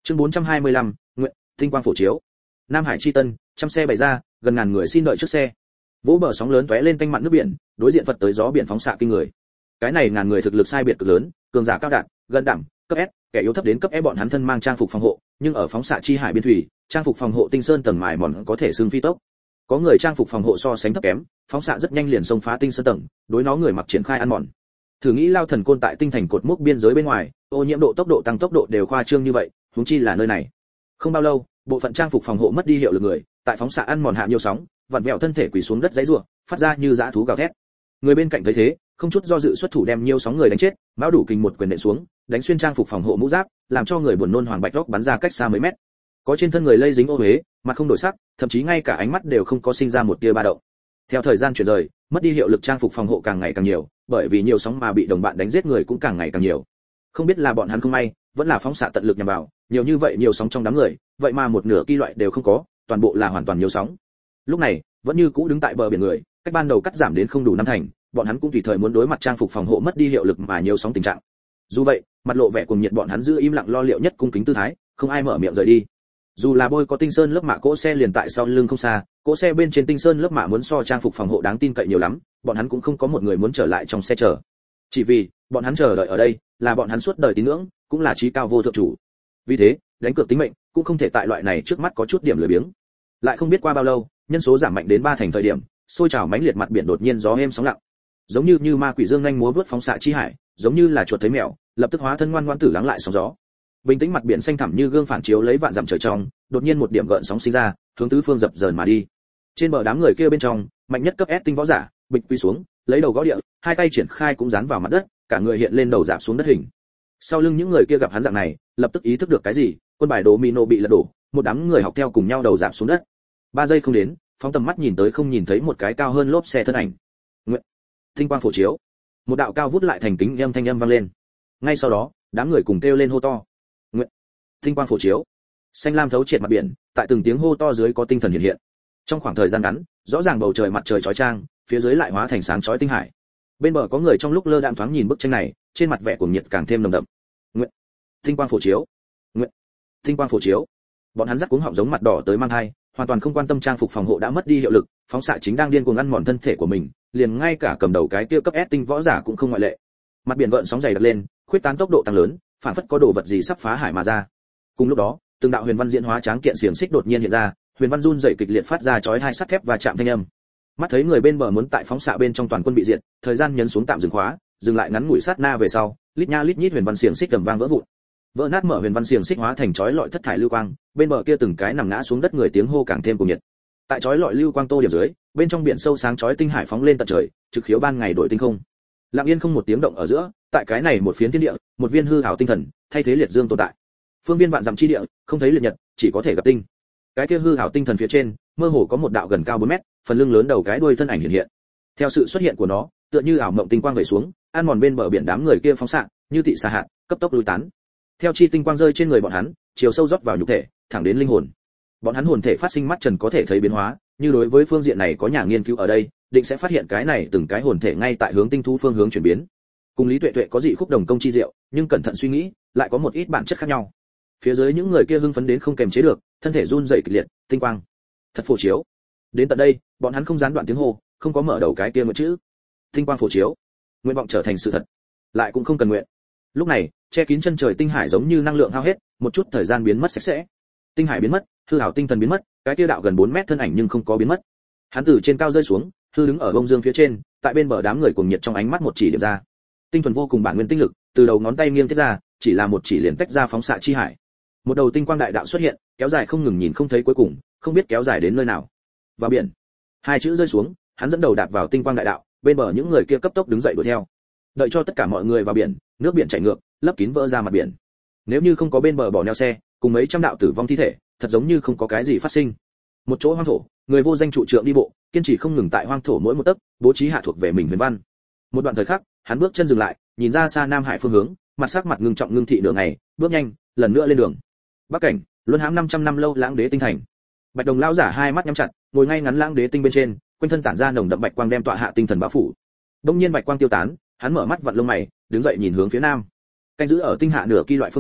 Chương 425, nguyện, tinh quang phổ chiếu. Nam Hải chi tân, trăm xe bày ra, gần ngàn người xin đợi trước xe. Vỗ bờ sóng lớn tóe lên tanh mặn nước biển, đối diện Phật tới gió biển phóng xạ kinh người. Cái này ngàn người thực lực sai biệt cực lớn, cường giả cao đạn, gần đẳng, cấp S, kẻ yếu thấp đến cấp E bọn hắn thân mang trang phục phòng hộ, nhưng ở phóng xạ chi hải biên thủy, trang phục phòng hộ tinh sơn tầng mài mòn có thể xương phi tốc. Có người trang phục phòng hộ so sánh thấp kém, phóng xạ rất nhanh liền xông phá tinh sơn tầng, đối nó người mặc triển khai ăn mòn. Thử nghĩ lao thần côn tại tinh thành cột mốc biên giới bên ngoài, ô nhiễm độ tốc độ tăng tốc độ đều khoa trương như vậy, huống chi là nơi này. Không bao lâu, bộ phận trang phục phòng hộ mất đi hiệu lực người, tại phóng xạ ăn mòn hạ nhiều sóng, vặn vẹo thân thể quỳ xuống đất giãy giụa, phát ra như dã thú gào thét. Người bên cạnh thấy thế, không chút do dự xuất thủ đem nhiều sóng người đánh chết, mão đủ kình một quyền nện xuống, đánh xuyên trang phục phòng hộ mũ giáp, làm cho người buồn nôn hoàng bạch róc bắn ra cách xa mấy mét. Có trên thân người lây dính ô uế, mặt không đổi sắc, thậm chí ngay cả ánh mắt đều không có sinh ra một tia ba động. Theo thời gian chuyển rời, mất đi hiệu lực trang phục phòng hộ càng ngày càng nhiều, bởi vì nhiều sóng mà bị đồng bạn đánh giết người cũng càng ngày càng nhiều. Không biết là bọn hắn không may, vẫn là phóng xạ tận lực nhằm vào, nhiều như vậy nhiều sóng trong đám người, vậy mà một nửa kim loại đều không có, toàn bộ là hoàn toàn nhiều sóng. Lúc này, vẫn như cũ đứng tại bờ biển người, cách ban đầu cắt giảm đến không đủ năm thành, bọn hắn cũng tùy thời muốn đối mặt trang phục phòng hộ mất đi hiệu lực mà nhiều sóng tình trạng. Dù vậy, mặt lộ vẻ cuồng nhiệt bọn hắn giữ im lặng lo liệu nhất cung kính tư thái, không ai mở miệng rời đi. Dù là bôi có tinh sơn lớp mạ cỗ xe liền tại sau lưng không xa, cỗ xe bên trên tinh sơn lớp mạ muốn so trang phục phòng hộ đáng tin cậy nhiều lắm, bọn hắn cũng không có một người muốn trở lại trong xe chờ. Chỉ vì, bọn hắn chờ đợi ở đây, là bọn hắn suốt đời tín ngưỡng, cũng là chí cao vô thượng chủ. Vì thế, đánh cược tính mệnh, cũng không thể tại loại này trước mắt có chút điểm lười biếng. Lại không biết qua bao lâu, nhân số giảm mạnh đến 3 thành thời điểm, sôi trào mãnh liệt mặt biển đột nhiên gió êm sóng lặng. Giống như ma quỷ dương nhanh múa vớt phóng xạ chi hải, giống như là chuột thấy mèo, lập tức hóa thân ngoan ngoãn tử lắng lại sóng gió. Bình tĩnh mặt biển xanh thẳm như gương phản chiếu lấy vạn dặm trời trong, đột nhiên một điểm gợn sóng sinh ra, hướng tứ phương dập dờn mà đi. Trên bờ đám người kia bên trong, mạnh nhất cấp S tinh võ giả, bịch quy xuống, lấy đầu gõ địa, hai tay triển khai cũng dán vào mặt đất, cả người hiện lên đầu rạp xuống đất hình. Sau lưng những người kia gặp hắn dạng này, lập tức ý thức được cái gì, quân bài domino bị lật đổ, một đám người học theo cùng nhau đầu rạp xuống đất. 3 giây không đến, phóng tầm mắt nhìn tới không nhìn thấy một cái cao hơn lốp xe thân ảnh. Nguyện, tinh quang phổ chiếu, một đạo cao vút lại thành kính âm thanh âm vang lên. Ngay sau đó, đám người cùng kêu lên hô to. Nguyện, tinh quang phổ chiếu, xanh lam thấu triệt mặt biển, tại từng tiếng hô to dưới có tinh thần hiện hiện. Trong khoảng thời gian ngắn, rõ ràng bầu trời mặt trời chói chang, phía dưới lại hóa thành sáng chói tinh hải. Bên bờ có người trong lúc lơ đãng thoáng nhìn bức tranh này, trên mặt vẻ cuồng nhiệt càng thêm nồng đậm. Nguyện, tinh quang phổ chiếu, nguyện, tinh quang phổ chiếu. Bọn hắn rắc cuống họng giống mặt đỏ tới mang hai, hoàn toàn không quan tâm trang phục phòng hộ đã mất đi hiệu lực, phóng xạ chính đang điên cuồng ăn mòn thân thể của mình, liền ngay cả cầm đầu cái kia cấp S tinh võ giả cũng không ngoại lệ. Mặt biển gợn sóng dày đặc lên, khuyết tán tốc độ tăng lớn, phản phất có đồ vật gì sắp phá hải mà ra. Cùng lúc đó, từng đạo huyền văn diễn hóa tráng kiện xiềng xích đột nhiên hiện ra, huyền văn run rẩy kịch liệt phát ra chói hai sắt thép và chạm thanh âm. Mắt thấy người bên bờ muốn tại phóng xạ bên trong toàn quân bị diệt, thời gian nhấn xuống tạm dừng khóa, dừng lại ngắn ngủi sát na về sau, lít nha lít nhít huyền văn xiềng xích tầm vang vỡ vụn. Vỡ nát mở huyền văn xiềng xích hóa thành chói lọi thất thải lưu quang, bên bờ kia từng cái nằm ngã xuống đất người tiếng hô càng thêm cuồng nhiệt. Tại chói lọi lưu quang tô điểm dưới, bên trong biển sâu sáng chói tinh hải phóng lên tận trời, trực khiếu ban ngày đổi tinh không. Lặng yên không một tiếng động ở giữa, tại cái này một phiến thiên địa, một viên hư ảo tinh thần, thay thế liệt dương tồn tại. Phương viên vạn dặm chi địa, không thấy liệt nhật, chỉ có thể gặp tinh. Cái kia hư ảo tinh thần phía trên, mơ hồ có một đạo gần cao 4 mét, phần lưng lớn đầu cái đuôi thân ảnh hiện hiện. Theo sự xuất hiện của nó, tựa như ảo mộng tinh quang vẩy xuống, ăn mòn bên bờ biển đám người kia phóng xạ, như tị xà hạt, cấp tốc lui tán. Theo chi tinh quang rơi trên người bọn hắn, chiều sâu rót vào nhục thể, thẳng đến linh hồn. Bọn hắn hồn thể phát sinh mắt trần có thể thấy biến hóa, như đối với phương diện này có nhà nghiên cứu ở đây, định sẽ phát hiện cái này từng cái hồn thể ngay tại hướng tinh thú phương hướng chuyển biến. Cùng Lý Tuệ Tuệ có dị khúc đồng công chi diệu, nhưng cẩn thận suy nghĩ, lại có một ít bản chất khác nhau. Phía dưới những người kia hưng phấn đến không kềm chế được, thân thể run rẩy kịch liệt, tinh quang, thật phổ chiếu. Đến tận đây, bọn hắn không gián đoạn tiếng hô, không có mở đầu cái kia một chữ. Tinh quang phổ chiếu, nguyện vọng trở thành sự thật, lại cũng không cần nguyện. Lúc này, che kín chân trời tinh hải giống như năng lượng hao hết, một chút thời gian biến mất sạch sẽ. Tinh hải biến mất, hư ảo tinh thần biến mất, cái kia đạo gần 4 mét thân ảnh nhưng không có biến mất. Hắn từ trên cao rơi xuống, hư đứng ở bông dương phía trên, tại bên bờ đám người cuồng nhiệt trong ánh mắt một chỉ điểm ra. Tinh thuần vô cùng bản nguyên tinh lực, từ đầu ngón tay nghiêng tiết ra, chỉ là một chỉ liền tách ra phóng xạ chi hải. Một đầu tinh quang đại đạo xuất hiện, kéo dài không ngừng nhìn không thấy cuối cùng, không biết kéo dài đến nơi nào. Vào biển. Hai chữ rơi xuống, hắn dẫn đầu đạp vào tinh quang đại đạo, bên bờ những người kia cấp tốc đứng dậy đuổi theo. Đợi cho tất cả mọi người vào biển, nước biển chảy ngược, lấp kín vỡ ra mặt biển. Nếu như không có bên bờ bỏ neo xe, cùng mấy trăm đạo tử vong thi thể, thật giống như không có cái gì phát sinh. Một chỗ hoang thổ, người vô danh trụ trưởng đi bộ, kiên trì không ngừng tại hoang thổ mỗi một tấc, bố trí hạ thuộc về mình huyền văn. Một đoạn thời khắc, hắn bước chân dừng lại, nhìn ra xa Nam Hải phương hướng, mặt sắc mặt ngưng trọng ngưng thị nửa ngày, bước nhanh, lần nữa lên đường. Bắc cảnh, luân hãm 500 năm lâu lãng đế tinh thành. Bạch Đồng lão giả hai mắt nhắm chặt, ngồi ngay ngắn lãng đế tinh bên trên, quanh thân tản ra nồng đậm bạch quang đem tọa hạ tinh thần bao phủ. Đông nhiên bạch quang tiêu tán, hắn mở mắt vặn lông mày, đứng dậy nhìn hướng phía nam. Canh giữ ở tinh hạ nửa kỳ loại phương chữ,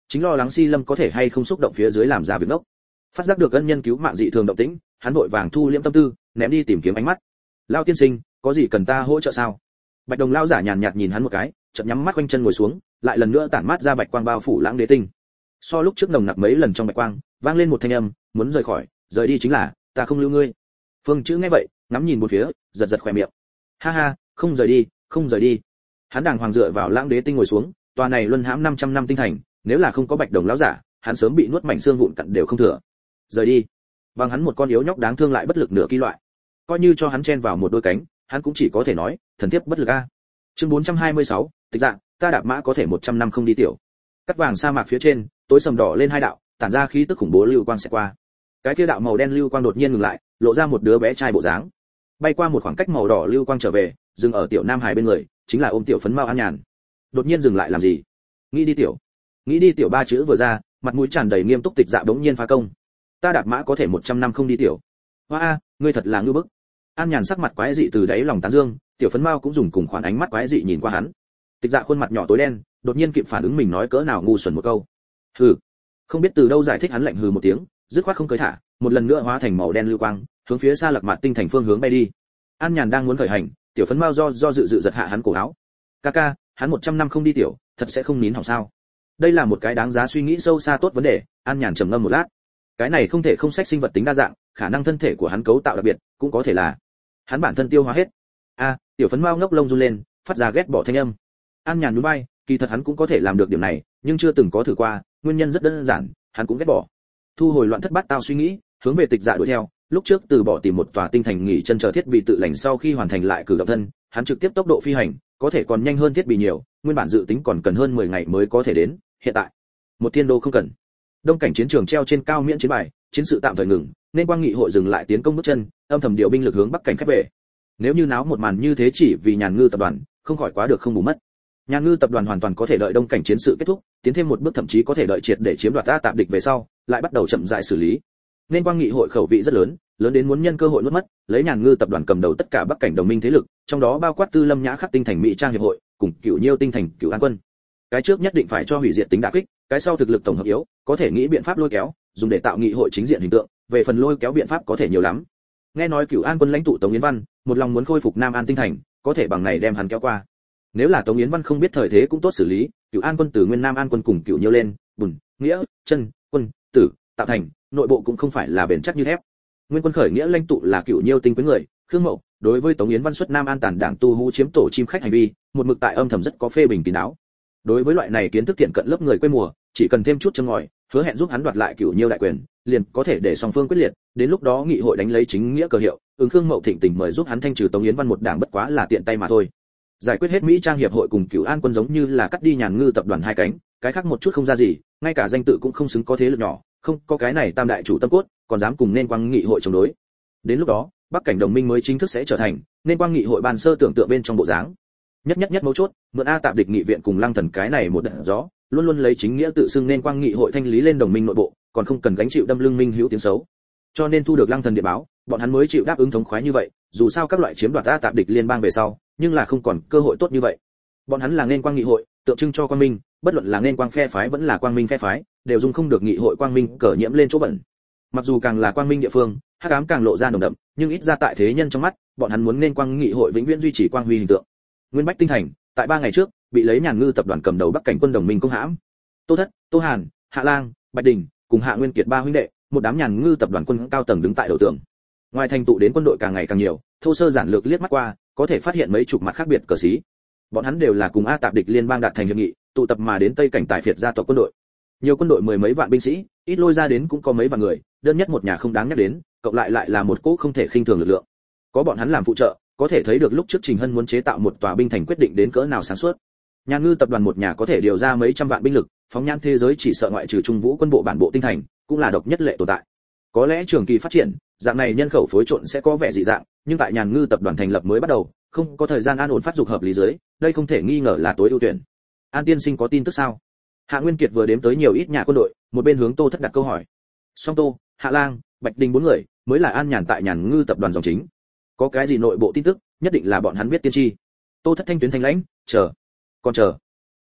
chính lo lắng Si Lâm có thể hay không xúc động phía dưới làm ra việc ngốc. Phát giác được ân nhân cứu mạng dị thường động tĩnh, hắn vội vàng thu liễm tâm tư, ném đi tìm kiếm ánh mắt. Lão tiên sinh, có gì cần ta hỗ trợ sao? Bạch Đồng lão giả nhàn nhạt nhìn hắn một cái, chợt nhắm mắt quanh chân ngồi xuống, lại lần nữa tản mát ra bạch quang bao phủ Lãng Đế Tinh. So lúc trước nồng nặc mấy lần trong bạch quang, vang lên một thanh âm, muốn rời khỏi, rời đi chính là, ta không lưu ngươi. Phương Chữ nghe vậy, ngắm nhìn một phía, giật giật khóe miệng. Ha ha, không rời đi, không rời đi. Hắn đàng hoàng dựa vào Lãng Đế Tinh ngồi xuống, tòa này luân hãm 500 năm tinh thành, nếu là không có Bạch Đồng lão giả, hắn sớm bị nuốt mảnh xương vụn cặn đều không thừa. Rời đi. Bằng hắn một con yếu nhóc đáng thương lại bất lực nửa kỳ loại. Coi như cho hắn chen vào một đôi cánh, hắn cũng chỉ có thể nói, thần thiếp bất lực a. Chương 426, tịch dạng, ta đạp mã có thể 100 năm không đi tiểu. Cắt vàng sa mạc phía trên, tối sầm đỏ lên hai đạo, tản ra khí tức khủng bố lưu quang sẽ qua. Cái kia đạo màu đen lưu quang đột nhiên ngừng lại, lộ ra một đứa bé trai bộ dáng. Bay qua một khoảng cách màu đỏ lưu quang trở về, dừng ở tiểu Nam Hải bên người, chính là ôm tiểu phấn mao An Nhàn. Đột nhiên dừng lại làm gì? Nghĩ đi tiểu. Nghĩ đi tiểu ba chữ vừa ra, mặt mũi tràn đầy nghiêm túc tịch dạ bỗng nhiên phá công. Ta đạp mã có thể 100 năm không đi tiểu. Hoa a, ngươi thật là ngưu bức. An Nhàn sắc mặt quái dị từ đáy lòng tán dương, tiểu phấn mao cũng dùng cùng khoản ánh mắt quái dị nhìn qua hắn. Tịch dạ khuôn mặt nhỏ tối đen, đột nhiên kịp phản ứng mình nói cỡ nào ngu xuẩn một câu. Hừ. Không biết từ đâu giải thích hắn lạnh hừ một tiếng, dứt khoát không cưới thả, một lần nữa hóa thành màu đen lưu quang, hướng phía xa Lạc Mạt tinh thành phương hướng bay đi. An Nhàn đang muốn khởi hành, tiểu phấn mao do dự giật hạ hắn cổ áo. Ca, hắn 100 năm không đi tiểu, thật sẽ không nín hỏng sao? Đây là một cái đáng giá suy nghĩ sâu xa tốt vấn đề. An Nhàn trầm ngâm một lát. Cái này không thể không sách sinh vật tính đa dạng, khả năng thân thể của hắn cấu tạo đặc biệt, cũng có thể là hắn bản thân tiêu hóa hết. Tiểu phấn mao ngốc lông run lên, phát ra ghét bỏ thanh âm. An Nhàn nhún vai, kỳ thật hắn cũng có thể làm được điểm này, nhưng chưa từng có thử qua, nguyên nhân rất đơn giản, hắn cũng ghét bỏ. Thu hồi loạn thất bát tao suy nghĩ, hướng về tịch dạ đuổi theo, lúc trước từ bỏ tìm một tòa tinh thành nghỉ chân chờ thiết bị tự lành sau khi hoàn thành lại cử động thân, hắn trực tiếp tốc độ phi hành, có thể còn nhanh hơn thiết bị nhiều, nguyên bản dự tính còn cần hơn 10 ngày mới có thể đến, hiện tại một thiên đô không cần. Đông cảnh chiến trường treo trên cao miễn chiến bài, chiến sự tạm thời ngừng, nên Quang Nghị hội dừng lại tiến công bước chân, âm thầm điều binh lực hướng bắc cảnh khép về. Nếu như náo một màn như thế chỉ vì Nhàn Ngư tập đoàn, không khỏi quá được không bù mất. Nhàn Ngư tập đoàn hoàn toàn có thể đợi đông cảnh chiến sự kết thúc, tiến thêm một bước thậm chí có thể đợi triệt để chiếm đoạt A Tạp địch về sau, lại bắt đầu chậm rãi xử lý. Nên Quang Nghị hội khẩu vị rất lớn, lớn đến muốn nhân cơ hội nuốt mất, lấy Nhàn Ngư tập đoàn cầm đầu tất cả bắc cảnh đồng minh thế lực, trong đó bao quát Tư Lâm Nhã Khắc tinh thành Mỹ Trang hiệp hội, cùng Cửu Nhiêu tinh thành Cửu An quân. Cái trước nhất định phải cho hủy diệt tính đả kích, cái sau thực lực tổng hợp yếu, có thể nghĩ biện pháp lôi kéo, dùng để tạo nghị hội chính diện hình tượng, về phần lôi kéo biện pháp có thể nhiều lắm. Nghe nói Cửu An quân lãnh tụ Tống Yến Văn, một lòng muốn khôi phục Nam An tinh thành, có thể bằng này đem hắn kéo qua. Nếu là Tống Yến Văn không biết thời thế cũng tốt xử lý, Cửu An quân từ Nguyên Nam An quân cùng Cửu Nhiêu lên, Bùn, Nghĩa, Chân, Quân, Tử, tạo thành, nội bộ cũng không phải là bền chắc như thép. Nguyên quân khởi nghĩa lãnh tụ là Cửu Nhiêu tinh quyến người, Khương Mậu, đối với Tống Yến Văn xuất Nam An tản đảng tu hú chiếm tổ chim khách hành vi, một mực tại âm thầm rất có phê bình kín đáo. Đối với loại này kiến thức thiện cận lớp người quê mùa, chỉ cần thêm chút châm ngòi, hứa hẹn giúp hắn đoạt lại Cửu Nhiêu đại quyền, liền có thể để song phương quyết liệt, đến lúc đó nghị hội đánh lấy chính nghĩa cờ hiệu, Khương Mậu thịnh tình mời giúp hắn thanh trừ Tống Yến Văn một đảng bất quá là tiện tay mà thôi. Giải quyết hết Mỹ Trang hiệp hội cùng Cửu An quân giống như là cắt đi Nhàn Ngư tập đoàn hai cánh, cái khác một chút không ra gì, ngay cả danh tự cũng không xứng có thế lực nhỏ, không có cái này tam đại chủ tâm cốt, còn dám cùng nên Quang nghị hội chống đối. Đến lúc đó, Bắc cảnh đồng minh mới chính thức sẽ trở thành nên Quang nghị hội ban sơ tưởng tượng bên trong bộ dáng. Nhất mấu chốt, mượn A Tạp địch nghị viện cùng Lăng Thần cái này một đợt gió, luôn luôn lấy chính nghĩa tự xưng nên Quang nghị hội thanh lý lên đồng minh nội bộ, còn không cần gánh chịu đâm lưng minh hữu tiếng xấu. Cho nên thu được Lăng Thần địa báo, bọn hắn mới chịu đáp ứng thống khoái như vậy, dù sao các loại chiếm đoạt A Tạp địch liên bang về sau, nhưng là không còn cơ hội tốt như vậy. Bọn hắn là nên Quang nghị hội, tượng trưng cho quang minh, bất luận là nên Quang phe phái vẫn là Quang Minh phe phái, đều dung không được nghị hội quang minh cờ nhiễm lên chỗ bẩn. Mặc dù càng là quang minh địa phương, hắc ám càng lộ ra nồng đậm, nhưng ít ra tại thế nhân trong mắt, bọn hắn muốn nên Quang nghị hội vĩnh viễn duy trì quang huy hình tượng. Nguyên Bách tinh thành, tại 3 ngày trước, bị lấy Nhàn Ngư tập đoàn cầm đầu Bắc cảnh quân đồng minh công hãm. Tô Thất, Tô Hàn, Hạ Lang, Bạch Đình, cùng Hạ Nguyên Kiệt ba huynh đệ, một đám Nhàn Ngư tập đoàn quân cao tầng đứng tại đầu tường. Ngoài thành tụ đến quân đội càng ngày càng nhiều, thô sơ giản lược liếc mắt qua, có thể phát hiện mấy chục mặt khác biệt cờ xí. Bọn hắn đều là cùng A Tạp địch liên bang đạt thành hiệp nghị, tụ tập mà đến Tây cảnh tài phiệt gia tộc quân đội. Nhiều quân đội mười mấy vạn binh sĩ, ít lôi ra đến cũng có mấy vạn người, đơn nhất một nhà không đáng nhắc đến, cộng lại là một cỗ không thể khinh thường lực lượng. Có bọn hắn làm phụ trợ, có thể thấy được lúc trước Trình Hân muốn chế tạo một tòa binh thành quyết định đến cỡ nào sáng suốt. Nhàn Ngư tập đoàn một nhà có thể điều ra mấy trăm vạn binh lực, phóng nhãn thế giới chỉ sợ ngoại trừ Trung Vũ quân bộ bản bộ tinh thành, cũng là độc nhất lệ tồn tại. Có lẽ trường kỳ phát triển, dạng này nhân khẩu phối trộn sẽ có vẻ dị dạng, nhưng tại Nhàn Ngư tập đoàn thành lập mới bắt đầu, không có thời gian an ổn phát dục hợp lý dưới, đây không thể nghi ngờ là tối ưu tuyển. An tiên sinh có tin tức sao? Hạ Nguyên Kiệt vừa đếm tới nhiều ít nhà quân đội, một bên hướng Tô Thất đặt câu hỏi. Song Tô, Hạ Lang, Bạch Đình 4 người, mới là An Nhàn tại Nhàn Ngư tập đoàn dòng chính. Có cái gì nội bộ tin tức, nhất định là bọn hắn biết tiên tri. Tô Thất thanh tuyến thanh lãnh, chờ. Còn chờ.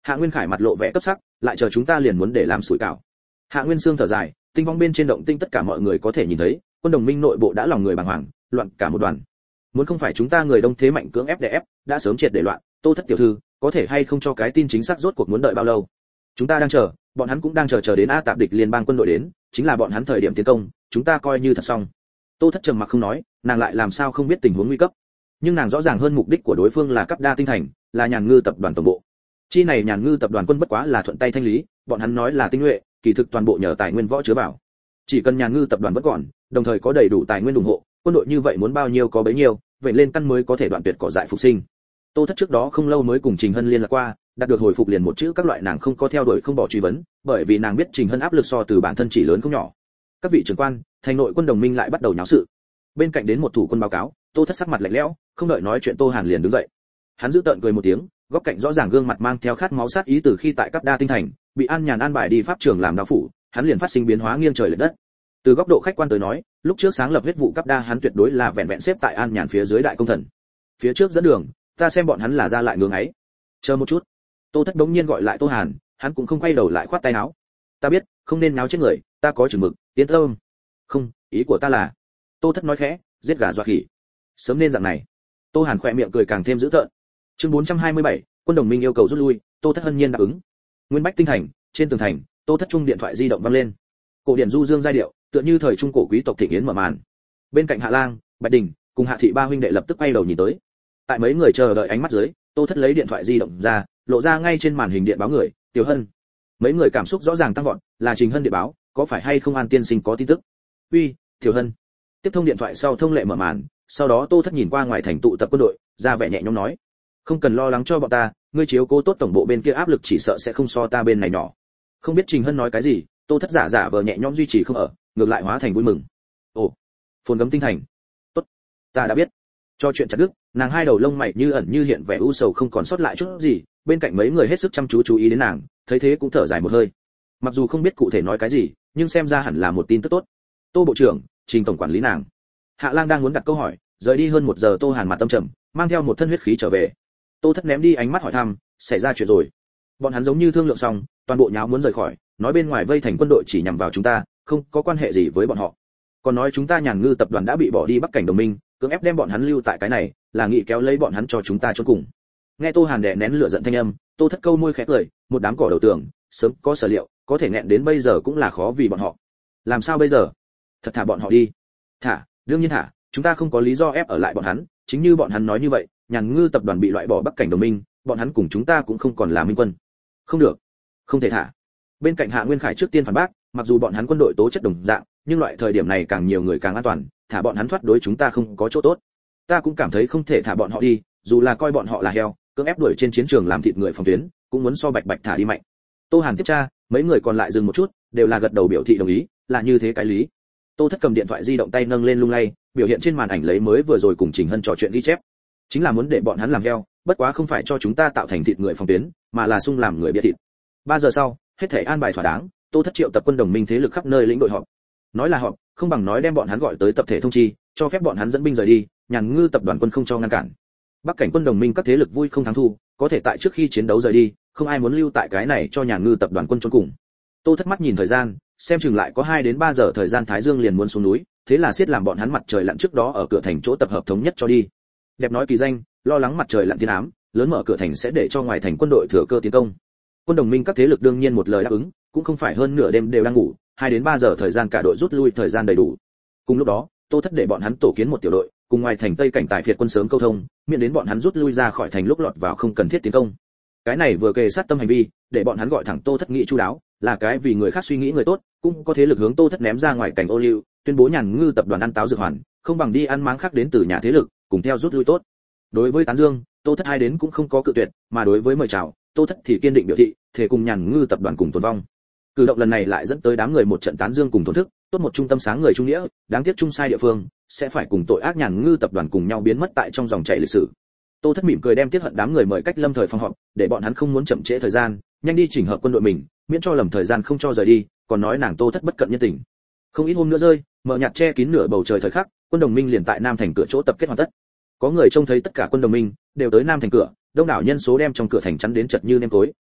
Hạ Nguyên Khải mặt lộ vẻ cấp sắc, lại chờ chúng ta liền muốn để làm sủi cảo. Hạ Nguyên Sương thở dài, tinh vong bên trên động tinh tất cả mọi người có thể nhìn thấy, quân đồng minh nội bộ đã lòng người bàng hoàng, loạn cả một đoàn. Muốn không phải chúng ta người đông thế mạnh cưỡng ép đè ép, đã sớm triệt để loạn. Tô Thất tiểu thư, có thể hay không cho cái tin chính xác rốt cuộc muốn đợi bao lâu? Chúng ta đang chờ, bọn hắn cũng đang chờ đến A Tạp địch liên bang quân đội đến, chính là bọn hắn thời điểm tiến công, chúng ta coi như thật xong. Tô Thất trầm mặc không nói, nàng lại làm sao không biết tình huống nguy cấp. Nhưng nàng rõ ràng hơn mục đích của đối phương là Cấp Đa tinh thành, là Nhàn Ngư tập đoàn tổng bộ. Chi này Nhàn Ngư tập đoàn quân bất quá là thuận tay thanh lý, bọn hắn nói là tinh nhuệ, kỳ thực toàn bộ nhờ tài nguyên võ chứa vào. Chỉ cần Nhàn Ngư tập đoàn vẫn còn, đồng thời có đầy đủ tài nguyên ủng hộ, quân đội như vậy muốn bao nhiêu có bấy nhiêu, vậy lên căn mới có thể đoạn tuyệt cỏ dại phục sinh. Tô Thất trước đó không lâu mới cùng Trình Hân liên lạc qua, đạt được hồi phục liền một chữ các loại nàng không có theo đuổi không bỏ truy vấn, bởi vì nàng biết Trình Hân áp lực so từ bản thân chỉ lớn không nhỏ. Các vị trưởng quan, thành nội quân đồng minh lại bắt đầu nháo sự. Bên cạnh đến một thủ quân báo cáo, Tô Thất sắc mặt lạnh lẽo, không đợi nói chuyện Tô Hàn liền đứng dậy. Hắn giữ tợn cười một tiếng, góc cạnh rõ ràng gương mặt mang theo khát máu sát ý từ khi tại Cấp Đa tinh thành, bị An Nhàn an bài đi pháp trường làm đạo phủ, hắn liền phát sinh biến hóa nghiêng trời lệch đất. Từ góc độ khách quan tới nói, lúc trước sáng lập huyết vụ Cấp Đa hắn tuyệt đối là vẹn vẹn xếp tại An Nhàn phía dưới đại công thần. Phía trước dẫn đường, ta xem bọn hắn là ra lại ngưỡng ấy. Chờ một chút. Tô Thất bỗng nhiên gọi lại Tô Hàn, hắn cũng không quay đầu lại khoát tay áo. Ta biết, không nên náo chết người, ta có chừng mực, tiến tâm. Không, ý của ta là. Tô Thất nói khẽ, giết gà dọa khỉ. Sớm nên dạng này. Tô Hàn khỏe miệng cười càng thêm dữ tợn. Chương 427, quân đồng minh yêu cầu rút lui, Tô Thất hân nhiên đáp ứng. Nguyên Bách tinh thành, trên tường thành, Tô Thất trung điện thoại di động vang lên. Cổ điển du dương giai điệu, tựa như thời trung cổ quý tộc thịnh yến mở màn. Bên cạnh Hạ Lang, Bạch Đình cùng Hạ thị ba huynh đệ lập tức quay đầu nhìn tới. Tại mấy người chờ đợi ánh mắt dưới, Tô Thất lấy điện thoại di động ra, lộ ra ngay trên màn hình điện báo người, Tiểu Hân. Mấy người cảm xúc rõ ràng tăng vọt, là Trình Hân điện báo, có phải hay không An tiên sinh có tin tức? Uy, Tiểu Hân. Tiếp thông điện thoại sau thông lệ mở màn, sau đó Tô Thất nhìn qua ngoài thành tụ tập quân đội, ra vẻ nhẹ nhõm nói: "Không cần lo lắng cho bọn ta, ngươi chiếu cố tốt tổng bộ bên kia áp lực chỉ sợ sẽ không so ta bên này nhỏ." Không biết Trình Hân nói cái gì, Tô Thất giả vờ nhẹ nhõm duy trì không ở, ngược lại hóa thành vui mừng. "Ồ, phồn gấm tinh thành. Tốt, ta đã biết." Cho chuyện chặt đứt, nàng hai đầu lông mày như ẩn như hiện vẻ u sầu không còn sót lại chút gì, bên cạnh mấy người hết sức chăm chú ý đến nàng, thấy thế cũng thở dài một hơi. Mặc dù không biết cụ thể nói cái gì, nhưng xem ra hẳn là một tin tức tốt. Tô bộ trưởng, Trình tổng quản lý nàng. Hạ Lang đang muốn đặt câu hỏi, rời đi hơn một giờ Tô Hàn mặt tâm trầm, mang theo một thân huyết khí trở về. Tô Thất ném đi ánh mắt hỏi thăm, xảy ra chuyện rồi. Bọn hắn giống như thương lượng xong, toàn bộ nháo muốn rời khỏi, nói bên ngoài vây thành quân đội chỉ nhằm vào chúng ta, không có quan hệ gì với bọn họ. Còn nói chúng ta Nhàn Ngư tập đoàn đã bị bỏ đi Bắc cảnh đồng minh, cưỡng ép đem bọn hắn lưu tại cái này, là nghị kéo lấy bọn hắn cho chúng ta chôn cùng. Nghe Tô Hàn đè nén lửa giận thanh âm, Tô Thất câu môi khẽ cười, một đám cỏ đầu tường, sớm có sở liệu, có thể nghẹn đến bây giờ cũng là khó vì bọn họ. Làm sao bây giờ? Thật thả bọn họ đi. Thả, đương nhiên thả, chúng ta không có lý do ép ở lại bọn hắn, chính như bọn hắn nói như vậy, Nhàn Ngư tập đoàn bị loại bỏ Bắc cảnh đồng minh, bọn hắn cùng chúng ta cũng không còn là minh quân. Không được, không thể thả. Bên cạnh Hạ Nguyên Khải trước tiên phản bác, mặc dù bọn hắn quân đội tố chất đồng dạng, nhưng loại thời điểm này càng nhiều người càng an toàn, thả bọn hắn thoát đối chúng ta không có chỗ tốt. Ta cũng cảm thấy không thể thả bọn họ đi, dù là coi bọn họ là heo, cưỡng ép đuổi trên chiến trường làm thịt người phòng tuyến, cũng muốn so Bạch Bạch thả đi mạnh. Tô Hàn tiếp tra, mấy người còn lại dừng một chút, đều là gật đầu biểu thị đồng ý, là như thế cái lý. Tô Thất cầm điện thoại di động tay nâng lên lung lay, biểu hiện trên màn ảnh lấy mới vừa rồi cùng Trình Hân trò chuyện ghi chép. Chính là muốn để bọn hắn làm heo, bất quá không phải cho chúng ta tạo thành thịt người phòng tuyến, mà là sung làm người bia thịt. 3 giờ sau, hết thảy an bài thỏa đáng, Tô Thất triệu tập quân đồng minh thế lực khắp nơi lĩnh đội họp. Nói là họp, không bằng nói đem bọn hắn gọi tới tập thể thông chi, cho phép bọn hắn dẫn binh rời đi, Nhàn Ngư tập đoàn quân không cho ngăn cản. Bắc cảnh quân đồng minh các thế lực vui không thắng thu, có thể tại trước khi chiến đấu rời đi, không ai muốn lưu tại cái này cho Nhàn Ngư tập đoàn quân chôn cùng. Tô Thất mắt nhìn thời gian, xem chừng lại có 2 đến 3 giờ thời gian Thái Dương liền muốn xuống núi, thế là siết làm bọn hắn mặt trời lặn trước đó ở cửa thành chỗ tập hợp thống nhất cho đi. Đẹp nói kỳ danh, lo lắng mặt trời lặn thiên ám, lớn mở cửa thành sẽ để cho ngoài thành quân đội thừa cơ tiến công. Quân đồng minh các thế lực đương nhiên một lời đáp ứng, cũng không phải hơn nửa đêm đều đang ngủ, 2 đến 3 giờ thời gian cả đội rút lui thời gian đầy đủ. Cùng lúc đó, Tô Thất để bọn hắn tổ kiến một tiểu đội, cùng ngoài thành Tây cảnh tài phiệt quân sớm câu thông, miễn đến bọn hắn rút lui ra khỏi thành lúc lọt vào không cần thiết tiến công. Cái này vừa kề sát tâm hành vi, để bọn hắn gọi thẳng Tô Thất nghĩ chu đáo, là cái vì người khác suy nghĩ người tốt, cũng có thế lực hướng Tô Thất ném ra ngoài cảnh ô liu, tuyên bố Nhàn Ngư tập đoàn ăn táo dược hoàn, không bằng đi ăn máng khác đến từ nhà thế lực, cùng theo rút lui tốt. Đối với tán dương, Tô Thất hai đến cũng không có cự tuyệt, mà đối với mời chào, Tô Thất thì kiên định biểu thị, thể cùng Nhàn Ngư tập đoàn cùng tồn vong. Cử động lần này lại dẫn tới đám người một trận tán dương cùng thổn thức, tốt một trung tâm sáng người trung nghĩa, đáng tiếc chung sai địa phương, sẽ phải cùng tội ác Nhàn Ngư tập đoàn cùng nhau biến mất tại trong dòng chảy lịch sử. Tô Thất mỉm cười đem tiết hận đám người mời cách lâm thời phòng họp, để bọn hắn không muốn chậm trễ thời gian, nhanh đi chỉnh hợp quân đội mình, miễn cho lầm thời gian không cho rời đi, còn nói nàng Tô Thất bất cận nhân tình. Không ít hôm nữa rơi, mở nhạt che kín nửa bầu trời thời khắc, quân đồng minh liền tại Nam thành cửa chỗ tập kết hoàn tất. Có người trông thấy tất cả quân đồng minh đều tới Nam thành cửa, đông đảo nhân số đem trong cửa thành chắn đến chật như nêm tối.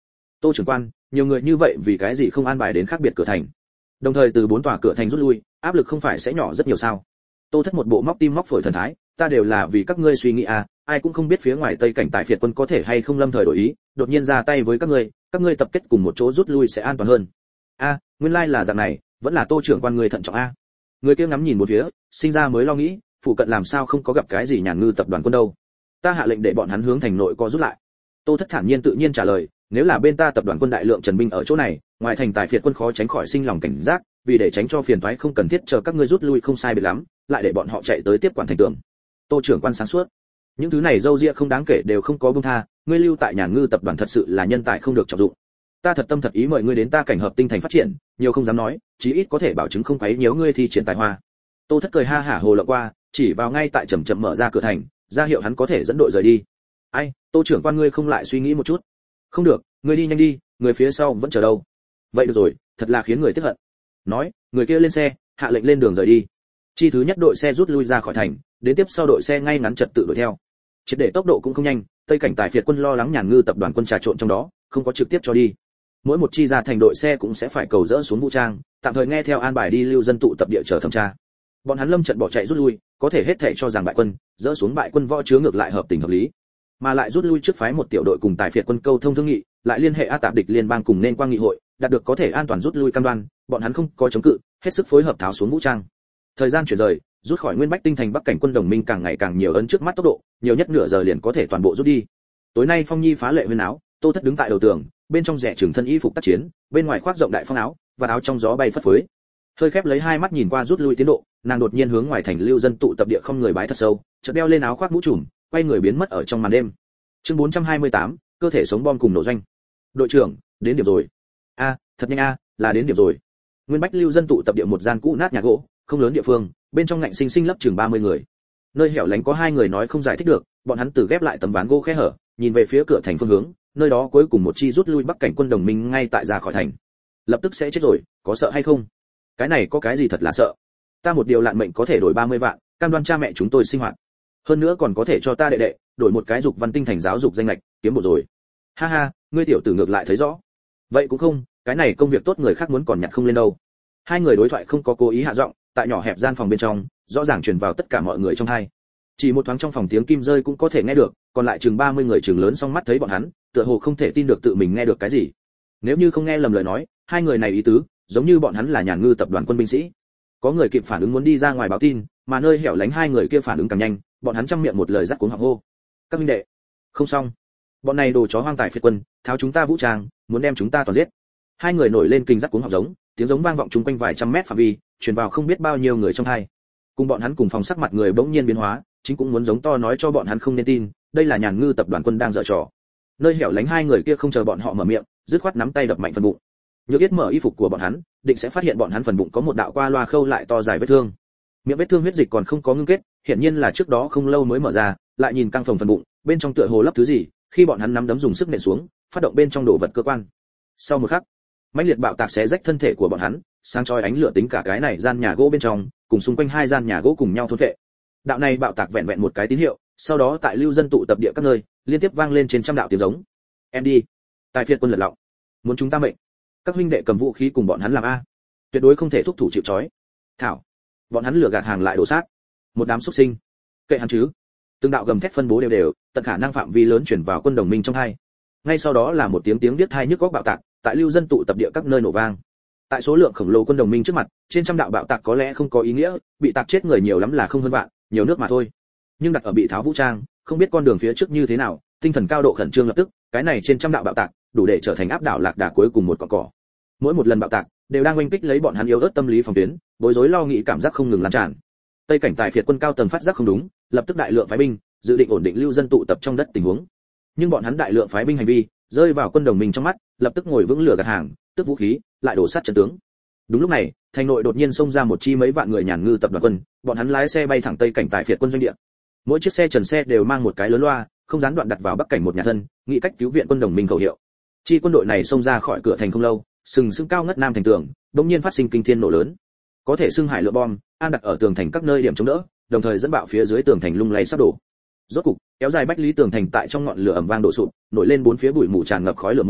Tô trưởng quan, nhiều người như vậy vì cái gì không an bài đến khác biệt cửa thành? Đồng thời từ 4 tòa cửa thành rút lui, áp lực không phải sẽ nhỏ rất nhiều sao? Tô Thất một bộ móc tim móc phổi thần thái, ta đều là vì các ngươi suy nghĩ à, ai cũng không biết phía ngoài Tây cảnh tại phiệt quân có thể hay không lâm thời đổi ý, đột nhiên ra tay với các ngươi tập kết cùng một chỗ rút lui sẽ an toàn hơn. A, nguyên lai là dạng này, vẫn là Tô trưởng quan người thận trọng a. Người kia ngắm nhìn một phía, sinh ra mới lo nghĩ, phụ cận làm sao không có gặp cái gì Nhàn Ngư tập đoàn quân đâu. Ta hạ lệnh để bọn hắn hướng thành nội co rút lại. Tô Thất thản nhiên tự nhiên trả lời, nếu là bên ta tập đoàn quân đại lượng trần binh ở chỗ này, ngoài thành tài phiệt quân khó tránh khỏi sinh lòng cảnh giác, vì để tránh cho phiền toái không cần thiết chờ các ngươi rút lui không sai biệt lắm, lại để bọn họ chạy tới tiếp quản thành tường. Tô trưởng quan sáng suốt. Những thứ này dâu ria không đáng kể đều không có buông tha, ngươi lưu tại Nhàn Ngư tập đoàn thật sự là nhân tài không được trọng dụng. Ta thật tâm thật ý mời ngươi đến ta cảnh hợp tinh thành phát triển, nhiều không dám nói, chí ít có thể bảo chứng không quấy nhiễu ngươi thi triển tài hoa. Tô Thất cười ha hả hồ lộng qua, chỉ vào ngay tại chậm chậm mở ra cửa thành, ra hiệu hắn có thể dẫn đội rời đi. Ai, Tô trưởng quan ngươi không lại suy nghĩ một chút? Không được, ngươi đi nhanh đi, người phía sau vẫn chờ đâu. Vậy được rồi, thật là khiến người tức hận. Nói, người kia lên xe, hạ lệnh lên đường rời đi. Chi thứ nhất đội xe rút lui ra khỏi thành, đến tiếp sau đội xe ngay ngắn trật tự đuổi theo. Triệt để tốc độ cũng không nhanh, Tây cảnh tài phiệt quân lo lắng Nhàn Ngư tập đoàn quân trà trộn trong đó, không có trực tiếp cho đi. Mỗi một chi ra thành đội xe cũng sẽ phải cầu dỡ xuống vũ trang, tạm thời nghe theo an bài đi lưu dân tụ tập địa chờ thẩm tra. Bọn hắn lâm trận bỏ chạy rút lui, có thể hết thảy cho rằng bại quân, dỡ xuống bại quân võ chứa ngược lại hợp tình hợp lý. Mà lại rút lui trước phái một tiểu đội cùng tài phiệt quân câu thông thương nghị, lại liên hệ A Tạp địch liên bang cùng nên quang nghị hội, đạt được có thể an toàn rút lui cam đoan, bọn hắn không có chống cự, hết sức phối hợp tháo xuống vũ trang. Thời gian chuyển rời, rút khỏi Nguyên Bách Tinh thành Bắc cảnh quân đồng minh càng ngày càng nhiều ấn trước mắt tốc độ, nhiều nhất nửa giờ liền có thể toàn bộ rút đi. Tối nay phong nhi phá lệ huyên áo, Tô Thất đứng tại đầu tường, bên trong rẻ trường thân y phục tác chiến, bên ngoài khoác rộng đại phong áo, và áo trong gió bay phất phới. Hơi khép lấy hai mắt nhìn qua rút lui tiến độ, nàng đột nhiên hướng ngoài thành lưu dân tụ tập địa không người bái thật sâu, chợt đeo lên áo khoác mũ trùm, quay người biến mất ở trong màn đêm. Chương 428, cơ thể sống bom cùng nổ doanh. Đội trưởng, đến điểm rồi. A, thật nhanh a, là đến điểm rồi. Nguyên Bách lưu dân tụ tập địa một gian cũ nát nhà gỗ, không lớn địa phương, bên trong ngạnh sinh sinh lấp chừng 30 người. Nơi hẻo lánh có hai người nói không giải thích được, bọn hắn từ ghép lại tấm ván gỗ khe hở, nhìn về phía cửa thành phương hướng, nơi đó cuối cùng một chi rút lui Bắc cảnh quân đồng minh ngay tại ra khỏi thành. Lập tức sẽ chết rồi, có sợ hay không? Cái này có cái gì thật là sợ? Ta một điều lạn mệnh có thể đổi 30 vạn, cam đoan cha mẹ chúng tôi sinh hoạt. Hơn nữa còn có thể cho ta đệ đệ đổi một cái dục văn tinh thành giáo dục danh lệch, kiếm một rồi. Ha ha, ngươi tiểu tử ngược lại thấy rõ. Vậy cũng không, cái này công việc tốt người khác muốn còn nhặt không lên đâu. Hai người đối thoại không có cố ý hạ giọng, tại nhỏ hẹp gian phòng bên trong, rõ ràng truyền vào tất cả mọi người trong tai. Chỉ một thoáng trong phòng tiếng kim rơi cũng có thể nghe được, còn lại chừng 30 người chừng lớn song mắt thấy bọn hắn, tựa hồ không thể tin được tự mình nghe được cái gì. Nếu như không nghe lầm lời nói, hai người này ý tứ, giống như bọn hắn là Nhàn Ngư tập đoàn quân binh sĩ. Có người kịp phản ứng muốn đi ra ngoài báo tin, mà nơi hẻo lánh hai người kia phản ứng càng nhanh, bọn hắn trăm miệng một lời dắt cuống họng hô. Các huynh đệ, không xong. Bọn này đồ chó hoang tài phiệt quân, tháo chúng ta vũ trang, muốn đem chúng ta toàn giết. Hai người nổi lên kinh dắt cuống họng giống, tiếng giống vang vọng chung quanh vài trăm mét phạm vi, truyền vào không biết bao nhiêu người trong tai. Cùng bọn hắn cùng phòng sắc mặt người bỗng nhiên biến hóa, chính cũng muốn giống to nói cho bọn hắn không nên tin, đây là Nhàn Ngư tập đoàn quân đang giở trò. Nơi hẻo lánh hai người kia không chờ bọn họ mở miệng, dứt khoát nắm tay đập mạnh phần bụng. Nhược Yết mở y phục của bọn hắn, định sẽ phát hiện bọn hắn phần bụng có một đạo qua loa khâu lại to dài vết thương. Miệng vết thương huyết dịch còn không có ngưng kết, hiển nhiên là trước đó không lâu mới mở ra, lại nhìn căng phồng phần bụng, bên trong tựa hồ lấp thứ gì, khi bọn hắn nắm đấm dùng sức nện xuống, phát động bên trong đồ vật cơ quan. Sau một khắc, mãnh liệt bạo tạc xé rách thân thể của bọn hắn, sáng chói ánh lửa tính cả cái này gian nhà gỗ bên trong, cùng xung quanh hai gian nhà gỗ cùng nhau thôn phệ. Đạo này bạo tạc vẹn vẹn một cái tín hiệu, sau đó tại lưu dân tụ tập địa các nơi, liên tiếp vang lên trên trăm đạo tiếng giống. Em đi, tài phiệt quân lật lọng, muốn chúng ta mệnh. Các huynh đệ cầm vũ khí cùng bọn hắn làm a, tuyệt đối không thể thúc thủ chịu trói. Thảo, bọn hắn lừa gạt hàng lại đổ sát, một đám xuất sinh. Kệ hắn chứ. Từng đạo gầm thét phân bố đều đều, tận khả năng phạm vi lớn chuyển vào quân đồng minh trong hai. Ngay sau đó là một tiếng điếc tai nhức óc bạo tạc, tại lưu dân tụ tập địa các nơi nổ vang. Tại số lượng khổng lồ quân đồng minh trước mặt, trên trăm đạo bạo tạc có lẽ không có ý nghĩa, bị tạc chết người nhiều lắm là không hơn vạn, nhiều nước mà thôi. Nhưng đặt ở bị tháo vũ trang, không biết con đường phía trước như thế nào, tinh thần cao độ khẩn trương lập tức, cái này trên trăm đạo bạo tạc, đủ để trở thành áp đảo lạc đà cuối cùng một cọng cỏ. Mỗi một lần bạo tạc, đều đang oanh kích lấy bọn hắn yếu ớt tâm lý phòng tuyến, bối rối lo nghĩ cảm giác không ngừng lan tràn. Tây cảnh tài phiệt quân cao tầng phát giác không đúng, lập tức đại lượng phái binh, dự định ổn định lưu dân tụ tập trong đất tình huống. Nhưng bọn hắn đại lượng phái binh hành vi, rơi vào quân đồng minh trong mắt, lập tức ngồi vững lửa gạt hàng, tức vũ khí, lại đổ sát trận tướng. Đúng lúc này, thành nội đột nhiên xông ra một chi mấy vạn người Nhàn Ngư tập đoàn quân, bọn hắn lái xe bay thẳng Tây cảnh tài phiệt quân doanh địa. Mỗi chiếc xe trần xe đều mang một cái lớn loa, không gián đoạn đặt vào Bắc cảnh một nhà thân, nghĩ cách cứu viện quân đồng minh khẩu hiệu. Chi quân đội này xông ra khỏi cửa thành không lâu, sừng sững cao ngất nam thành tường, đột nhiên phát sinh kinh thiên nổ lớn. Có thể xưng hải lửa bom, an đặt ở tường thành các nơi điểm chống đỡ, đồng thời dẫn bạo phía dưới tường thành lung lay sắp đổ. Rốt cục, kéo dài bách lý tường thành tại trong ngọn lửa ầm vang đổ sụp, nổi lên bốn phía bụi mù tràn ngập khói lửa mùi,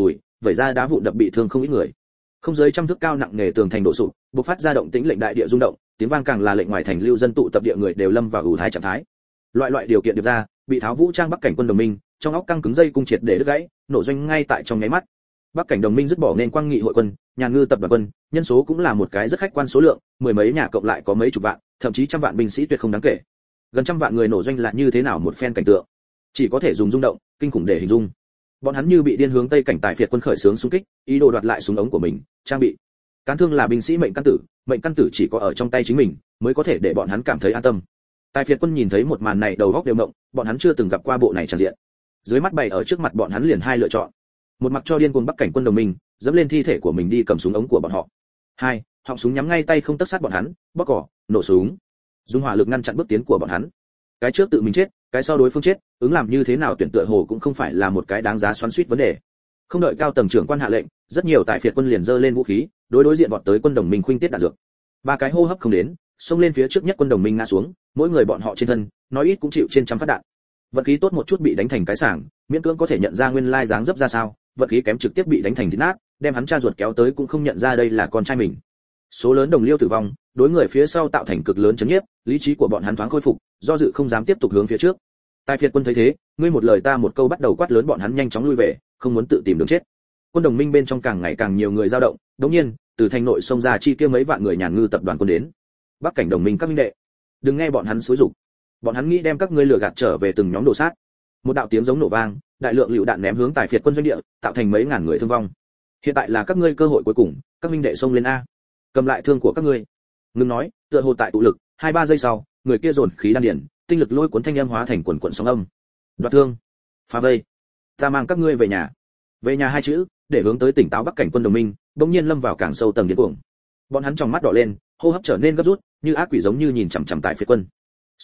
vẩy ra đá vụn đập bị thương không ít người. Không dưới trăm thước cao nặng nề tường thành đổ sụp, bộc phát ra động tĩnh lệnh đại địa rung động, tiếng vang càng là lệnh ngoài thành lưu dân tụ tập địa người đều lâm vào ủ thái trạng thái. Loại điều kiện điệp ra, bị tháo vũ trang Bắc cảnh quân đồng minh, trong óc căng cứng dây cung triệt để đứt gãy, nổ doanh ngay tại trong nháy mắt. Bắc cảnh đồng minh dứt bỏ nên quang nghị hội quân, Nhàn Ngư tập đoàn quân, nhân số cũng là một cái rất khách quan số lượng, mười mấy nhà cộng lại có mấy chục vạn, thậm chí trăm vạn binh sĩ tuyệt không đáng kể. Gần trăm vạn người nổ doanh là như thế nào một phen cảnh tượng, chỉ có thể dùng rung động, kinh khủng để hình dung. Bọn hắn như bị điên hướng Tây cảnh Tài Phiệt quân khởi xướng xung kích, ý đồ đoạt lại súng ống của mình, trang bị. Cán thương là binh sĩ mệnh căn tử chỉ có ở trong tay chính mình mới có thể để bọn hắn cảm thấy an tâm. Tài Phiệt quân nhìn thấy một màn này đầu óc đều động, bọn hắn chưa từng gặp qua bộ này tràn diện. Dưới mắt bày ở trước mặt bọn hắn liền hai lựa chọn. Một mặt cho điên cuồng Bắc cảnh quân đồng minh, dẫm lên thi thể của mình đi cầm súng ống của bọn họ. Hai, họng súng nhắm ngay tay không tất sát bọn hắn, bóp cỏ, nổ súng. Dùng hỏa lực ngăn chặn bước tiến của bọn hắn. Cái trước tự mình chết, cái sau đối phương chết, ứng làm như thế nào tuyển tựa hồ cũng không phải là một cái đáng giá xoắn xuýt vấn đề. Không đợi cao tầng trưởng quan hạ lệnh, rất nhiều Tài Phiệt quân liền giơ lên vũ khí, đối diện vọt tới quân đồng minh khuynh tiết đạn dược. Ba cái hô hấp không đến, xông lên phía trước nhất quân đồng minh ngã xuống, mỗi người bọn họ trên thân, nói ít cũng chịu trên trăm phát đạn. Vận khí tốt một chút bị đánh thành cái sảng, miễn cưỡng có thể nhận ra nguyên lai dáng dấp ra sao, vận khí kém trực tiếp bị đánh thành thịt nát, đem hắn cha ruột kéo tới cũng không nhận ra đây là con trai mình. Số lớn đồng liêu tử vong, đối người phía sau tạo thành cực lớn chấn nhiếp, lý trí của bọn hắn thoáng khôi phục, do dự không dám tiếp tục hướng phía trước. Tài Phiệt quân thấy thế, ngươi một lời ta một câu bắt đầu quát lớn bọn hắn nhanh chóng lui về, không muốn tự tìm đường chết. Quân đồng minh bên trong càng ngày càng nhiều người dao động, đống nhiên, từ thành nội xông ra chi kia mấy vạn người Nhàn Ngư tập đoàn quân đến. Bắc cảnh đồng minh các minh đệ, đừng nghe bọn hắn xúi giục. Bọn hắn nghĩ đem các ngươi lừa gạt trở về từng nhóm đồ sát. Một đạo tiếng giống nổ vang, đại lượng lựu đạn ném hướng Tài Phiệt quân doanh địa, tạo thành mấy ngàn người thương vong. Hiện tại là các ngươi cơ hội cuối cùng, các minh đệ xông lên a. Cầm lại thương của các ngươi. Ngừng nói, tựa hồ tại tụ lực, 2-3 giây sau, người kia dồn khí đan điền, tinh lực lôi cuốn thanh âm hóa thành quần quần sóng âm. Đoạt thương, phá vây, ta mang các ngươi về nhà. Về nhà hai chữ, để hướng tới tỉnh táo Bắc cảnh quân đồng minh, bỗng nhiên lâm vào càng sâu tầng điên cuồng. Bọn hắn trong mắt đỏ lên, hô hấp trở nên gấp rút, như ác quỷ giống như nhìn chằm chằm Tài Phiệt quân.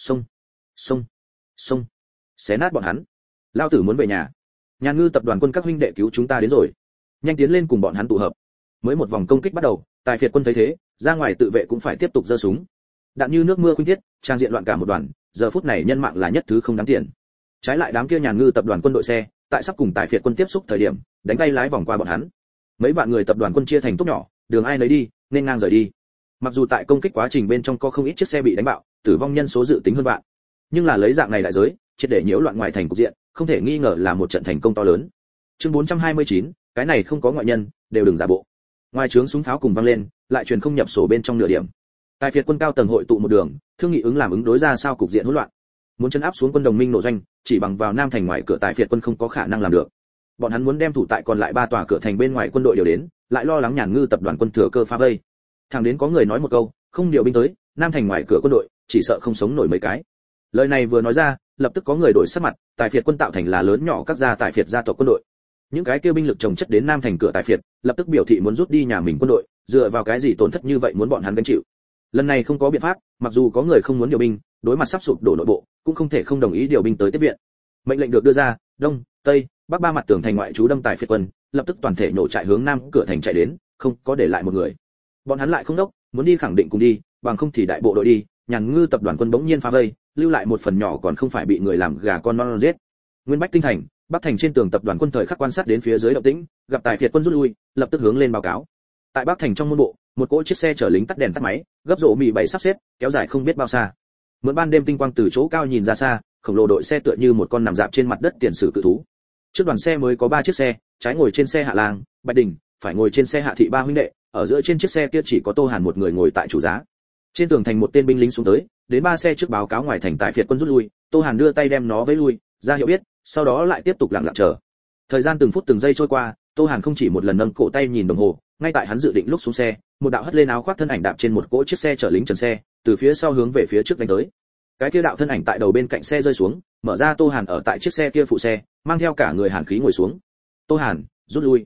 Xông, xé nát bọn hắn. Lao tử muốn về nhà. Nhàn Ngư tập đoàn quân các huynh đệ cứu chúng ta đến rồi. Nhanh tiến lên cùng bọn hắn tụ hợp. Mới một vòng công kích bắt đầu, Tài Phiệt quân thấy thế, ra ngoài tự vệ cũng phải tiếp tục giơ súng. Đạn như nước mưa khuynh thiết, trang diện loạn cả một đoàn, giờ phút này nhân mạng là nhất thứ không đáng tiền. Trái lại đám kia Nhàn Ngư tập đoàn quân đội xe, tại sắp cùng Tài Phiệt quân tiếp xúc thời điểm, đánh tay lái vòng qua bọn hắn. Mấy vạn người tập đoàn quân chia thành tốp nhỏ, đường ai nấy đi, nên ngang rời đi. Mặc dù tại công kích quá trình bên trong có không ít chiếc xe bị đánh bạo, tử vong nhân số dự tính hơn vạn, nhưng là lấy dạng này đại giới, triệt để nhiễu loạn ngoài thành cục diện, không thể nghi ngờ là một trận thành công to lớn. Chương 429, cái này không có ngoại nhân, đều đừng giả bộ. Ngoài trướng súng pháo cùng vang lên, lại truyền không nhập sổ bên trong nửa điểm. Tài Phiệt quân cao tầng hội tụ một đường, thương nghị ứng đối ra sao cục diện hỗn loạn. Muốn chấn áp xuống quân đồng minh nổ doanh, chỉ bằng vào Nam thành ngoài cửa Tài Phiệt quân không có khả năng làm được. Bọn hắn muốn đem thủ tại còn lại 3 tòa cửa thành bên ngoài quân đội điều đến, lại lo lắng Nhàn Ngư tập đoàn quân thừa cơ phá vây. Thẳng đến có người nói một câu, không điều binh tới, Nam thành ngoài cửa quân đội, chỉ sợ không sống nổi mấy cái. Lời này vừa nói ra, lập tức có người đổi sắc mặt, Tài Phiệt quân tạo thành là lớn nhỏ các gia Tài Phiệt gia tộc quân đội. Những cái kia binh lực chồng chất đến Nam thành cửa Tài Phiệt, lập tức biểu thị muốn rút đi nhà mình quân đội, dựa vào cái gì tổn thất như vậy muốn bọn hắn gánh chịu. Lần này không có biện pháp, mặc dù có người không muốn điều binh, đối mặt sắp sụp đổ nội bộ, cũng không thể không đồng ý điều binh tới tiếp viện. Mệnh lệnh được đưa ra, đông, tây, bắc 3 mặt tường thành ngoại trú đâm Tài Phiệt quân, lập tức toàn thể nổ chạy hướng nam cửa thành chạy đến, không có để lại một người. Bọn hắn lại không đốc, muốn đi khẳng định cùng đi, bằng không thì đại bộ đội đi, Nhàn Ngư tập đoàn quân bỗng nhiên phá vây, lưu lại một phần nhỏ còn không phải bị người làm gà con non giết. Nguyên Bách Tinh thành, Bắc thành trên tường tập đoàn quân thời khắc quan sát đến phía dưới động tĩnh, gặp Tài Phiệt quân rút lui, lập tức hướng lên báo cáo. Tại Bắc thành trong môn bộ, một cỗ chiếc xe chở lính tắt đèn tắt máy, gấp rộ mì 7 sắp xếp, kéo dài không biết bao xa. Mượn ban đêm tinh quang từ chỗ cao nhìn ra xa, khổng lồ đội xe tựa như một con nằm dạp trên mặt đất tiền sử cự thú. Trước đoàn xe mới có 3 chiếc xe, trái ngồi trên xe Hạ Lang, Bạch Đình, phải ngồi trên xe Hạ Thị 3 huynh đệ, ở giữa trên chiếc xe kia chỉ có Tô Hàn một người ngồi tại chủ giá. Trên tường thành một tên binh lính xuống tới, đến 3 xe trước báo cáo ngoài thành Tài Phiệt quân rút lui, Tô Hàn đưa tay đem nó vẫy lui, ra hiệu biết, sau đó lại tiếp tục lặng lặng chờ. Thời gian từng phút từng giây trôi qua, Tô Hàn không chỉ một lần nâng cổ tay nhìn đồng hồ, ngay tại hắn dự định lúc xuống xe, một đạo hất lên áo khoác thân ảnh đạp trên một cỗ chiếc xe chở lính trần xe, từ phía sau hướng về phía trước đánh tới. Cái kia đạo thân ảnh tại đầu bên cạnh xe rơi xuống, mở ra Tô Hàn ở tại chiếc xe kia phụ xe, mang theo cả người hàn khí ngồi xuống. Tô Hàn, rút lui.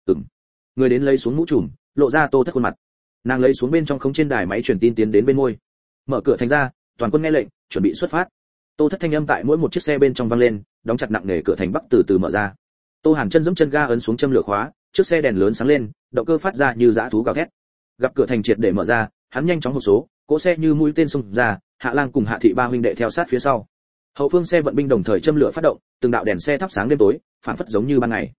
Người đến lấy xuống mũ trùm, lộ ra Tô Thất khuôn mặt. Nàng lấy xuống bên trong không trên đài máy truyền tin tiến đến bên môi. Mở cửa thành ra, toàn quân nghe lệnh, chuẩn bị xuất phát. Tô Thất thanh âm tại mỗi một chiếc xe bên trong vang lên, đóng chặt nặng nề cửa thành bắc từ từ mở ra. Tô Hàn chân giẫm chân ga ấn xuống châm lửa khóa, trước xe đèn lớn sáng lên, động cơ phát ra như dã thú gào thét. Gặp cửa thành triệt để mở ra, hắn nhanh chóng hộp số, cỗ xe như mũi tên xông ra, Hạ Lang cùng Hạ Thị 3 huynh đệ theo sát phía sau. Hậu phương xe vận binh đồng thời châm lửa phát động, từng đạo đèn xe thắp sáng đêm tối, phản phất giống như ban ngày.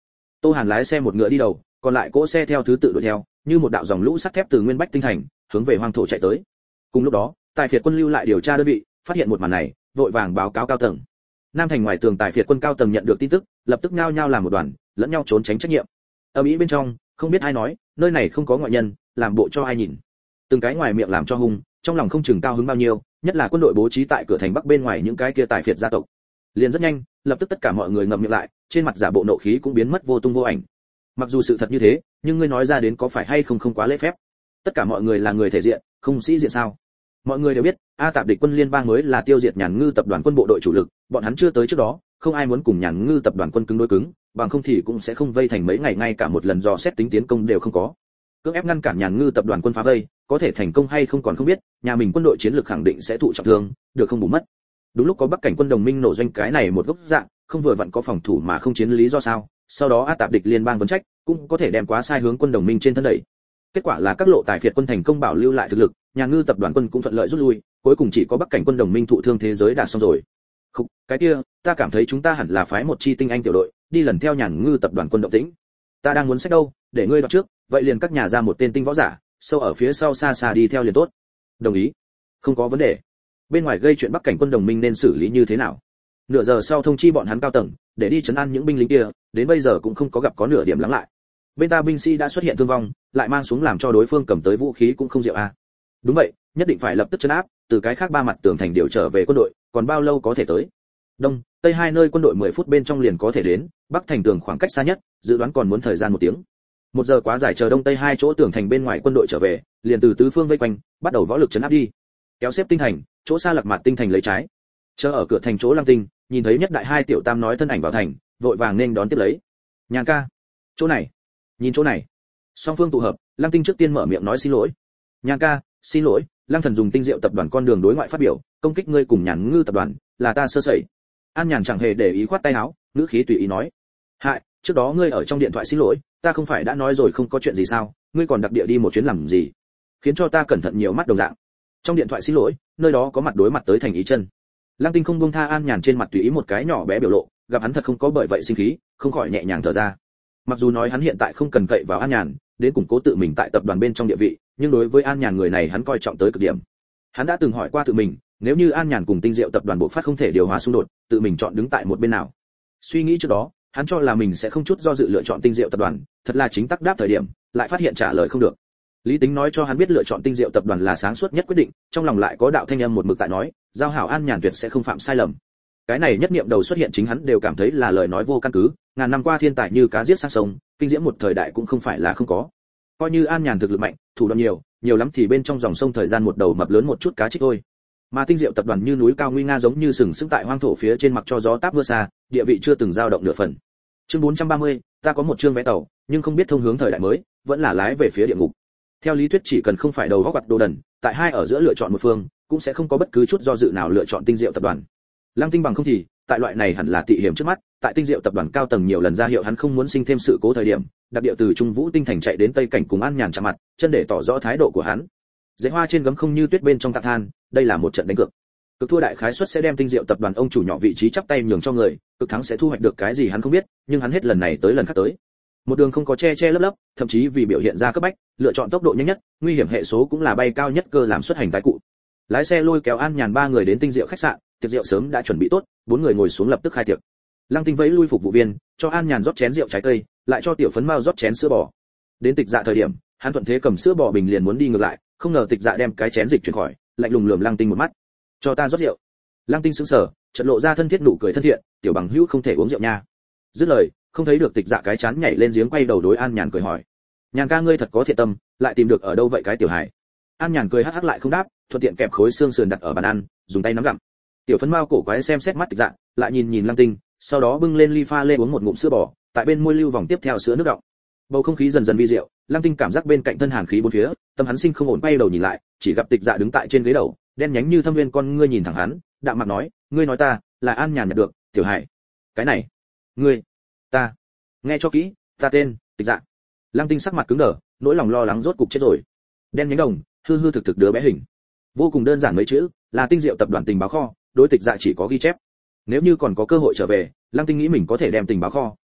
Tô Hàn lái xe một ngựa đi đầu, còn lại cỗ xe theo thứ tự đuổi theo, như một đạo dòng lũ sắt thép từ Nguyên Bách tinh thành hướng về hoang thổ chạy tới. Cùng lúc đó, Tài Phiệt quân lưu lại điều tra đơn vị, phát hiện một màn này, vội vàng báo cáo cao tầng. Nam thành ngoài tường Tài Phiệt quân cao tầng nhận được tin tức, lập tức nhao nhao làm một đoàn, lẫn nhau trốn tránh trách nhiệm. Ở Mỹ bên trong, không biết ai nói, nơi này không có ngoại nhân, làm bộ cho ai nhìn. Từng cái ngoài miệng làm cho hung, trong lòng không chừng cao hứng bao nhiêu, nhất là quân đội bố trí tại cửa thành Bắc bên ngoài những cái kia Tài Phiệt gia tộc. Liền rất nhanh, lập tức tất cả mọi người ngậm miệng lại, trên mặt giả bộ nộ khí cũng biến mất vô tung vô ảnh. Mặc dù sự thật như thế, nhưng ngươi nói ra đến có phải hay không không quá lễ phép. Tất cả mọi người là người thể diện, không sĩ diện sao? Mọi người đều biết, A Tạp địch quân liên bang mới là tiêu diệt Nhàn Ngư tập đoàn quân bộ đội chủ lực, bọn hắn chưa tới trước đó, không ai muốn cùng Nhàn Ngư tập đoàn quân cứng đối cứng, bằng không thì cũng sẽ không vây thành mấy ngày, ngay cả một lần dò xét tính tiến công đều không có. Cưỡng ép ngăn cản Nhàn Ngư tập đoàn quân phá vây, có thể thành công hay không còn không biết, nhà mình quân đội chiến lược khẳng định sẽ thụ trọng thương, được không bù mất. Đúng lúc có Bắc cảnh quân đồng minh nổ doanh cái này một gốc dạng, không vừa vặn có phòng thủ mà không chiến lý do sao? Sau đó A Tạp địch liên bang vấn trách, cũng có thể đem quá sai hướng quân đồng minh trên thân đẩy. Kết quả là các lộ Tài Phiệt quân thành công bảo lưu lại thực lực, Nhàn Ngư tập đoàn quân cũng thuận lợi rút lui, cuối cùng chỉ có Bắc cảnh quân đồng minh thụ thương thế giới đạt xong rồi. Không, cái kia, ta cảm thấy chúng ta hẳn là phái một chi tinh anh tiểu đội, đi lần theo Nhàn Ngư tập đoàn quân động tĩnh. Ta đang muốn xét đâu, để ngươi đoạt trước, vậy liền các nhà ra một tên tinh võ giả, sâu ở phía sau xa xa đi theo liền tốt. Đồng ý. Không có vấn đề. Bên ngoài gây chuyện Bắc cảnh quân đồng minh nên xử lý như thế nào? Nửa giờ sau thông chi bọn hắn cao tầng, để đi trấn an những binh lính kia, đến bây giờ cũng không có gặp có nửa điểm lắng lại. Bên ta binh sĩ đã xuất hiện thương vong, lại mang xuống làm cho đối phương cầm tới vũ khí cũng không diệu a. Đúng vậy, nhất định phải lập tức trấn áp, từ cái khác ba mặt tường thành điều trở về quân đội, còn bao lâu có thể tới? Đông, Tây hai nơi quân đội 10 phút bên trong liền có thể đến, Bắc thành tường khoảng cách xa nhất, dự đoán còn muốn thời gian 1 tiếng. 1 giờ quá dài chờ Đông Tây hai chỗ tường thành bên ngoài quân đội trở về, liền từ tứ phương vây quanh, bắt đầu võ lực trấn áp đi. Kéo xếp tinh thành, chỗ xa Lạc Mạt tinh thành lấy trái. Chờ ở cửa thành chỗ Lăng Tinh, nhìn thấy nhất đại hai tiểu tam nói thân ảnh vào thành, vội vàng nên đón tiếp lấy. Nhàn ca, chỗ này, nhìn chỗ này. Song phương tụ hợp, Lăng Tinh trước tiên mở miệng nói xin lỗi. Nhàn ca, xin lỗi, Lăng Thần dùng Tinh Diệu tập đoàn con đường đối ngoại phát biểu, công kích ngươi cùng Nhàn Ngư tập đoàn, là ta sơ sẩy. An Nhàn chẳng hề để ý khoát tay áo, ngữ khí tùy ý nói. Hại, trước đó ngươi ở trong điện thoại xin lỗi, ta không phải đã nói rồi không có chuyện gì sao, ngươi còn đặc địa đi một chuyến làm gì? Khiến cho ta cẩn thận nhiều mắt đồng dạng. Trong điện thoại xin lỗi, nơi đó có mặt đối mặt tới thành ý chân. Lăng Tinh không buông tha An Nhàn trên mặt tùy ý một cái nhỏ bé biểu lộ, gặp hắn thật không có bởi vậy sinh khí, không khỏi nhẹ nhàng thở ra. Mặc dù nói hắn hiện tại không cần cậy vào An Nhàn, đến củng cố tự mình tại tập đoàn bên trong địa vị, nhưng đối với An Nhàn người này hắn coi trọng tới cực điểm. Hắn đã từng hỏi qua tự mình, nếu như An Nhàn cùng Tinh Diệu tập đoàn bộ phát không thể điều hòa xung đột, tự mình chọn đứng tại một bên nào? Suy nghĩ trước đó, hắn cho là mình sẽ không chút do dự lựa chọn Tinh Diệu tập đoàn, thật là chính tắc đáp thời điểm, lại phát hiện trả lời không được. Lý tính nói cho hắn biết lựa chọn Tinh Diệu tập đoàn là sáng suốt nhất quyết định, trong lòng lại có đạo thanh âm một mực tại nói, giao hảo An Nhàn tuyệt sẽ không phạm sai lầm. Cái này nhất niệm đầu xuất hiện chính hắn đều cảm thấy là lời nói vô căn cứ, ngàn năm qua thiên tài như cá giết sang sông, kinh diễm một thời đại cũng không phải là không có. Coi như An Nhàn thực lực mạnh, thủ đoạn nhiều, nhiều lắm thì bên trong dòng sông thời gian một đầu mập lớn một chút cá trích thôi. Mà Tinh Diệu tập đoàn như núi cao nguy nga giống như sừng sững tại hoang thổ phía trên mặc cho gió táp mưa xa, địa vị chưa từng dao động nửa phần. Chương 430, ta có một chương vé tàu, nhưng không biết thông hướng thời đại mới, vẫn là lái về phía địa ngục. Theo lý thuyết chỉ cần không phải đầu góc quặt đồ đần, tại hai ở giữa lựa chọn một phương, cũng sẽ không có bất cứ chút do dự nào lựa chọn Tinh Diệu tập đoàn. Lăng Tinh bằng không thì, tại loại này hẳn là tị hiểm trước mắt, tại Tinh Diệu tập đoàn cao tầng nhiều lần ra hiệu hắn không muốn sinh thêm sự cố thời điểm, đặc địa từ Trung Vũ tinh thành chạy đến Tây cảnh cùng An Nhàn chạm mặt, chân để tỏ rõ thái độ của hắn. Dễ hoa trên gấm không như tuyết bên trong tạc than, đây là một trận đánh cược. Cực thua đại khái suất sẽ đem Tinh Diệu tập đoàn ông chủ nhỏ vị trí chắp tay nhường cho người, cực thắng sẽ thu hoạch được cái gì hắn không biết, nhưng hắn hết lần này tới lần khác tới. Một đường không có che che lấp lấp, thậm chí vì biểu hiện ra cấp bách, lựa chọn tốc độ nhanh nhất, nguy hiểm hệ số cũng là bay cao nhất cơ làm xuất hành tái cụ. Lái xe lôi kéo An Nhàn ba người đến Tinh Diệu khách sạn, tiệc rượu sớm đã chuẩn bị tốt, 4 người ngồi xuống lập tức khai tiệc. Lăng Tinh vẫy lui phục vụ viên, cho An Nhàn rót chén rượu trái cây, lại cho Tiểu Phấn Mao rót chén sữa bò. Đến Tịch Dạ thời điểm, hắn thuận thế cầm sữa bò bình liền muốn đi ngược lại, không ngờ Tịch Dạ đem cái chén dịch chuyển khỏi, lạnh lùng lườm Lăng Tinh một mắt. "Cho ta rót rượu." Lăng Tinh sững sờ, chợt lộ ra thân thiết nụ cười thân thiện, "Tiểu bằng hữu không thể uống rượu nha." Dứt lời, không thấy được Tịch Dạ cái chán nhảy lên giếng quay đầu đối An Nhàn cười hỏi, "Nhàn ca ngươi thật có thiện tâm, lại tìm được ở đâu vậy cái tiểu hải?" An Nhàn cười hắc hắc lại không đáp, thuận tiện kẹp khối xương sườn đặt ở bàn ăn, dùng tay nắm gặm. Tiểu Phấn Mao cổ quái xem xét mắt Tịch Dạ, lại nhìn nhìn Lăng Tinh, sau đó bưng lên ly pha lê uống một ngụm sữa bò, tại bên môi lưu vòng tiếp theo sữa nước đọng. Bầu không khí dần dần vi diệu, Lăng Tinh cảm giác bên cạnh thân hàn khí bốn phía, tâm hắn sinh không ổn quay đầu nhìn lại, chỉ gặp Tịch Dạ đứng tại trên ghế đầu, đen nhánh như thâm viên con ngươi nhìn thẳng hắn, đạm mạc nói, "Ngươi nói ta, là An Nhàn nhận được, tiểu hải." "Cái này, ngươi, ta." "Nghe cho kỹ, ta tên Tịch Dạ." Lăng Tinh sắc mặt cứng đờ, nỗi lòng lo lắng rốt cục chết rồi. Đen nhánh đồng, hư hư thực thực đứa bé hình. Vô cùng đơn giản mấy chữ, là Tinh Diệu tập đoàn tình báo kho, đối Tịch Dạ chỉ có ghi chép. Nếu như còn có cơ hội trở về, Lăng Tinh nghĩ mình có thể đem tình báo kho,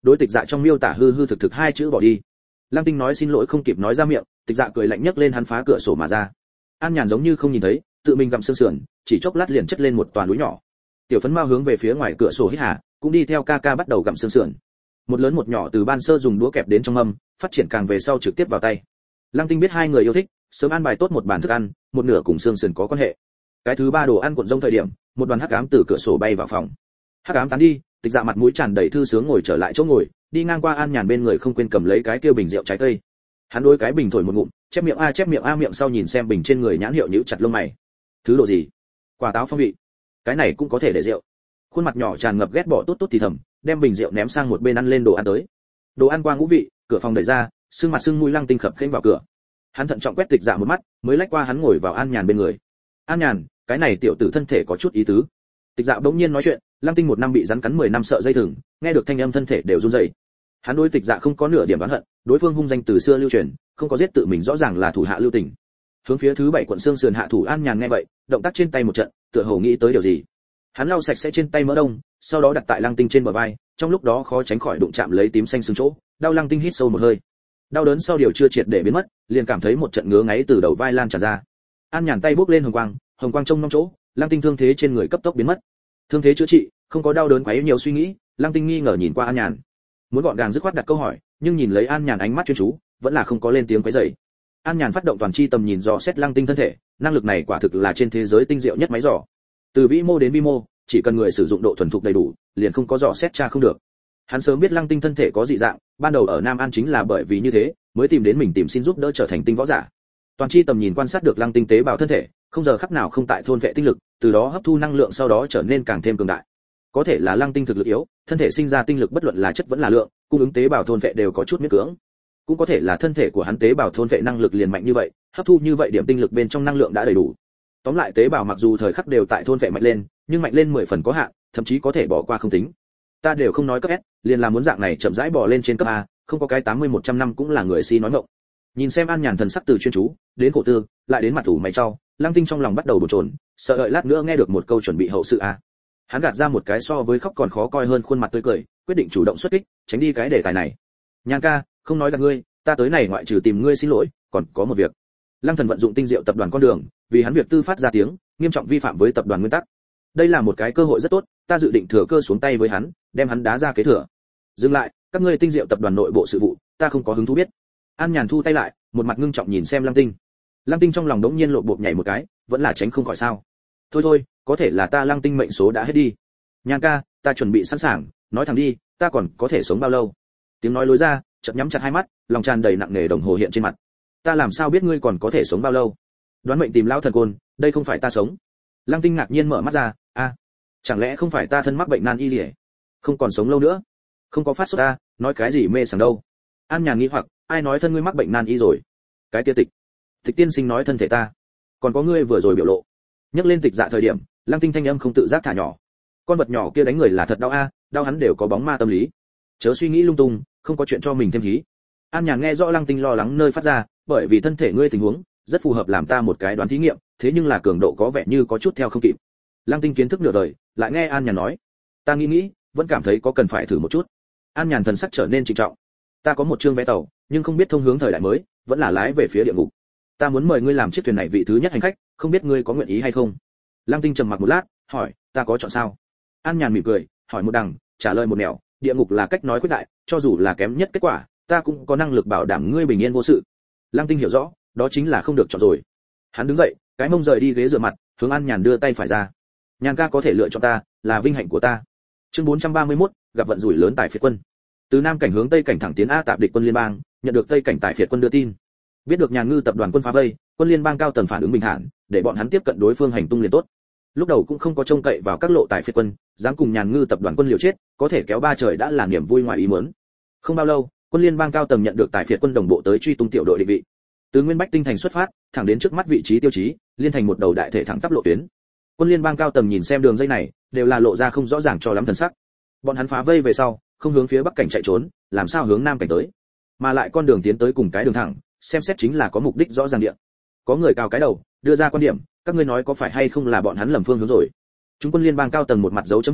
đối Tịch Dạ trong miêu tả hư hư thực thực hai chữ bỏ đi. Lăng Tinh nói xin lỗi không kịp nói ra miệng, Tịch Dạ cười lạnh nhấc lên hắn phá cửa sổ mà ra. An Nhàn giống như không nhìn thấy, tự mình gặm xương sườn, chỉ chốc lát liền chất lên một toàn núi nhỏ. Tiểu Phấn Mao hướng về phía ngoài cửa sổ hít hà, cũng đi theo ca ca bắt đầu gặm xương sườn. Một lớn một nhỏ từ ban sơ dùng đũa kẹp đến trong mâm, phát triển càng về sau trực tiếp vào tay. Lăng Tinh biết hai người yêu thích, sớm ăn bài tốt một bàn thức ăn, một nửa cùng xương sườn có quan hệ. Cái thứ ba đồ ăn cuộn rông thời điểm, một đoàn hắc ám từ cửa sổ bay vào phòng. Hắc ám tán đi, Tịch Dạ mặt mũi tràn đầy thư sướng ngồi trở lại chỗ ngồi, đi ngang qua An Nhàn bên người không quên cầm lấy cái kia bình rượu trái cây. Hắn đối cái bình thổi một ngụm, chép miệng a miệng sau nhìn xem bình trên người nhãn hiệu nhíu chặt lông mày. Thứ đồ gì? Quả táo phong vị. Cái này cũng có thể để rượu. Khuôn mặt nhỏ tràn ngập ghét bỏ tốt thì thầm, đem bình rượu ném sang một bên ăn lên đồ ăn tới. Đồ ăn qua ngũ vị, cửa phòng đẩy ra, sưng mặt sưng mũi Lăng Tinh khập khênh vào cửa. Hắn thận trọng quét Tịch Dạ một mắt, mới lách qua hắn ngồi vào An Nhàn bên người. An Nhàn, cái này tiểu tử thân thể có chút ý tứ. Tịch Dạ bỗng nhiên nói chuyện, Lăng Tinh một năm bị rắn cắn 10 năm sợ dây thừng, nghe được thanh âm thân thể đều run rẩy. Hắn đối Tịch Dạ không có nửa điểm oán hận, đối phương hung danh từ xưa lưu truyền, không có giết tự mình rõ ràng là thủ hạ lưu tình. Hướng phía thứ 7 quận xương sườn hạ thủ An Nhàn nghe vậy, động tác trên tay một trận, tựa hồ nghĩ tới điều gì. Hắn lau sạch sẽ trên tay mỡ đông, sau đó đặt tại Lăng Tinh trên bờ vai, trong lúc đó khó tránh khỏi đụng chạm lấy tím xanh sưng chỗ, đau. Lăng Tinh hít sâu một hơi. Đau đớn sau điều chưa triệt để biến mất, liền cảm thấy một trận ngứa ngáy từ đầu vai lan tràn ra. An Nhàn tay bốc lên hồng quang trông năm chỗ, Lăng Tinh thương thế trên người cấp tốc biến mất. Thương thế chữa trị, không có đau đớn quá nhiều suy nghĩ, Lăng Tinh nghi ngờ nhìn qua An Nhàn, muốn gọn gàng dứt khoát đặt câu hỏi, nhưng nhìn lấy An Nhàn ánh mắt chuyên chú, vẫn là không có lên tiếng quấy rầy. An Nhàn phát động toàn chi tầm nhìn dò xét Lăng Tinh thân thể, năng lực này quả thực là trên thế giới tinh diệu nhất máy dò. Từ vĩ mô đến vi mô, chỉ cần người sử dụng độ thuần thục đầy đủ, liền không có dò xét tra không được. Hắn sớm biết Lăng Tinh thân thể có dị dạng, ban đầu ở Nam An chính là bởi vì như thế, mới tìm đến mình tìm xin giúp đỡ trở thành tinh võ giả. Toàn chi tầm nhìn quan sát được Lăng Tinh tế bào thân thể, không giờ khắc nào không tại thôn vệ tinh lực, từ đó hấp thu năng lượng sau đó trở nên càng thêm cường đại. Có thể là Lăng Tinh thực lực yếu, thân thể sinh ra tinh lực bất luận là chất vẫn là lượng, cung ứng tế bào thôn vệ đều có chút miễn cưỡng. Cũng có thể là thân thể của hắn tế bào thôn vệ năng lực liền mạnh như vậy, hấp thu như vậy điểm tinh lực bên trong năng lượng đã đầy đủ. Tóm lại tế bào mặc dù thời khắc đều tại thôn vệ mạnh lên, nhưng mạnh lên 10 phần có hạn, thậm chí có thể bỏ qua không tính. Ta đều không nói cấp S, liền là muốn dạng này chậm rãi bò lên trên cấp A, không có cái 80-100 năm cũng là người si nói ngọng. Nhìn xem An Nhàn thần sắc từ chuyên chú đến khổ tư, lại đến mặt ủ mày chau, Lăng Tinh trong lòng bắt đầu bồn chồn, sợ đợi lát nữa nghe được một câu chuẩn bị hậu sự a. Hắn gạt ra một cái so với khóc còn khó coi hơn khuôn mặt tươi cười, quyết định chủ động xuất kích, tránh đi cái đề tài này. Nhàn ca, không nói gạt ngươi, ta tới này ngoại trừ tìm ngươi xin lỗi, còn có một việc. Lăng Thần vận dụng tinh diệu tập đoàn con đường, vì hắn việc tư phát ra tiếng, nghiêm trọng vi phạm với tập đoàn nguyên tắc. Đây là một cái cơ hội rất tốt, ta dự định thừa cơ xuống tay với hắn, đem hắn đá ra kế thừa. Dừng lại, các ngươi tinh diệu tập đoàn nội bộ sự vụ, ta không có hứng thú biết. An Nhàn thu tay lại, một mặt ngưng trọng nhìn xem Lăng Tinh. Lăng Tinh trong lòng đống nhiên lộ bộp nhảy một cái, vẫn là tránh không khỏi sao. Thôi, có thể là ta Lăng Tinh mệnh số đã hết đi. Nhàn ca, ta chuẩn bị sẵn sàng, nói thẳng đi, ta còn có thể sống bao lâu? Tiếng nói lối ra, chợt nhắm chặt hai mắt, lòng tràn đầy nặng nề đồng hồ hiện trên mặt. Ta làm sao biết ngươi còn có thể sống bao lâu? Đoán mệnh tìm lão thần côn, đây không phải ta sống. Lăng Tinh ngạc nhiên mở mắt ra, chẳng lẽ không phải ta thân mắc bệnh nan y gì? Không còn sống lâu nữa. Không có phát sốt ta, nói cái gì mê sảng đâu. An Nhàn nghi hoặc, ai nói thân ngươi mắc bệnh nan y rồi? Cái kia Tịch tiên sinh nói thân thể ta. Còn có ngươi vừa rồi biểu lộ. Nhắc lên Tịch Dạ thời điểm, Lăng Tinh thanh âm không tự giác thả nhỏ. Con vật nhỏ kia đánh người là thật đau đau hắn đều có bóng ma tâm lý. Chớ suy nghĩ lung tung, không có chuyện cho mình thêm hí. An Nhàn nghe rõ Lăng Tinh lo lắng nơi phát ra, bởi vì thân thể ngươi tình huống rất phù hợp làm ta một cái đoán thí nghiệm, thế nhưng là cường độ có vẻ như có chút theo không kịp. Lăng Tinh kiến thức nửa đời, lại nghe An Nhàn nói, ta nghĩ, vẫn cảm thấy có cần phải thử một chút. An Nhàn thần sắc trở nên trịnh trọng. Ta có một chương vé tàu, nhưng không biết thông hướng thời đại mới, vẫn là lái về phía địa ngục. Ta muốn mời ngươi làm chiếc thuyền này vị thứ nhất hành khách, không biết ngươi có nguyện ý hay không? Lăng Tinh trầm mặc một lát, hỏi, ta có chọn sao? An Nhàn mỉm cười, hỏi một đằng, trả lời một nẻo, địa ngục là cách nói khuyết đại, cho dù là kém nhất kết quả, ta cũng có năng lực bảo đảm ngươi bình yên vô sự. Lăng Tinh hiểu rõ, đó chính là không được chọn rồi. Hắn đứng dậy, cái mông rời đi ghế dựa mặt, hướng An Nhàn đưa tay phải ra. Nhàn ca có thể lựa chọn ta, là vinh hạnh của ta. Chương 431, gặp vận rủi lớn tại phiệt quân. Từ nam cảnh hướng tây cảnh thẳng tiến A Tạp địch quân liên bang, nhận được tây cảnh tại phiệt quân đưa tin. Biết được Nhàn Ngư tập đoàn quân phá vây, quân liên bang cao tầng phản ứng bình thản, để bọn hắn tiếp cận đối phương hành tung liền tốt. Lúc đầu cũng không có trông cậy vào các lộ tại phiệt quân, dám cùng Nhàn Ngư tập đoàn quân liều chết, có thể kéo ba trời đã là niềm vui ngoài ý muốn. Không bao lâu, quân liên bang cao tầng nhận được tại phiệt quân đồng bộ tới truy tung tiểu đội định vị. Từ Nguyên Bách tinh thành xuất phát, thẳng đến trước mắt vị trí tiêu chí, liên thành một đầu đại thể thẳng tắp lộ tuyến. Quân liên bang cao tầng nhìn xem đường dây này, đều là lộ ra không rõ ràng cho lắm thần sắc. Bọn hắn phá vây về sau, không hướng phía bắc cảnh chạy trốn, làm sao hướng nam cảnh tới? Mà lại con đường tiến tới cùng cái đường thẳng, xem xét chính là có mục đích rõ ràng địa. Có người cào cái đầu, đưa ra quan điểm, các ngươi nói có phải hay không là bọn hắn lầm phương hướng rồi? Chúng quân liên bang cao tầng một mặt dấu chấm hỏi,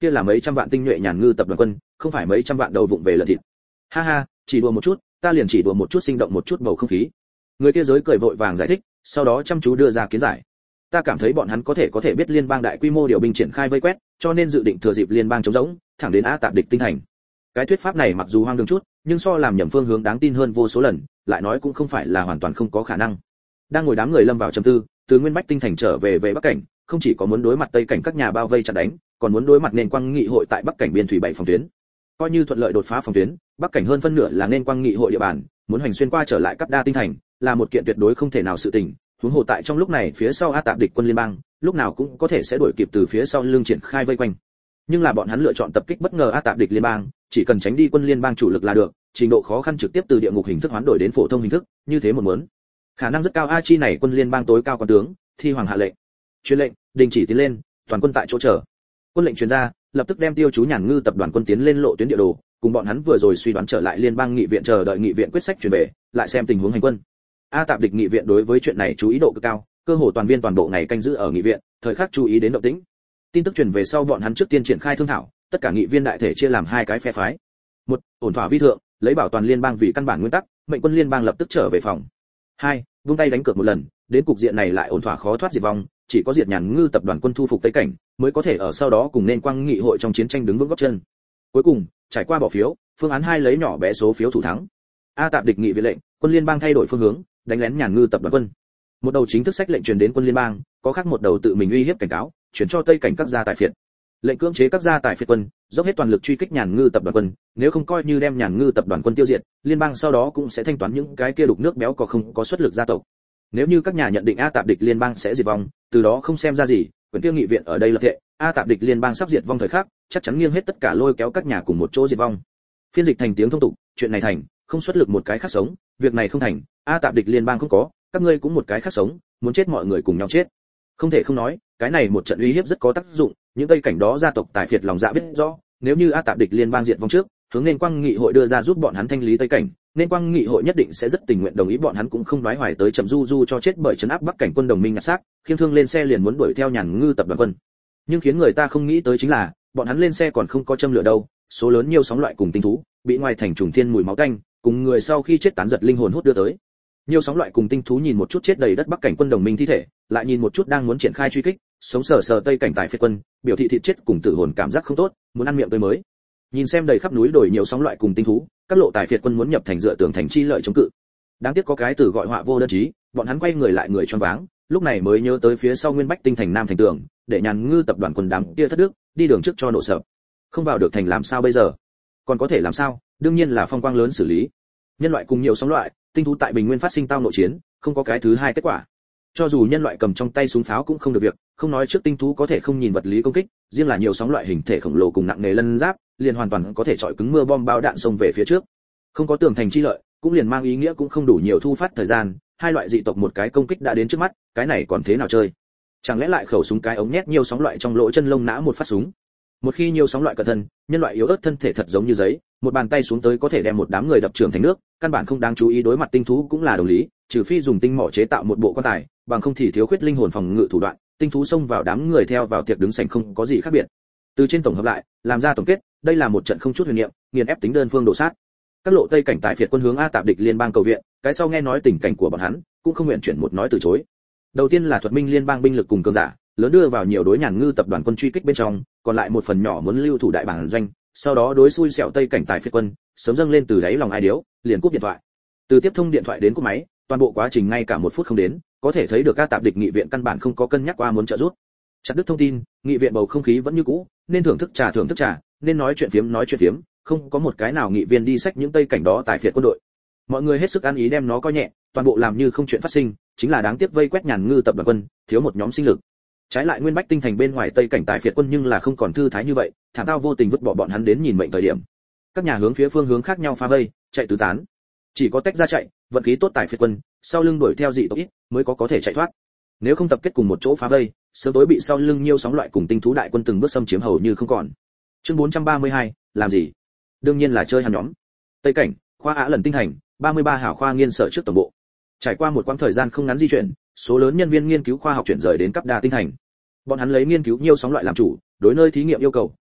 kia là mấy trăm vạn tinh nhuệ nhàn ngư tập đoàn quân, không phải mấy trăm vạn đầu vụng về lợn thịt. Ha ha, chỉ đùa một chút, ta liền chỉ đùa một chút, sinh động một chút bầu không khí. Người kia giới cười vội vàng giải thích, sau đó chăm chú đưa ra kiến giải. Ta cảm thấy bọn hắn có thể biết liên bang đại quy mô điều binh triển khai vây quét, cho nên dự định thừa dịp liên bang chống rỗng, thẳng đến A Tạp địch tinh thành. Cái thuyết pháp này mặc dù hoang đường chút, nhưng so làm nhầm phương hướng đáng tin hơn vô số lần, lại nói cũng không phải là hoàn toàn không có khả năng. Đang ngồi đám người lâm vào trầm tư, từ Nguyên Bách tinh thành trở về Bắc cảnh, không chỉ có muốn đối mặt Tây cảnh các nhà bao vây chặn đánh, còn muốn đối mặt nền quang nghị hội tại Bắc cảnh biên thủy 7 phòng tuyến. Coi như thuận lợi đột phá phòng tuyến, Bắc cảnh hơn phân nửa là nền quang nghị hội địa bàn, muốn hành xuyên qua trở lại Cấp Đa tinh thành, là một kiện tuyệt đối không thể nào sự tình. Huống hồ tại trong lúc này phía sau A Tạp địch quân liên bang, lúc nào cũng có thể sẽ đuổi kịp từ phía sau lưng triển khai vây quanh. Nhưng là bọn hắn lựa chọn tập kích bất ngờ A Tạp địch liên bang, chỉ cần tránh đi quân liên bang chủ lực là được, trình độ khó khăn trực tiếp từ địa ngục hình thức hoán đổi đến phổ thông hình thức, như thế một muốn. Khả năng rất cao A Chi này quân liên bang tối cao quan tướng, thi hoàng hạ lệnh. Truyền lệnh, đình chỉ tiến lên, toàn quân tại chỗ chờ. Quân lệnh truyền ra, lập tức đem Tiêu Chú Nhàn Ngư tập đoàn quân tiến lên lộ tuyến địa đồ, cùng bọn hắn vừa rồi suy đoán trở lại liên bang nghị viện chờ đợi nghị viện quyết sách truyền về, lại xem tình huống hành quân. A Tạp địch nghị viện đối với chuyện này chú ý độ cực cao, cơ hồ toàn viên toàn bộ ngày canh giữ ở nghị viện, thời khắc chú ý đến động tĩnh. Tin tức truyền về sau bọn hắn trước tiên triển khai thương thảo, tất cả nghị viên đại thể chia làm hai cái phe phái. Một, ổn thỏa vi thượng, lấy bảo toàn liên bang vì căn bản nguyên tắc, mệnh quân liên bang lập tức trở về phòng. Hai, vung tay đánh cược một lần, đến cục diện này lại ổn thỏa khó thoát diệt vong, chỉ có diệt Nhàn Ngư tập đoàn quân thu phục Tây cảnh, mới có thể ở sau đó cùng nên quang nghị hội trong chiến tranh đứng vững gót chân. Cuối cùng, trải qua bỏ phiếu, phương án 2 lấy nhỏ bé số phiếu thủ thắng. A Tạp địch nghị viện lệnh, quân liên bang thay đổi phương hướng, đánh lén Nhàn Ngư tập đoàn quân. Một đầu chính thức sách lệnh truyền đến quân liên bang, có khác một đầu tự mình uy hiếp cảnh cáo, chuyển cho Tây cảnh các gia tài phiệt. Lệnh cưỡng chế các gia tài phiệt quân, dốc hết toàn lực truy kích Nhàn Ngư tập đoàn quân, nếu không coi như đem Nhàn Ngư tập đoàn quân tiêu diệt, liên bang sau đó cũng sẽ thanh toán những cái kia đục nước béo có không có xuất lực gia tộc. Nếu như các nhà nhận định A Tạp địch liên bang sẽ diệt vong, từ đó không xem ra gì, quyển kia nghị viện ở đây lập thệ, A Tạp địch liên bang sắp diệt vong thời khắc, chắc chắn nghiêng hết tất cả lôi kéo các nhà cùng một chỗ diệt vong. Phiên dịch thành tiếng thông tục, chuyện này thành, không xuất lực một cái khác sống, việc này không thành, A Tạp địch liên bang không có, các ngươi cũng một cái khác sống, muốn chết mọi người cùng nhau chết. Không thể không nói, cái này một trận uy hiếp rất có tác dụng, những Tây cảnh đó gia tộc tài phiệt lòng dạ biết rõ, nếu như A Tạp địch liên bang diệt vong trước, hướng nên quang nghị hội đưa ra giúp bọn hắn thanh lý Tây cảnh, nên quang nghị hội nhất định sẽ rất tình nguyện đồng ý bọn hắn cũng không nói hoài tới chậm du cho chết bởi trấn áp Bắc cảnh quân đồng minh ngặt xác, khiêng thương lên xe liền muốn đuổi theo Nhàn Ngư tập đoàn quân. Nhưng khiến người ta không nghĩ tới chính là, bọn hắn lên xe còn không có châm lửa đâu, số lớn nhiều sóng loại cùng tinh thú, bị ngoài thành trùng thiên mùi máu tanh, cùng người sau khi chết tán giật linh hồn hút đưa tới. Nhiều sóng loại cùng tinh thú nhìn một chút chết đầy đất Bắc cảnh quân đồng minh thi thể, lại nhìn một chút đang muốn triển khai truy kích, sống sờ Tây cảnh tài phiệt quân, biểu thị thịt chết cùng tử hồn cảm giác không tốt, muốn ăn miệng tươi mới. Nhìn xem đầy khắp núi đồi nhiều sóng loại cùng tinh thú, các lộ tài phiệt quân muốn nhập thành dựa tường thành chi lợi chống cự. Đáng tiếc có cái từ gọi họa vô đơn chí, bọn hắn quay người lại người choáng váng, lúc này mới nhớ tới phía sau Nguyên Bách tinh thành Nam thành tường, để Nhàn Ngư tập đoàn quân đám kia thất đức, đi đường trước cho nổ sập. Không vào được thành làm sao bây giờ? Còn có thể làm sao? Đương nhiên là phong quang lớn xử lý. Nhân loại cùng nhiều sóng loại, tinh thú tại bình nguyên phát sinh tao nội chiến, không có cái thứ hai kết quả. Cho dù nhân loại cầm trong tay súng pháo cũng không được việc, không nói trước tinh thú có thể không nhìn vật lý công kích, riêng là nhiều sóng loại hình thể khổng lồ cùng nặng nề lân giáp, liền hoàn toàn có thể chọi cứng mưa bom bao đạn xông về phía trước. Không có tường thành chi lợi, cũng liền mang ý nghĩa cũng không đủ nhiều thu phát thời gian, hai loại dị tộc một cái công kích đã đến trước mắt, cái này còn thế nào chơi? Chẳng lẽ lại khẩu súng cái ống nhét nhiều sóng loại trong lỗ chân lông nã một phát súng? Một khi nhiều sóng loại cẩn thận, nhân loại yếu ớt thân thể thật giống như giấy, một bàn tay xuống tới có thể đem một đám người đập trưởng thành nước, căn bản không đáng chú ý đối mặt tinh thú cũng là đồng lý, trừ phi dùng tinh mỏ chế tạo một bộ quan tài, bằng không thì thiếu khuyết linh hồn phòng ngự thủ đoạn, tinh thú xông vào đám người theo vào tiệc đứng sảnh không có gì khác biệt. Từ trên tổng hợp lại, làm ra tổng kết, đây là một trận không chút huyền niệm, nghiền ép tính đơn phương đổ sát. Các lộ Tây cảnh tài phiệt quân hướng A Tạp địch liên bang cầu viện, cái sau nghe nói tình cảnh của bọn hắn, cũng không nguyện chuyển một nói từ chối. Đầu tiên là thuật minh liên bang binh lực cùng cường giả, lớn đưa vào nhiều đối Nhàn Ngư tập đoàn quân truy kích bên trong, còn lại một phần nhỏ muốn lưu thủ đại bản doanh, sau đó đối xui xẻo Tây cảnh tài phiệt quân, sớm dâng lên từ đáy lòng ai điếu, liền cúp điện thoại. Từ tiếp thông điện thoại đến cúp máy, toàn bộ quá trình ngay cả một phút không đến, có thể thấy được A Tạp địch nghị viện căn bản không có cân nhắc qua muốn trợ giúp. Chặt đứt thông tin, nghị viện bầu không khí vẫn như cũ, nên thưởng thức trà, nên nói chuyện phiếm, không có một cái nào nghị viên đi sách những Tây cảnh đó tài phiệt quân đội. Mọi người hết sức ăn ý đem nó coi nhẹ, toàn bộ làm như không chuyện phát sinh, chính là đáng tiếc vây quét Nhàn Ngư tập đoàn quân, thiếu một nhóm sinh lực. Trái lại Nguyên Bách tinh thành bên ngoài Tây cảnh tài phiệt quân nhưng là không còn thư thái như vậy, thảm tao vô tình vứt bỏ bọn hắn đến nhìn mệnh thời điểm. Các nhà hướng phía phương hướng khác nhau phá vây, chạy tứ tán. Chỉ có tách ra chạy, vận khí tốt tài phiệt quân, sau lưng đuổi theo dị tộc ít, mới có thể chạy thoát. Nếu không tập kết cùng một chỗ phá vây, sớm tối bị sau lưng nhiều sóng loại cùng tinh thú đại quân từng bước xâm chiếm hầu như không còn. Chương 432, làm gì? Đương nhiên là chơi hàn nhóm. Tây cảnh, khoa Á lần tinh thành, 33 hảo khoa nghiên sở trước tổng bộ. Trải qua một quãng thời gian không ngắn di chuyển, số lớn nhân viên nghiên cứu khoa học chuyển rời đến Cấp Đa tinh thành. Bọn hắn lấy nghiên cứu nhiều sóng loại làm chủ, đối nơi thí nghiệm yêu cầu,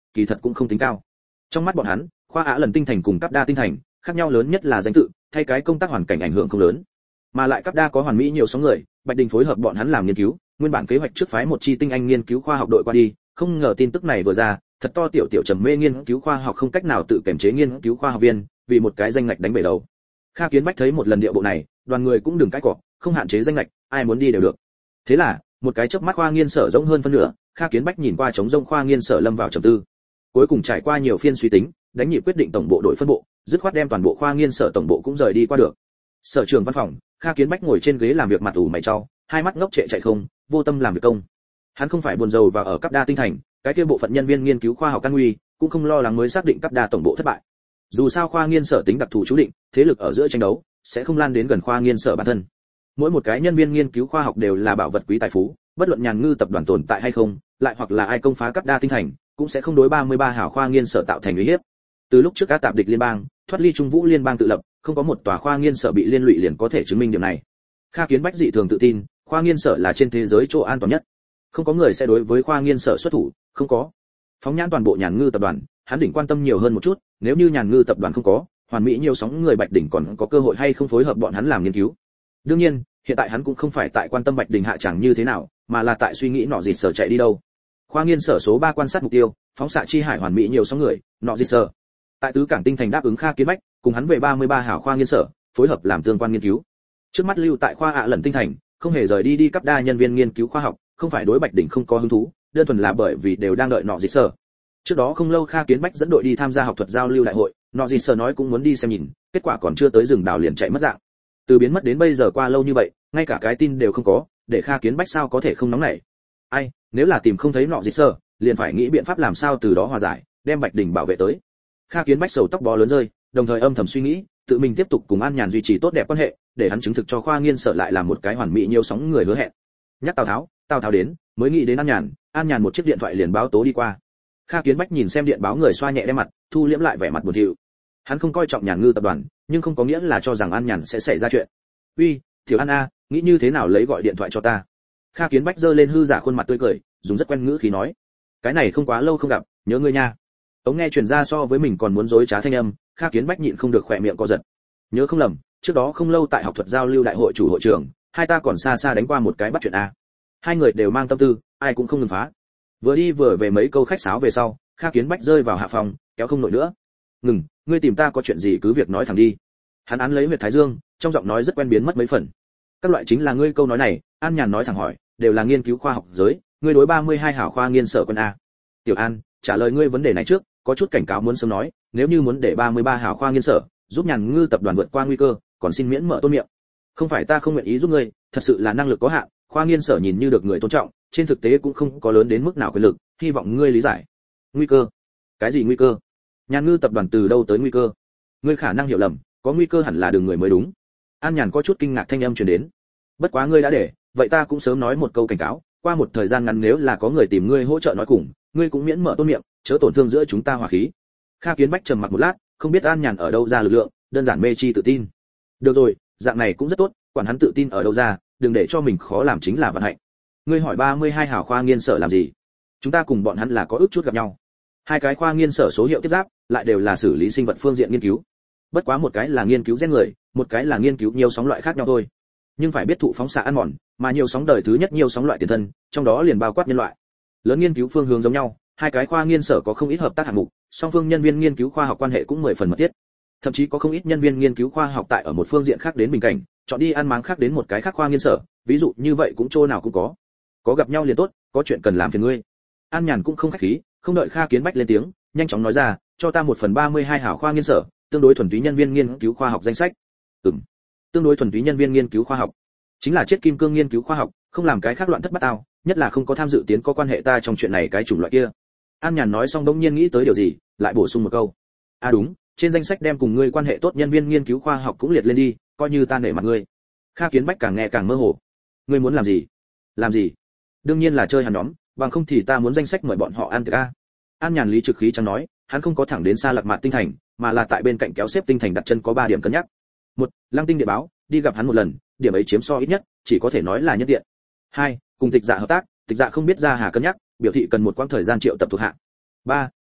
kỳ thật cũng không tính cao. Trong mắt bọn hắn, khoa Á lần tinh thành cùng Cấp Đa tinh thành, khác nhau lớn nhất là danh tự, thay cái công tác hoàn cảnh ảnh hưởng không lớn. Mà lại Cấp Đa có hoàn mỹ nhiều sóng người, Bạch Đình phối hợp bọn hắn làm nghiên cứu, nguyên bản kế hoạch trước phái một chi tinh anh nghiên cứu khoa học đội qua đi, không ngờ tin tức này vừa ra, thật to tiểu tiểu trầm mê nghiên cứu khoa học không cách nào tự kiểm chế nghiên cứu khoa học viên, vì một cái danh ngạch đánh bể đầu. Kha Kiến Bách thấy một lần địa bộ này, đoàn người cũng đừng cãi cọ, không hạn chế danh ngạch, ai muốn đi đều được. Thế là, một cái chớp mắt khoa nghiên sở rỗng hơn phân nửa, Kha Kiến Bách nhìn qua trống rỗng khoa nghiên sở lâm vào trầm tư. Cuối cùng trải qua nhiều phiên suy tính, đánh nhịp quyết định tổng bộ đội phân bộ, dứt khoát đem toàn bộ khoa nghiên sở tổng bộ cũng rời đi qua được. Sở trưởng văn phòng, Kha Kiến Bách ngồi trên ghế làm việc mặt ủ mày chau, hai mắt ngốc trệ chạy không, vô tâm làm việc công. Hắn không phải buồn rầu và ở Cấp Đa tinh thành, cái kia bộ phận nhân viên nghiên cứu khoa học căn nguy, cũng không lo lắng mới xác định Cấp Đa tổng bộ thất bại. Dù sao khoa nghiên sở tính đặc thù chú định, thế lực ở giữa tranh đấu sẽ không lan đến gần khoa nghiên sở bản thân. Mỗi một cái nhân viên nghiên cứu khoa học đều là bảo vật quý tài phú, bất luận Nhàn Ngư tập đoàn tồn tại hay không, lại hoặc là ai công phá Cấp Đa tinh thành, cũng sẽ không đối 33 hảo khoa nghiên sở tạo thành uy hiếp. Từ lúc trước các tạp địch liên bang, thoát ly Trung Vũ liên bang tự lập, không có một tòa khoa nghiên sở bị liên lụy liền có thể chứng minh điều này. Kha Kiến Bách dị thường tự tin, khoa nghiên sở là trên thế giới chỗ an toàn nhất. Không có người sẽ đối với khoa nghiên sở xuất thủ, không có. Phóng nhãn toàn bộ Nhàn Ngư tập đoàn, hắn đỉnh quan tâm nhiều hơn một chút, nếu như Nhàn Ngư tập đoàn không có, hoàn mỹ nhiều sóng người Bạch Đỉnh còn có cơ hội hay không phối hợp bọn hắn làm nghiên cứu. Đương nhiên, hiện tại hắn cũng không phải tại quan tâm Bạch Đỉnh hạ chẳng như thế nào, mà là tại suy nghĩ nọ dịt sở chạy đi đâu. Khoa nghiên sở số 3 quan sát mục tiêu, phóng xạ chi hải hoàn mỹ nhiều sóng người, nọ dịt sở. Tại tứ cảng tinh thành đáp ứng Kha Kiến Bách, cùng hắn về 33 hảo khoa nghiên sở, phối hợp làm tương quan nghiên cứu. Trước mắt lưu tại khoa lần tinh thành, không hề rời đi Cấp Đa nhân viên nghiên cứu khoa học, không phải đối Bạch Đỉnh không có hứng thú, đơn thuần là bởi vì đều đang đợi nọ dịt sở. Trước đó không lâu Kha Kiến Bách dẫn đội đi tham gia học thuật giao lưu đại hội, nọ dịt sở nói cũng muốn đi xem nhìn, kết quả còn chưa tới rừng đào liền chạy mất dạng. Từ biến mất đến bây giờ qua lâu như vậy, ngay cả cái tin đều không có, để Kha Kiến Bách sao có thể không nóng nảy. Ai, nếu là tìm không thấy nọ dịt sở, liền phải nghĩ biện pháp làm sao từ đó hòa giải, đem Bạch Đỉnh bảo vệ tới. Kha Kiến Bách sầu tóc bó lớn rơi, đồng thời âm thầm suy nghĩ, tự mình tiếp tục cùng An Nhàn duy trì tốt đẹp quan hệ, để hắn chứng thực cho khoa nghiên sở lại làm một cái hoàn mỹ nhiều sóng người hứa hẹn. Nhắc Tào Tháo đến, mới nghĩ đến An Nhàn một chiếc điện thoại liền báo tố đi qua. Kha Kiến Bách nhìn xem điện báo người xoa nhẹ đem mặt, thu liễm lại vẻ mặt buồn thiu. Hắn không coi trọng Nhàn Ngư tập đoàn, nhưng không có nghĩa là cho rằng An Nhàn sẽ xảy ra chuyện. "Uy, Tiểu An a, nghĩ như thế nào lấy gọi điện thoại cho ta?" Kha Kiến Bách giơ lên hư giả khuôn mặt tươi cười, dùng rất quen ngữ khí nói. "Cái này không quá lâu không gặp, nhớ ngươi nha." Ống nghe truyền ra so với mình còn muốn dối trá thanh âm, Kha Kiến Bách nhịn không được khỏe miệng co giật. Nhớ không lầm, trước đó không lâu tại học thuật giao lưu đại hội chủ hội trưởng, hai ta còn xa xa đánh qua một cái bắt chuyện a. Hai người đều mang tâm tư, ai cũng không ngừng phá. Vừa đi vừa về mấy câu khách sáo về sau, Kha Kiến Bách rơi vào hạ phòng, kéo không nổi nữa. "Ngừng, ngươi tìm ta có chuyện gì cứ việc nói thẳng đi." Hắn án lấy huyệt thái dương, trong giọng nói rất quen biến mất mấy phần. "Các loại chính là ngươi câu nói này." An Nhàn nói thẳng hỏi, "đều là nghiên cứu khoa học giới, ngươi đối 32 hảo khoa nghiên sở quân a." "Tiểu An, trả lời ngươi vấn đề này trước, có chút cảnh cáo muốn sớm nói, nếu như muốn để 33 hảo khoa nghiên sở giúp Nhàn Ngư tập đoàn vượt qua nguy cơ, còn xin miễn mở tôn miệng. Không phải ta không nguyện ý giúp ngươi, thật sự là năng lực có hạn, khoa nghiên sở nhìn như được người tôn trọng, trên thực tế cũng không có lớn đến mức nào quyền lực, hy vọng ngươi lý giải." "Nguy cơ? Cái gì nguy cơ? Nhàn Ngư tập đoàn từ đâu tới nguy cơ?" "Ngươi khả năng hiểu lầm, có nguy cơ hẳn là đường người mới đúng." An Nhàn có chút kinh ngạc thanh âm truyền đến. "Bất quá ngươi đã để, vậy ta cũng sớm nói một câu cảnh cáo, qua một thời gian ngắn nếu là có người tìm ngươi hỗ trợ nói cùng, ngươi cũng miễn mở tôn miệng, chớ tổn thương giữa chúng ta hòa khí." Kha Kiến Bách trầm mặc một lát, không biết An Nhàn ở đâu ra lực lượng, đơn giản mê chi tự tin. "Được rồi, dạng này cũng rất tốt, quản hắn tự tin ở đâu ra, đừng để cho mình khó làm chính là vận hạnh. Ngươi hỏi 32 hảo khoa nghiên sở làm gì? Chúng ta cùng bọn hắn là có ước chút gặp nhau. Hai cái khoa nghiên sở số hiệu tiếp giáp, lại đều là xử lý sinh vật phương diện nghiên cứu. Bất quá một cái là nghiên cứu gen người, một cái là nghiên cứu nhiều sóng loại khác nhau thôi. Nhưng phải biết thụ phóng xạ ăn mòn, mà nhiều sóng đời thứ nhất nhiều sóng loại tiền thân, trong đó liền bao quát nhân loại. Lớn nghiên cứu phương hướng giống nhau, hai cái khoa nghiên sở có không ít hợp tác hạng mục, song phương nhân viên nghiên cứu khoa học quan hệ cũng 10 phần mật thiết. Thậm chí có không ít nhân viên nghiên cứu khoa học tại ở một phương diện khác đến bình cảnh, chọn đi ăn máng khác đến một cái khác khoa nghiên sở, ví dụ như vậy cũng chỗ nào cũng có. Có gặp nhau liền tốt, có chuyện cần làm phiền ngươi. An Nhàn cũng không khách khí, không đợi Kha Kiến Bách lên tiếng, nhanh chóng nói ra, cho ta 1/32 hảo khoa nghiên sở, tương đối thuần túy nhân viên nghiên cứu khoa học danh sách. Tương đối thuần túy nhân viên nghiên cứu khoa học, chính là chết kim cương nghiên cứu khoa học, không làm cái khác loạn thất bát ao, nhất là không có tham dự tiến có quan hệ ta trong chuyện này cái chủng loại kia. An Nhàn nói xong đống nhiên nghĩ tới điều gì, lại bổ sung một câu. Đúng, trên danh sách đem cùng ngươi quan hệ tốt nhân viên nghiên cứu khoa học cũng liệt lên đi, coi như ta nể mặt ngươi. Kha Kiến Bách càng nghe càng mơ hồ. Ngươi muốn làm gì? Làm gì? Đương nhiên là chơi hắn nhóm, bằng không thì ta muốn danh sách mời bọn họ ăn tiệc a. An Nhàn lý trực khí chẳng nói, hắn không có thẳng đến xa Lạc Mạn tinh thành, mà là tại bên cạnh kéo xếp tinh thành đặt chân có 3 điểm cân nhắc. 1. Lăng Tinh địa báo, đi gặp hắn một lần, điểm ấy chiếm so ít nhất, chỉ có thể nói là nhân tiện. 2. Cùng Tịch Dạ hợp tác, Tịch Dạ không biết ra hà cân nhắc, biểu thị cần một quãng thời gian triệu tập thuộc hạ. 3.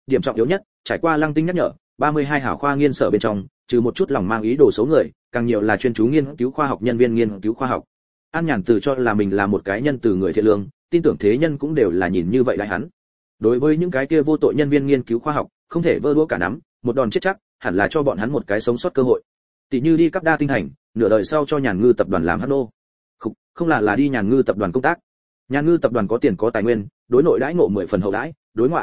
điểm trọng yếu nhất, trải qua Lăng Tinh nhắc nhở, 32 hảo khoa nghiên sở bên trong, trừ một chút lòng mang ý đồ xấu người, càng nhiều là chuyên chú nghiên cứu khoa học nhân viên nghiên cứu khoa học. An Nhàn tự cho là mình là một cái nhân từ người thiện lương, tin tưởng thế nhân cũng đều là nhìn như vậy lại hắn. Đối với những cái kia vô tội nhân viên nghiên cứu khoa học, không thể vơ đũa cả nắm, một đòn chết chắc, hẳn là cho bọn hắn một cái sống sót cơ hội. Tỷ như đi cấp đa tinh thành, nửa đời sau cho Nhàn Ngư tập đoàn làm hắc nô. Không là đi Nhàn Ngư tập đoàn công tác. Nhàn Ngư tập đoàn có tiền có tài nguyên, đối nội đãi ngộ 10 phần hậu đãi,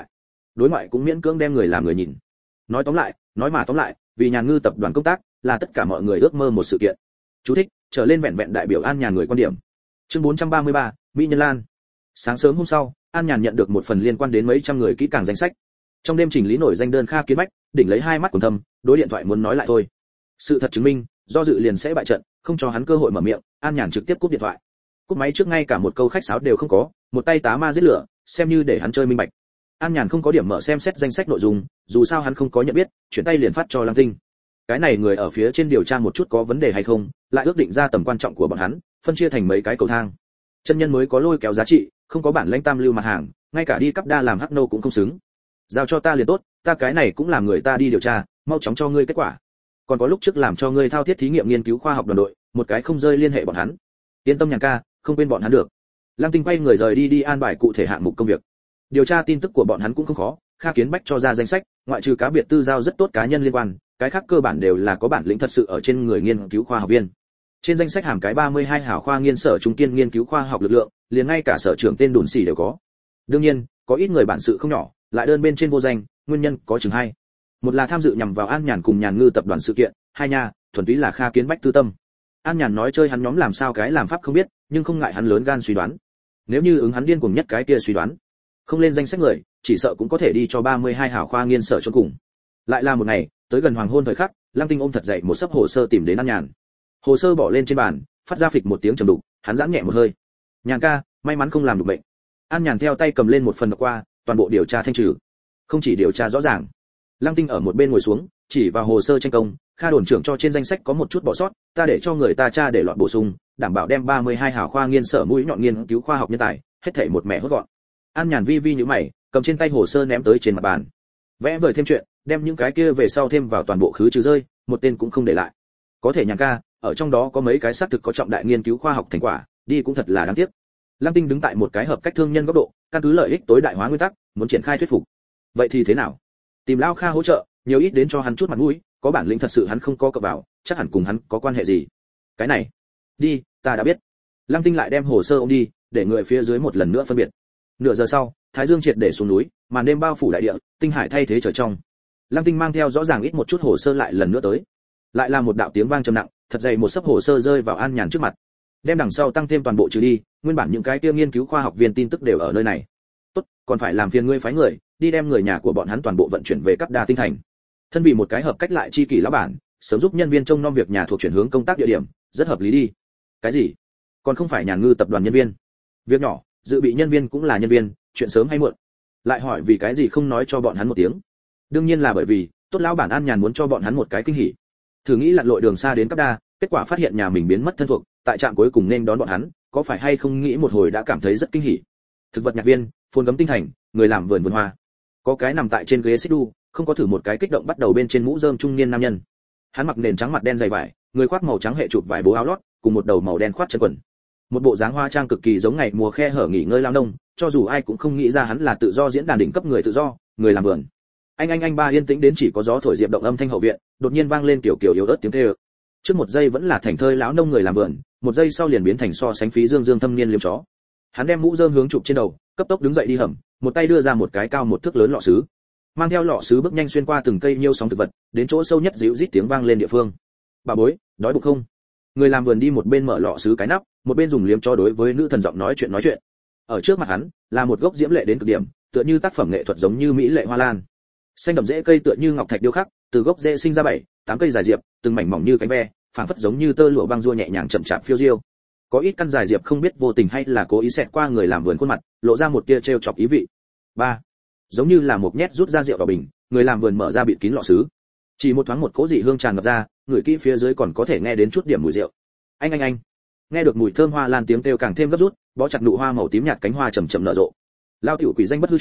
đối ngoại cũng miễn cưỡng đem người làm người nhìn. Nói tóm lại, vì Nhàn Ngư tập đoàn công tác là tất cả mọi người ước mơ một sự kiện. Chú thích, trở lên vẹn vẹn đại biểu An Nhàn người quan điểm. Chương 433, Mỹ Nhân Lan. Sáng sớm hôm sau, An Nhàn nhận được một phần liên quan đến mấy trăm người kỹ càng danh sách. Trong đêm chỉnh lý nổi danh đơn Kha Kiến Bách, đỉnh lấy hai mắt quần thâm, đối điện thoại muốn nói lại thôi. Sự thật chứng minh, do dự liền sẽ bại trận, không cho hắn cơ hội mở miệng, An Nhàn trực tiếp cúp điện thoại. Cúp máy trước ngay cả một câu khách sáo đều không có, một tay tá ma giết lửa, xem như để hắn chơi minh bạch. An Nhàn không có điểm mở xem xét danh sách nội dung, dù sao hắn không có nhận biết, chuyển tay liền phát cho Lăng Tinh. Cái này người ở phía trên điều tra một chút có vấn đề hay không, lại ước định ra tầm quan trọng của bọn hắn, phân chia thành mấy cái cầu thang. Chân nhân mới có lôi kéo giá trị, không có bản lãnh tam lưu mặt hàng, ngay cả đi cấp đa làm hắc nô cũng không xứng. Giao cho ta liền tốt, ta cái này cũng làm người ta đi điều tra, mau chóng cho ngươi kết quả. Còn có lúc trước làm cho ngươi thao thiết thí nghiệm nghiên cứu khoa học đoàn đội, một cái không rơi liên hệ bọn hắn. Yên tâm Nhàn ca, không quên bọn hắn được. Lăng Tinh quay người rời đi an bài cụ thể hạng mục công việc. Điều tra tin tức của bọn hắn cũng không khó, Kha Kiến Bách cho ra danh sách, ngoại trừ cá biệt tư giao rất tốt cá nhân liên quan, cái khác cơ bản đều là có bản lĩnh thật sự ở trên người nghiên cứu khoa học viên. Trên danh sách hàm cái 32 hảo khoa nghiên sở trung kiên nghiên cứu khoa học lực lượng, liền ngay cả sở trưởng tên đồn xỉ đều có. Đương nhiên, có ít người bản sự không nhỏ, lại đơn bên trên vô danh, nguyên nhân có chừng hai. Một là tham dự nhằm vào An Nhàn cùng Nhàn Ngư tập đoàn sự kiện, hai nha, thuần túy là Kha Kiến Bách tư tâm. An Nhàn nói chơi hắn nhóm làm sao cái làm pháp không biết, nhưng không ngại hắn lớn gan suy đoán. Nếu như ứng hắn điên cuồng nhất cái kia suy đoán, không lên danh sách người, chỉ sợ cũng có thể đi cho 32 hảo khoa nghiên sở chôn cùng. Lại là một ngày, tới gần hoàng hôn thời khắc, Lăng Tinh ôm thật dậy một sấp hồ sơ tìm đến An Nhàn. Hồ sơ bỏ lên trên bàn, phát ra phịch một tiếng trầm đục, hắn giãn nhẹ một hơi. Nhàn ca, may mắn không làm được bệnh. An Nhàn theo tay cầm lên một phần đọc qua, toàn bộ điều tra thanh trừ. Không chỉ điều tra rõ ràng. Lăng Tinh ở một bên ngồi xuống, chỉ vào hồ sơ tranh công, Kha đồn trưởng cho trên danh sách có một chút bỏ sót, ta để cho người ta tra để loạn bổ sung, đảm bảo đem 32 hảo khoa nghiên sở mũi nhọn nghiên cứu khoa học nhân tài, hết thảy một mẻ hốt gọn. An Nhàn vi vi nhíu mày, cầm trên tay hồ sơ ném tới trên mặt bàn. Vẽ vời thêm chuyện, đem những cái kia về sau thêm vào toàn bộ khứ trừ rơi, một tên cũng không để lại. Có thể Nhàn ca, ở trong đó có mấy cái xác thực có trọng đại nghiên cứu khoa học thành quả, đi cũng thật là đáng tiếc. Lăng Tinh đứng tại một cái hợp cách thương nhân góc độ, căn cứ lợi ích tối đại hóa nguyên tắc, muốn triển khai thuyết phục. Vậy thì thế nào? Tìm Lao Kha hỗ trợ, nhiều ít đến cho hắn chút mặt mũi, có bản lĩnh thật sự hắn không có cập vào, chắc hẳn cùng hắn có quan hệ gì. Cái này, đi, ta đã biết. Lăng Tinh lại đem hồ sơ ôm đi, để người phía dưới một lần nữa phân biệt. Nửa giờ sau, Thái Dương triệt để xuống núi, màn đêm bao phủ đại địa, tinh hải thay thế trời trong. Lăng Tinh mang theo rõ ràng ít một chút hồ sơ lại lần nữa tới. Lại là một đạo tiếng vang trầm nặng, thật dày một sấp hồ sơ rơi vào An Nhàn trước mặt. Đem đằng sau tăng thêm toàn bộ trừ đi, nguyên bản những cái kia nghiên cứu khoa học viên tin tức đều ở nơi này. Tốt, còn phải làm phiền ngươi phái người, đi đem người nhà của bọn hắn toàn bộ vận chuyển về cấp đa tinh thành. Thân vì một cái hợp cách lại chi kỷ lão bản, sớm giúp nhân viên trông nom việc nhà thuộc chuyển hướng công tác địa điểm, rất hợp lý đi. Cái gì? Còn không phải Nhàn Ngư tập đoàn nhân viên? Việc nhỏ, dự bị nhân viên cũng là nhân viên, chuyện sớm hay muộn. Lại hỏi vì cái gì không nói cho bọn hắn một tiếng? Đương nhiên là bởi vì, tốt lão bản An Nhàn muốn cho bọn hắn một cái kinh hỉ. Thử nghĩ lặn lội đường xa đến cấp đa, kết quả phát hiện nhà mình biến mất thân thuộc, tại trạm cuối cùng nên đón bọn hắn, có phải hay không nghĩ một hồi đã cảm thấy rất kinh hỉ. Thực vật nhạc viên, phồn gấm tinh thành, người làm vườn vườn hoa. Có cái nằm tại trên ghế xích đu, không có thử một cái kích động bắt đầu bên trên mũ rơm trung niên nam nhân. Hắn mặc nền trắng mặt đen dày vải, người khoác màu trắng hệ chụp vải bố áo lót, cùng một đầu màu đen khoác chân quần. Một bộ dáng hoa trang cực kỳ giống ngày mùa khe hở nghỉ ngơi lao nông, cho dù ai cũng không nghĩ ra hắn là tự do diễn đàn đỉnh cấp người tự do, người làm vườn. Anh ba yên tĩnh đến chỉ có gió thổi diệp động âm thanh hậu viện, đột nhiên vang lên kiểu yếu ớt tiếng kêu. Trước một giây vẫn là thành thơi lão nông người làm vườn, một giây sau liền biến thành so sánh phí dương thâm niên liếm chó. Hắn đem mũ rơm hướng chụp trên đầu, cấp tốc đứng dậy đi hầm, một tay đưa ra một cái cao một thước lớn lọ sứ. Mang theo lọ sứ bước nhanh xuyên qua từng cây nhiêu sóng thực vật, đến chỗ sâu nhất dịu rít tiếng vang lên địa phương. Bà bối, đói bụng không? Người làm vườn đi một bên mở lọ sứ cái nắp, một bên dùng liếm chó đối với nữ thần giọng nói chuyện. Ở trước mặt hắn là một gốc diễm lệ đến cực điểm, tựa như tác phẩm nghệ thuật giống như mỹ lệ hoa lan. Xanh đậm rễ cây tựa như ngọc thạch điêu khắc, từ gốc rễ sinh ra 7-8 cây dài diệp, từng mảnh mỏng như cánh ve, phảng phất giống như tơ lụa băng rua nhẹ nhàng chậm chạp phiêu diêu. Có ít căn dài diệp không biết vô tình hay là cố ý xẹt qua người làm vườn khuôn mặt, lộ ra một tia trêu chọc ý vị. 3. Giống như là một nhét rút ra rượu vào bình, người làm vườn mở ra bịt kín lọ sứ. Chỉ một thoáng một cỗ dị hương tràn ngập ra, người kỹ phía dưới còn có thể nghe đến chút điểm mùi rượu. Anh. Nghe được mùi thơm hoa lan tiếng kêu càng thêm gấp rút, bó chặt nụ hoa màu tím nhạt cánh hoa chậm chậm nở rộ. Lao tiểu quỷ danh bất hư truyền,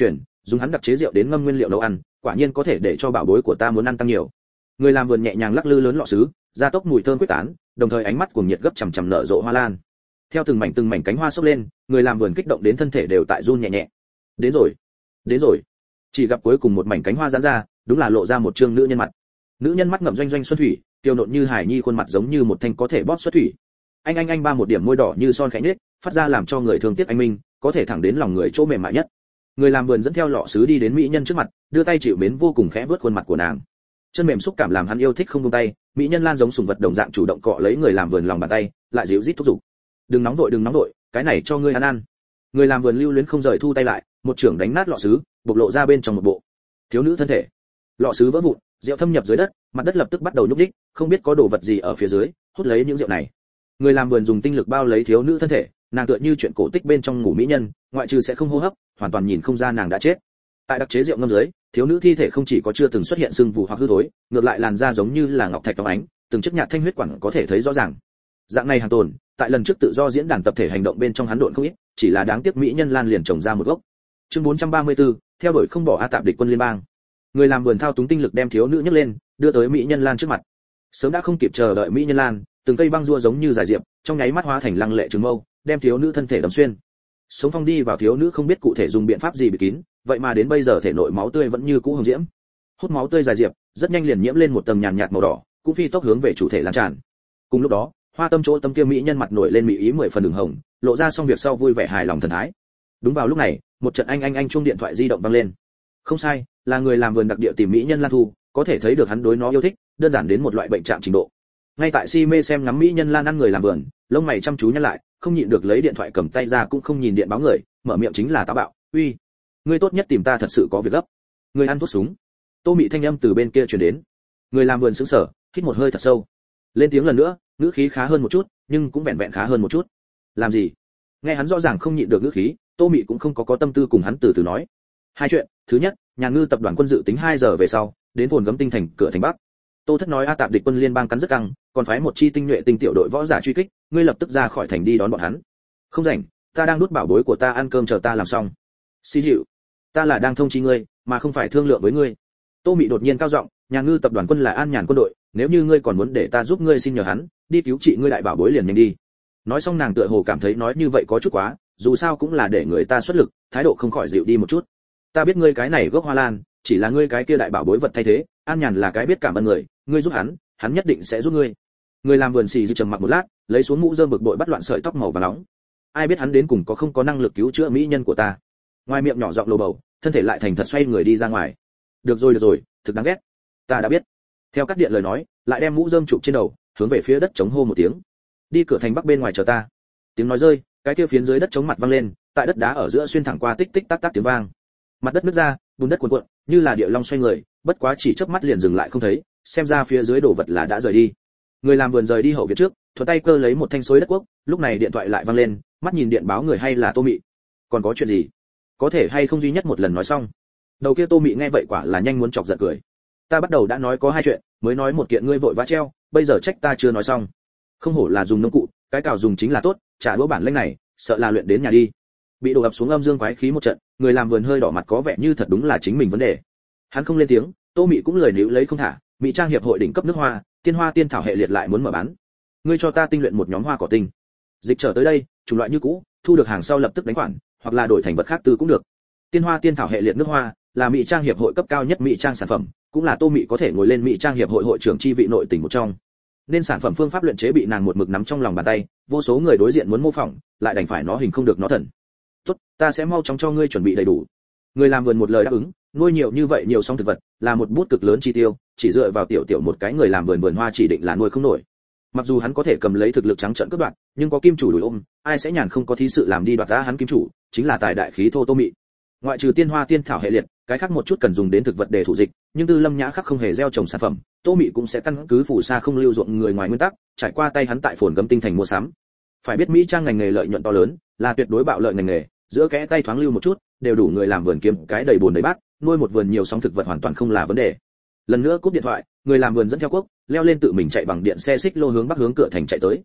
dùng hắn đặc chế rượu đến ngâm nguyên liệu nấu ăn, quả nhiên có thể để cho bảo bối của ta muốn ăn tăng nhiều. Người làm vườn nhẹ nhàng lắc lư lớn lọ sứ, gia tốc mùi thơm quyết tán, đồng thời ánh mắt cuồng nhiệt gấp chằm chằm nở rộ hoa lan. Theo từng mảnh cánh hoa xốc lên, người làm vườn kích động đến thân thể đều tại run nhẹ nhẹ. Đến rồi, đến rồi. Chỉ gặp cuối cùng một mảnh cánh hoa giãn ra, đúng là lộ ra một trương nữ nhân mặt. Nữ nhân mắt ngậm doanh doanh xuân thủy, tiêu nộn như hải nhi, khuôn mặt giống như một thanh có thể bóp xuất thủy. Anh ba một điểm môi đỏ như son khẽ nhếch, phát ra làm cho người thương tiếc anh minh, có thể thẳng đến lòng người chỗ mềm mại nhất. Người làm vườn dẫn theo lọ sứ đi đến mỹ nhân trước mặt, đưa tay chịu mến vô cùng khẽ vớt khuôn mặt của nàng. Chân mềm xúc cảm làm hắn yêu thích không buông tay, mỹ nhân lan giống sùng vật đồng dạng chủ động cọ lấy người làm vườn lòng bàn tay, lại dịu rít thúc giục. Đừng nóng vội, cái này cho ngươi ăn. Người làm vườn lưu luyến không rời thu tay lại, một chưởng đánh nát lọ sứ, bộc lộ ra bên trong một bộ thiếu nữ thân thể. Lọ sứ vỡ vụn, rượu thâm nhập dưới đất, mặt đất lập tức bắt đầu nhúc nhích, không biết có đồ vật gì ở phía dưới, hút lấy những rượu này. Người làm vườn dùng tinh lực bao lấy thiếu nữ thân thể, nàng tựa như chuyện cổ tích bên trong ngủ mỹ nhân, ngoại trừ sẽ không hô hấp, hoàn toàn nhìn không ra nàng đã chết. Tại đặc chế rượu ngâm dưới, thiếu nữ thi thể không chỉ có chưa từng xuất hiện sưng vù hoặc hư thối, ngược lại làn da giống như là ngọc thạch phóng ánh, từng chất nhạt thanh huyết quản có thể thấy rõ ràng. Dạng này hàng tồn, tại lần trước tự do diễn đàn tập thể hành động bên trong hắn độn không ít, chỉ là đáng tiếc mỹ nhân lan liền trồng ra một gốc. Chương 434, theo đuổi không bỏ A Tạp địch quân liên bang. Người làm vườn thao túng tinh lực đem thiếu nữ nhấc lên, đưa tới mỹ nhân lan trước mặt. Sớm đã không kịp chờ đợi mỹ nhân lan, từng cây băng rua giống như giải diệp, trong nháy mắt hóa thành lăng lệ trường mâu, đem thiếu nữ thân thể đâm xuyên. Sống phong đi vào thiếu nữ không biết cụ thể dùng biện pháp gì bịt kín, vậy mà đến bây giờ thể nội máu tươi vẫn như cũ hồng diễm. Hút máu tươi dài diệp, rất nhanh liền nhiễm lên một tầng nhàn nhạt màu đỏ, cũng phi tốc hướng về chủ thể lan tràn. Cùng lúc đó, hoa tâm chỗ tâm kia mỹ nhân mặt nổi lên mỹ ý 10 phần đường hồng, lộ ra xong việc sau vui vẻ hài lòng thần thái. Đúng vào lúc này, một trận anh chuông điện thoại di động vang lên. Không sai, là người làm vườn đặc địa tìm mỹ nhân Lan Thu, có thể thấy được hắn đối nó yêu thích, đơn giản đến một loại bệnh trạng trình độ. Ngay tại si mê xem ngắm mỹ nhân Lan ăn người làm vườn, lông mày chăm chú nhăn lại, không nhịn được lấy điện thoại cầm tay ra cũng không nhìn điện báo người, mở miệng chính là táo bạo, "Uy, ngươi tốt nhất tìm ta thật sự có việc gấp." Người ăn thuốc súng. Tô Mị thanh âm từ bên kia truyền đến. Người làm vườn sững sờ, hít một hơi thật sâu. Lên tiếng lần nữa, ngữ khí khá hơn một chút, nhưng cũng vẹn vẹn khá hơn một chút. "Làm gì?" Nghe hắn rõ ràng không nhịn được ngữ khí, Tô Mị cũng không có tâm tư cùng hắn từ từ nói. Hai chuyện, thứ nhất, nhà ngư tập đoàn quân dự tính 2 giờ về sau, đến Phồn Gấm Tinh thành cửa thành Bắc. Tô Thất nói A Tạp địch quân liên bang cắn rất căng, còn phái một chi tinh nhuệ tinh tiểu đội võ giả truy kích, ngươi lập tức ra khỏi thành đi đón bọn hắn. Không rảnh, ta đang đút bảo bối của ta ăn cơm chờ ta làm xong. Xí dịu, ta là đang thông chi ngươi, mà không phải thương lượng với ngươi. Tô Mị đột nhiên cao giọng, nhà ngư tập đoàn quân là An Nhàn quân đội, nếu như ngươi còn muốn để ta giúp ngươi xin nhờ hắn, đi cứu trị ngươi đại bảo bối liền nhanh đi. Nói xong nàng tựa hồ cảm thấy nói như vậy có chút quá, dù sao cũng là để người ta xuất lực, thái độ không khỏi dịu đi một chút. Ta biết ngươi cái này gốc hoa lan, chỉ là ngươi cái kia đại bảo bối vật thay thế, An Nhàn là cái biết cảm ơn người, ngươi giúp hắn nhất định sẽ giúp ngươi. Người làm vườn xì dư trầm mặc một lát, lấy xuống mũ rơm bực bội bắt loạn sợi tóc màu vàng nóng. Ai biết hắn đến cùng có không có năng lực cứu chữa mỹ nhân của ta. Ngoài miệng nhỏ giọng lồ bầu, thân thể lại thành thật xoay người đi ra ngoài. Được rồi, thực đáng ghét. Ta đã biết. Theo cắt điện lời nói, lại đem mũ rơm chụp trên đầu, hướng về phía đất chống hô một tiếng. Đi cửa thành Bắc bên ngoài chờ ta. Tiếng nói rơi, cái kia phiến dưới đất chống mặt vang lên, tại đất đá ở giữa xuyên thẳng qua tích tích tắc tắc tiếng vang. Mặt đất nứt ra, bùn đất cuộn cuộn, như là địa long xoay người, bất quá chỉ chớp mắt liền dừng lại không thấy, xem ra phía dưới đồ vật là đã rời đi. Người làm vườn rời đi hậu viện trước, thuận tay cơ lấy một thanh xối đất cuốc, lúc này điện thoại lại vang lên, mắt nhìn điện báo người hay là Tô Mị. Còn có chuyện gì? Có thể hay không duy nhất một lần nói xong. Đầu kia Tô Mị nghe vậy quả là nhanh muốn chọc giận cười. Ta bắt đầu đã nói có 2 chuyện, mới nói một kiện ngươi vội vã treo, bây giờ trách ta chưa nói xong. Không hổ là dùng nông cụ, cái cào dùng chính là tốt, trả đũa bản lĩnh này, sợ là luyện đến nhà đi. Bị đổ ập xuống âm dương quái khí một trận, người làm vườn hơi đỏ mặt có vẻ như thật đúng là chính mình vấn đề. Hắn không lên tiếng, Tô Mị cũng lời níu lấy không thả, Mỹ Trang hiệp hội đỉnh cấp nước hoa, tiên thảo hệ liệt lại muốn mở bán. Ngươi cho ta tinh luyện một nhóm hoa cỏ tinh. Dịch trở tới đây, chủng loại như cũ, thu được hàng sau lập tức đánh khoản, hoặc là đổi thành vật khác tư cũng được. Tiên thảo hệ liệt nước hoa là Mỹ Trang hiệp hội cấp cao nhất Mỹ Trang sản phẩm, cũng là Tô Mị có thể ngồi lên Mỹ Trang hiệp hội hội trưởng chi vị nội tỉnh một trong. Nên sản phẩm phương pháp luyện chế bị nàng một mực nắm trong lòng bàn tay, vô số người đối diện muốn mô phỏng, lại đành phải nó hình không được nó thần. Tốt, ta sẽ mau chóng cho ngươi chuẩn bị đầy đủ. Người làm vườn một lời đáp ứng, nuôi nhiều như vậy nhiều song thực vật, là một bút cực lớn chi tiêu, chỉ dựa vào tiểu một cái người làm vườn hoa chỉ định là nuôi không nổi. Mặc dù hắn có thể cầm lấy thực lực trắng trợn cướp đoạt, nhưng có kim chủ đuổi ôm, ai sẽ nhàn không có thí sự làm đi đoạt ra hắn kim chủ, chính là tài đại khí thô Tô Mị. Ngoại trừ tiên thảo hệ liệt, cái khác một chút cần dùng đến thực vật để thủ dịch, nhưng Tư Lâm Nhã khắc không hề gieo trồng sản phẩm, Tô Mị cũng sẽ căn cứ phù sa không lưu ruộng người ngoài nguyên tắc, trải qua tay hắn tại Phồn Gấm Tinh thành mua sắm. Phải biết Mỹ Trang ngành nghề lợi nhuận to lớn, là tuyệt đối bạo lợi ngành nghề, giữa kẽ tay thoáng lưu một chút, đều đủ người làm vườn kiếm cái đầy bồn đầy bát, nuôi một vườn nhiều sóng thực vật hoàn toàn không là vấn đề. Lần nữa cúp điện thoại, người làm vườn dẫn theo cuốc, leo lên tự mình chạy bằng điện xe xích lô hướng Bắc hướng cửa thành chạy tới.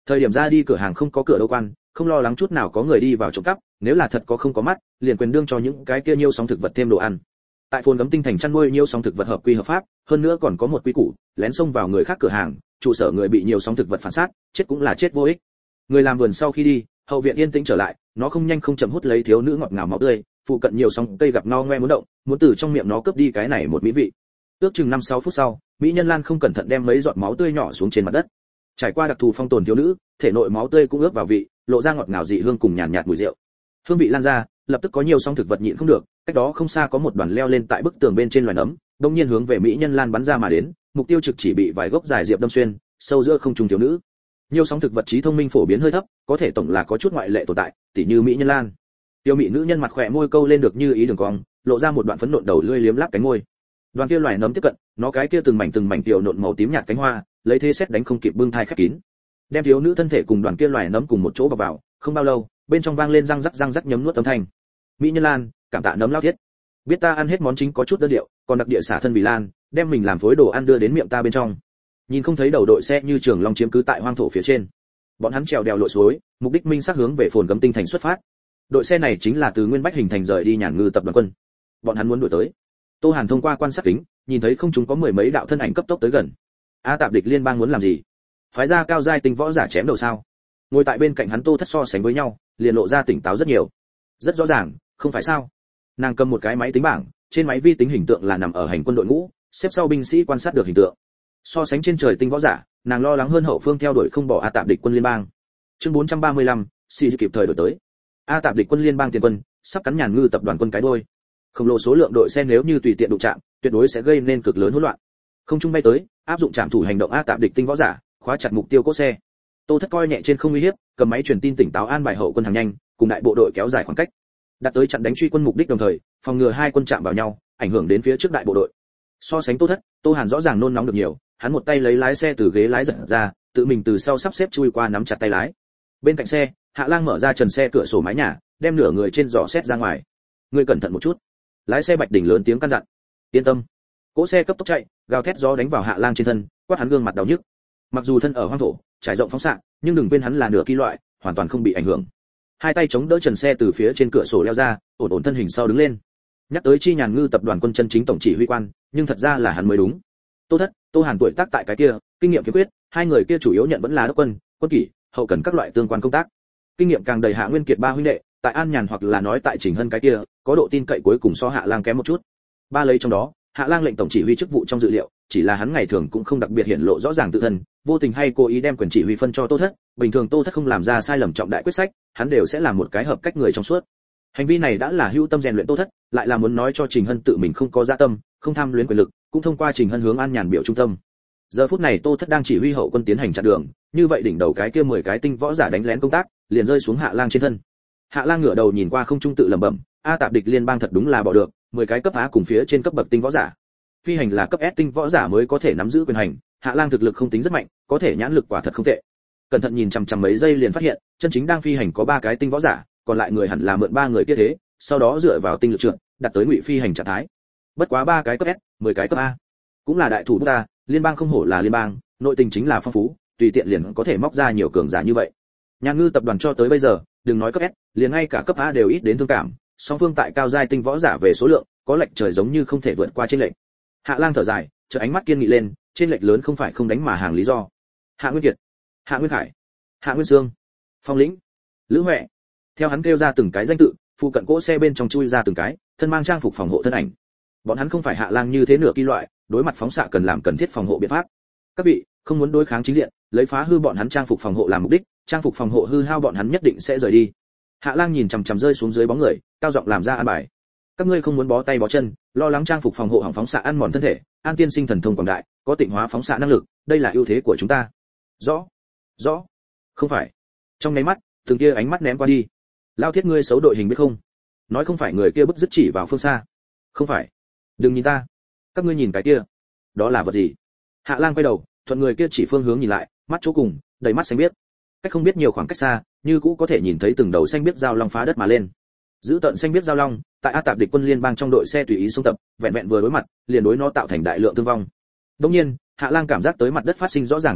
Thời điểm ra đi cửa hàng không có cửa đâu quan, không lo lắng chút nào có người đi vào trộm cắp, nếu là thật có không có mắt, liền quyền đương cho những cái kia nhiêu sóng thực vật thêm đồ ăn. Tại Phồn Gấm Tinh thành chăn nuôi nhiêu sóng thực vật hợp quy hợp pháp, hơn nữa còn có một quy củ, lén xông vào người khác cửa hàng, trụ sở người bị nhiều sóng thực vật phản sát, chết cũng là chết vô ích. Người làm vườn sau khi đi, hậu viện yên tĩnh trở lại, nó không nhanh không chậm hút lấy thiếu nữ ngọt ngào máu tươi, phụ cận nhiều sóng cây gặp no ngoe muốn động, muốn từ trong miệng nó cướp đi cái này một mỹ vị. Ước chừng 5-6 phút sau, mỹ nhân Lan không cẩn thận đem mấy giọt máu tươi nhỏ xuống trên mặt đất. Trải qua đặc thù phong tồn thiếu nữ, thể nội máu tươi cũng ướp vào vị, lộ ra ngọt ngào dị hương cùng nhàn nhạt mùi rượu. Hương vị lan ra, lập tức có nhiều sóng thực vật nhịn không được, cách đó không xa có một đoàn leo lên tại bức tường bên trên loài nấm, đột nhiên hướng về mỹ nhân Lan bắn ra mà đến, mục tiêu trực chỉ bị vài gốc dài diệp đâm xuyên, sâu giữa không trung thiếu nữ. Nhiều sóng thực vật trí thông minh phổ biến hơi thấp, có thể tổng là có chút ngoại lệ tồn tại, tỉ như mỹ nhân Lan. Tiêu mỹ nữ nhân mặt khỏe môi câu lên được như ý đường cong, lộ ra một đoạn phấn nộn đầu lưỡi liếm láp cánh môi. Đoàn kia loài nấm tiếp cận, nó cái kia từng mảnh tiểu nộn màu tím nhạt cánh hoa, lấy thế xét đánh không kịp bưng thai khép kín. Đem thiếu nữ thân thể cùng đoàn kia loài nấm cùng một chỗ bọc vào, không bao lâu, bên trong vang lên răng rắc nhấm nuốt âm thanh. Mỹ nhân Lan, cảm tạ nấm lao thiết. Biết ta ăn hết món chính có chút đơn điệu, còn đặc địa xả thân vì Lan, đem mình làm phối đồ ăn đưa đến miệng ta bên trong. Nhìn không thấy đầu đội xe như trường long chiếm cứ tại hoang thổ phía trên. Bọn hắn trèo đèo lội suối, mục đích minh xác hướng về Phồn Gấm Tinh thành xuất phát. Đội xe này chính là từ Nguyên Bách hình thành rời đi Nhàn Ngư tập đoàn quân. Bọn hắn muốn đuổi tới. Tô Hàn thông qua quan sát kính, nhìn thấy không chúng có mười mấy đạo thân ảnh cấp tốc tới gần. A Tạp Địch liên bang muốn làm gì? Phái ra cao giai tinh võ giả chém đầu sao? Ngồi tại bên cạnh hắn Tô Thất so sánh với nhau, liền lộ ra tỉnh táo rất nhiều. Rất rõ ràng, không phải sao? Nàng cầm một cái máy tính bảng, trên máy vi tính hình tượng là nằm ở hành quân đội ngũ, xếp sau binh sĩ quan sát được hình tượng. So sánh trên trời tinh võ giả, nàng lo lắng hơn hậu phương theo đuổi không bỏ A Tạp Địch quân liên bang. Chương 435, Si kịp thời đổi tới. A Tạp Địch quân liên bang tiền quân, sắp cắn Nhàn Ngư tập đoàn quân cái đuôi. Khổng lồ số lượng đội xe nếu như tùy tiện đụng chạm, tuyệt đối sẽ gây nên cực lớn hỗn loạn. Không trung bay tới, áp dụng trảm thủ hành động A Tạp Địch tinh võ giả, khóa chặt mục tiêu cốt xe. Tô Thất coi nhẹ trên không uy hiếp, cầm máy truyền tin tỉnh táo an bài hậu quân hàng nhanh, cùng đại bộ đội kéo dài khoảng cách, đạt tới chặn đánh truy quân mục đích đồng thời, phòng ngừa hai quân chạm vào nhau, ảnh hưởng đến phía trước đại bộ đội. So sánh Tô Thất, Tô Hàn rõ ràng nôn nóng được nhiều, hắn một tay lấy lái xe từ ghế lái giật ra, tự mình từ sau sắp xếp chui qua nắm chặt tay lái. Bên cạnh xe, Hạ Lang mở ra trần xe cửa sổ mái nhà, đem nửa người trên giỏ xét ra ngoài. Ngươi cẩn thận một chút. Lái xe Bạch Đỉnh lớn tiếng căn dặn. Yên tâm. Cỗ xe cấp tốc chạy, gào thét gió đánh vào Hạ Lang trên thân, quát hắn gương mặt đau nhức. Mặc dù thân ở hoang thổ, trải rộng phóng xạ, nhưng đừng quên hắn là nửa ki loại, hoàn toàn không bị ảnh hưởng. Hai tay chống đỡ trần xe từ phía trên cửa sổ leo ra, ổn ổn thân hình sau đứng lên. Nhắc tới chi Nhàn Ngư tập đoàn quân chân chính tổng chỉ huy quan, nhưng thật ra là hắn mới đúng. Tô Thất, Tô Hàn tuổi tác tại cái kia, kinh nghiệm kiếm quyết, hai người kia chủ yếu nhận vẫn là đốc quân, quân kỷ, hậu cần các loại tương quan công tác. Kinh nghiệm càng đầy Hạ Nguyên Kiệt ba huynh đệ, tại An Nhàn hoặc là nói tại Trình Hân cái kia, có độ tin cậy cuối cùng so Hạ Lang kém một chút. Ba lấy trong đó, Hạ Lang lệnh tổng chỉ huy chức vụ trong dự liệu, chỉ là hắn ngày thường cũng không đặc biệt hiển lộ rõ ràng tự thân, vô tình hay cố ý đem quyền chỉ huy phân cho Tô Thất, bình thường Tô Thất không làm ra sai lầm trọng đại quyết sách, hắn đều sẽ làm một cái hợp cách người trong suốt. Hành vi này đã là hữu tâm rèn luyện Tô Thất, lại là muốn nói cho Trình Hân tự mình không có dạ tâm, không tham luyến quyền lực, cũng thông qua Trình Hân hướng An Nhàn biểu trung tâm. Giờ phút này Tô Thất đang chỉ huy hậu quân tiến hành chặn đường, như vậy đỉnh đầu cái kia 10 cái tinh võ giả đánh lén công tác, liền rơi xuống Hạ Lang trên thân. Hạ Lang ngửa đầu nhìn qua không trung tự lẩm bẩm, A Tạp Địch liên bang thật đúng là bỏ được, 10 cái cấp A cùng phía trên cấp bậc tinh võ giả. Phi hành là cấp S tinh võ giả mới có thể nắm giữ quyền hành, Hạ Lang thực lực không tính rất mạnh, có thể nhãn lực quả thật không tệ. Cẩn thận nhìn chằm chằm mấy giây liền phát hiện, chân chính đang phi hành có 3 cái tinh võ giả, còn lại người hẳn là mượn 3 người kia thế, sau đó dựa vào tinh lực trượt, đặt tới ngụy phi hành trạng thái. Bất quá 3 cái cấp S, 10 cái cấp A, cũng là đại thủ bút ta, liên bang không hổ là liên bang, nội tình chính là phong phú, tùy tiện liền có thể móc ra nhiều cường giả như vậy. Nhàn Ngư tập đoàn cho tới bây giờ, đừng nói cấp S, liền ngay cả cấp A đều ít đến thương cảm, song phương tại cao giai tinh võ giả về số lượng, có lệch trời giống như không thể vượt qua trên lệch. Hạ Lang thở dài, chợt ánh mắt kiên nghị lên, trên lệch lớn không phải không đánh mà hàng lý do. Hạ Nguyên Kiệt, Hạ Nguyên Khải, Hạ Nguyên Sương, Phong Lĩnh, Lữ Huệ. Theo hắn kêu ra từng cái danh tự, phụ cận cỗ xe bên trong chui ra từng cái, thân mang trang phục phòng hộ thân ảnh. Bọn hắn không phải Hạ Lang như thế nửa ki loại, đối mặt phóng xạ cần làm cần thiết phòng hộ biện pháp. Các vị, không muốn đối kháng chính diện, lấy phá hư bọn hắn trang phục phòng hộ làm mục đích, trang phục phòng hộ hư hao bọn hắn nhất định sẽ rời đi. Hạ Lang nhìn chằm chằm rơi xuống dưới bóng người, cao giọng làm ra an bài. Các ngươi không muốn bó tay bó chân, lo lắng trang phục phòng hộ hỏng phóng xạ ăn mòn thân thể, An Tiên Sinh thần thông quảng đại, có tịnh hóa phóng xạ năng lực, đây là ưu thế của chúng ta. Rõ, rõ. Không phải. Trong nháy mắt, từng kia ánh mắt ném qua đi. Lao Thiết ngươi xấu đội hình biết không? Nói không phải người kia bức dứt chỉ vào phương xa. Không phải. Đừng nhìn ta. Các ngươi nhìn cái kia. Đó là vật gì? Hạ Lang quay đầu, thuận người kia chỉ phương hướng nhìn lại, mắt chỗ cùng, đầy mắt xanh biếc. Cách không biết nhiều khoảng cách xa, như cũ có thể nhìn thấy từng đầu xanh biếc dao long phá đất mà lên. Giữ tận xanh biếc dao long, tại A Tạp Địch quân liên bang trong đội xe tùy ý xung tập, vẹn vẹn vừa đối mặt, liền đối nó tạo thành đại lượng thương vong. Đương nhiên, Hạ Lang cảm giác tới mặt đất phát sinh rõ ràng chấn động,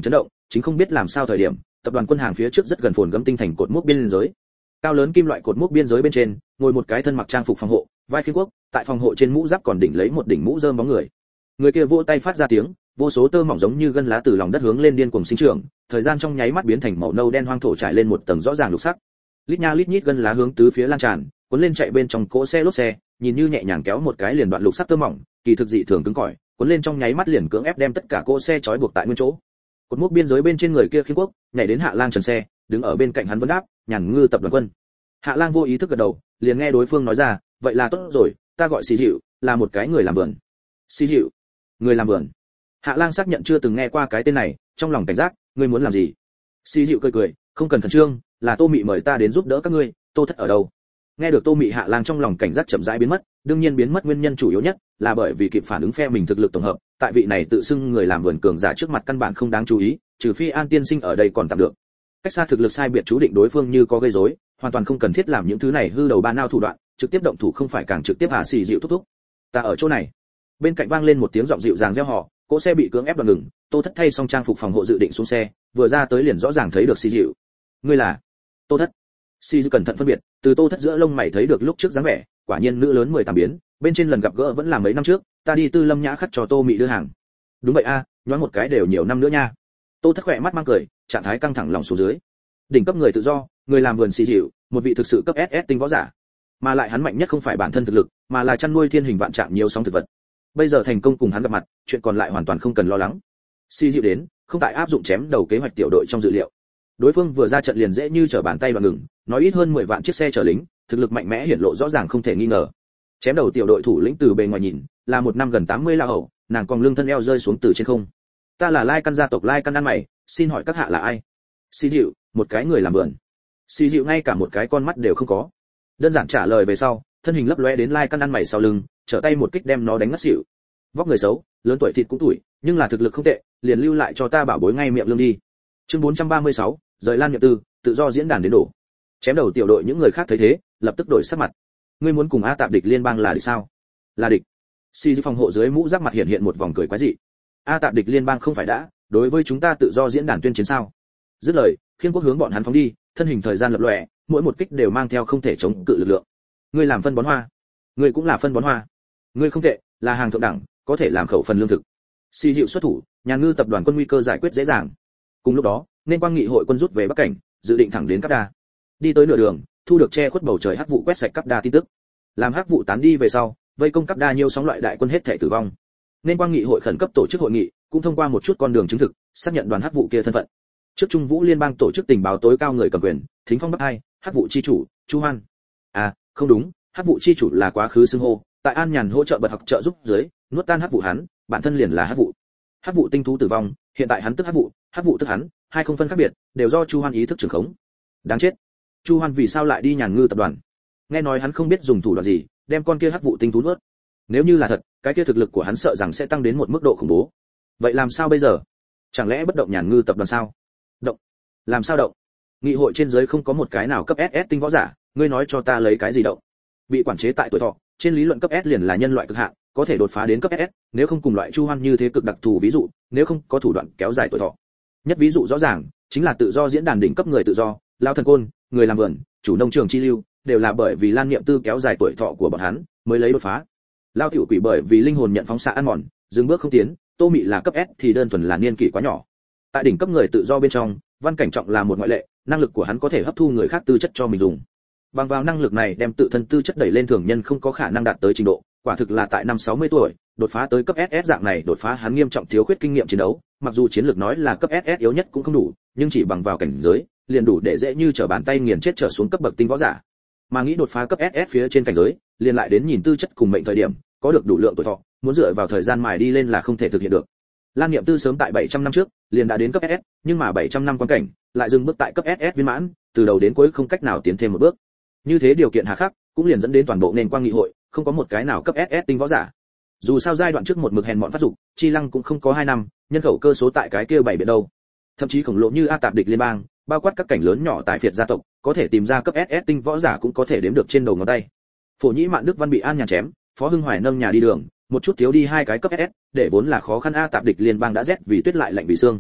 chính không biết làm sao thời điểm, tập đoàn quân hàng phía trước rất gần phồn gấm tinh thành cột mốc biên giới. Cao lớn kim loại cột mốc biên giới bên trên, ngồi một cái thân mặc trang phục phòng hộ, vai khiên quốc, tại phòng hộ trên mũ giáp còn đỉnh lấy một đỉnh mũ rơm bóng người. Người kia vỗ tay phát ra tiếng, vô số tơ mỏng giống như gân lá từ lòng đất hướng lên điên cuồng sinh trưởng, thời gian trong nháy mắt biến thành màu nâu đen hoang thổ trải lên một tầng rõ ràng lục sắc. Lít nha lít nhít gân lá hướng tứ phía lan tràn, cuốn lên chạy bên trong cỗ xe lốp xe, nhìn như nhẹ nhàng kéo một cái liền đoạn lục sắc tơ mỏng, kỳ thực dị thường cứng cỏi, cuốn lên trong nháy mắt liền cưỡng ép đem tất cả cỗ xe trói buộc tại nguyên chỗ. Cột mốc biên giới bên trên người kia khiên quốc, nhảy đến Hạ Lang trần xe, đứng ở bên cạnh hắn vấn đáp, Nhàn Ngư tập đoàn quân. Hạ Lang vô ý thức gật đầu, liền nghe đối phương nói ra, vậy là tốt rồi, ta gọi Xí Dịu, là một cái người làm vườn. Xí Dịu, người làm vườn. Hạ Lang xác nhận chưa từng nghe qua cái tên này, trong lòng cảnh giác, ngươi muốn làm gì? Xí Dịu cười cười, không cần khẩn trương, là Tô Mị mời ta đến giúp đỡ các ngươi, Tô Thất ở đâu? Nghe được Tô Mị, Hạ Lang trong lòng cảnh giác chậm rãi biến mất, đương nhiên biến mất nguyên nhân chủ yếu nhất là bởi vì kịp phản ứng phe mình thực lực tổng hợp, tại vị này tự xưng người làm vườn cường giả trước mặt căn bản không đáng chú ý, trừ phi An tiên sinh ở đây còn tạm được. Cách xa thực lực sai biệt chú định đối phương như có gây rối, hoàn toàn không cần thiết làm những thứ này hư đầu ba nao thủ đoạn, trực tiếp động thủ không phải càng trực tiếp à? Xì Dịu thúc thúc, ta ở chỗ này. Bên cạnh vang lên một tiếng giọng dịu dàng reo hò, cỗ xe bị cưỡng ép đoạn ngừng, Tô Thất thay xong trang phục phòng hộ dự định xuống xe, vừa ra tới liền rõ ràng thấy được Xì Dịu. Ngươi là? Tô Thất. Xì Dịu cẩn thận phân biệt, từ Tô Thất giữa lông mày thấy được lúc trước dáng vẻ, quả nhiên nữ lớn 18 biến, bên trên lần gặp gỡ vẫn là mấy năm trước, ta đi Tư Lâm Nhã khắc cho Tô Mị đưa hàng. Đúng vậy a, nhoáng một cái đều nhiều năm nữa nha. Tô Thất khỏe mắt mang cười, trạng thái căng thẳng lòng xuống dưới. Đỉnh cấp người tự do, người làm vườn Xì Dịu, một vị thực sự cấp SS tinh võ giả. Mà lại hắn mạnh nhất không phải bản thân thực lực, mà là chăn nuôi thiên hình vạn trạng nhiều sóng thực vật. Bây giờ thành công cùng hắn gặp mặt, chuyện còn lại hoàn toàn không cần lo lắng. Xì Dịu đến, không tại áp dụng chém đầu kế hoạch tiểu đội trong dự liệu. Đối phương vừa ra trận liền dễ như trở bàn tay và ngừng, nói ít hơn 10 vạn chiếc xe chở lính, thực lực mạnh mẽ hiển lộ rõ ràng không thể nghi ngờ. Chém đầu tiểu đội thủ lĩnh từ bề ngoài nhìn, là một năm gần 80 la hậu, nàng còn lưng thân eo rơi xuống từ trên không. Ta là Lai Căn gia tộc Lai Căn ăn mày, xin hỏi các hạ là ai? Xì Dịu, một cái người làm vườn. Xì Dịu ngay cả một cái con mắt đều không có. Đơn giản trả lời về sau, thân hình lấp lóe đến Lai Căn ăn mày sau lưng, trở tay một kích đem nó đánh ngất xỉu. Vóc người xấu, lớn tuổi thịt cũng tuổi, nhưng là thực lực không tệ, liền lưu lại cho ta bảo bối ngay miệng lương đi. Chương 436, rời Lan Nhậm Tư, tự do diễn đàn đến đổ. Chém đầu tiểu đội những người khác thấy thế, lập tức đổi sắc mặt. Ngươi muốn cùng A Tạp địch liên bang là địch sao? Là địch. Xì Dịu phòng hộ dưới mũ giáp mặt hiện hiện một vòng cười quái dị. A Tạp địch liên bang không phải đã đối với chúng ta tự do diễn đàn tuyên chiến sao? Dứt lời, khiên quốc hướng bọn hắn phóng đi, thân hình thời gian lập lòe, mỗi một kích đều mang theo không thể chống cự lực lượng. Ngươi làm phân bón hoa, ngươi cũng là phân bón hoa. Ngươi không tệ, là hàng thượng đẳng, có thể làm khẩu phần lương thực. Xì Dịu xuất thủ, Nhàn Ngư tập đoàn quân nguy cơ giải quyết dễ dàng. Cùng lúc đó, nên quang nghị hội quân rút về Bắc Cảnh, dự định thẳng đến Cáp Đa. Đi tới nửa đường, thu được che khuất bầu trời hắc vụ quét sạch Cáp Đa tin tức. Làm hắc vụ tán đi về sau, vây công Cáp Đa nhiều sóng loại đại quân hết thể tử vong. Nên quang nghị hội khẩn cấp tổ chức hội nghị, cũng thông qua một chút con đường chứng thực, xác nhận đoàn hắc vụ kia thân phận. Trước Trung Vũ Liên bang tổ chức tình báo tối cao người cầm quyền, Thính Phong Bắc Hai, hắc vụ chi chủ, Chu Hoan. À, không đúng, hắc vụ chi chủ là quá khứ xưng hô, tại An Nhàn hỗ trợ bật học trợ giúp dưới, nuốt tan hắc vụ hắn, bản thân liền là hắc vụ. Hắc vụ tinh thú tử vong, hiện tại hắn tức hắc vụ tức hắn, hai không phân khác biệt, đều do Chu Hoan ý thức trưởng khống. Đáng chết. Chu Hoan vì sao lại đi Nhàn Ngư tập đoàn? Nghe nói hắn không biết dùng thủ đoạn gì, đem con kia hắc vụ tinh thú nuốt. Nếu như là thật, cái kia thực lực của hắn sợ rằng sẽ tăng đến một mức độ khủng bố. Vậy làm sao bây giờ? Chẳng lẽ bất động Nhàn Ngư tập đoàn sao? Động? Làm sao động? Nghị hội trên dưới không có một cái nào cấp SS tinh võ giả, ngươi nói cho ta lấy cái gì động? Bị quản chế tại tuổi thọ, trên lý luận cấp S liền là nhân loại cực hạn, có thể đột phá đến cấp SS, nếu không cùng loại Chu Hoan như thế cực đặc thù ví dụ, nếu không có thủ đoạn kéo dài tuổi thọ. Nhất ví dụ rõ ràng, chính là tự do diễn đàn đỉnh cấp người tự do, Lão Thần Côn, người làm vườn, chủ nông trường chi lưu, đều là bởi vì Lan Niệm Tư kéo dài tuổi thọ của bọn hắn, mới lấy đột phá. Lao tiểu quỷ bởi vì linh hồn nhận phóng xạ ăn mòn, dừng bước không tiến, Tô Mị là cấp S thì đơn thuần là niên kỷ quá nhỏ. Tại đỉnh cấp người tự do bên trong, Văn Cảnh Trọng là một ngoại lệ, năng lực của hắn có thể hấp thu người khác tư chất cho mình dùng. Bằng vào năng lực này đem tự thân tư chất đẩy lên thường nhân không có khả năng đạt tới trình độ, quả thực là tại năm 60 tuổi, đột phá tới cấp SS dạng này, đột phá hắn nghiêm trọng thiếu khuyết kinh nghiệm chiến đấu, mặc dù chiến lược nói là cấp SS yếu nhất cũng không đủ, nhưng chỉ bằng vào cảnh giới, liền đủ để dễ như trở bàn tay nghiền chết trở xuống cấp bậc tinh võ giả. Mà nghĩ đột phá cấp SS phía trên cảnh giới, liền lại đến nhìn tư chất cùng mệnh thời điểm, có được đủ lượng tuổi thọ, muốn dựa vào thời gian mài đi lên là không thể thực hiện được. Lan Niệm Tư sớm tại 700 năm trước, liền đã đến cấp SS, nhưng mà 700 năm quan cảnh, lại dừng bước tại cấp SS viên mãn, từ đầu đến cuối không cách nào tiến thêm một bước. Như thế điều kiện hà khắc, cũng liền dẫn đến toàn bộ nền quang nghị hội, không có một cái nào cấp SS tinh võ giả. Dù sao giai đoạn trước một mực hèn mọn phát dục, chi lăng cũng không có 2 năm, nhân khẩu cơ số tại cái kia bảy biển đâu. Thậm chí khổng lồ như A Tạp địch liên bang, bao quát các cảnh lớn nhỏ tại phiệt gia tộc, có thể tìm ra cấp SS tinh võ giả cũng có thể đếm được trên đầu ngón tay. Phổ Nhĩ Mạn Đức Văn bị An Nhàn chém, Phó Hưng Hoài nâng nhà đi đường, một chút thiếu đi 2 cái cấp SS, để vốn là khó khăn A Tạp địch liên bang đã rét vì tuyết lại lạnh vì xương.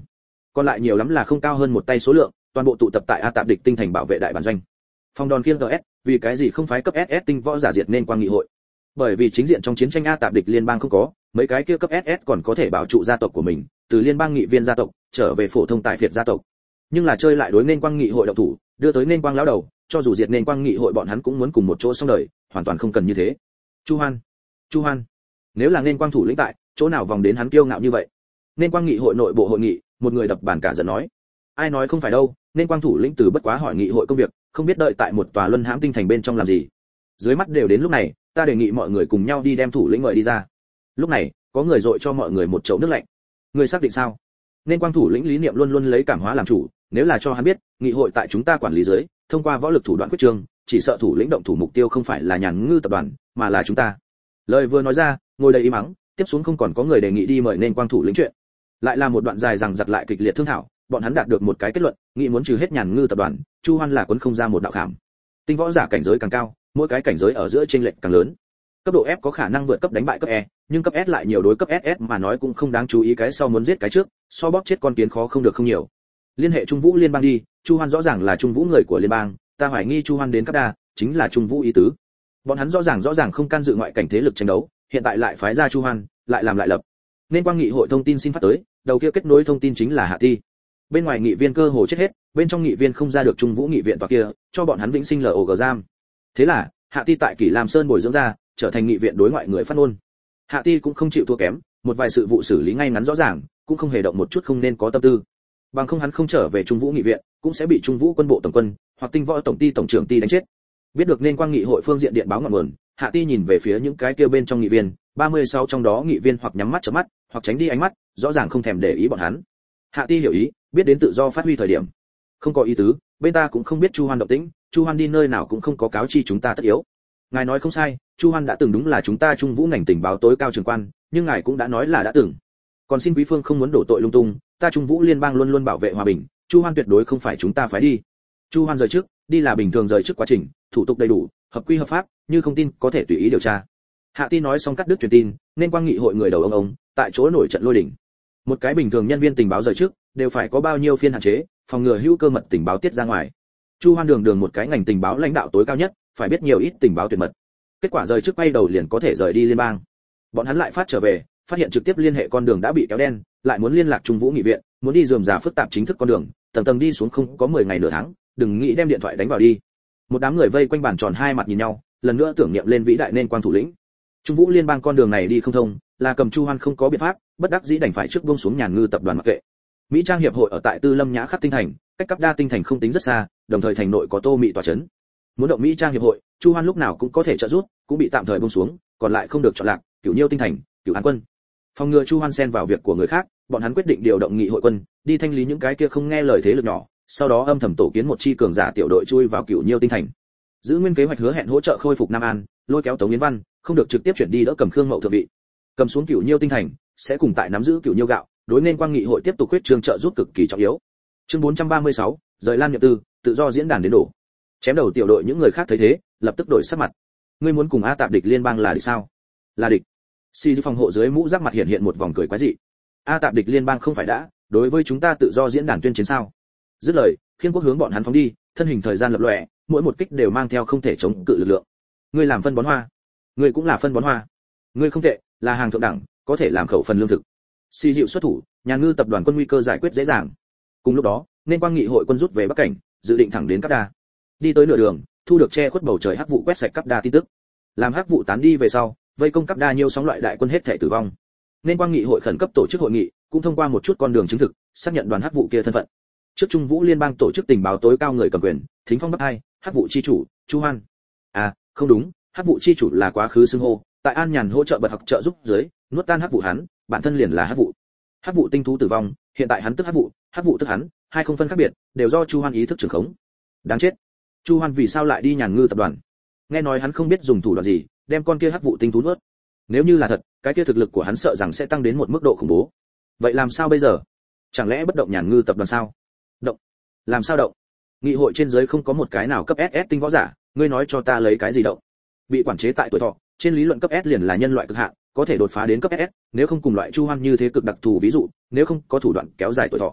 còn lại nhiều lắm là không cao hơn một tay số lượng, toàn bộ tụ tập tại A Tạp địch tinh thành bảo vệ đại bản doanh. Phong đòn kiêng GS, vì cái gì không phái cấp SS tinh võ giả diệt nên quang nghị hội? Bởi vì chính diện trong chiến tranh A Tạp địch liên bang không có, mấy cái kia cấp SS còn có thể bảo trụ gia tộc của mình, từ liên bang nghị viên gia tộc trở về phổ thông tại Việt gia tộc. Nhưng là chơi lại đối nên quang nghị hội động thủ, đưa tới nên quang lão đầu, cho dù diệt nên quang nghị hội bọn hắn cũng muốn cùng một chỗ xong đời, hoàn toàn không cần như thế. Chu Hoan, nếu là nên quang thủ lĩnh tại, chỗ nào vòng đến hắn kiêu ngạo như vậy? Nên quang nghị hội nội bộ hội nghị, một người đập bàn cả giận nói, ai nói không phải đâu, nên quang thủ lĩnh từ bất quá hỏi nghị hội công việc, không biết đợi tại một tòa luân hãm tinh thành bên trong làm gì. Dưới mắt đều đến lúc này, ta đề nghị mọi người cùng nhau đi đem thủ lĩnh mời đi ra. Lúc này, có người dội cho mọi người một chậu nước lạnh. Người xác định sao? Nên quang thủ lĩnh lý niệm luôn luôn lấy cảm hóa làm chủ, nếu là cho hắn biết, nghị hội tại chúng ta quản lý dưới, thông qua võ lực thủ đoạn quyết trương, chỉ sợ thủ lĩnh động thủ mục tiêu không phải là Nhàn Ngư tập đoàn, mà là chúng ta. Lời vừa nói ra, ngồi đầy im mắng, tiếp xuống không còn có người đề nghị đi mời nên quang thủ lĩnh chuyện. Lại là một đoạn dài rằng giật lại kịch liệt thương thảo, bọn hắn đạt được một cái kết luận, nghĩ muốn trừ hết Nhàn Ngư tập đoàn, Chu Hoan là cuốn không ra một đạo khảm. Tinh võ giả cảnh giới càng cao, mỗi cái cảnh giới ở giữa chênh lệch càng lớn. Cấp độ F có khả năng vượt cấp đánh bại cấp E, nhưng cấp S lại nhiều đối cấp SS mà nói cũng không đáng chú ý, cái sau muốn giết cái trước, so bóp chết con kiến khó không được không nhiều. Liên hệ Trung Vũ liên bang đi, Chu Hoan rõ ràng là Trung Vũ người của liên bang, ta hoài nghi Chu Hoan đến cấp đa, chính là Trung Vũ ý tứ. Bọn hắn rõ ràng không can dự ngoại cảnh thế lực tranh đấu, hiện tại lại phái ra Chu Hoan, lại làm lại lập. Nên quang nghị hội thông tin xin phát tới, đầu kia kết nối thông tin chính là Hạ Ti. Bên ngoài nghị viên cơ hồ chết hết, bên trong nghị viên không ra được Trung Vũ nghị viện tòa kia, cho bọn hắn vĩnh sinh LOG giam. Thế là, Hạ Ti tại Kỷ Lam Sơn bồi dưỡng ra, trở thành nghị viện đối ngoại người phát ngôn. Hạ Ti cũng không chịu thua kém, một vài sự vụ xử lý ngay ngắn rõ ràng, cũng không hề động một chút không nên có tâm tư. Bằng không hắn không trở về Trung Vũ nghị viện, cũng sẽ bị Trung Vũ quân bộ tổng quân hoặc tinh võ tổng ty tổng trưởng ty đánh chết. Biết được nên quang nghị hội phương diện điện báo ngọn nguồn, Hạ Ti nhìn về phía những cái kia bên trong nghị viên, 36 trong đó nghị viên hoặc nhắm mắt chớp mắt, hoặc tránh đi ánh mắt, rõ ràng không thèm để ý bọn hắn. Hạ Ti hiểu ý, biết đến tự do phát huy thời điểm. Không có ý tứ, bên ta cũng không biết Chu Hoan động tĩnh, Chu Hoan đi nơi nào cũng không có cáo chi chúng ta tất yếu. Ngài nói không sai, Chu Hoan đã từng đúng là chúng ta Trung Vũ ngành tình báo tối cao trưởng quan, nhưng ngài cũng đã nói là đã từng. Còn xin quý phương không muốn đổ tội lung tung, ta Trung Vũ liên bang luôn luôn bảo vệ hòa bình, Chu Hoan tuyệt đối không phải chúng ta phải đi. Chu Hoan rời trước, đi là bình thường rời trước quá trình, thủ tục đầy đủ, hợp quy hợp pháp, như không tin có thể tùy ý điều tra. Hạ Ti nói xong cắt đứt truyền tin, nên quang nghị hội người đầu ông tại chỗ nổi trận lôi đình. Một cái bình thường nhân viên tình báo rời trước, đều phải có bao nhiêu phiên hạn chế, phòng ngừa hữu cơ mật tình báo tiết ra ngoài. Chu Hoan đường một cái ngành tình báo lãnh đạo tối cao nhất, phải biết nhiều ít tình báo tuyệt mật. Kết quả rời trước quay đầu liền có thể rời đi liên bang. Bọn hắn lại phát trở về, phát hiện trực tiếp liên hệ con đường đã bị kéo đen, lại muốn liên lạc Trung Vũ nghị viện, muốn đi rườm rà phức tạp chính thức con đường, tầng tầng đi xuống không có 10 ngày nửa tháng, đừng nghĩ đem điện thoại đánh vào đi. Một đám người vây quanh bàn tròn hai mặt nhìn nhau, lần nữa tưởng niệm lên vĩ đại nên quang thủ lĩnh. Trung Vũ liên bang con đường này đi không thông, là cầm Chu Hoan không có biện pháp, bất đắc dĩ đành phải trước buông xuống Nhàn Ngư tập đoàn mặc kệ. Mỹ Trang hiệp hội ở tại Tư Lâm Nhã Khắc tinh thành, cách Cấp Đa tinh thành không tính rất xa, đồng thời thành nội có Tô Mị tọa trấn. Muốn động Mỹ Trang hiệp hội, Chu Hoan lúc nào cũng có thể trợ giúp, cũng bị tạm thời buông xuống, còn lại không được chọn lạc, Cửu Nhiêu tinh thành, Cửu An quân. Phòng ngừa Chu Hoan xen vào việc của người khác, bọn hắn quyết định điều động nghị hội quân, đi thanh lý những cái kia không nghe lời thế lực nhỏ, sau đó âm thầm tổ kiến một chi cường giả tiểu đội chui vào Cửu Nhiêu tinh thành. Giữ nguyên kế hoạch hứa hẹn hỗ trợ khôi phục Nam An, lôi kéo Tống Yến Văn, không được trực tiếp chuyển đi đỡ cầm Khương Mậu thượng vị. Cầm xuống Cửu Nhiêu tinh thành, sẽ cùng tại nắm giữ Cửu Nhiêu gạo, đối nên quang nghị hội tiếp tục quyết trương trợ giúp cực kỳ trọng yếu. Chương 436, rời Lan Nhậm Tư, tự do diễn đàn đến đổ. Chém đầu tiểu đội những người khác thấy thế, lập tức đổi sắc mặt. Ngươi muốn cùng A Tạp địch liên bang là địch sao? Là địch. Si phòng hộ dưới mũ giáp mặt hiện một vòng cười quái dị. A Tạp địch liên bang không phải đã đối với chúng ta tự do diễn đàn tuyên chiến sao? Dứt lời, Khiên Quốc hướng bọn hắn phóng đi, thân hình thời gian lập lòe, mỗi một kích đều mang theo không thể chống cự lực lượng. Ngươi làm phân bón hoa, ngươi cũng là phân bón hoa. Ngươi không tệ, là hàng thượng đẳng, có thể làm khẩu phần lương thực. Si dịu xuất thủ, Nhàn Ngư tập đoàn quân nguy cơ giải quyết dễ dàng. Cùng lúc đó, nên quang nghị hội quân rút về Bắc Cảnh, dự định thẳng đến Cấp Đa. Đi tới nửa đường, thu được che khuất bầu trời hắc vụ quét sạch Cấp Đa tin tức. Làm hắc vụ tán đi về sau, vây công Cấp Đa nhiều sóng loại đại quân hết thể tử vong. Nên quang nghị hội khẩn cấp tổ chức hội nghị, cũng thông qua một chút con đường chứng thực, xác nhận đoàn hắc vụ kia thân phận. Trước Trung Vũ liên bang tổ chức tình báo tối cao người cầm quyền, Thính Phong Bắc Hai, hắc vụ chi chủ, Chu Hoan. À, không đúng, hắc vụ chi chủ là quá khứ xưng hô, tại An Nhàn hỗ trợ bật học trợ giúp dưới, nuốt tan hắc vụ hắn, bản thân liền là hắc vụ. Hắc vụ tinh thú tử vong, hiện tại hắn tức hắc vụ tức hắn, hai không phân khác biệt, đều do Chu Hoan ý thức trưởng khống. Đáng chết. Chu Hoan vì sao lại đi Nhàn Ngư tập đoàn? Nghe nói hắn không biết dùng thủ đoạn gì, đem con kia hắc vụ tinh thú nuốt. Nếu như là thật, cái kia thực lực của hắn sợ rằng sẽ tăng đến một mức độ khủng bố. Vậy làm sao bây giờ? Chẳng lẽ bất động Nhàn Ngư tập đoàn sao? Động? Làm sao động? Nghị hội trên dưới không có một cái nào cấp SS tinh võ giả, ngươi nói cho ta lấy cái gì động? Bị quản chế tại tuổi thọ, trên lý luận cấp S liền là nhân loại cực hạn, có thể đột phá đến cấp SS, nếu không cùng loại Chu Hoan như thế cực đặc thù ví dụ, nếu không có thủ đoạn kéo dài tuổi thọ.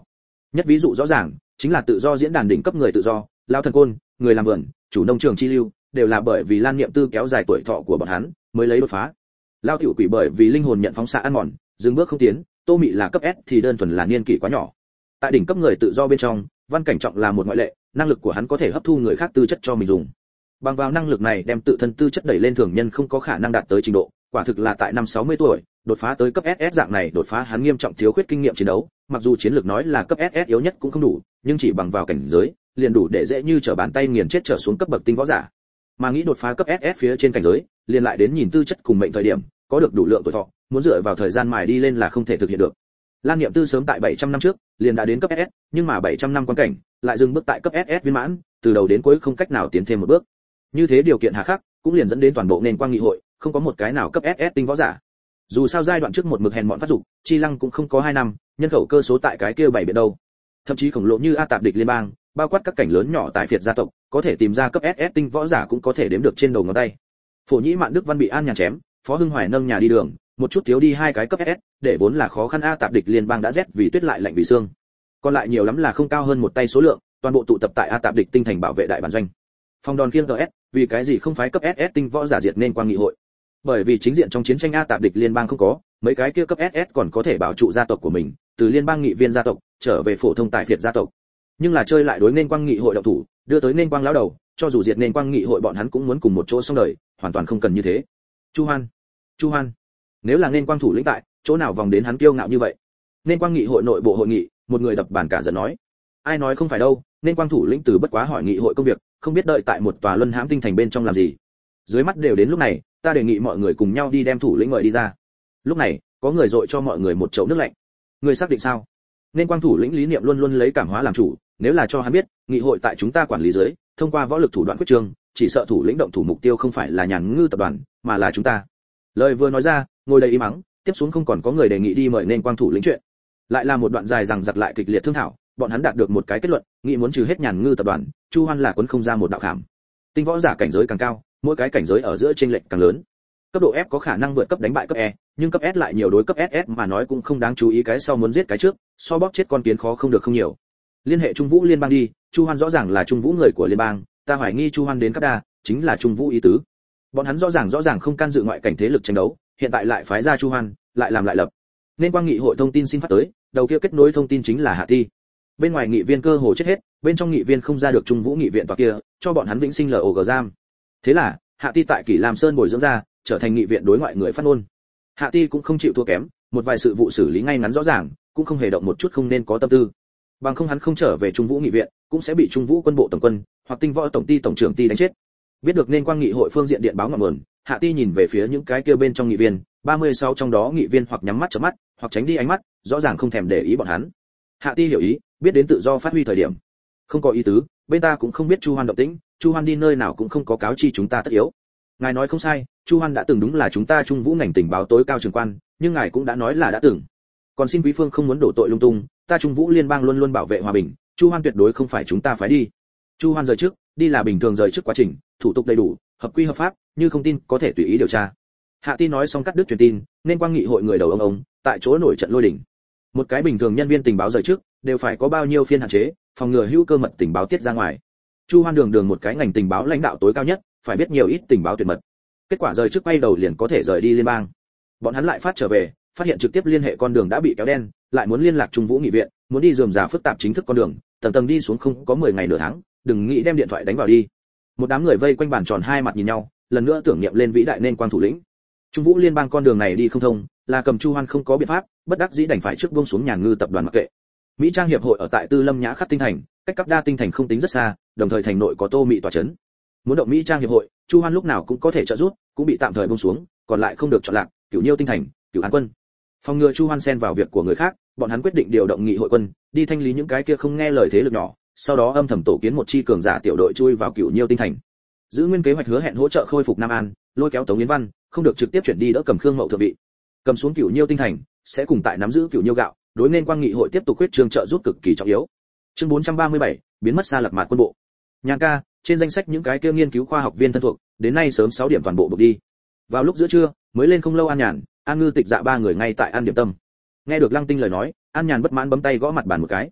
Nhất ví dụ rõ ràng chính là tự do diễn đàn đỉnh cấp người tự do, Lão Thần Côn, người làm vườn, chủ nông trường chi lưu, đều là bởi vì Lan Niệm Tư kéo dài tuổi thọ của bọn hắn mới lấy đột phá. Lao tiểu quỷ bởi vì linh hồn nhận phóng xạ ăn mòn, dừng bước không tiến, Tô Mị là cấp S thì đơn thuần là niên kỷ quá nhỏ. Tại đỉnh cấp người tự do bên trong, Văn Cảnh Trọng là một ngoại lệ, năng lực của hắn có thể hấp thu người khác tư chất cho mình dùng. Bằng vào năng lực này đem tự thân tư chất đẩy lên thường nhân không có khả năng đạt tới trình độ, quả thực là tại năm 60 tuổi, đột phá tới cấp SS dạng này, đột phá hắn nghiêm trọng thiếu khuyết kinh nghiệm chiến đấu, mặc dù chiến lược nói là cấp SS yếu nhất cũng không đủ, nhưng chỉ bằng vào cảnh giới, liền đủ để dễ như trở bàn tay nghiền chết trở xuống cấp bậc tinh võ giả. Mà nghĩ đột phá cấp SS phía trên cảnh giới, liền lại đến nhìn tư chất cùng mệnh thời điểm, có được đủ lượng tuổi thọ, muốn dựa vào thời gian mài đi lên là không thể thực hiện được. Lan Niệm Tư sớm tại 700 năm trước, liền đã đến cấp SS, nhưng mà 700 năm quan cảnh, lại dừng bước tại cấp SS viên mãn, từ đầu đến cuối không cách nào tiến thêm một bước. Như thế điều kiện hà khắc, cũng liền dẫn đến toàn bộ nền quang nghị hội, không có một cái nào cấp SS tinh võ giả. Dù sao giai đoạn trước một mực hèn mọn phát dục, chi lăng cũng không có 2 năm, nhân khẩu cơ số tại cái kia 7 biển đâu. Thậm chí khổng lồ như A Tạp địch liên bang, bao quát các cảnh lớn nhỏ tại phiệt gia tộc, có thể tìm ra cấp SS tinh võ giả cũng có thể đếm được trên đầu ngón tay. Phổ Nhĩ Mạn Đức Văn bị An Nhàn chém, Phó Hưng Hoài nâng nhà đi đường, một chút thiếu đi 2 cái cấp SS, để vốn là khó khăn A Tạp địch liên bang đã rét vì tuyết lại lạnh vì xương. Còn lại nhiều lắm là không cao hơn một tay số lượng, toàn bộ tụ tập tại A Tạp địch tinh thành bảo vệ đại bản doanh. Phong đòn kiêng GS, vì cái gì không phái cấp SS tinh võ giả diệt nên quang nghị hội? Bởi vì chính diện trong chiến tranh A Tạp địch liên bang không có, mấy cái kia cấp SS còn có thể bảo trụ gia tộc của mình, từ liên bang nghị viên gia tộc trở về phổ thông tại phiệt gia tộc. Nhưng là chơi lại đối nên quang nghị hội động thủ, đưa tới nên quang lão đầu, cho dù diệt nên quang nghị hội bọn hắn cũng muốn cùng một chỗ xong đời, hoàn toàn không cần như thế. Chu Hoan, nếu là nên quang thủ lĩnh tại, chỗ nào vòng đến hắn kiêu ngạo như vậy? Nên quang nghị hội nội bộ hội nghị, một người đập bàn cả giận nói, ai nói không phải đâu, nên quang thủ lĩnh từ bất quá hỏi nghị hội công việc, không biết đợi tại một tòa luân hãm tinh thành bên trong làm gì. Dưới mắt đều đến lúc này, ta đề nghị mọi người cùng nhau đi đem thủ lĩnh mời đi ra. Lúc này, có người dội cho mọi người một chậu nước lạnh. Người xác định sao? Nên quang thủ lĩnh lý niệm luôn luôn lấy cảm hóa làm chủ, nếu là cho hắn biết, nghị hội tại chúng ta quản lý dưới, thông qua võ lực thủ đoạn quyết trương, chỉ sợ thủ lĩnh động thủ mục tiêu không phải là Nhàn Ngư tập đoàn, mà là chúng ta. Lời vừa nói ra, ngồi đầy im mắng, tiếp xuống không còn có người đề nghị đi mời nên quang thủ lĩnh chuyện. Lại là một đoạn dài rằng giặc lại kịch liệt thương thảo, bọn hắn đạt được một cái kết luận, nghĩ muốn trừ hết Nhàn Ngư tập đoàn, Chu Hoan là quấn không ra một đạo khảm. Tinh võ giả cảnh giới càng cao, mỗi cái cảnh giới ở giữa chênh lệch càng lớn. Cấp độ F có khả năng vượt cấp đánh bại cấp E, nhưng cấp S lại nhiều đối cấp SS mà nói cũng không đáng chú ý, cái sau muốn giết cái trước, so bóp chết con kiến khó không được không nhiều. Liên hệ Trung Vũ liên bang đi, Chu Hoan rõ ràng là Trung Vũ người của liên bang, ta hoài nghi Chu Hoan đến cấp đa, chính là Trung Vũ ý tứ. Bọn hắn rõ ràng không can dự ngoại cảnh thế lực tranh đấu, hiện tại lại phái ra Chu Hoan, lại làm lại lập. Nên quang nghị hội thông tin xin phát tới, đầu kia kết nối thông tin chính là Hạ Ti. Bên ngoài nghị viên cơ hồ chết hết, bên trong nghị viên không ra được Trung Vũ nghị viện tòa kia, cho bọn hắn vĩnh sinh LOG giam. Thế là, Hạ Ti tại Kỷ Lam Sơn bồi dưỡng ra, trở thành nghị viện đối ngoại người phát ngôn. Hạ Ti cũng không chịu thua kém, một vài sự vụ xử lý ngay ngắn rõ ràng, cũng không hề động một chút không nên có tâm tư. Bằng không hắn không trở về Trung Vũ nghị viện, cũng sẽ bị Trung Vũ quân bộ tổng quân hoặc tinh võ tổng ty tổng trưởng ty đánh chết. Biết được nên quang nghị hội phương diện điện báo ngọn nguồn, Hạ Ti nhìn về phía những cái kia bên trong nghị viên, 36 trong đó nghị viên hoặc nhắm mắt chớp mắt, hoặc tránh đi ánh mắt, rõ ràng không thèm để ý bọn hắn. Hạ Ti hiểu ý, biết đến tự do phát huy thời điểm. Không có ý tứ, bên ta cũng không biết Chu Hoan động tĩnh, Chu Hoan đi nơi nào cũng không có cáo chi chúng ta tất yếu. Ngài nói không sai, Chu Hoan đã từng đúng là chúng ta Trung Vũ ngành tình báo tối cao trưởng quan, nhưng ngài cũng đã nói là đã từng. Còn xin quý phương không muốn đổ tội lung tung, ta Trung Vũ liên bang luôn luôn bảo vệ hòa bình, Chu Hoan tuyệt đối không phải chúng ta phải đi. Chu Hoan rời trước, đi là bình thường rời trước quá trình, thủ tục đầy đủ, hợp quy hợp pháp, như không tin có thể tùy ý điều tra. Hạ Ti nói xong cắt đứt truyền tin, nên quang nghị hội người đầu ông tại chỗ nổi trận lôi đình. Một cái bình thường nhân viên tình báo rời trước, đều phải có bao nhiêu phiên hạn chế, phòng ngừa hữu cơ mật tình báo tiết ra ngoài. Chu Hoan đường một cái ngành tình báo lãnh đạo tối cao nhất, phải biết nhiều ít tình báo tuyệt mật. Kết quả rời trước quay đầu liền có thể rời đi liên bang. Bọn hắn lại phát trở về, phát hiện trực tiếp liên hệ con đường đã bị kéo đen, lại muốn liên lạc Trung Vũ nghị viện, muốn đi rườm rà phức tạp chính thức con đường, tầng tầng đi xuống không có 10 ngày nửa tháng, đừng nghĩ đem điện thoại đánh vào đi. Một đám người vây quanh bàn tròn hai mặt nhìn nhau, lần nữa tưởng niệm lên vĩ đại nên quang thủ lĩnh. Trung Vũ liên bang con đường này đi không thông, là cầm Chu Hoan không có biện pháp, bất đắc dĩ đành phải trước buông xuống Nhàn Ngư tập đoàn mặc kệ. Mỹ Trang hiệp hội ở tại Tư Lâm Nhã Khắc tinh thành, cách Cấp Đa tinh thành không tính rất xa, đồng thời thành nội có Tô Mị tọa trấn. Muốn động Mỹ Trang hiệp hội, Chu Hoan lúc nào cũng có thể trợ giúp, cũng bị tạm thời buông xuống, còn lại không được chọn lạc, Cửu Nhiêu tinh thành, Cửu An quân. Phòng ngừa Chu Hoan xen vào việc của người khác, bọn hắn quyết định điều động nghị hội quân, đi thanh lý những cái kia không nghe lời thế lực nhỏ, sau đó âm thầm tổ kiến một chi cường giả tiểu đội chui vào Cửu Nhiêu tinh thành. Giữ nguyên kế hoạch hứa hẹn hỗ trợ khôi phục Nam An, lôi kéo Tống Yến Văn, không được trực tiếp chuyển đi đỡ cầm Khương Mậu thượng vị. Cầm xuống Cửu Nhiêu tinh thành, sẽ cùng tại nắm giữ Cửu Nhiêu gạo, đối nên quang nghị hội tiếp tục quyết trương trợ giúp cực kỳ trọng yếu. Chương 437, biến mất xa Lạc Mạt quân bộ. Nhàn ca, trên danh sách những cái kia nghiên cứu khoa học viên thân thuộc, đến nay sớm 6 điểm toàn bộ buộc đi. Vào lúc giữa trưa, mới lên không lâu An Nhàn, An Ngư Tịch Dạ ba người ngay tại ăn điểm tâm. Nghe được Lăng Tinh lời nói, An Nhàn bất mãn bấm tay gõ mặt bàn một cái.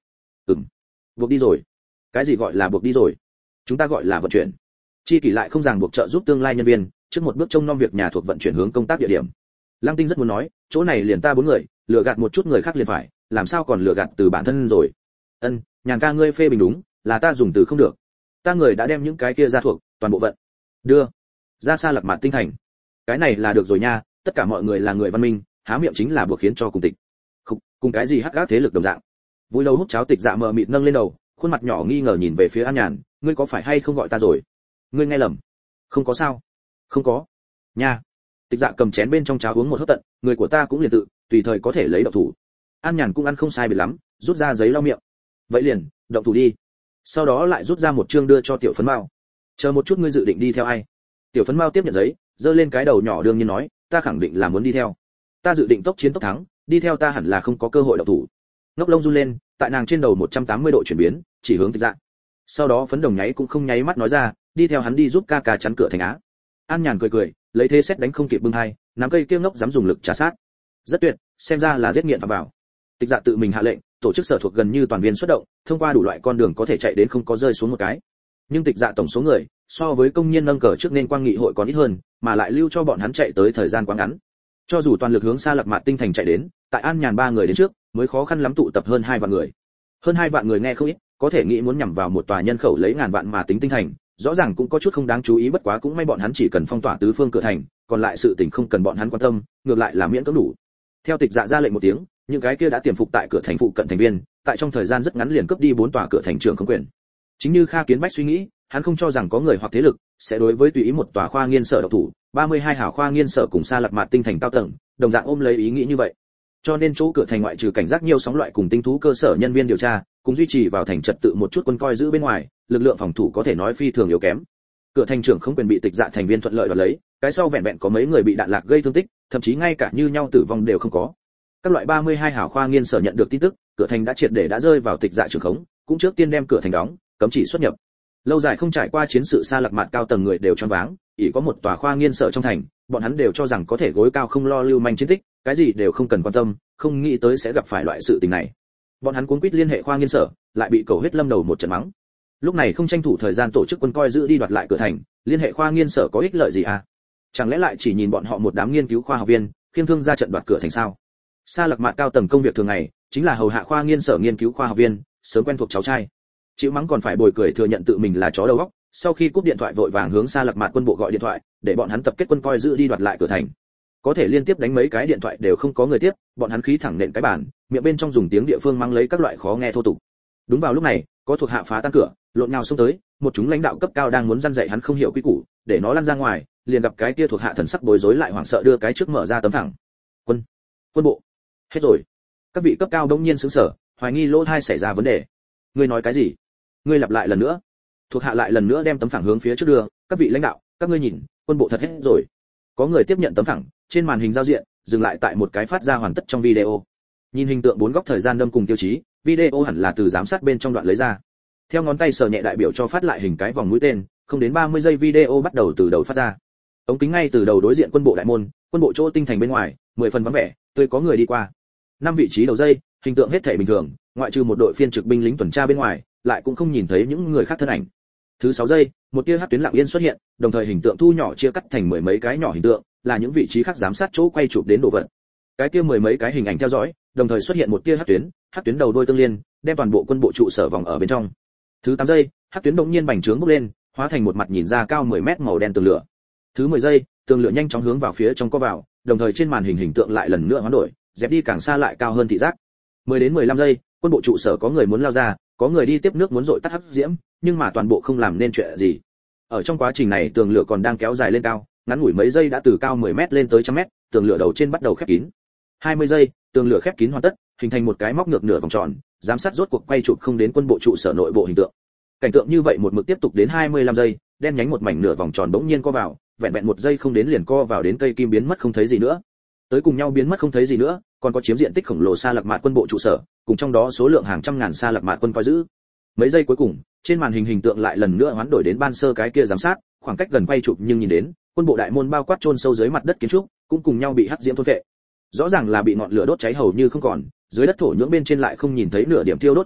Buộc đi rồi. Cái gì gọi là buộc đi rồi? Chúng ta gọi là vận chuyển. Chi kỷ lại không ràng buộc trợ giúp tương lai nhân viên, trước một bước trông nom việc nhà thuộc vận chuyển hướng công tác địa điểm. Lăng Tinh rất muốn nói, chỗ này liền ta 4 người, lừa gạt một chút người khác liền phải, làm sao còn lừa gạt từ bản thân rồi. Nhàn ca ngươi phê bình đúng, là ta dùng từ không được. Ta người đã đem những cái kia ra thuộc, toàn bộ vận. Đưa ra xa Lạc Mạn Tinh thành. Cái này là được rồi nha, tất cả mọi người là người văn minh, há miệng chính là buộc khiến cho cùng tịch. Không, cùng cái gì hắc ác thế lực đồng dạng. Vui lâu hút cháo Tịch Dạ mờ mịt nâng lên đầu, khuôn mặt nhỏ nghi ngờ nhìn về phía An Nhàn, ngươi có phải hay không gọi ta rồi? Ngươi nghe lầm. Không có sao? Không có. Nha. Tịch Dạ cầm chén bên trong cháo uống một hớp tận, người của ta cũng liền tự, tùy thời có thể lấy động thủ. An Nhàn cũng ăn không sai biệt lắm, rút ra giấy lau miệng. Vậy liền, động thủ đi. Sau đó lại rút ra một chương đưa cho Tiểu Phấn Mao. Chờ một chút ngươi dự định đi theo ai? Tiểu Phấn Mao tiếp nhận giấy, giơ lên cái đầu nhỏ đương nhiên nói, ta khẳng định là muốn đi theo. Ta dự định tốc chiến tốc thắng, đi theo ta hẳn là không có cơ hội động thủ. Ngốc lông run lên, tại nàng trên đầu 180 độ chuyển biến, chỉ hướng Tịch Dạ. Sau đó Phấn Đồng nháy cũng không nháy mắt nói ra, đi theo hắn đi giúp ca ca chắn cửa thành á. An Nhàn cười cười, lấy thế xét đánh không kịp bưng hai, nắm cây kiêng ngốc dám dùng lực trả sát. Rất tuyệt, xem ra là giết nghiện phạm vào. Tịch Dạ tự mình hạ lệnh, tổ chức sở thuộc gần như toàn viên xuất động, thông qua đủ loại con đường có thể chạy đến không có rơi xuống một cái. Nhưng Tịch Dạ tổng số người, so với công nhân nâng cờ trước nên quang nghị hội còn ít hơn, mà lại lưu cho bọn hắn chạy tới thời gian quá ngắn. Cho dù toàn lực hướng xa Lạc Mạn Tinh thành chạy đến, tại An Nhàn 3 người đến trước, mới khó khăn lắm tụ tập hơn 2 vạn người. Hơn 2 vạn người nghe không ít, có thể nghĩ muốn nhằm vào một tòa nhân khẩu lấy ngàn vạn mà tính tinh thành, rõ ràng cũng có chút không đáng chú ý, bất quá cũng may bọn hắn chỉ cần phong tỏa tứ phương cửa thành, còn lại sự tình không cần bọn hắn quan tâm, ngược lại là miễn cưỡng đủ. Theo Tịch Dạ ra lệnh một tiếng, những cái kia đã tiềm phục tại cửa thành phụ cận thành viên, tại trong thời gian rất ngắn liền cướp đi 4 tòa cửa thành trưởng không quyền. Chính như Kha Kiến Bách suy nghĩ, hắn không cho rằng có người hoặc thế lực sẽ đối với tùy ý một tòa khoa nghiên sở độc thủ, 32 hảo khoa nghiên sở cùng xa Lạc Mạn Tinh thành cao tầng, đồng dạng ôm lấy ý nghĩ như vậy. Cho nên chỗ cửa thành ngoại trừ cảnh giác nhiều sóng loại cùng tinh thú cơ sở nhân viên điều tra, cùng duy trì vào thành trật tự một chút quân coi giữ bên ngoài, lực lượng phòng thủ có thể nói phi thường yếu kém. Cửa thành trưởng không quyền bị Tịch Dạ thành viên thuận lợi đoạt lấy, cái sau vẹn vẹn có mấy người bị đạn lạc gây thương tích, thậm chí ngay cả như nhau tử vong đều không có. Các loại 32 hảo khoa nghiên sở nhận được tin tức, cửa thành đã triệt để đã rơi vào Tịch Dạ trưởng khống, cũng trước tiên đem cửa thành đóng, cấm chỉ xuất nhập. Lâu dài không trải qua chiến sự xa Lạc Mạn cao tầng người đều choáng váng, chỉ có một tòa khoa nghiên sở trong thành, bọn hắn đều cho rằng có thể gối cao không lo lưu manh chiến tích, cái gì đều không cần quan tâm, không nghĩ tới sẽ gặp phải loại sự tình này. Bọn hắn cuống quýt liên hệ khoa nghiên sở, lại bị cầu huyết lâm đầu một trận mắng. Lúc này không tranh thủ thời gian tổ chức quân coi giữ đi đoạt lại cửa thành, liên hệ khoa nghiên sở có ích lợi gì à? Chẳng lẽ lại chỉ nhìn bọn họ một đám nghiên cứu khoa học viên, khiêng thương ra trận đoạt cửa thành sao? Xa Lạc Mạn cao tầng công việc thường ngày chính là hầu hạ khoa nghiên sở nghiên cứu khoa học viên, sớm quen thuộc cháu trai. Chịu mắng còn phải bồi cười thừa nhận tự mình là chó đầu óc, sau khi cúp điện thoại vội vàng hướng xa Lạc Mạn quân bộ gọi điện thoại, để bọn hắn tập kết quân coi giữ đi đoạt lại cửa thành. Có thể liên tiếp đánh mấy cái điện thoại đều không có người tiếp, bọn hắn khí thẳng nện cái bàn, miệng bên trong dùng tiếng địa phương mang lấy các loại khó nghe thô tục. Đúng vào lúc này, có thuộc hạ phá tan cửa, lộn nhào xông tới, một chúng lãnh đạo cấp cao đang muốn răn dạy hắn không hiểu quy củ, để nó lăn ra ngoài, liền gặp cái kia thuộc hạ thần sắc bối rối lại hoảng sợ đưa cái trước mở ra tấm phẳng. Quân bộ. Hết rồi. Các vị cấp cao đống nhiên sững sờ, hoài nghi lỗ tai xảy ra vấn đề. Ngươi nói cái gì? Ngươi lặp lại lần nữa. Thuộc hạ lại lần nữa đem tấm phẳng hướng phía trước đưa, các vị lãnh đạo, các ngươi nhìn, quân bộ thật hết rồi. Có người tiếp nhận tấm phẳng, trên màn hình giao diện dừng lại tại một cái phát ra hoàn tất trong video. Nhìn hình tượng 4 góc thời gian đâm cùng tiêu chí, video hẳn là từ giám sát bên trong đoạn lấy ra. Theo ngón tay sờ nhẹ đại biểu cho phát lại hình cái vòng mũi tên, không đến 30 giây video bắt đầu từ đầu phát ra. Ống kính ngay từ đầu đối diện quân bộ đại môn, quân bộ chỗ tinh thành bên ngoài, 10 phần vắng vẻ, tươi có người đi qua. 5 vị trí đầu dây, hình tượng hết thảy bình thường, ngoại trừ một đội phiên trực binh lính tuần tra bên ngoài, lại cũng không nhìn thấy những người khác thân ảnh. Thứ 6 giây, một tia hắc tuyến lặng yên xuất hiện, đồng thời hình tượng thu nhỏ chia cắt thành 10 mấy cái nhỏ hình tượng, là những vị trí khác giám sát chỗ quay chụp đến đồ vật. Cái kia 10 mấy cái hình ảnh theo dõi, đồng thời xuất hiện một tia hắc tuyến đầu đuôi tương liên, đem toàn bộ quân bộ trụ sở vòng ở bên trong. Thứ 8 giây, hắc tuyến bỗng nhiên bành trướng bốc lên, hóa thành một mặt nhìn ra cao 10 mét màu đen tường lửa. Thứ 10 giây, tường lửa nhanh chóng hướng vào phía trong co vào, đồng thời trên màn hình hình tượng lại lần nữa hoán đổi, dẹp đi càng xa lại cao hơn thị giác. 10 đến 15 giây, quân bộ trụ sở có người muốn lao ra, có người đi tiếp nước muốn dội tắt hắc diễm, nhưng mà toàn bộ không làm nên chuyện gì. Ở trong quá trình này tường lửa còn đang kéo dài lên cao, ngắn ngủi mấy giây đã từ cao 10 mét lên tới 100 mét, tường lửa đầu trên bắt đầu khép kín. 20 giây, tường lửa khép kín hoàn tất, hình thành một cái móc ngược nửa vòng tròn, giám sát rốt cuộc quay chụp không đến quân bộ trụ sở nội bộ hình tượng. Cảnh tượng như vậy một mực tiếp tục đến 25 giây, đen nhánh một mảnh nửa vòng tròn bỗng nhiên co vào, vẹn vẹn một giây không đến liền co vào đến cây kim biến mất không thấy gì nữa. Tới cùng nhau biến mất không thấy gì nữa, còn có chiếm diện tích khổng lồ Sa Lạc Mạn quân bộ trụ sở, cùng trong đó số lượng hàng trăm ngàn Sa Lạc Mạn quân coi giữ. Mấy giây cuối cùng, trên màn hình hình tượng lại lần nữa hoán đổi đến ban sơ cái kia giám sát, khoảng cách gần quay chụp nhưng nhìn đến, quân bộ đại môn bao quát chôn sâu dưới mặt đất kiến trúc, cũng cùng nhau bị hắc diễm thôn phệ. Rõ ràng là bị ngọn lửa đốt cháy hầu như không còn, dưới đất thổ nhưỡng bên trên lại không nhìn thấy nửa điểm thiêu đốt vết tích,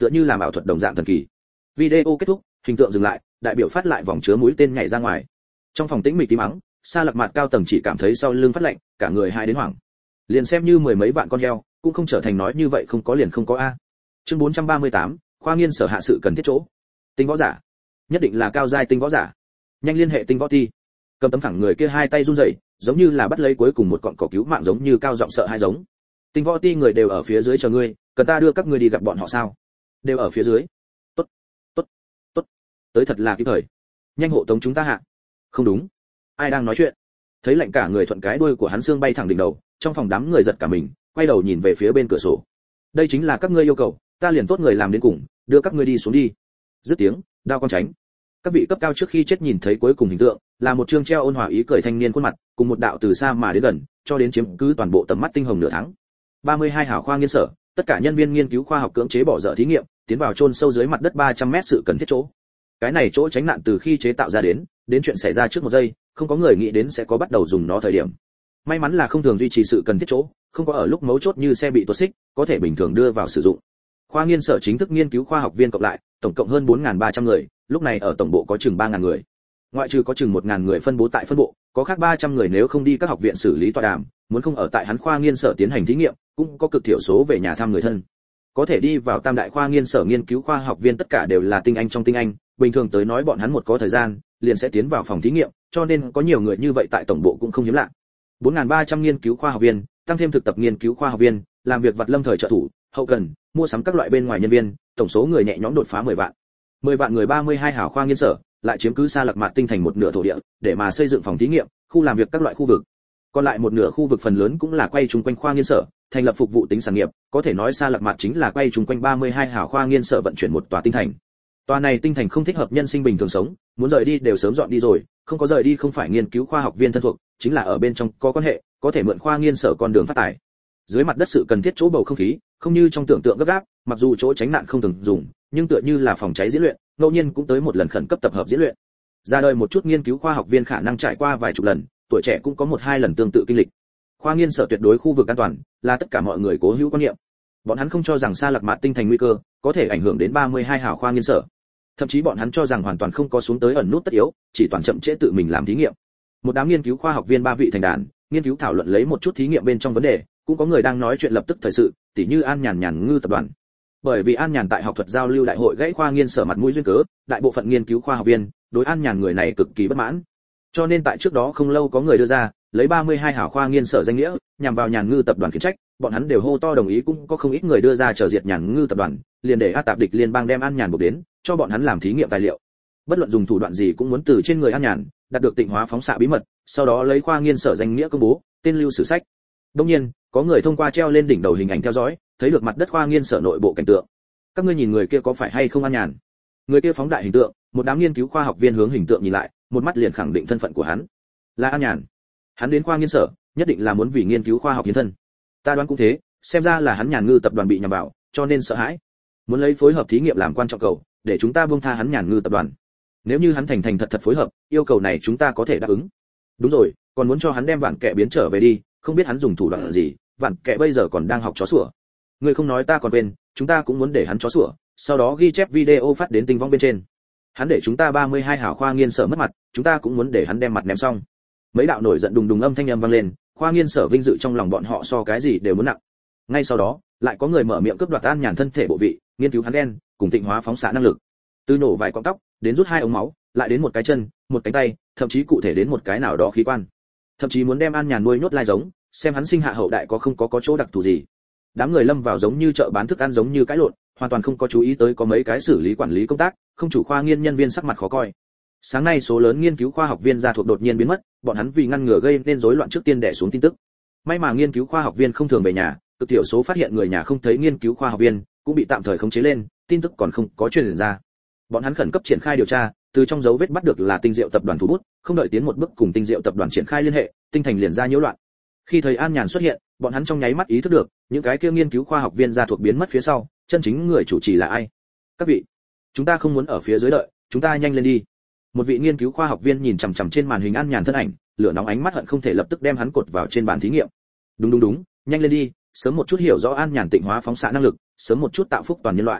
tựa như làm ảo thuật đồng dạng thần kỳ. Video kết thúc, hình tượng dừng lại, đại biểu phát lại vòng chứa mũi tên nhảy ra ngoài. Trong phòng tĩnh mịch tím mắng, Sa Lạc Mạt cao tầng chỉ cảm thấy sau lưng phát lạnh, cả người hai đến hoảng. Liền xem như mười mấy vạn con heo, cũng không trở thành nói như vậy không có liền không có a. Chương 438, khoa nghiên sở hạ sự cần thiết chỗ. Tinh võ giả, nhất định là cao giai tinh võ giả. Nhanh liên hệ tinh võ ti. Cầm tấm phẳng người kia hai tay run rẩy, giống như là bắt lấy cuối cùng một cọng cỏ cứu mạng, giống như cao giọng sợ hai giống. Tinh võ ti người đều ở phía dưới chờ ngươi, cần ta đưa các ngươi đi gặp bọn họ sao? Đều ở phía dưới. Tốt, tốt, tốt. Tới thật là kịp thời. Nhanh hộ tống chúng ta hạ. Không đúng. Ai đang nói chuyện? Thấy lạnh cả người thuận cái đuôi của hắn xương bay thẳng đỉnh đầu, trong phòng đám người giật cả mình, quay đầu nhìn về phía bên cửa sổ. Đây chính là các ngươi yêu cầu, ta liền tốt người làm đến cùng, đưa các ngươi đi xuống đi. Dứt tiếng, đao con tránh. Các vị cấp cao trước khi chết nhìn thấy cuối cùng hình tượng, là một trương treo ôn hòa ý cười thanh niên khuôn mặt, cùng một đạo từ xa mà đến gần, cho đến chiếm cứ toàn bộ tầm mắt tinh hồng nửa tháng. 32 hảo khoa nghiên sở, tất cả nhân viên nghiên cứu khoa học cưỡng chế bỏ dở thí nghiệm, tiến vào chôn sâu dưới mặt đất 300 mét sự cần thiết chỗ. Cái này chỗ tránh nạn từ khi chế tạo ra đến chuyện xảy ra trước một giây, không có người nghĩ đến sẽ có bắt đầu dùng nó thời điểm. May mắn là không thường duy trì sự cần thiết chỗ, không có ở lúc mấu chốt như xe bị tuột xích, có thể bình thường đưa vào sử dụng. Khoa nghiên sở chính thức nghiên cứu khoa học viên cộng lại, tổng cộng hơn 4.300 người, lúc này ở tổng bộ có chừng 3.000 người. Ngoại trừ có chừng 1.000 người phân bố tại phân bộ, có khác 300 người nếu không đi các học viện xử lý tọa đàm, muốn không ở tại hắn khoa nghiên sở tiến hành thí nghiệm, cũng có cực thiểu số về nhà thăm người thân. Có thể đi vào tam đại khoa nghiên sở nghiên cứu khoa học viên tất cả đều là tinh anh trong tinh anh, bình thường tới nói bọn hắn một có thời gian, liền sẽ tiến vào phòng thí nghiệm, cho nên có nhiều người như vậy tại tổng bộ cũng không hiếm lạ. 4.300 nghiên cứu khoa học viên, tăng thêm thực tập nghiên cứu khoa học viên, làm việc vặt lâm thời trợ thủ, hậu cần, mua sắm các loại bên ngoài nhân viên, tổng số người nhẹ nhõm đột phá 10 vạn. 10 vạn người 32 hảo khoa nghiên sở, lại chiếm cứ Sa Lạc Mạt tinh thành một nửa thổ địa, để mà xây dựng phòng thí nghiệm, khu làm việc các loại khu vực. Còn lại một nửa khu vực phần lớn cũng là quay chung quanh khoa nghiên sở, thành lập phục vụ tính sản nghiệp, có thể nói Sa Lạc Mạt chính là quay chung quanh 32 hảo khoa nghiên sở vận chuyển một tòa tinh thành. Tòa này tinh thành không thích hợp nhân sinh bình thường sống, muốn rời đi đều sớm dọn đi rồi, không có rời đi không phải nghiên cứu khoa học viên thân thuộc, chính là ở bên trong có quan hệ, có thể mượn khoa nghiên sở con đường phát tài. Dưới mặt đất sự cần thiết chỗ bầu không khí, không như trong tưởng tượng gấp gáp, mặc dù chỗ tránh nạn không thường dùng, nhưng tựa như là phòng cháy diễn luyện, ngẫu nhiên cũng tới một lần khẩn cấp tập hợp diễn luyện. Ra đời một chút nghiên cứu khoa học viên khả năng trải qua vài chục lần, tuổi trẻ cũng có một hai lần tương tự kinh lịch. Khoa nghiên sở tuyệt đối khu vực an toàn, là tất cả mọi người cố hữu quan niệm. Bọn hắn không cho rằng Sa Lạc Mạt tinh thành nguy cơ có thể ảnh hưởng đến 32 hảo khoa nghiên sở. Thậm chí bọn hắn cho rằng hoàn toàn không có xuống tới ẩn nút tất yếu, chỉ toàn chậm trễ tự mình làm thí nghiệm. Một đám nghiên cứu khoa học viên ba vị thành đàn, nghiên cứu thảo luận lấy một chút thí nghiệm bên trong vấn đề, cũng có người đang nói chuyện lập tức thời sự, tỉ như An Nhàn Nhàn Ngư tập đoàn. Bởi vì An Nhàn tại học thuật giao lưu đại hội gãy khoa nghiên sở mặt mũi duyên cớ, đại bộ phận nghiên cứu khoa học viên đối An Nhàn người này cực kỳ bất mãn. Cho nên tại trước đó không lâu có người đưa ra, lấy 32 hảo khoa nghiên sở danh nghĩa, nhằm vào Nhàn Ngư tập đoàn khiển trách, bọn hắn đều hô to đồng ý, cũng có không ít người đưa ra chờ diệt Nhàn Ngư tập đoàn, liền để A Tạp địch liên bang đem An Nhàn buộc đến, cho bọn hắn làm thí nghiệm tài liệu. Bất luận dùng thủ đoạn gì cũng muốn từ trên người An Nhàn đạt được tịnh hóa phóng xạ bí mật, sau đó lấy khoa nghiên sở danh nghĩa công bố, tên lưu sử sách. Đương nhiên, có người thông qua treo lên đỉnh đầu hình ảnh theo dõi, thấy được mặt đất khoa nghiên sở nội bộ cảnh tượng. Các ngươi nhìn người kia có phải hay không An Nhàn? Người kia phóng đại hình tượng, một đám nghiên cứu khoa học viên hướng hình tượng nhìn lại, một mắt liền khẳng định thân phận của hắn. Là An Nhàn. Hắn đến khoa nghiên sở, nhất định là muốn vì nghiên cứu khoa học hiến thân. Ta đoán cũng thế, xem ra là hắn Nhàn Ngư tập đoàn bị nhằm vào, cho nên sợ hãi. Muốn lấy phối hợp thí nghiệm làm quan trọng cầu, để chúng ta buông tha hắn Nhàn Ngư tập đoàn. Nếu như hắn thành thật phối hợp, yêu cầu này chúng ta có thể đáp ứng. Đúng rồi, còn muốn cho hắn đem Vạn Kệ biến trở về đi, không biết hắn dùng thủ đoạn gì, Vạn Kệ bây giờ còn đang học chó sủa. Ngươi không nói ta còn quên, chúng ta cũng muốn để hắn chó sủa, sau đó ghi chép video phát đến tinh vong bên trên. Hắn để chúng ta 32 hảo khoa nghiên sở mất mặt, chúng ta cũng muốn để hắn đem mặt ném xong. Mấy đạo nổi giận đùng đùng âm thanh âm vang lên, khoa nghiên sở vinh dự trong lòng bọn họ so cái gì đều muốn nặng. Ngay sau đó, lại có người mở miệng cướp đoạt An Nhàn thân thể bộ vị, nghiên cứu hắn đen, cùng tịnh hóa phóng xạ năng lực. Từ nổ vài cọng tóc, đến rút 2 ống máu, lại đến một cái chân, một cánh tay, thậm chí cụ thể đến một cái nào đó khí quan. Thậm chí muốn đem An Nhàn nuôi nhốt lai giống, xem hắn sinh hạ hậu đại có không có chỗ đặc thù gì. Đám người lâm vào giống như chợ bán thức ăn giống như cãi lộn, hoàn toàn không có chú ý tới có mấy cái xử lý quản lý công tác, không chủ khoa nghiên nhân viên sắc mặt khó coi. Sáng nay số lớn nghiên cứu khoa học viên gia thuộc đột nhiên biến mất, bọn hắn vì ngăn ngừa gây nên rối loạn trước tiên đè xuống tin tức. May mà nghiên cứu khoa học viên không thường về nhà, cực thiểu số phát hiện người nhà không thấy nghiên cứu khoa học viên, cũng bị tạm thời khống chế lên, tin tức còn không có truyền ra. Bọn hắn khẩn cấp triển khai điều tra, từ trong dấu vết bắt được là Tinh Diệu tập đoàn thủ bút, không đợi tiến một bước cùng Tinh Diệu tập đoàn triển khai liên hệ, tinh thành liền ra nhiễu loạn. Khi thấy An Nhàn xuất hiện, bọn hắn trong nháy mắt ý thức được, những cái kia nghiên cứu khoa học viên gia thuộc biến mất phía sau, chân chính người chủ trì là ai. Các vị, chúng ta không muốn ở phía dưới đợi, chúng ta nhanh lên đi. Một vị nghiên cứu khoa học viên nhìn chằm chằm trên màn hình An Nhàn thân ảnh, lửa nóng ánh mắt hận không thể lập tức đem hắn cột vào trên bàn thí nghiệm. Đúng, nhanh lên đi, sớm một chút hiểu rõ An Nhàn tịnh hóa phóng xạ năng lực, sớm một chút tạo phúc toàn nhân loại.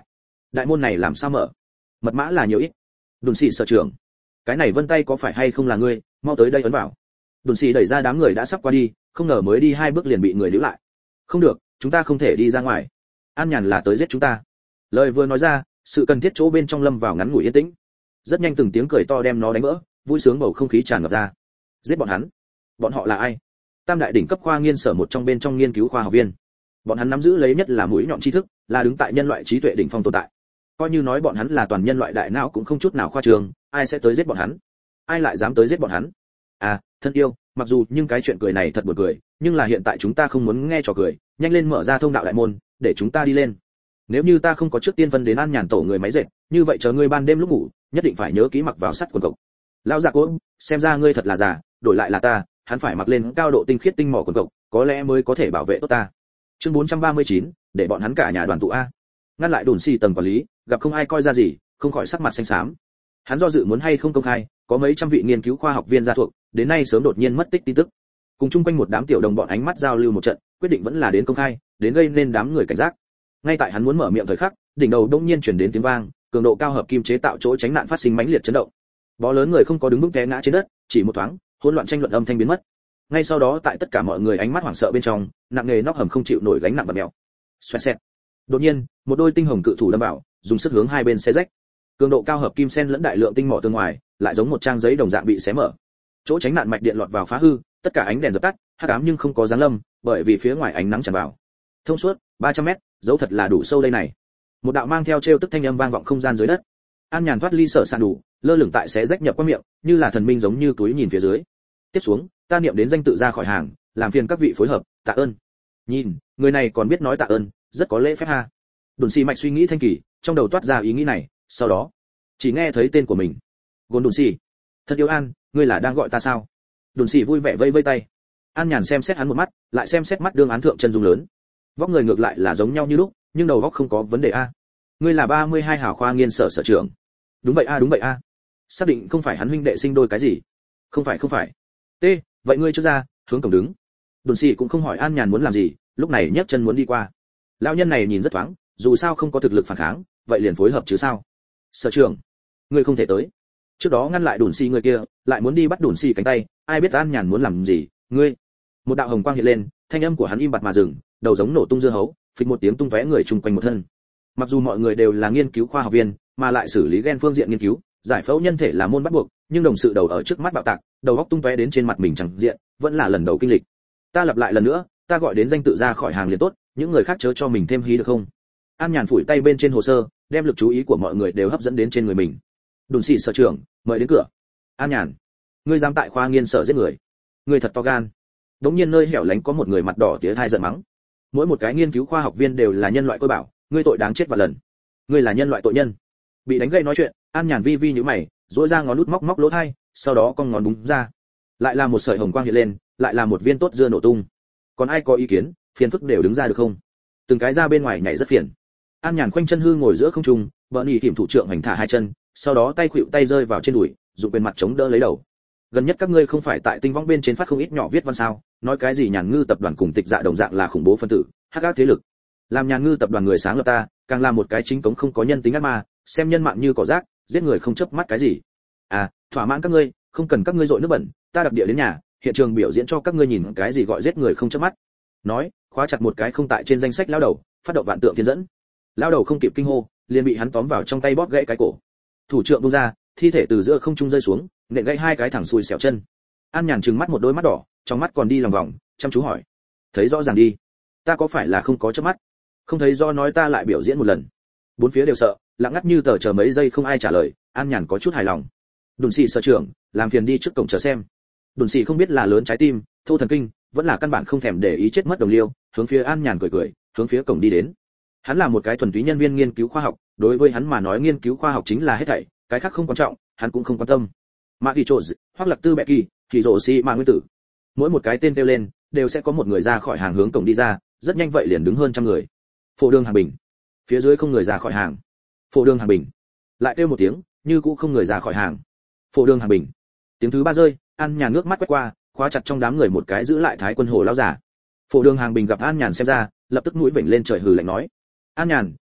đại môn này làm sao mở? Mật mã là nhiều ít? Đồn xì sở trưởng, cái này vân tay có phải hay không là ngươi, mau tới đây ấn vào. Đồn xì đẩy ra đám người đã sắp qua đi, không ngờ mới đi 2 bước liền bị người níu lại. Không được, chúng ta không thể đi ra ngoài. An Nhàn là tới giết chúng ta. Lời vừa nói ra, sự cần thiết chỗ bên trong lâm vào ngắn ngủi yên tĩnh. Rất nhanh từng tiếng cười to đem nó đánh vỡ, vui sướng bầu không khí tràn ngập ra. Giết bọn hắn? Bọn họ là ai? Tam đại đỉnh cấp khoa nghiên sở một trong bên trong nghiên cứu khoa học viên. Bọn hắn nắm giữ lấy nhất là mũi nhọn tri thức, là đứng tại nhân loại trí tuệ đỉnh phong tồn tại. Coi như nói bọn hắn là toàn nhân loại đại não cũng không chút nào khoa trương, ai sẽ tới giết bọn hắn? Ai lại dám tới giết bọn hắn? À, thân yêu, mặc dù nhưng cái chuyện cười này thật buồn cười, nhưng là hiện tại chúng ta không muốn nghe trò cười, nhanh lên mở ra thông đạo đại môn, để chúng ta đi lên. Nếu như ta không có trước tiên phân đến An Nhàn tổ người máy dệt, như vậy chờ ngươi ban đêm lúc ngủ, nhất định phải nhớ kỹ mặc vào sắt quần cộc. Lão già cố, xem ra ngươi thật là già, đổi lại là ta, hắn phải mặc lên cao độ tinh khiết tinh mỏ quần cộc, có lẽ mới có thể bảo vệ tốt ta. Chương 439, để bọn hắn cả nhà đoàn tụ a. Ngăn lại đồn xì tầng quản lý, gặp không ai coi ra gì, không khỏi sắc mặt xanh xám. Hắn do dự muốn hay không công khai, có mấy trăm vị nghiên cứu khoa học viên gia thuộc, đến nay sớm đột nhiên mất tích tin tức. Cùng chung quanh một đám tiểu đồng bọn ánh mắt giao lưu một trận, quyết định vẫn là đến công khai, đến gây nên đám người cảnh giác. Ngay tại hắn muốn mở miệng thời khắc, đỉnh đầu đột nhiên truyền đến tiếng vang, cường độ cao hợp kim chế tạo chỗ tránh nạn phát sinh mãnh liệt chấn động. Bó lớn người không có đứng vững té ngã trên đất, chỉ một thoáng, hỗn loạn tranh luận âm thanh biến mất. Ngay sau đó tại tất cả mọi người ánh mắt hoảng sợ bên trong, nặng nề nóc hầm không chịu nổi gánh nặng và mèo. Xoẹt xẹt. Đột nhiên, một đôi tinh hồng cự thủ đâm vào, dùng sức hướng hai bên xé rách. Cường độ cao hợp kim xen lẫn đại lượng tinh mỏ tương ngoài, lại giống một trang giấy đồng dạng bị xé mở. Chỗ tránh nạn mạch điện lọt vào phá hư, tất cả ánh đèn dập tắt, hắc ám nhưng không có giáng lâm, bởi vì phía ngoài ánh nắng tràn vào. Thông suốt 300 mét, dấu thật là đủ sâu đây này. Một đạo mang theo trêu tức thanh âm vang vọng không gian dưới đất. An Nhàn thoát ly sở sạn đủ, lơ lửng tại xé rách nhập qua miệng, như là thần minh giống như túi nhìn phía dưới. Tiếp xuống, ta niệm đến danh tự ra khỏi hàng, làm phiền các vị phối hợp, tạ ơn. Nhìn, người này còn biết nói tạ ơn, rất có lễ phép ha. Đồn xì mạch suy nghĩ thanh kỳ, trong đầu toát ra ý nghĩ này, sau đó chỉ nghe thấy tên của mình. Gồn đồn xì. Thật yêu An, ngươi là đang gọi ta sao? Đồn xì vui vẻ vây vây tay. An Nhàn xem xét hắn một mắt, lại xem xét mắt đương án thượng chân dung lớn. Vóc người ngược lại là giống nhau như lúc, nhưng đầu óc không có vấn đề a. Ngươi là 32 hào khoa nghiên sở sở trưởng. Đúng vậy a, đúng vậy a. Xác định không phải hắn huynh đệ sinh đôi cái gì? Không phải. T, vậy ngươi trước ra, hướng cổng đứng. Đồn xì cũng không hỏi An Nhàn muốn làm gì, lúc này nhấc chân muốn đi qua. Lão nhân này nhìn rất thoáng, dù sao không có thực lực phản kháng, vậy liền phối hợp chứ sao? Sở trưởng, ngươi không thể tới. Trước đó ngăn lại Đồn xì người kia, lại muốn đi bắt Đồn xì cánh tay, ai biết An Nhàn muốn làm gì, ngươi. Một đạo hồng quang hiện lên, thanh âm của hắn im bặt mà dừng, đầu giống nổ tung dưa hấu, phịch một tiếng tung tóe người chung quanh một thân. Mặc dù mọi người đều là nghiên cứu khoa học viên, mà lại xử lý gen phương diện nghiên cứu, giải phẫu nhân thể là môn bắt buộc, nhưng đồng sự đầu ở trước mắt bạo tạc, đầu óc tung tóe đến trên mặt mình chẳng diện, vẫn là lần đầu kinh lịch. Ta lặp lại lần nữa, ta gọi đến danh tự ra khỏi hàng liền tốt, những người khác chớ cho mình thêm hí được không? An Nhàn phủi tay bên trên hồ sơ, đem lực chú ý của mọi người đều hấp dẫn đến trên người mình. Đồn xì sở trưởng, mời đến cửa. An Nhàn, ngươi dám tại khoa nghiên sở giết người? Ngươi thật to gan. Đống nhiên nơi hẻo lánh có một người mặt đỏ tía thai giận mắng. Mỗi một cái nghiên cứu khoa học viên đều là nhân loại tôi bảo, ngươi tội đáng chết vạn lần. Ngươi là nhân loại tội nhân. Bị đánh gây nói chuyện, An Nhàn vi vi nhíu mày, duỗi ra ngón út móc lỗ tai, sau đó cong ngón búng ra. Lại là một sợi hồng quang hiện lên, lại là một viên tốt dưa nổ tung. Còn ai có ý kiến, phiền phức đều đứng ra được không? Từng cái ra bên ngoài nhảy rất phiền. An Nhàn khoanh chân hư ngồi giữa không trung, bờ nhị hiểm thủ trưởng hành thả hai chân, sau đó tay khuỵu tay rơi vào trên đùi, dùng quyền mặt chống đỡ lấy đầu. Gần nhất các ngươi không phải tại tinh võng bên trên phát không ít nhỏ viết văn sao? Nói cái gì Nhàn Ngư tập đoàn cùng Tịch Dạ đồng dạng là khủng bố phân tử, hắc ác thế lực. Làm Nhàn Ngư tập đoàn người sáng lập ta, càng là một cái chính cống không có nhân tính ác ma, xem nhân mạng như cỏ rác, giết người không chớp mắt cái gì. À, thỏa mãn các ngươi, không cần các ngươi dội nước bẩn, ta đặc địa đến nhà, hiện trường biểu diễn cho các ngươi nhìn cái gì gọi giết người không chớp mắt. Nói, khóa chặt một cái không tại trên danh sách lão đầu, phát động vạn tượng thiên dẫn. Lão đầu không kịp kinh hô, liền bị hắn tóm vào trong tay bóp gãy cái cổ. Thủ trưởng buông ra, thi thể từ giữa không trung rơi xuống, nện gãy hai cái thẳng xùi xẻo chân. An Nhàn trừng mắt một đôi mắt đỏ, trong mắt còn đi lòng vòng, chăm chú hỏi: thấy rõ ràng đi, ta có phải là không có chớp mắt? Không thấy do nói ta lại biểu diễn một lần. Bốn phía đều sợ, lặng ngắt như tờ, chờ mấy giây không ai trả lời. An Nhàn có chút hài lòng. Đồn xì sở trưởng, làm phiền đi trước cổng chờ xem. Đồn xì không biết là lớn trái tim, thô thần kinh, vẫn là căn bản không thèm để ý chết mất đồng liêu, hướng phía An Nhàn cười, hướng phía cổng đi đến. Hắn là một cái thuần túy nhân viên nghiên cứu khoa học, đối với hắn mà nói nghiên cứu khoa học chính là hết thảy, cái khác không quan trọng, hắn cũng không quan tâm. Mã Kỳ Trộn, hoặc Lạc Tư Bệ Kỳ, Kỳ Rồ Si Mã Nguyên Tử. Mỗi một cái tên kêu lên, đều sẽ có một người ra khỏi hàng hướng cổng đi ra, rất nhanh vậy liền đứng hơn trăm người. Phổ đường hàng bình. Phía dưới không người ra khỏi hàng. Phổ đường hàng bình. Lại kêu một tiếng, như cũ không người ra khỏi hàng. Phổ đường hàng bình. Tiếng thứ ba rơi, An Nhàn ngước mắt quét qua, khóa chặt trong đám người một cái giữ lại thái quân hồ lão giả. Phổ đường hàng bình gặp An Nhàn xem ra, lập tức mũi vểnh lên trời hừ lạnh nói: An Nhàn,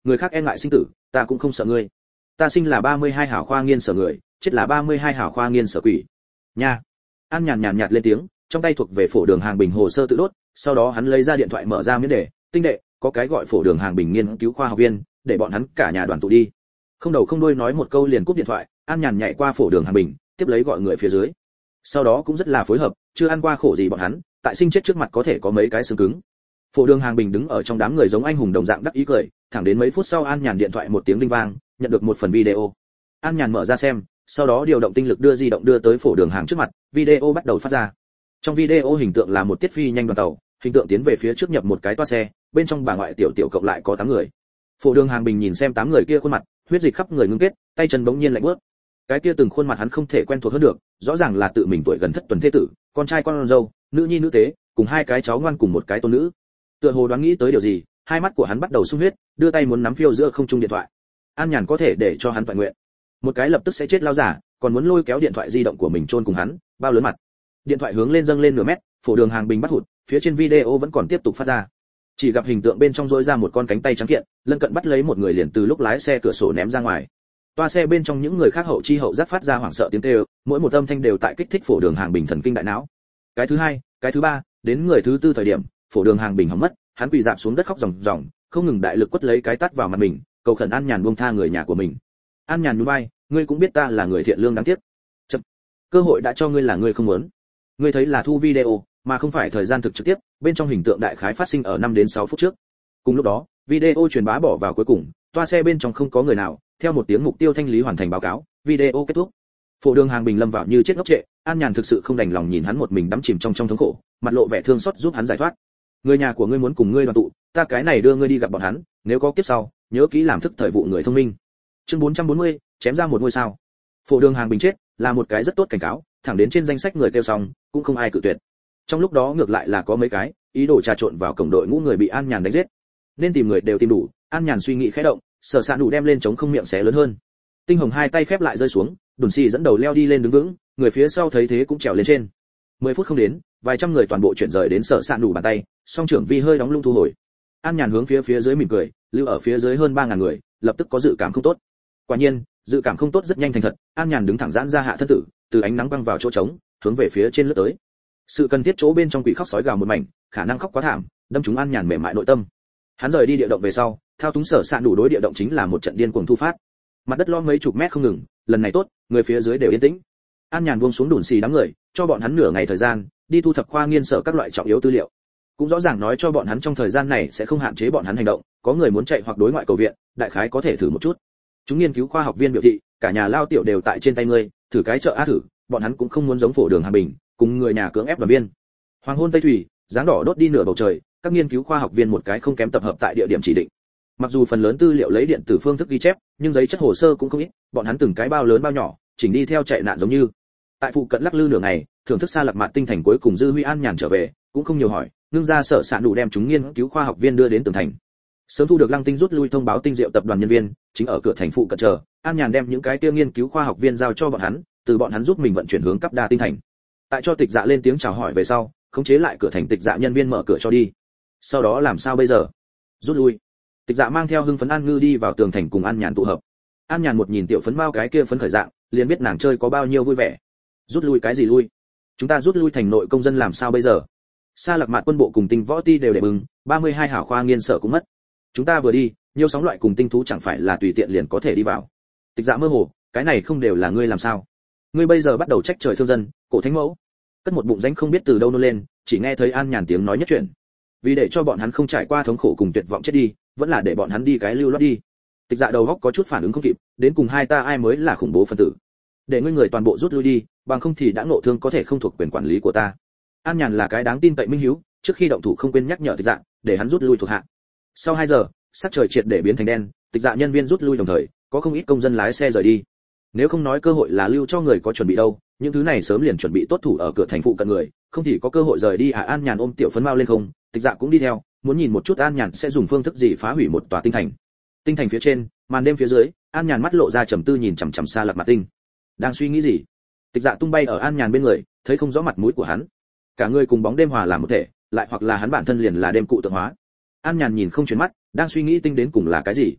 người khác e ngại sinh tử, ta cũng không sợ ngươi. Ta sinh là 32 hảo khoa nghiên sở người, chết là 32 hảo khoa nghiên sở quỷ. Nha. An Nhàn nhàn nhạt lên tiếng, trong tay thuộc về phổ đường hàng bình hồ sơ tự đốt, sau đó hắn lấy ra điện thoại mở ra miễn đề, tinh đệ, có cái gọi phổ đường hàng bình nghiên cứu khoa học viên, để bọn hắn cả nhà đoàn tụ đi. Không đầu không đuôi nói một câu liền cúp điện thoại, An Nhàn nhảy qua phổ đường hàng bình, tiếp lấy gọi người phía dưới. Sau đó cũng rất là phối hợp, chưa ăn qua khổ gì bọn hắn, tại sinh chết trước mặt có thể có mấy cái xương cứng. Phổ đường hàng bình đứng ở trong đám người giống anh hùng đồng dạng đắc ý cười, thẳng đến mấy phút sau An Nhàn điện thoại một tiếng đinh vang, nhận được một phần video. An Nhàn mở ra xem, sau đó điều động tinh lực đưa di động đưa tới phổ đường hàng trước mặt, video bắt đầu phát ra. Trong video hình tượng là một tiết phi nhanh đoàn tàu, hình tượng tiến về phía trước nhập một cái toa xe, bên trong bà ngoại tiểu tiểu cộng lại có 8 người. Phổ đường hàng bình nhìn xem 8 người kia khuôn mặt, huyết dịch khắp người ngưng kết, tay chân bỗng nhiên lạnh bước. Cái kia từng khuôn mặt hắn không thể quen thuộc hơn được, rõ ràng là tự mình tuổi gần thất tuần thế tử, con trai con dâu, nữ nhi nữ tế, cùng 2 cái cháu ngoan cùng một cái tôn nữ. Tựa hồ đoán nghĩ tới điều gì, hai mắt của hắn bắt đầu sung huyết, đưa tay muốn nắm phiêu giữa không trung điện thoại. An Nhàn có thể để cho hắn toàn nguyện. Một cái lập tức sẽ chết lao giả, còn muốn lôi kéo điện thoại di động của mình chôn cùng hắn, bao lớn mặt. Điện thoại hướng lên dâng lên nửa mét, phổ đường hàng bình bắt hụt, phía trên video vẫn còn tiếp tục phát ra. Chỉ gặp hình tượng bên trong rỗi ra một con cánh tay trắng kiện, lân cận bắt lấy một người liền từ lúc lái xe cửa sổ ném ra ngoài. Toa xe bên trong những người khác hậu chi hậu giác phát ra hoảng sợ tiếng kêu, mỗi một âm thanh đều tại kích thích phổ đường hàng bình thần kinh đại não. Cái thứ hai, cái thứ ba, đến người thứ tư thời điểm, phổ đường hàng bình hỏng mất, hắn quỳ rạp xuống đất khóc ròng ròng, không ngừng đại lực quất lấy cái tát vào mặt mình, cầu khẩn An Nhàn buông tha người nhà của mình. An Nhàn nhún vai, ngươi cũng biết ta là người thiện lương đáng tiếc. Chậm, cơ hội đã cho ngươi là ngươi không muốn. Ngươi thấy là thu video, mà không phải thời gian thực trực tiếp, bên trong hình tượng đại khái phát sinh ở 5 đến 6 phút trước. Cùng lúc đó, video truyền bá bỏ vào cuối cùng, toa xe bên trong không có người nào, theo một tiếng mục tiêu thanh lý hoàn thành báo cáo, video kết thúc. Phổ đường hàng bình lâm vào như chết ngốc trệ, An Nhàn thực sự không đành lòng nhìn hắn một mình đắm chìm trong thống khổ, mặt lộ vẻ thương xót giúp hắn giải thoát. Người nhà của ngươi muốn cùng ngươi đoàn tụ, ta cái này đưa ngươi đi gặp bọn hắn, nếu có kiếp sau, nhớ kỹ làm thức thời vụ người thông minh. Chương 440, chém ra một ngôi sao. Phổ đường hàng bình chết, là một cái rất tốt cảnh cáo, thẳng đến trên danh sách người kêu xong, cũng không ai cự tuyệt. Trong lúc đó ngược lại là có mấy cái ý đồ trà trộn vào cổng đội ngũ người bị An Nhàn đánh giết. Nên tìm người đều tìm đủ, An Nhàn suy nghĩ khẽ động, sở sạn đủ đem lên chống không miệng xé lớn hơn. Tinh hồng hai tay khép lại rơi xuống, Đồn Xì dẫn đầu leo đi lên đứng vững, người phía sau thấy thế cũng trèo lên trên. 10 phút không đến, vài trăm người toàn bộ chuyển rời đến sở sạn đủ bàn tay, song trưởng vi hơi đóng lung thu hồi. An Nhàn hướng phía dưới mỉm cười, lưu ở phía dưới hơn 3000 người, lập tức có dự cảm không tốt. Quả nhiên, dự cảm không tốt rất nhanh thành thật, An Nhàn đứng thẳng giãn ra hạ thân tử, từ ánh nắng băng vào chỗ trống, hướng về phía trên lướt tới. Sự cần thiết chỗ bên trong quỷ khóc sói gào một mảnh, khả năng khóc quá thảm, đâm trúng An Nhàn mềm mại nội tâm. Hắn rời đi địa động về sau, thao túng sở sạn đủ đối địa động chính là một trận điên cuồng thu phát. Mặt đất lo mấy chục mét không ngừng, lần này tốt, người phía dưới đều yên tĩnh. An Nhàn buông xuống Đồn Xì đám người, cho bọn hắn nửa ngày thời gian, đi thu thập khoa nghiên sở các loại trọng yếu tư liệu. Cũng rõ ràng nói cho bọn hắn trong thời gian này sẽ không hạn chế bọn hắn hành động, có người muốn chạy hoặc đối ngoại cầu viện, đại khái có thể thử một chút. Chúng nghiên cứu khoa học viên biểu thị, cả nhà lao tiểu đều tại trên tay ngươi, thử cái chợ a thử, bọn hắn cũng không muốn giống phổ đường hàng bình, cùng người nhà cưỡng ép đoàn viên. Hoàng hôn tây thủy, dáng đỏ đốt đi nửa bầu trời, các nghiên cứu khoa học viên một cái không kém tập hợp tại địa điểm chỉ định. Mặc dù phần lớn tư liệu lấy điện tử phương thức ghi chép, nhưng giấy chất hồ sơ cũng không ít, bọn hắn từng cái bao lớn bao nhỏ, chỉnh đi theo chạy nạn giống như. Tại phụ cận lắc lư nửa ngày, thưởng thức xa Lạc Mạn tinh thành cuối cùng dư huy An Nhàn trở về, cũng không nhiều hỏi, ngưng ra sở sạn đủ đem chúng nghiên cứu khoa học viên đưa đến tường thành. Sớm thu được Lăng Tinh rút lui thông báo tinh diệu tập đoàn nhân viên, chính ở cửa thành phụ cận chờ, An Nhàn đem những cái kia nghiên cứu khoa học viên giao cho bọn hắn, từ bọn hắn giúp mình vận chuyển hướng cấp đa tinh thành. Tại cho Tịch Dạ lên tiếng chào hỏi về sau, khống chế lại cửa thành Tịch Dạ nhân viên mở cửa cho đi. Sau đó làm sao bây giờ? Rút lui. Tịch Dạ mang theo hưng phấn An Ngư đi vào tường thành cùng An Nhàn tụ hợp. An Nhàn một nhìn tiểu phấn bao cái kia phấn khởi dạng, liền biết nàng chơi có bao nhiêu vui vẻ. Rút lui cái gì lui? Chúng ta rút lui thành nội công dân làm sao bây giờ? Sa Lạc Mạn quân bộ cùng tinh võ ti đều để bừng, 32 hảo khoa nghiên sở cũng mất. Chúng ta vừa đi, nhiều sóng loại cùng tinh thú chẳng phải là tùy tiện liền có thể đi vào. Tịch Dạ mơ hồ, cái này không đều là ngươi làm sao? Ngươi bây giờ bắt đầu trách trời thương dân, cổ thánh mẫu. Cất một bụng rãnh không biết từ đâu nôn lên, chỉ nghe thấy An Nhàn tiếng nói nhất chuyện. Vì để cho bọn hắn không trải qua thống khổ cùng tuyệt vọng chết đi, vẫn là để bọn hắn đi cái lưu loát đi. Tịch Dạ đầu óc có chút phản ứng không kịp, đến cùng hai ta ai mới là khủng bố phân tử? Để ngươi người toàn bộ rút lui đi, bằng không thì đã ngộ thương có thể không thuộc quyền quản lý của ta. An Nhàn là cái đáng tin cậy minh hiếu, trước khi động thủ không quên nhắc nhở Tịch Dạ, để hắn rút lui thuộc hạ. Sau 2 giờ, sắc trời triệt để biến thành đen, Tịch Dạ nhân viên rút lui đồng thời, có không ít công dân lái xe rời đi. Nếu không nói cơ hội là lưu cho người có chuẩn bị đâu, những thứ này sớm liền chuẩn bị tốt thủ ở cửa thành phụ cận người, không thì có cơ hội rời đi. An Nhàn ôm tiểu phấn mao lên không, Tịch Dạ cũng đi theo, muốn nhìn một chút An Nhàn sẽ dùng phương thức gì phá hủy một tòa tinh thành. Tinh thành phía trên, màn đêm phía dưới, An Nhàn mắt lộ ra trầm tư nhìn chằm chằm xa Lạc Mạn tinh. Đang suy nghĩ gì? Tịch Dạ tung bay ở An Nhàn bên người, thấy không rõ mặt mũi của hắn. Cả người cùng bóng đêm hòa làm một thể, lại hoặc là hắn bản thân liền là đêm cụ tượng hóa. An Nhàn nhìn không chuyển mắt, đang suy nghĩ tinh đến cùng là cái gì.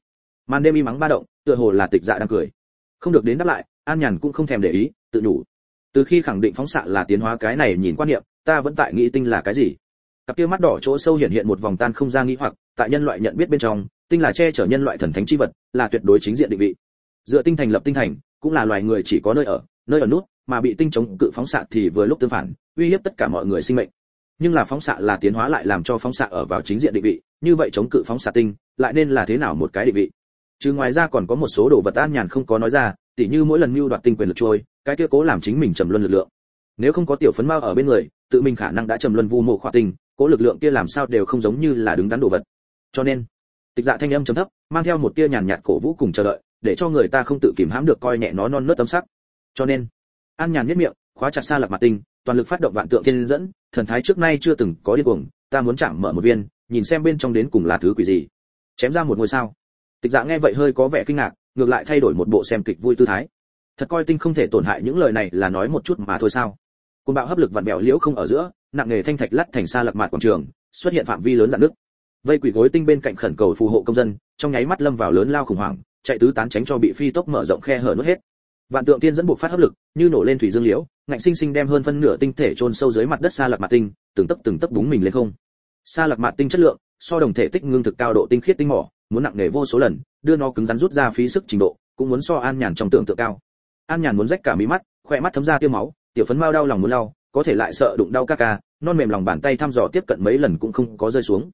Màn đêm im mắng ba động, tựa hồ là Tịch Dạ đang cười. Không được đến đáp lại, An Nhàn cũng không thèm để ý, tự nhủ. Từ khi khẳng định phóng xạ là tiến hóa cái này nhìn quan niệm, ta vẫn tại nghĩ tinh là cái gì. Cặp kia mắt đỏ chỗ sâu hiện hiện một vòng tan không ra nghĩ hoặc, tại nhân loại nhận biết bên trong, tinh là che chở nhân loại thần thánh chi vật, là tuyệt đối chính diện định vị. Dựa tinh thành lập tinh thành, cũng là loài người chỉ có nơi ở nút, mà bị tinh chống cự phóng xạ thì vừa lúc tương phản, uy hiếp tất cả mọi người sinh mệnh. Nhưng là phóng xạ là tiến hóa lại làm cho phóng xạ ở vào chính diện định vị, như vậy chống cự phóng xạ tinh, lại nên là thế nào một cái định vị? Chứ ngoài ra còn có một số đồ vật An Nhàn không có nói ra, tỉ như mỗi lần mưu đoạt tinh quyền lực trôi, cái kia cố làm chính mình trầm luân lực lượng. Nếu không có tiểu phấn mao ở bên người, tự mình khả năng đã trầm luân vu mộ khỏa tinh, cố lực lượng kia làm sao đều không giống như là đứng đắn đồ vật. Cho nên, Tịch Dạ thanh âm trầm thấp, mang theo một tia nhàn nhạt cổ vũ cùng chờ đợi, để cho người ta không tự kìm hãm được coi nhẹ nó non nớt tấm sắc. Cho nên, An Nhàn nhếch miệng, khóa chặt Sa Lạc Mạt Tinh, toàn lực phát động vạn tượng thiên dẫn, thần thái trước nay chưa từng có điên cuồng, ta muốn chạm mở một viên, nhìn xem bên trong đến cùng là thứ quỷ gì. Chém ra một ngôi sao. Tịch Dạ nghe vậy hơi có vẻ kinh ngạc, ngược lại thay đổi một bộ xem kịch vui tư thái. Thật coi tinh không thể tổn hại, những lời này là nói một chút mà thôi sao? Cuồng bạo hấp lực vặn vẹo liễu không ở giữa, nặng nề thanh thạch lắt thành Sa Lạc Mạt quảng trường, xuất hiện phạm vi lớn rạn nứt. Vây quỷ gối tinh bên cạnh khẩn cầu phù hộ công dân, trong nháy mắt lâm vào lớn lao khủng hoảng, chạy tứ tán tránh cho bị phi tốc mở rộng khe hở nuốt hết. Vạn tượng tiên dẫn buộc phát hấp lực, như nổ lên thủy dương liễu, ngạnh sinh sinh đem hơn phân nửa tinh thể chôn sâu dưới mặt đất Sa Lạc Mạt Tinh, từng tấc búng mình lên không. Sa Lạc Mạt Tinh chất lượng, so đồng thể tích ngưng thực cao độ tinh khiết tinh mỏ, muốn nặng nề vô số lần, đưa nó cứng rắn rút ra phí sức trình độ, cũng muốn so An Nhàn trong tưởng tượng cao. An Nhàn muốn rách cả mí mắt, khỏe mắt thấm ra tia máu, tiểu phấn mao đau lòng muốn lau, có thể lại sợ đụng đau ca ca, non mềm lòng bàn tay thăm dò tiếp cận mấy lần cũng không có rơi xuống.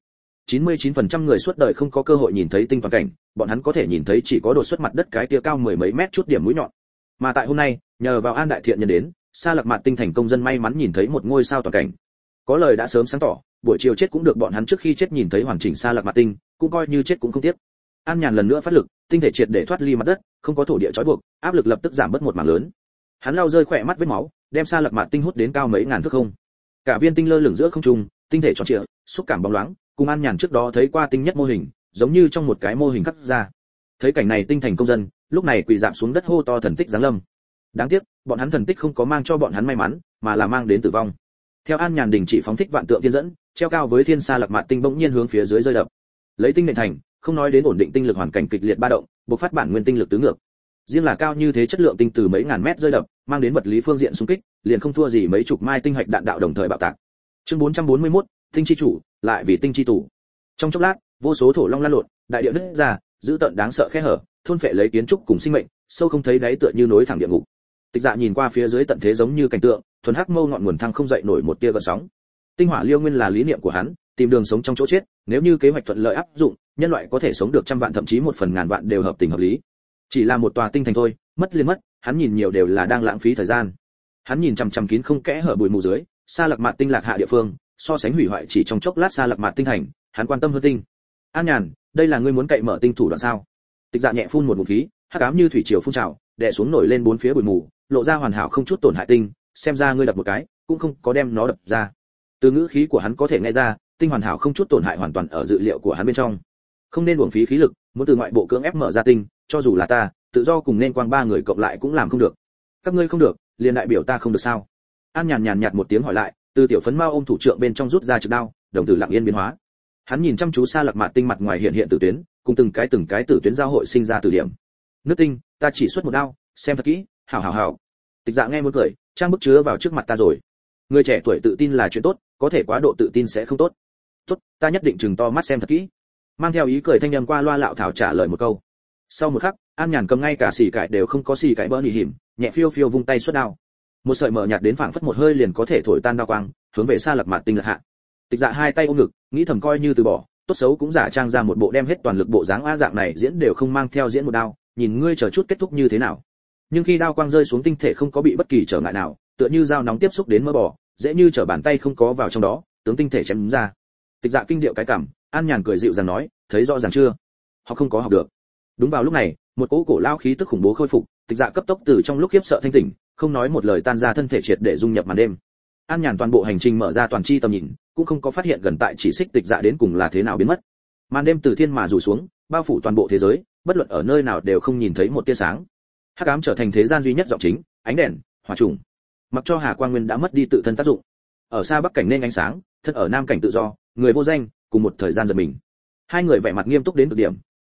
99% người suốt đời không có cơ hội nhìn thấy tinh toàn cảnh, bọn hắn có thể nhìn thấy chỉ có đột xuất mặt đất cái tia cao mười mấy mét chút điểm mũi nhọn. Mà tại hôm nay, nhờ vào An đại thiện nhân đến, Sa Lạc Mạt Tinh thành công dân may mắn nhìn thấy một ngôi sao toàn cảnh. Có lời đã sớm sáng tỏ, buổi chiều chết cũng được, bọn hắn trước khi chết nhìn thấy hoàn chỉnh Sa Lạc Mạt Tinh, cũng coi như chết cũng không tiếc. An Nhàn lần nữa phát lực, tinh thể triệt để thoát ly mặt đất, không có thổ địa trói buộc, áp lực lập tức giảm bớt một mảng lớn. Hắn lau rơi khỏe mắt vết máu, đem Sa Lạc Mạt Tinh hút đến cao mấy ngàn thước không. Cả viên tinh lơ lửng giữa không trung, tinh thể tròn trịa, xúc cảm bóng loáng, cùng An Nhàn trước đó thấy qua tinh nhất mô hình, giống như trong một cái mô hình khắc ra. Thấy cảnh này tinh thành công dân, lúc này quỳ rạp xuống đất hô to thần tích giáng lâm. Đáng tiếc, bọn hắn thần tích không có mang cho bọn hắn may mắn, mà là mang đến tử vong. Theo An Nhàn đình chỉ phóng thích vạn tượng thiên dẫn, treo cao với thiên Sa Lạc Mạt Tinh bỗng nhiên hướng phía dưới rơi đập. Lấy tinh nền thành, không nói đến ổn định tinh lực hoàn cảnh kịch liệt ba động, bộc phát bản nguyên tinh lực tứ ngược. Riêng là cao như thế chất lượng tinh từ mấy ngàn mét rơi đập, mang đến vật lý phương diện xung kích, liền không thua gì mấy chục mai tinh hạch đạn đạo đồng thời bạo tạc. Chương 441, tinh chi chủ, lại vì tinh chi tù. Trong chốc lát, vô số thổ long lan lộn, đại địa nứt ra, dữ tợn đáng sợ khe hở, thôn phệ lấy kiến trúc cùng sinh mệnh, sâu không thấy đáy tựa như nối thẳng địa ngục. Tịch Dạ nhìn qua phía dưới tận thế giống như cảnh tượng, thuần hắc mâu ngọn nguồn thăng không dậy nổi một tia gợn sóng. Tinh hỏa liêu nguyên là lý niệm của hắn, tìm đường sống trong chỗ chết, nếu như kế hoạch thuận lợi áp dụng, nhân loại có thể sống được trăm vạn thậm chí một phần ngàn vạn đều hợp tình hợp lý. Chỉ là một tòa tinh thành thôi, mất liền mất, hắn nhìn nhiều đều là đang lãng phí thời gian. Hắn nhìn chằm chằm kín không kẽ hở bụi mù dưới, Sa Lạc Mạt Tinh lạc hạ địa phương, so sánh hủy hoại chỉ trong chốc lát Sa Lạc Mạt Tinh thành, hắn quan tâm hơn tinh. An Nhàn, đây là ngươi muốn cậy mở tinh thủ đoạn sao? Tịch Dạ nhẹ phun một ngụm khí, hắc ám như thủy triều phun trào, đè xuống nổi lên bốn phía bụi mù, lộ ra hoàn hảo không chút tổn hại tinh, xem ra ngươi đập một cái, cũng không có đem nó đập ra. Từ ngữ khí của hắn có thể nghe ra, tinh hoàn hảo không chút tổn hại hoàn toàn ở dự liệu của hắn bên trong. Không nên uổng phí khí lực, muốn từ ngoại bộ cưỡng ép mở ra tinh, cho dù là ta, tự do cùng nên quang ba người cộng lại cũng làm không được. Các ngươi không được, liền đại biểu ta không được sao? An nhàn nhạt một tiếng hỏi lại, từ tiểu phấn mao ôm thủ trượng bên trong rút ra trực đao, đồng tử lặng yên biến hóa. Hắn nhìn chăm chú Sa Lạc Mạt Tinh mặt ngoài hiện tử tuyến, cùng từng cái tử tuyến giao hội sinh ra từ điểm. Nước tinh, ta chỉ xuất một đao, xem thật kỹ, hảo. Tịch Dạ nghe muốn cười, trang bức chứa vào trước mặt ta rồi. Người trẻ tuổi tự tin là chuyện tốt, có thể quá độ tự tin sẽ không tốt. Tốt, ta nhất định chừng to mắt xem thật kỹ. Mang theo ý cười thanh âm qua loa lạo thảo trả lời một câu. Sau một khắc, An Nhàn cầm ngay cả xì cải đều không có xì cải bỡ nỉ hiểm, nhẹ phiêu phiêu vung tay xuất đao. Một sợi mở nhạt đến phảng phất một hơi liền có thể thổi tan đao quang, hướng về Sa Lạc Mạt Tinh lật hạ. Tịch Dạ hai tay ôm ngực, nghĩ thầm coi như từ bỏ, tốt xấu cũng giả trang ra một bộ đem hết toàn lực bộ dáng a dạng này diễn đều không mang theo diễn một đao, nhìn ngươi chờ chút kết thúc như thế nào. Nhưng khi đao quang rơi xuống tinh thể không có bị bất kỳ trở ngại nào, tựa như dao nóng tiếp xúc đến mỡ bò, dễ như trở bàn tay không có vào trong đó, tướng tinh thể chém ra. Tịch Dạ kinh điệu cái cảm, An Nhàn cười dịu dàng nói, thấy rõ ràng chưa? Họ không có học được. Đúng vào lúc này, một cỗ cổ lao khí tức khủng bố khôi phục, Tịch Dạ cấp tốc từ trong lúc khiếp sợ thanh tỉnh, không nói một lời tan ra thân thể triệt để dung nhập màn đêm. An Nhàn toàn bộ hành trình mở ra toàn chi tầm nhìn, cũng không có phát hiện gần tại chỉ xích Tịch Dạ đến cùng là thế nào biến mất. Màn đêm từ thiên mà rủ xuống, bao phủ toàn bộ thế giới, bất luận ở nơi nào đều không nhìn thấy một tia sáng. Hắc ám trở thành thế gian duy nhất giọng chính, ánh đèn, hỏa trùng. Mặc cho Hà Quang Nguyên đã mất đi tự thân tác dụng, ở xa bắc cảnh nên ánh sáng, thân ở nam cảnh tự do, người vô danh, cùng một thời gian giật mình. Hai người vẻ mặt nghiêm túc đến cực điểm,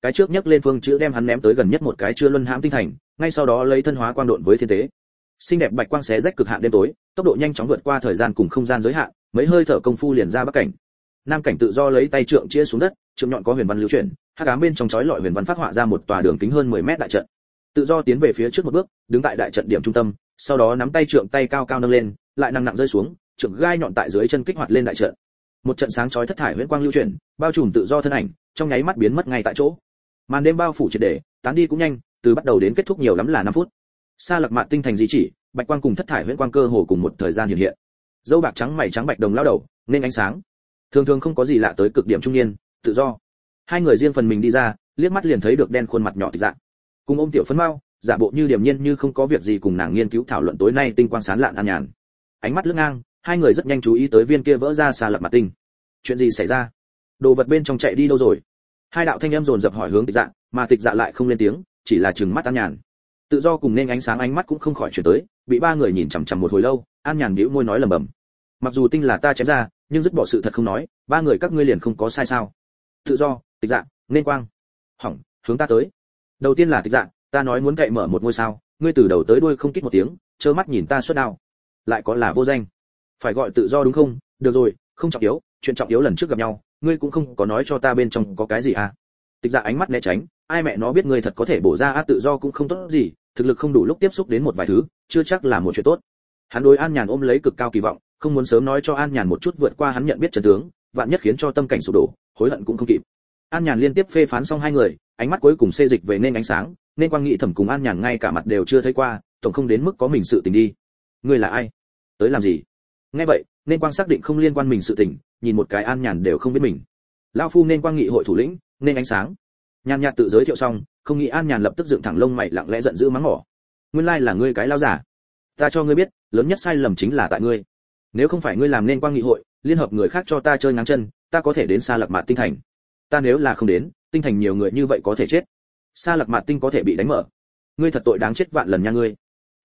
cái trước nhấc lên phương chữ đem hắn ném tới gần nhất một cái chưa luân hãm tinh thành, ngay sau đó lấy thân hóa quang độn với thiên tế. Xinh đẹp bạch quang xé rách cực hạn đêm tối, tốc độ nhanh chóng vượt qua thời gian cùng không gian giới hạn, mấy hơi thở công phu liền ra bắc cảnh. Nam cảnh tự do lấy tay trượng chĩa xuống đất, trượng nhọn có huyền văn lưu chuyển, hắc ám bên trong chói lọi huyền văn phát họa ra một tòa đường kính hơn 10 mét đại trận. Tự do tiến về phía trước một bước, đứng tại đại trận điểm trung tâm, sau đó nắm tay trượng tay cao cao nâng lên, lại nặng nặng rơi xuống, trượng gai nhọn tại dưới chân kích hoạt lên đại trận. Một trận sáng chói thất thải huyễn quang lưu chuyển, bao trùm tự do thân ảnh, trong nháy mắt biến mất ngay tại chỗ. Màn đêm bao phủ triệt để, tán đi cũng nhanh, từ bắt đầu đến kết thúc nhiều lắm là 5 phút. Sa Lạc Mạn tinh thành di chỉ, bạch quang cùng thất thải huyễn quang cơ hồ cùng một thời gian hiện hiện. Dâu bạc trắng mày trắng bạch đồng lao đầu, nên ánh sáng. Thường thường không có gì lạ tới cực điểm trung niên, tự do. Hai người riêng phần mình đi ra, liếc mắt liền thấy được đen khuôn mặt nhỏ Tịch Dạ. Cùng ôm tiểu phấn mau, giả bộ như điềm nhiên như không có việc gì cùng nàng nghiên cứu thảo luận tối nay tinh quang sáng lạn an nhàn. Ánh mắt lướt ngang, hai người rất nhanh chú ý tới viên kia vỡ ra Sa Lạc Mạn tinh. Chuyện gì xảy ra? Đồ vật bên trong chạy đi đâu rồi? Hai đạo thanh âm dồn dập hỏi hướng Tịch Dạ, mà Tịch Dạ lại không lên tiếng, chỉ là trừng mắt an nhàn. Tự do cùng nên ánh sáng ánh mắt cũng không khỏi chuyển tới, bị ba người nhìn chằm chằm một hồi lâu, an nhàn bĩu môi nói lẩm bẩm. Mặc dù tinh là ta chém ra, nhưng dứt bỏ sự thật không nói, ba người các ngươi liền không có sai sao? Tự do, Tịch Dạ, nên quang. Hỏng, hướng ta tới. Đầu tiên là Tịch Dạ, ta nói muốn cậy mở một ngôi sao, ngươi từ đầu tới đuôi không kít một tiếng, trơ mắt nhìn ta xuất đao. Lại có là vô danh. Phải gọi tự do đúng không? Được rồi, không trọng yếu, chuyện trọng yếu lần trước gặp nhau, ngươi cũng không có nói cho ta bên trong có cái gì à? Tịch Dạ ánh mắt né tránh, ai mẹ nó biết ngươi thật có thể bổ ra tự do cũng không tốt gì, thực lực không đủ lúc tiếp xúc đến một vài thứ, chưa chắc là một chuyện tốt. Hắn đối An Nhàn ôm lấy cực cao kỳ vọng, không muốn sớm nói cho An Nhàn một chút vượt qua hắn nhận biết chân tướng, vạn nhất khiến cho tâm cảnh sụp đổ, hối hận cũng không kịp. An Nhàn liên tiếp phê phán xong hai người, ánh mắt cuối cùng xê dịch về nên ánh sáng, nên quang nghĩ thẩm cùng An Nhàn ngay cả mặt đều chưa thấy qua, tổng không đến mức có mình sự tình đi. Ngươi là ai? Tới làm gì? Nghe vậy, nên quang xác định không liên quan mình sự tình, nhìn một cái An Nhàn đều không biết mình. Lão phu nên quang nghị hội thủ lĩnh, nên ánh sáng. Nhàn nhạt tự giới thiệu xong, không nghĩ An Nhàn lập tức dựng thẳng lông mày lặng lẽ giận dữ mắng mỏ. Nguyên lai là ngươi cái lão giả. Ta cho ngươi biết, lớn nhất sai lầm chính là tại ngươi. Nếu không phải ngươi làm nên quang nghị hội, liên hợp người khác cho ta chơi ngáng chân, ta có thể đến Sa Lạc Mạn tinh thành. Ta nếu là không đến, tinh thành nhiều người như vậy có thể chết. Sa Lạc Mạn tinh có thể bị đánh mở. Ngươi thật tội đáng chết vạn lần nha ngươi.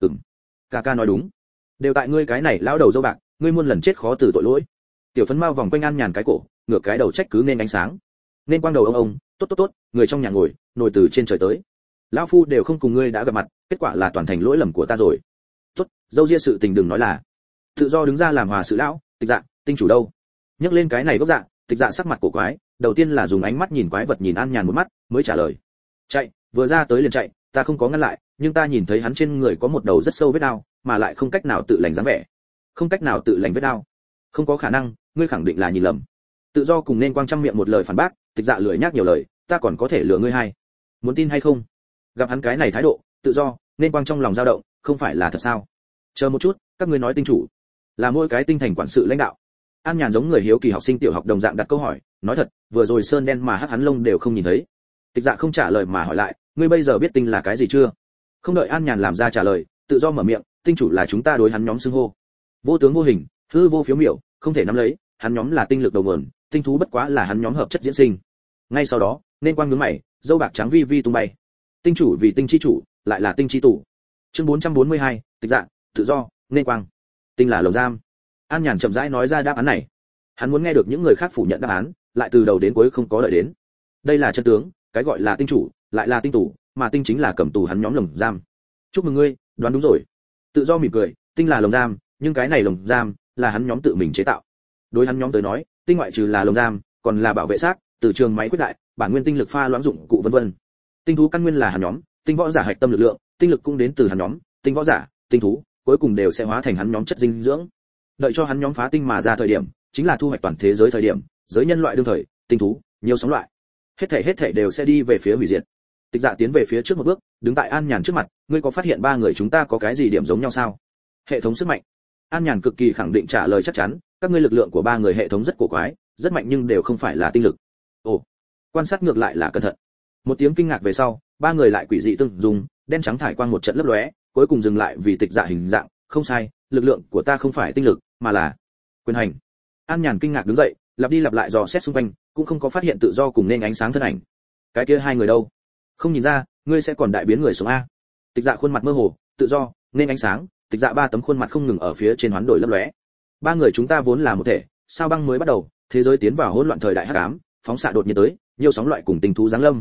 Ca ca nói đúng. Đều tại ngươi cái này lão đầu dâu bạc, ngươi muôn lần chết khó từ tội lỗi. Tiểu phấn mau vòng quanh An Nhàn cái cổ, ngửa cái đầu trách cứ nên ánh sáng. Nên quang đầu ông, tốt, người trong nhà ngồi, nổi từ trên trời tới. Lão phu đều không cùng ngươi đã gặp mặt, kết quả là toàn thành lỗi lầm của ta rồi. Tốt, dâu ria sự tình đừng nói là. Tự do đứng ra làm hòa sự lão, Tịch Dạ, tinh chủ đâu? Nhắc lên cái này gốc dạ, Tịch Dạ sắc mặt cổ quái, đầu tiên là dùng ánh mắt nhìn quái vật nhìn An Nhàn một mắt, mới trả lời. Chạy, vừa ra tới liền chạy, ta không có ngăn lại, nhưng ta nhìn thấy hắn trên người có một đầu rất sâu vết đao, mà lại không cách nào tự lành dáng vẻ. Không cách nào tự lành vết đao? Không có khả năng, ngươi khẳng định là nhìn lầm. Tự do cùng nên quang trăm miệng một lời phản bác, Tịch Dạ lười nhác nhiều lời, ta còn có thể lừa ngươi hay? Muốn tin hay không? Gặp hắn cái này thái độ, Tự do, nên quang trong lòng dao động, không phải là thật sao? Chờ một chút, các ngươi nói tinh chủ là mỗi cái tinh thành quản sự lãnh đạo. An Nhàn giống người hiếu kỳ học sinh tiểu học đồng dạng đặt câu hỏi, nói thật, vừa rồi sơn đen mà hắc hắn lông đều không nhìn thấy. Tịch Dạ không trả lời mà hỏi lại, ngươi bây giờ biết tinh là cái gì chưa? Không đợi An Nhàn làm ra trả lời, Tự do mở miệng, tinh chủ là chúng ta đối hắn nhóm xưng hô. Vô tướng vô hình, hư vô phiếu miểu, không thể nắm lấy, hắn nhóm là tinh lực đầu nguồn, tinh thú bất quá là hắn nhóm hợp chất diễn sinh. Ngay sau đó, nên quang nhướng mày, dâu bạc trắng vi vi tung bay. Tinh chủ vì tinh chi chủ, lại là tinh chi tủ. Chương 442, Tịch Dạ, Tự do, nên quang. Tinh là lồng giam. An Nhàn chậm rãi nói ra đáp án này. Hắn muốn nghe được những người khác phủ nhận đáp án, lại từ đầu đến cuối không có đợi đến. Đây là chân tướng, cái gọi là tinh chủ, lại là tinh tủ, mà tinh chính là cầm tù hắn nhóm lồng giam. Chúc mừng ngươi, đoán đúng rồi. Tự do mỉm cười, tinh là lồng giam, nhưng cái này lồng giam là hắn nhóm tự mình chế tạo. Đối hắn nhóm tới nói, tinh ngoại trừ là lồng giam, còn là bảo vệ xác, từ trường máy quyết đại, bản nguyên tinh lực pha loãng dụng cụ vân vân. Tinh thú căn nguyên là hắn nhóm, tinh võ giả hạch tâm lực lượng, tinh lực cũng đến từ hắn nhóm, tinh võ giả, tinh thú, cuối cùng đều sẽ hóa thành hắn nhóm chất dinh dưỡng. Đợi cho hắn nhóm phá tinh mà ra thời điểm, chính là thu hoạch toàn thế giới thời điểm, giới nhân loại đương thời, tinh thú, nhiều sóng loại. Hết thảy đều sẽ đi về phía hủy diệt. Tịch Dạ tiến về phía trước một bước, đứng tại An Nhàn trước mặt, ngươi có phát hiện ba người chúng ta có cái gì điểm giống nhau sao? Hệ thống sức mạnh. An Nhàn cực kỳ khẳng định trả lời chắc chắn, các ngươi lực lượng của ba người hệ thống rất cổ quái, rất mạnh nhưng đều không phải là tinh lực. Ồ, quan sát ngược lại là cẩn thận. Một tiếng kinh ngạc về sau, ba người lại quỷ dị tương dùng, đen trắng thải quang một trận lấp lóe, cuối cùng dừng lại vì Tịch Dạ hình dạng, không sai, lực lượng của ta không phải tinh lực, mà là quyền hành. An Nhàn kinh ngạc đứng dậy, lặp đi lặp lại dò xét xung quanh, cũng không có phát hiện tự do cùng nên ánh sáng thân ảnh. Cái kia hai người đâu? Không nhìn ra, ngươi sẽ còn đại biến người sống a? Tịch Dạ khuôn mặt mơ hồ, tự do, nên ánh sáng, Tịch Dạ ba tấm khuôn mặt không ngừng ở phía trên hoán đổi lấp lóe. Ba người chúng ta vốn là một thể, sao băng mới bắt đầu, thế giới tiến vào hỗn loạn thời đại hắc ám, phóng xạ đột nhiên tới, nhiều sóng loại cùng tinh thú giáng lâm.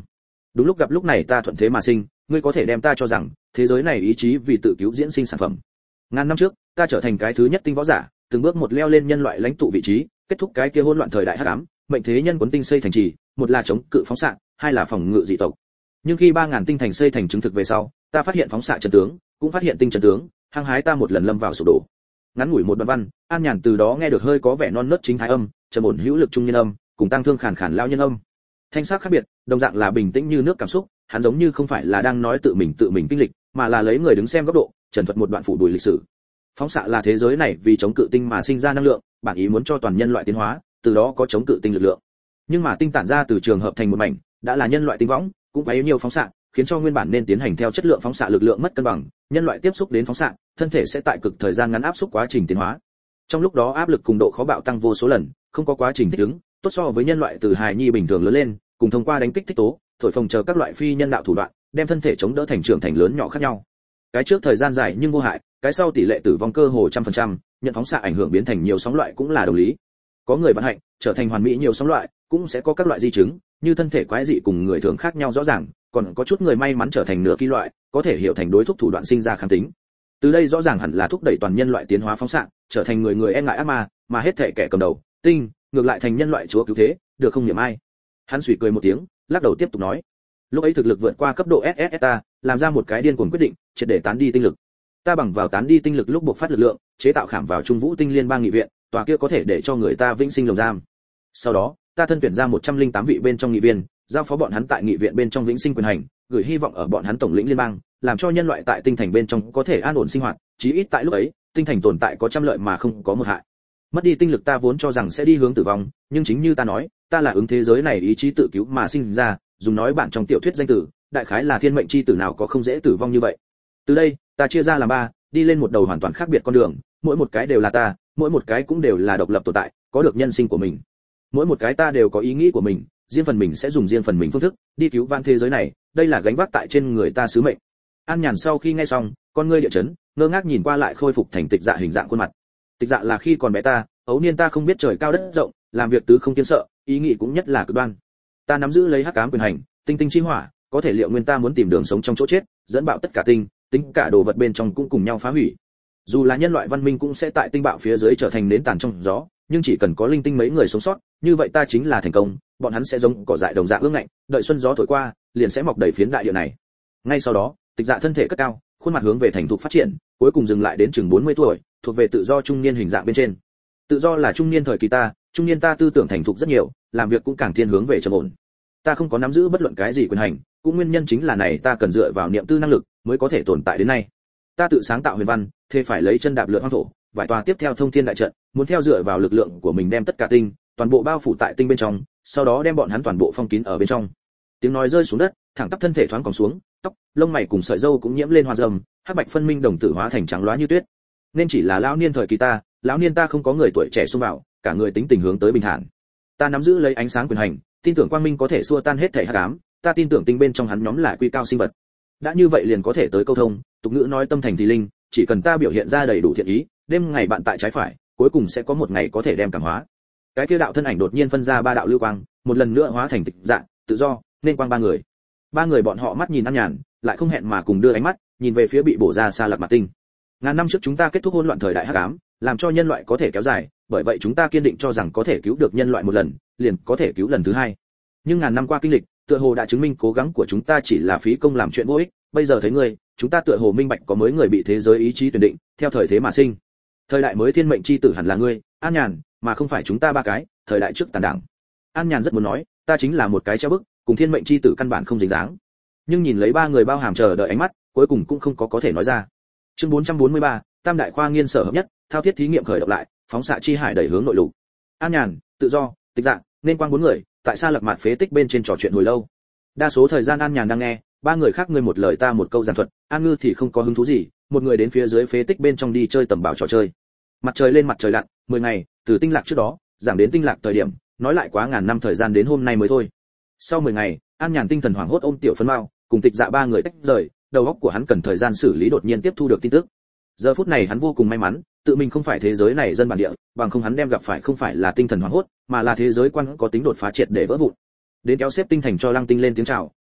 Đúng lúc gặp lúc này ta thuận thế mà sinh, ngươi có thể đem ta cho rằng thế giới này ý chí vì tự cứu diễn sinh sản phẩm. Ngàn năm trước, ta trở thành cái thứ nhất tinh võ giả, từng bước một leo lên nhân loại lãnh tụ vị trí, kết thúc cái kia hỗn loạn thời đại hắc ám, mệnh thế nhân quấn tinh xây thành trì, một là chống cự phóng xạ, hai là phòng ngự dị tộc. Nhưng khi 3000 tinh thành xây thành chứng thực về sau, ta phát hiện phóng xạ chân tướng, cũng phát hiện tinh chân tướng, hăng hái ta một lần lâm vào sụp đổ. Ngắn ngủi một đoạn văn, An Nhàn từ đó nghe được hơi có vẻ non nớt chính thái âm, trầm ổn hữu lực trung nhân âm, cùng tăng thương khàn khàn lao nhân âm. Thanh sắc khác biệt, đồng dạng là bình tĩnh như nước cảm xúc, hắn giống như không phải là đang nói tự mình kinh lịch, mà là lấy người đứng xem góc độ, trần thuật một đoạn phủ đuổi lịch sử. Phóng xạ là thế giới này vì chống cự tinh mà sinh ra năng lượng, bản ý muốn cho toàn nhân loại tiến hóa, từ đó có chống cự tinh lực lượng. Nhưng mà tinh tản ra từ trường hợp thành một mảnh, đã là nhân loại tinh võng, cũng quá nhiều phóng xạ, khiến cho nguyên bản nên tiến hành theo chất lượng phóng xạ lực lượng mất cân bằng, nhân loại tiếp xúc đến phóng xạ, thân thể sẽ tại cực thời gian ngắn áp xúc quá trình tiến hóa. Trong lúc đó áp lực cùng độ khó bạo tăng vô số lần, không có quá trình thích ứng, tốt so với nhân loại từ hài nhi bình thường lớn lên, cùng thông qua đánh kích thích tố, thổi phồng chờ các loại phi nhân đạo thủ đoạn, đem thân thể chống đỡ thành trưởng thành lớn nhỏ khác nhau. Cái trước thời gian dài nhưng vô hại, cái sau tỷ lệ tử vong cơ hồ 100%, nhận phóng xạ ảnh hưởng biến thành nhiều sóng loại cũng là đồng lý. Có người vận hạnh, trở thành hoàn mỹ nhiều sóng loại, cũng sẽ có các loại di chứng, như thân thể quái dị cùng người thường khác nhau rõ ràng, còn có chút người may mắn trở thành nửa kỳ loại, có thể hiểu thành đối thúc thủ đoạn sinh ra kháng tính. Từ đây rõ ràng hẳn là thúc đẩy toàn nhân loại tiến hóa phóng xạ, trở thành người e ngại ác ma, mà hết thể kẻ cầm đầu, tinh, ngược lại thành nhân loại chúa cứu thế, được không niệm ai. Hắn suy cười một tiếng, lắc đầu tiếp tục nói, lúc ấy thực lực vượt qua cấp độ SSS ta, làm ra một cái điên cuồng quyết định, triệt để tán đi tinh lực. Ta bằng vào tán đi tinh lực lúc buộc phát lực lượng, chế tạo khảm vào Trung Vũ Tinh Liên bang nghị viện, tòa kia có thể để cho người ta vĩnh sinh lồng giam. Sau đó, ta thân tuyển ra 108 vị bên trong nghị viên, giao phó bọn hắn tại nghị viện bên trong vĩnh sinh quyền hành, gửi hy vọng ở bọn hắn tổng lĩnh liên bang, làm cho nhân loại tại tinh thành bên trong có thể an ổn sinh hoạt, chí ít tại lúc ấy, tinh thành tồn tại có trăm lợi mà không có một hại. Mất đi tinh lực ta vốn cho rằng sẽ đi hướng tử vong, nhưng chính như ta nói, ta là ứng thế giới này ý chí tự cứu mà sinh ra, dùng nói bản trong tiểu thuyết danh tử, đại khái là thiên mệnh chi tử nào có không dễ tử vong như vậy. Từ đây, ta chia ra làm ba, đi lên một đầu hoàn toàn khác biệt con đường, mỗi một cái đều là ta, mỗi một cái cũng đều là độc lập tồn tại, có được nhân sinh của mình. Mỗi một cái ta đều có ý nghĩ của mình, riêng phần mình sẽ dùng riêng phần mình phương thức đi cứu vãn thế giới này, đây là gánh vác tại trên người ta sứ mệnh. An Nhàn sau khi nghe xong, con ngươi địa chấn, ngơ ngác nhìn qua lại khôi phục thành Tịch Dạ hình dạng khuôn mặt. Tịch Dạ là khi còn bé ta, ấu niên ta không biết trời cao đất rộng, làm việc tứ không kiên sợ, ý nghĩ cũng nhất là cực đoan. Ta nắm giữ lấy hắc ám quyền hành, tinh tinh chi hỏa, có thể liệu nguyên ta muốn tìm đường sống trong chỗ chết, dẫn bạo tất cả tinh, tính cả đồ vật bên trong cũng cùng nhau phá hủy. Dù là nhân loại văn minh cũng sẽ tại tinh bạo phía dưới trở thành nến tàn trong gió, nhưng chỉ cần có linh tinh mấy người sống sót, như vậy ta chính là thành công, bọn hắn sẽ giống cỏ dại đồng dạng ương ngạnh, đợi xuân gió thổi qua, liền sẽ mọc đầy phiến đại địa này. Ngay sau đó, Tịch Dạ thân thể cất cao, khuôn mặt hướng về thành thục phát triển, cuối cùng dừng lại đến chừng 40 tuổi, thuộc về tự do trung niên hình dạng bên trên. Tự do là trung niên thời kỳ ta, trung niên ta tư tưởng thành thục rất nhiều, làm việc cũng càng thiên hướng về trầm ổn. Ta không có nắm giữ bất luận cái gì quyền hành, cũng nguyên nhân chính là này ta cần dựa vào niệm tư năng lực mới có thể tồn tại đến nay. Ta tự sáng tạo huyền văn, thế phải lấy chân đạp lượn hoang thổ, vài tòa tiếp theo thông thiên đại trận, muốn theo dựa vào lực lượng của mình đem tất cả tinh, toàn bộ bao phủ tại tinh bên trong, sau đó đem bọn hắn toàn bộ phong kín ở bên trong. Tiếng nói rơi xuống đất, thẳng tắp thân thể thoáng còng xuống, tóc, lông mày cùng sợi râu cũng nhiễm lên hoa râm, hắc bạch phân minh đồng tử hóa thành trắng loá như tuyết. Nên chỉ là lão niên thời kỳ ta, lão niên ta không có người tuổi trẻ xung vào, cả người tính tình hướng tới bình thản. Ta nắm giữ lấy ánh sáng quyền hành, tin tưởng quang minh có thể xua tan hết thảy hắc ám, ta tin tưởng tinh bên trong hắn nhóm là quy cao sinh vật. Đã như vậy liền có thể tới câu thông, tục ngữ nói tâm thành thì linh, chỉ cần ta biểu hiện ra đầy đủ thiện ý, đêm ngày bạn tại trái phải, cuối cùng sẽ có một ngày có thể đem cảm hóa. Cái kia đạo thân ảnh đột nhiên phân ra ba đạo lưu quang, một lần nữa hóa thành Tịch Dạ, tự do, nên quang ba người. Ba người bọn họ mắt nhìn An Nhàn, lại không hẹn mà cùng đưa ánh mắt nhìn về phía bị bổ ra xa lạc mặt tinh. Ngàn năm trước chúng ta kết thúc hỗn loạn thời đại hắc ám, làm cho nhân loại có thể kéo dài, bởi vậy chúng ta kiên định cho rằng có thể cứu được nhân loại một lần, liền có thể cứu lần thứ hai. Nhưng ngàn năm qua kinh lịch, tựa hồ đã chứng minh cố gắng của chúng ta chỉ là phí công làm chuyện vô ích. Bây giờ thấy ngươi, chúng ta tựa hồ minh bạch có mới người bị thế giới ý chí tuyển định, theo thời thế mà sinh. Thời đại mới thiên mệnh chi tử hẳn là ngươi, An Nhàn, mà không phải chúng ta ba cái, thời đại trước tàn đảng. An Nhàn rất muốn nói, ta chính là một cái treo bức, cùng thiên mệnh chi tử căn bản không dính dáng. Nhưng nhìn lấy ba người bao hàm chờ đợi ánh mắt, cuối cùng cũng không có thể nói ra. Chương 443, Tam đại khoa nghiên sở hợp nhất, thao thiết thí nghiệm khởi động lại, phóng xạ chi hải đẩy hướng nội lục. An Nhàn, tự do, Tịch Dạ, nên quang bốn người, tại sao lật mặt phế tích bên trên trò chuyện hồi lâu. Đa số thời gian An Nhàn đang nghe, ba người khác ngươi một lời ta một câu giảng thuật, An Ngư thì không có hứng thú gì, một người đến phía dưới phế tích bên trong đi chơi tầm bảo trò chơi. Mặt trời lên mặt trời lặn, 10 ngày, từ tinh lạc trước đó, giảm đến tinh lạc thời điểm, nói lại quá ngàn năm thời gian đến hôm nay mới thôi. Sau 10 ngày, An Nhàn tinh thần hoảng hốt ôm tiểu phấn mao, cùng Tịch Dạ ba người tách rời, đầu óc của hắn cần thời gian xử lý đột nhiên tiếp thu được tin tức. Giờ phút này hắn vô cùng may mắn, tự mình không phải thế giới này dân bản địa, bằng không hắn đem gặp phải không phải là tinh thần hoảng hốt, mà là thế giới quan có tính đột phá triệt để vỡ vụn. Đến kéo xếp tinh thành cho Lăng Tinh lên tiếng chào,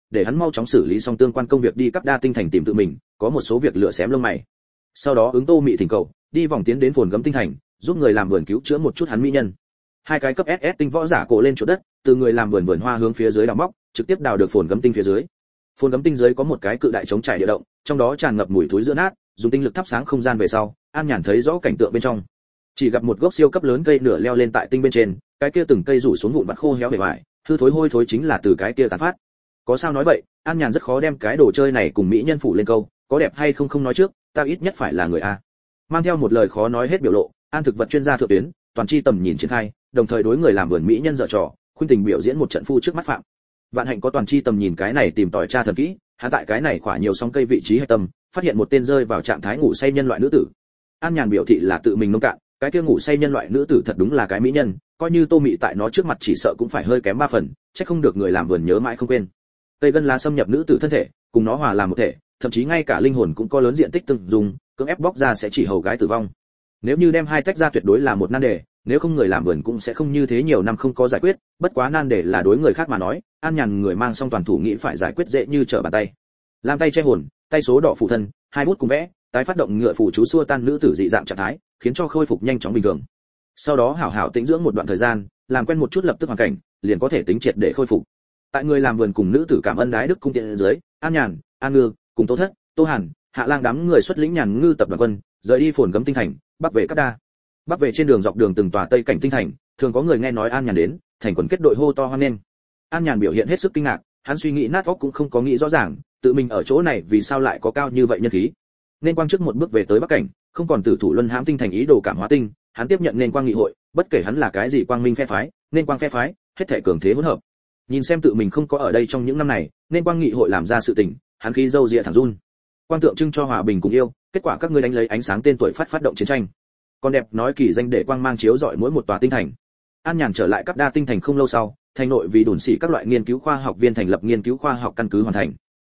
để hắn mau chóng xử lý xong tương quan công việc đi cấp đa tinh thành tìm tự mình, có một số việc lựa xém lông mày. Sau đó ứng Tô Mị thỉnh cầu, đi vòng tiến đến phồn gấm tinh thành, giúp người làm vườn cứu chữa một chút hắn mỹ nhân. Hai cái cấp SS tinh võ giả cổ lên chỗ đất, từ người làm vườn vườn hoa hướng phía dưới đào móc, trực tiếp đào được phồn gấm tinh phía dưới. Phồn gấm tinh dưới có một cái cự đại chống trải địa động, trong đó tràn ngập mùi thối giữa nát, dùng tinh lực thắp sáng không gian về sau, An Nhàn thấy rõ cảnh tượng bên trong. Chỉ gặp một gốc siêu cấp lớn cây nửa leo lên tại tinh bên trên, cái kia từng cây rủ xuống vụn vặt khô héo bề ngoài, hư thối hôi thối chính là từ cái kia tán phát. Có sao nói vậy, An Nhàn rất khó đem cái đồ chơi này cùng mỹ nhân phủ lên câu, có đẹp hay không nói trước, ta ít nhất phải là người a. Mang theo một lời khó nói hết biểu lộ, An thực vật chuyên gia thượng tuyến, toàn chi tầm nhìn triển khai, đồng thời đối người làm vườn mỹ nhân dở trò, khuynh tình biểu diễn một trận phu trước mắt phạm. Vạn hạnh có toàn chi tầm nhìn cái này tìm tòi tra thần kỹ, hắn tại cái này khỏa nhiều song cây vị trí hạch tâm, phát hiện một tên rơi vào trạng thái ngủ say nhân loại nữ tử. An Nhàn biểu thị là tự mình nông cạn, cái kia ngủ say nhân loại nữ tử thật đúng là cái mỹ nhân, coi như Tô Mị tại nó trước mặt chỉ sợ cũng phải hơi kém 3 phần, chắc không được người làm vườn nhớ mãi không quên. Cây gân lá xâm nhập nữ tử thân thể, cùng nó hòa làm một thể, thậm chí ngay cả linh hồn cũng có lớn diện tích từng dùng, cưỡng ép bóc ra sẽ chỉ hầu gái tử vong. Nếu như đem hai tách ra tuyệt đối là một nan đề, nếu không người làm vườn cũng sẽ không như thế nhiều năm không có giải quyết, bất quá nan đề là đối người khác mà nói, An Nhàn người mang song toàn thủ nghĩ phải giải quyết dễ như trở bàn tay. Làm tay che hồn, tay số đỏ phụ thân, hai bút cùng vẽ, tái phát động ngựa phù chú xua tan nữ tử dị dạng trạng thái, khiến cho khôi phục nhanh chóng bình thường. Sau đó hảo hảo tĩnh dưỡng một đoạn thời gian, làm quen một chút lập tức hoàn cảnh, liền có thể tính triệt để khôi phục. Tại người làm vườn cùng nữ tử cảm ơn đái đức cung tiện dưới, An Nhàn, An Ngư, cùng Tô Thất, Tô Hàn, Hạ Lang đám người xuất lĩnh Nhàn Ngư tập đoàn quân, rời đi phồn gấm tinh thành, bắc về Cát Đa. Bắc về trên đường dọc đường từng tòa tây cảnh tinh thành, thường có người nghe nói An Nhàn đến, thành quần kết đội hô to hoan nghênh. An Nhàn biểu hiện hết sức kinh ngạc, hắn suy nghĩ nát óc cũng không có nghĩ rõ ràng, tự mình ở chỗ này vì sao lại có cao như vậy nhân khí. Nên quang trước một bước về tới bắc cảnh, không còn tử thủ luân hãm tinh thành ý đồ cảm hóa tinh, hắn tiếp nhận nên quang nghị hội, bất kể hắn là cái gì quang minh phe phái, nên quang phe phái, hết thảy cường thế hỗn hợp. Nhìn xem tự mình không có ở đây trong những năm này, nên quang nghị hội làm ra sự tình, hắn khí râu ria thẳng run. Quang tượng trưng cho hòa bình cùng yêu, kết quả các ngươi đánh lấy ánh sáng tên tuổi phát động chiến tranh. Còn đẹp nói kỳ danh để quang mang chiếu rọi mỗi một tòa tinh thành. An Nhàn trở lại Cát Đa tinh thành không lâu sau, thành nội vì đồn sĩ các loại nghiên cứu khoa học viên thành lập nghiên cứu khoa học căn cứ hoàn thành.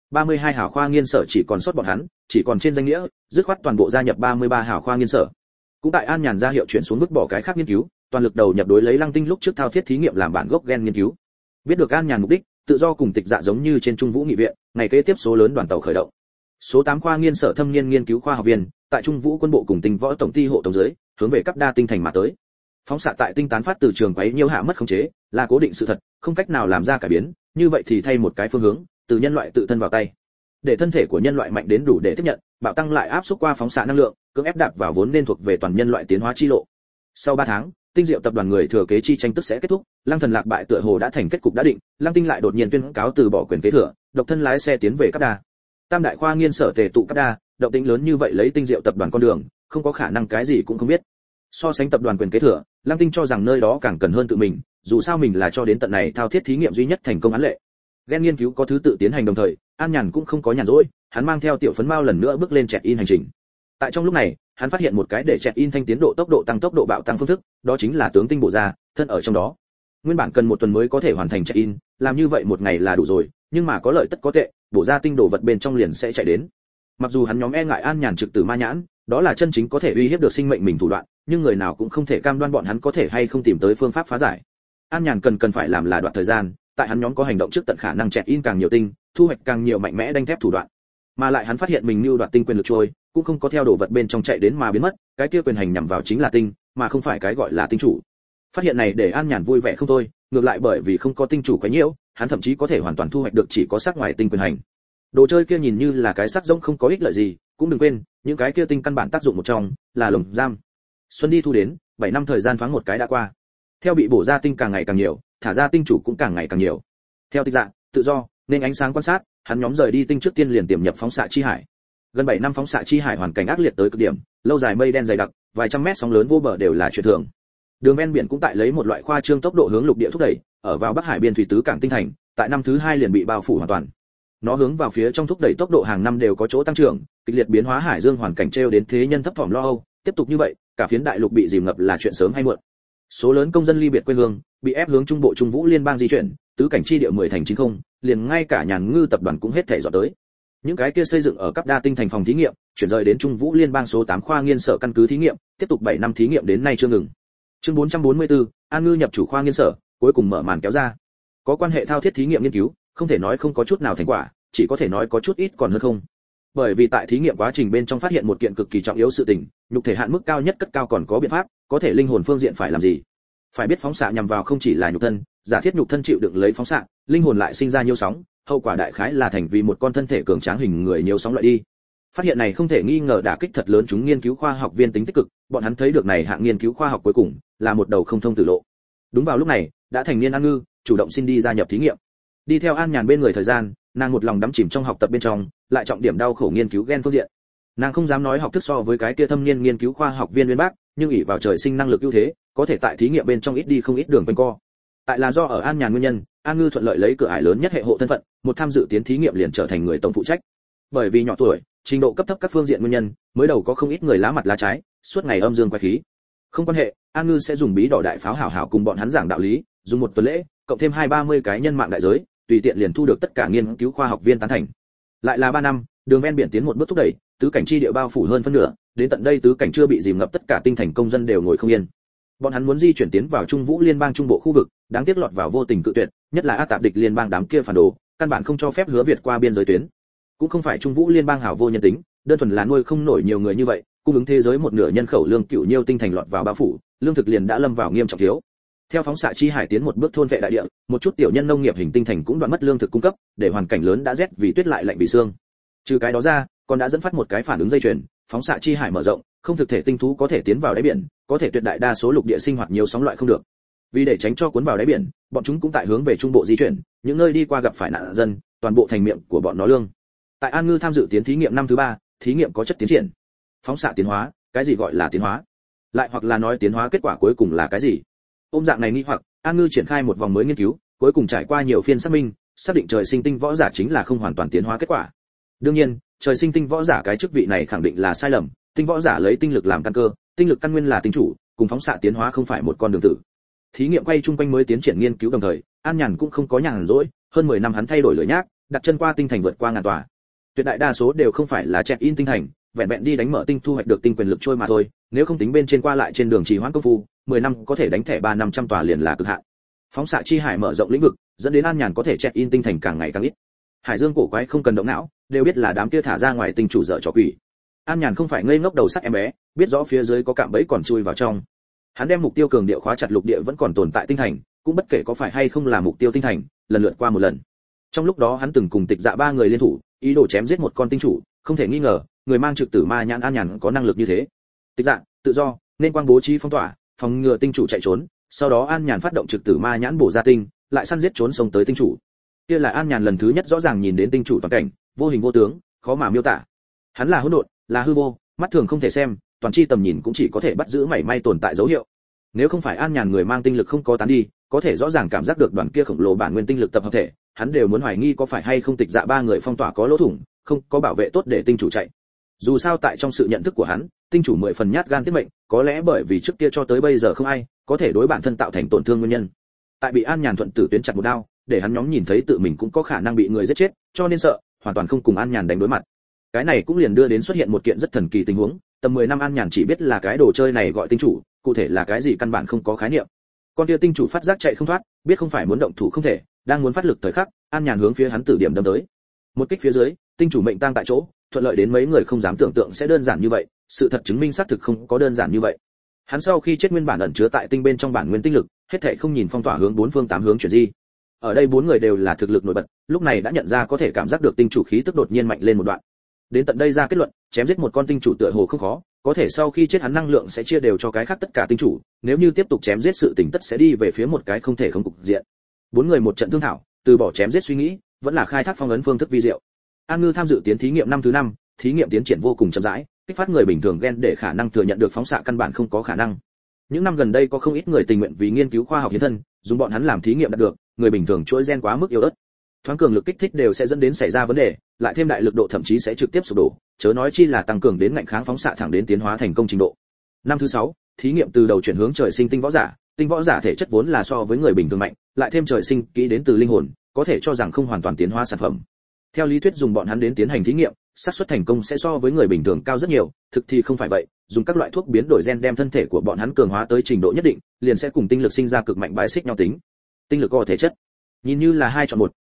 32 hảo khoa nghiên sở chỉ còn sót bọn hắn, chỉ còn trên danh nghĩa, dứt khoát toàn bộ gia nhập 33 hảo khoa nghiên sở. Cũng tại An Nhàn ra hiệu chuyển xuống vứt bỏ cái khác nghiên cứu, toàn lực đầu nhập đối lấy Lăng Tinh lúc trước thao thiết thí nghiệm làm bản gốc gen nghiên cứu. Biết được An Nhàn mục đích, tự do cùng tịch dạ giống như trên Trung Vũ nghị viện, ngày kế tiếp số lớn đoàn tàu khởi động. Số 8 khoa nghiên sở thâm niên nghiên cứu khoa học viên, tại Trung Vũ quân bộ cùng Tinh võ tổng ty hộ tổng dưới, hướng về Cát Đa tinh thành mà tới. Phóng xạ tại tinh tán phát từ trường quấy nhiễu hạ mất khống chế, là cố định sự thật, không cách nào làm ra cải biến, như vậy thì thay một cái phương hướng, từ nhân loại tự thân vào tay. Để thân thể của nhân loại mạnh đến đủ để tiếp nhận, bạo tăng lại áp xúc qua phóng xạ năng lượng, cưỡng ép đạp vào vốn nên thuộc về toàn nhân loại tiến hóa chi lộ. Sau 3 tháng, Tinh Diệu tập đoàn người thừa kế chi tranh tức sẽ kết thúc, Lăng Thần lạc bại tựa hồ đã thành kết cục đã định, Lăng Tinh lại đột nhiên tuyên cáo từ bỏ quyền kế thừa, độc thân lái xe tiến về Cát Đa. Tam đại khoa nghiên sở tề tụ Cát Đa, động tĩnh lớn như vậy lấy Tinh Diệu tập đoàn con đường, không có khả năng cái gì cũng không biết. So sánh tập đoàn quyền kế thừa, Lăng Tinh cho rằng nơi đó càng cần hơn tự mình, dù sao mình là cho đến tận này thao thiết thí nghiệm duy nhất thành công án lệ. Gen nghiên cứu có thứ tự tiến hành đồng thời, An Nhàn cũng không có nhàn rỗi, hắn mang theo tiểu phấn mao lần nữa bước lên chẹt in hành trình. Tại trong lúc này, hắn phát hiện một cái để chẹt in thanh tiến độ tốc độ bạo tăng phương thức, đó chính là tướng tinh bổ ra, thân ở trong đó. Nguyên bản cần 1 tuần mới có thể hoàn thành chẹt in, làm như vậy 1 ngày là đủ rồi, nhưng mà có lợi tất có tệ, bổ ra tinh đồ vật bên trong liền sẽ chạy đến. Mặc dù hắn nhóm e ngại An Nhàn trực tử ma nhãn, đó là chân chính có thể uy hiếp được sinh mệnh mình thủ đoạn, nhưng người nào cũng không thể cam đoan bọn hắn có thể hay không tìm tới phương pháp phá giải. An Nhàn cần phải làm là đoạn thời gian, tại hắn nhóm có hành động trước tận khả năng chẹt in càng nhiều tinh, thu hoạch càng nhiều mạnh mẽ đanh thép thủ đoạn. Mà lại hắn phát hiện mình lưu đoạt tinh quyền lực trôi, cũng không có theo đồ vật bên trong chạy đến mà biến mất, cái kia quyền hành nhằm vào chính là tinh, mà không phải cái gọi là tinh chủ. Phát hiện này để An Nhàn vui vẻ không thôi, ngược lại bởi vì không có tinh chủ quấy nhiễu, hắn thậm chí có thể hoàn toàn thu hoạch được chỉ có sắc ngoài tinh quyền hành. Đồ chơi kia nhìn như là cái sắc rỗng không có ích lợi gì, cũng đừng quên, những cái kia tinh căn bản tác dụng một trong là lồng giam. Xuân đi thu đến, 7 năm thời gian thoáng một cái đã qua. Theo bị bổ ra tinh càng ngày càng nhiều, thả ra tinh chủ cũng càng ngày càng nhiều. Theo tịch dạ, tự do, nên ánh sáng quan sát, hắn nhóm rời đi tinh trước tiên liền tiềm nhập phóng xạ chi hải. Gần 7 năm phóng xạ chi hải hoàn cảnh ác liệt tới cực điểm, lâu dài mây đen dày đặc, vài trăm mét sóng lớn vô bờ đều là chuyện thường. Đường ven biển cũng tại lấy một loại khoa trương tốc độ hướng lục địa thúc đẩy, ở vào Bắc Hải biên thủy tứ cảng tinh thành, tại năm thứ 2 liền bị bao phủ hoàn toàn. Nó hướng vào phía trong thúc đẩy tốc độ hàng năm đều có chỗ tăng trưởng, kịch liệt biến hóa hải dương hoàn cảnh trêu đến thế nhân thấp thỏm lo âu, tiếp tục như vậy, cả phiến đại lục bị dìm ngập là chuyện sớm hay muộn. Số lớn công dân ly biệt quê hương, bị ép hướng trung bộ Trung Vũ liên bang di chuyển, tứ cảnh chi địa 10 thành 90, liền ngay cả Nhàn Ngư tập đoàn cũng hết thảy dọn tới. Những cái kia xây dựng ở Cát Đa tinh thành phòng thí nghiệm, chuyển rời đến Trung Vũ liên bang số 8 khoa nghiên sở căn cứ thí nghiệm, tiếp tục 7 năm thí nghiệm đến nay chưa ngừng. Chương 444, An Ngư nhập chủ khoa nghiên sở, cuối cùng mở màn kéo ra. Có quan hệ thao thiết thí nghiệm nghiên cứu, Không thể nói không có chút nào thành quả, chỉ có thể nói có chút ít còn hơn không. Bởi vì tại thí nghiệm quá trình bên trong phát hiện một kiện cực kỳ trọng yếu sự tình, nhục thể hạn mức cao nhất cất cao còn có biện pháp, có thể linh hồn phương diện phải làm gì? Phải biết phóng xạ nhằm vào không chỉ là nhục thân, giả thiết nhục thân chịu đựng lấy phóng xạ, linh hồn lại sinh ra nhiêu sóng, hậu quả đại khái là thành vì một con thân thể cường tráng hình người nhiều sóng loại đi. Phát hiện này không thể nghi ngờ đả kích thật lớn chúng nghiên cứu khoa học viên tính tích cực, bọn hắn thấy được này hạng nghiên cứu khoa học cuối cùng là một đầu không thông tử lộ. Đúng vào lúc này, đã thành niên An Ngư chủ động xin đi gia nhập thí nghiệm. Đi theo An Nhàn bên người thời gian, nàng một lòng đắm chìm trong học tập bên trong, lại trọng điểm đau khổ nghiên cứu gen phương diện. Nàng không dám nói học thức so với cái kia thâm niên nghiên cứu khoa học viên uyên bác, nhưng ỷ vào trời sinh năng lực ưu thế, có thể tại thí nghiệm bên trong ít đi không ít đường quanh co. Tại là do ở An Nhàn nguyên nhân, An Ngư thuận lợi lấy cửa ải lớn nhất hệ hộ thân phận, một tham dự tiến thí nghiệm liền trở thành người tổng phụ trách. Bởi vì nhỏ tuổi, trình độ cấp thấp các phương diện nguyên nhân, mới đầu có không ít người lá mặt lá trái, suốt ngày âm dương quái khí. Không quan hệ, An Ngư sẽ dùng bí đỏ đại pháo hảo hảo cùng bọn hắn giảng đạo lý, dùng một tuần lễ, cộng thêm 20-30 cái nhân mạng đại giới, tùy tiện liền thu được tất cả nghiên cứu khoa học viên tán thành. Lại là 3 năm, đường ven biển tiến một bước thúc đẩy, tứ cảnh chi địa bao phủ hơn phân nửa, đến tận đây tứ cảnh chưa bị dìm ngập tất cả tinh thành công dân đều ngồi không yên. Bọn hắn muốn di chuyển tiến vào Trung Vũ Liên bang trung bộ khu vực, đáng tiếc lọt vào vô tình cự tuyệt, nhất là ác tạp địch liên bang đám kia phản đồ, căn bản không cho phép hứa Việt qua biên giới tuyến. Cũng không phải Trung Vũ Liên bang hảo vô nhân tính, đơn thuần là nuôi không nổi nhiều người như vậy, cung ứng thế giới một nửa nhân khẩu lương cựu nhiêu tinh thành lọt vào bao phủ, lương thực liền đã lâm vào nghiêm trọng thiếu. Theo phóng xạ chi hải tiến một bước thôn vệ đại địa, một chút tiểu nhân nông nghiệp hình tinh thành cũng đoạn mất lương thực cung cấp, để hoàn cảnh lớn đã rét vì tuyết lại lạnh vì xương. Trừ cái đó ra, còn đã dẫn phát một cái phản ứng dây chuyền, phóng xạ chi hải mở rộng, không thực thể tinh thú có thể tiến vào đáy biển, có thể tuyệt đại đa số lục địa sinh hoạt nhiều sóng loại không được. Vì để tránh cho cuốn vào đáy biển, bọn chúng cũng tại hướng về trung bộ di chuyển, những nơi đi qua gặp phải nạn dân, toàn bộ thành miệng của bọn nó lương. Tại An Ngư tham dự tiến thí nghiệm năm thứ 3, thí nghiệm có chất tiến triển. Phóng xạ tiến hóa, cái gì gọi là tiến hóa? Lại hoặc là nói tiến hóa kết quả cuối cùng là cái gì? Ôm dạng này nghi hoặc, An Ngư triển khai một vòng mới nghiên cứu, cuối cùng trải qua nhiều phiên xác minh, xác định trời sinh tinh võ giả chính là không hoàn toàn tiến hóa kết quả. Đương nhiên, trời sinh tinh võ giả cái chức vị này khẳng định là sai lầm, tinh võ giả lấy tinh lực làm căn cơ, tinh lực căn nguyên là tinh chủ, cùng phóng xạ tiến hóa không phải một con đường tử. Thí nghiệm quay chung quanh mới tiến triển nghiên cứu đồng thời, An Nhàn cũng không có nhàn rỗi, hơn 10 năm hắn thay đổi lửa nhác, đặt chân qua tinh thành vượt qua ngàn tòa. Tuyệt đại đa số đều không phải là check in tinh thành, vẹn vẹn đi đánh mở tinh thu hoạch được tinh quyền lực trôi mà thôi, nếu không tính bên trên qua lại trên đường trì hoãn công phu, 10 năm có thể đánh thẻ 300-500 tòa liền là cực hạn. Phóng xạ chi hải mở rộng lĩnh vực, dẫn đến An Nhàn có thể check in tinh thành càng ngày càng ít. Hải Dương cổ quái không cần động não, đều biết là đám kia thả ra ngoài tinh chủ dở trò quỷ. An Nhàn không phải ngây ngốc đầu sắt em bé, biết rõ phía dưới có cạm bẫy còn chui vào trong. Hắn đem mục tiêu cường điệu khóa chặt lục địa vẫn còn tồn tại tinh thành, cũng bất kể có phải hay không là mục tiêu tinh thành, lần lượt qua một lần. Trong lúc đó hắn từng cùng Tịch Dạ 3 người liên thủ, ý đồ chém giết một con tinh chủ, không thể nghi ngờ, người mang trực tử ma nhãn An Nhàn có năng lực như thế. Tịch Dạ, tự do, nên quang bố trí phong tỏa, phòng ngừa tinh chủ chạy trốn, sau đó An Nhàn phát động trực tử ma nhãn bổ ra tinh, lại săn giết trốn sống tới tinh chủ. Kia là An Nhàn lần thứ nhất rõ ràng nhìn đến tinh chủ toàn cảnh, vô hình vô tướng, khó mà miêu tả. Hắn là hỗn độn, là hư vô, mắt thường không thể xem, toàn chi tầm nhìn cũng chỉ có thể bắt giữ mảy may tồn tại dấu hiệu. Nếu không phải An Nhàn người mang tinh lực không có tán đi, có thể rõ ràng cảm giác được đoàn kia khổng lồ bản nguyên tinh lực tập hợp thể, hắn đều muốn hoài nghi có phải hay không Tịch Dạ 3 người phong tỏa có lỗ thủng, không có bảo vệ tốt để tinh chủ chạy. Dù sao tại trong sự nhận thức của hắn, tinh chủ 10 phần nhát gan tiết mệnh, có lẽ bởi vì trước kia cho tới bây giờ không ai có thể đối bản thân tạo thành tổn thương nguyên nhân. Tại bị An Nhàn thuận tử tuyến chặt một đao, để hắn nhóm nhìn thấy tự mình cũng có khả năng bị người giết chết, cho nên sợ, hoàn toàn không cùng An Nhàn đánh đối mặt. Cái này cũng liền đưa đến xuất hiện một kiện rất thần kỳ tình huống, tầm 10 năm An Nhàn chỉ biết là cái đồ chơi này gọi tinh chủ, cụ thể là cái gì căn bản không có khái niệm. Con kia tinh chủ phát giác chạy không thoát, biết không phải muốn động thủ không thể, đang muốn phát lực thời khắc, An Nhàn hướng phía hắn tử điểm đâm tới. Một kích phía dưới, tinh chủ mệnh tang tại chỗ, thuận lợi đến mấy người không dám tưởng tượng sẽ đơn giản như vậy, sự thật chứng minh xác thực không có đơn giản như vậy. Hắn sau khi chết nguyên bản ẩn chứa tại tinh bên trong bản nguyên tinh lực, hết thảy không nhìn phong tỏa hướng bốn phương tám hướng chuyển di. Ở đây 4 người đều là thực lực nổi bật, lúc này đã nhận ra có thể cảm giác được tinh chủ khí tức đột nhiên mạnh lên một đoạn. Đến tận đây ra kết luận, chém giết một con tinh chủ tựa hồ không khó, có thể sau khi chết hắn năng lượng sẽ chia đều cho cái khác tất cả tinh chủ, nếu như tiếp tục chém giết sự tình tất sẽ đi về phía một cái không thể không cục diện. 4 người một trận thương thảo, từ bỏ chém giết suy nghĩ, vẫn là khai thác phong ấn phương thức vi diệu. An Ngư tham dự tiến thí nghiệm năm thứ 5, thí nghiệm tiến triển vô cùng chậm rãi, kích phát người bình thường gen để khả năng thừa nhận được phóng xạ căn bản không có khả năng. Những năm gần đây có không ít người tình nguyện vì nghiên cứu khoa học hiến thân, dùng bọn hắn làm thí nghiệm đạt được, người bình thường chuỗi gen quá mức yếu ớt. Thoáng cường lực kích thích đều sẽ dẫn đến xảy ra vấn đề, lại thêm đại lực độ thậm chí sẽ trực tiếp sụp đổ, chớ nói chi là tăng cường đến ngạnh kháng phóng xạ thẳng đến tiến hóa thành công trình độ. Năm thứ 6, thí nghiệm từ đầu chuyển hướng trời sinh tinh võ giả thể chất vốn là so với người bình thường mạnh, lại thêm trời sinh kỹ đến từ linh hồn, có thể cho rằng không hoàn toàn tiến hóa sản phẩm. Theo lý thuyết dùng bọn hắn đến tiến hành thí nghiệm, xác suất thành công sẽ so với người bình thường cao rất nhiều, thực thì không phải vậy, dùng các loại thuốc biến đổi gen đem thân thể của bọn hắn cường hóa tới trình độ nhất định, liền sẽ cùng tinh lực sinh ra cực mạnh bài xích nhau tính. Tinh lực có thể chất, nhìn như là 2 chọn 1,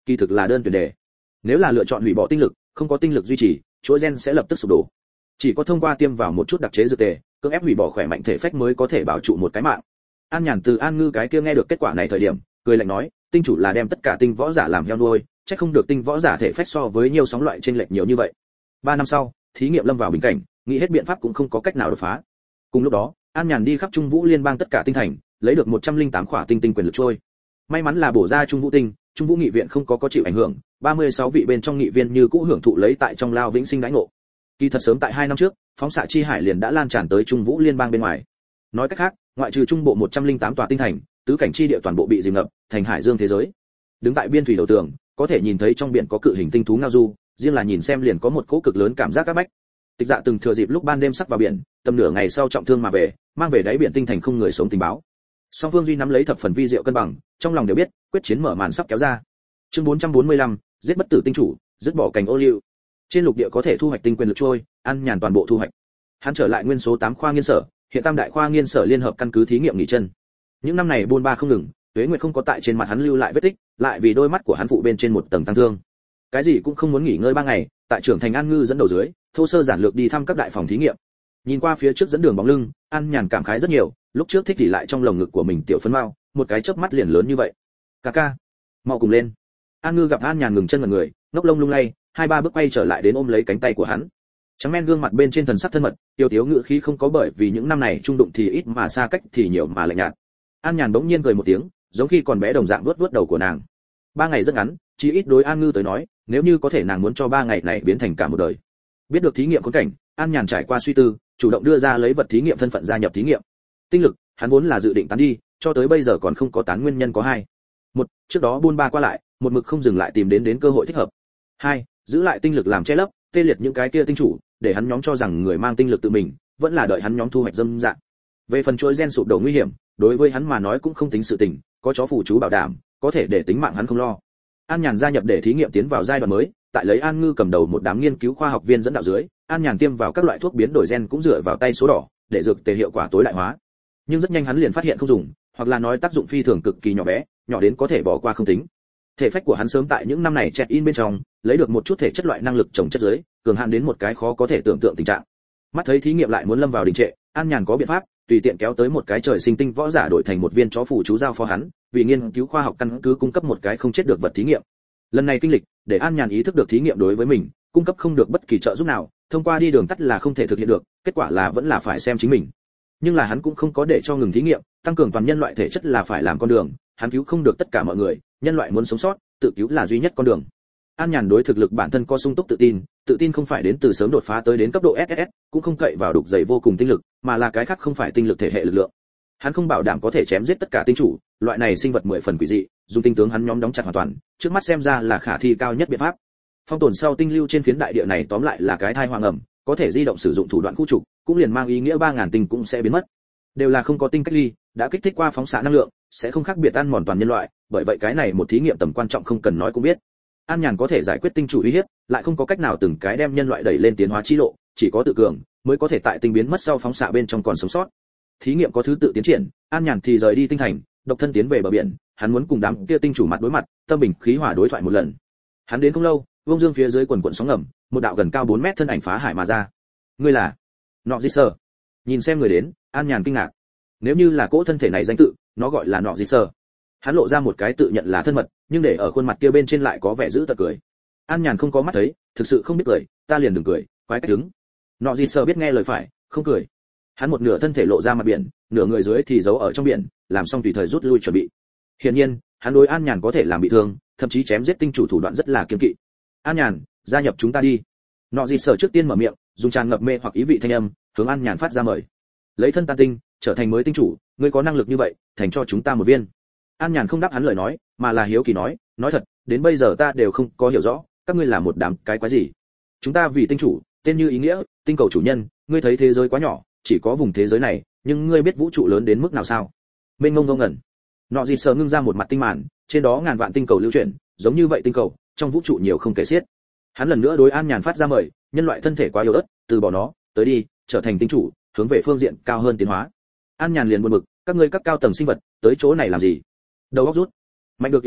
kỳ thực là đơn tuyển đề. Nếu là lựa chọn hủy bỏ tinh lực, không có tinh lực duy trì, chuỗi gen sẽ lập tức sụp đổ. Chỉ có thông qua tiêm vào một chút đặc chế dược tề, cưỡng ép hủy bỏ khỏe mạnh thể phách mới có thể bảo trụ một cái mạng. An Nhàn từ An Ngư cái kia nghe được kết quả này thời điểm, cười lạnh nói, tinh chủ là đem tất cả tinh võ giả làm heo nuôi, chắc không được tinh võ giả thể phách so với nhiều sóng loại trên lệch nhiều như vậy. 3 năm sau, thí nghiệm lâm vào bình cảnh, nghĩ hết biện pháp cũng không có cách nào đột phá. Cùng lúc đó, An Nhàn đi khắp Trung Vũ Liên bang tất cả tinh thành, lấy được 108 khỏa tinh quyền lực trôi. May mắn là bổ ra Trung Vũ tinh, Trung Vũ nghị viện không có chịu ảnh hưởng, 36 vị bên trong nghị viên như cũ hưởng thụ lấy tại trong lao vĩnh sinh đãi ngộ. Kỳ thật sớm tại 2 năm trước, phóng xạ chi hải liền đã lan tràn tới Trung Vũ Liên bang bên ngoài. Nói cách khác, ngoại trừ trung bộ 108 tòa tinh thành, tứ cảnh chi địa toàn bộ bị dìm ngập, thành hải dương thế giới. Đứng tại biên thủy đầu tường, có thể nhìn thấy trong biển có cự hình tinh thú ngao du, riêng là nhìn xem liền có một cỗ cực lớn cảm giác áp bách. Tịch Dạ từng thừa dịp lúc ban đêm sắp vào biển, tầm nửa ngày sau trọng thương mà về, mang về đáy biển tinh thành không người sống tình báo. Song Phương Duy nắm lấy thập phần vi diệu cân bằng, trong lòng đều biết, quyết chiến mở màn sắp kéo ra. Chương 445, giết bất tử tinh chủ, dứt bỏ cành ô liu. Trên lục địa có thể thu hoạch tinh quyền lực trôi, An Nhàn toàn bộ thu hoạch. Hắn trở lại nguyên số 8 khoa nghiên sở, hiện Tam đại khoa nghiên sở liên hợp căn cứ thí nghiệm nghỉ chân. Những năm này buôn ba không ngừng, Tuế Nguyệt không có tại trên mặt hắn lưu lại vết tích, lại vì đôi mắt của hắn phụ bên trên một tầng tăng thương. Cái gì cũng không muốn nghỉ ngơi 3 ngày, tại trưởng thành An Ngư dẫn đầu dưới, thô sơ giản lược đi thăm các đại phòng thí nghiệm. Nhìn qua phía trước dẫn đường bóng lưng, An Nhàn cảm khái rất nhiều, lúc trước thích thì lại trong lồng ngực của mình tiểu phấn mao, một cái chớp mắt liền lớn như vậy. Ca ca, mau cùng lên. An Ngư gặp An Nhàn ngừng chân ngẩn người, ngốc lông lung lay, 2-3 bước quay trở lại đến ôm lấy cánh tay của hắn. Trắng men gương mặt bên trên thần sắc thân mật, tiêu tiếu ngữ khí không có bởi vì những năm này trung đụng thì ít mà xa cách thì nhiều mà lạnh nhạt. An Nhàn bỗng nhiên cười một tiếng, giống khi còn bé đồng dạng vuốt vuốt đầu của nàng. 3 ngày rất ngắn, chỉ ít đối An Ngư tới nói, nếu như có thể nàng muốn cho 3 ngày này biến thành cả một đời. Biết được thí nghiệm khốn cảnh, An Nhàn trải qua suy tư, chủ động đưa ra lấy vật thí nghiệm thân phận gia nhập thí nghiệm. Tinh lực, hắn vốn là dự định tán đi, cho tới bây giờ còn không có tán nguyên nhân có 2. 1, trước đó buôn ba qua lại, một mực không dừng lại tìm đến cơ hội thích hợp. 2, giữ lại tinh lực làm che lấp, tê liệt những cái kia tinh chủ, để hắn nhóm cho rằng người mang tinh lực tự mình, vẫn là đợi hắn nhóm thu hoạch dâm dạng. Về phần chuỗi gen sụp đổ nguy hiểm, đối với hắn mà nói cũng không tính sự tình, có chó phù chú bảo đảm, có thể để tính mạng hắn không lo. An Nhàn gia nhập để thí nghiệm tiến vào giai đoạn mới, tại lấy An Ngư cầm đầu một đám nghiên cứu khoa học viên dẫn đạo dưới, An Nhàn tiêm vào các loại thuốc biến đổi gen cũng dựa vào tay số đỏ, để dược tề hiệu quả tối đại hóa. Nhưng rất nhanh hắn liền phát hiện không dùng, hoặc là nói tác dụng phi thường cực kỳ nhỏ bé, nhỏ đến có thể bỏ qua không tính. Thể phách của hắn sớm tại những năm này check in bên trong, lấy được một chút thể chất loại năng lực trồng chất dưới, cường hạn đến một cái khó có thể tưởng tượng tình trạng. Mắt thấy thí nghiệm lại muốn lâm vào đình trệ, An Nhàn có biện pháp, tùy tiện kéo tới một cái trời sinh tinh võ giả đổi thành một viên chó phù chú giao phó hắn, vì nghiên cứu khoa học căn cứ cung cấp một cái không chết được vật thí nghiệm. Lần này kinh lịch, để An Nhàn ý thức được thí nghiệm đối với mình, cung cấp không được bất kỳ trợ giúp nào, thông qua đi đường tắt là không thể thực hiện được, kết quả là vẫn là phải xem chính mình. Nhưng là hắn cũng không có để cho ngừng thí nghiệm, tăng cường toàn nhân loại thể chất là phải làm con đường, hắn cứu không được tất cả mọi người, nhân loại muốn sống sót, tự cứu là duy nhất con đường. An Nhàn đối thực lực bản thân có sung túc tự tin không phải đến từ sớm đột phá tới đến cấp độ SSS, cũng không cậy vào đục dày vô cùng tinh lực, mà là cái khác không phải tinh lực thể hệ lực lượng. Hắn không bảo đảm có thể chém giết tất cả tinh chủ, loại này sinh vật 10 phần quỷ dị, dùng tinh tướng hắn nhóm đóng chặt hoàn toàn, trước mắt xem ra là khả thi cao nhất biện pháp. Phong tồn sau tinh lưu trên phiến đại địa này tóm lại là cái thai hoang ẩm, có thể di động sử dụng thủ đoạn khu trục, cũng liền mang ý nghĩa 3000 tinh cũng sẽ biến mất. Đều là không có tinh cách ly, đã kích thích qua phóng xạ năng lượng, sẽ không khác biệt ăn mòn toàn nhân loại, bởi vậy cái này một thí nghiệm tầm quan trọng không cần nói cũng biết. An Nhàn có thể giải quyết tinh chủ uy hiếp, lại không có cách nào từng cái đem nhân loại đẩy lên tiến hóa chi lộ, chỉ có tự cường mới có thể tại tinh biến mất sau phóng xạ bên trong còn sống sót. Thí nghiệm có thứ tự tiến triển, An Nhàn thì rời đi tinh thành, độc thân tiến về bờ biển, hắn muốn cùng đám kia tinh chủ mặt đối mặt, tâm bình khí hòa đối thoại một lần. Hắn đến không lâu, vông dương phía dưới quần quần sóng ngầm, một đạo gần cao 4 mét thân ảnh phá hải mà ra. Ngươi là? Nọ Di Sơ. Nhìn xem người đến, An Nhàn kinh ngạc. Nếu như là cỗ thân thể này danh tự, nó gọi là Nọ Di Sơ. Hắn lộ ra một cái tự nhận là thân mật, nhưng để ở khuôn mặt kia bên trên lại có vẻ dữ tợn cười. An Nhàn không có mắt thấy, thực sự không biết cười, ta liền đừng cười, quái cách đứng. Nọ Di Sơ biết nghe lời phải, không cười. Hắn một nửa thân thể lộ ra mặt biển, nửa người dưới thì giấu ở trong biển, làm xong tùy thời rút lui chuẩn bị. Hiển nhiên, hắn đối An Nhàn có thể làm bị thương, thậm chí chém giết tinh chủ thủ đoạn rất là kiêng kỵ. An Nhàn, gia nhập chúng ta đi. Nọ Di Sơ trước tiên mở miệng, dùng tràn ngập mê hoặc ý vị thanh âm, hướng An Nhàn phát ra mời. Lấy thân tan tinh, trở thành mới tinh chủ, ngươi có năng lực như vậy, thành cho chúng ta một viên. An Nhàn không đáp hắn lời nói, mà là hiếu kỳ nói thật, đến bây giờ ta đều không có hiểu rõ, các ngươi là một đám cái quái gì? Chúng ta vì tinh chủ, tên như ý nghĩa, tinh cầu chủ nhân, ngươi thấy thế giới quá nhỏ, chỉ có vùng thế giới này, nhưng ngươi biết vũ trụ lớn đến mức nào sao? Mênh mông vô ngần. Nọ Gì Sờ ngưng ra một mặt tinh màn, trên đó ngàn vạn tinh cầu lưu chuyển, giống như vậy tinh cầu, trong vũ trụ nhiều không kể xiết. Hắn lần nữa đối An Nhàn phát ra mời, nhân loại thân thể quá yếu ớt, từ bỏ nó, tới đi, trở thành tinh chủ, hướng về phương diện cao hơn tiến hóa. An Nhàn liền buồn bực, các ngươi các cao tầng sinh vật, tới chỗ này làm gì? Đầu óc rút. Mạnh được yếu thua,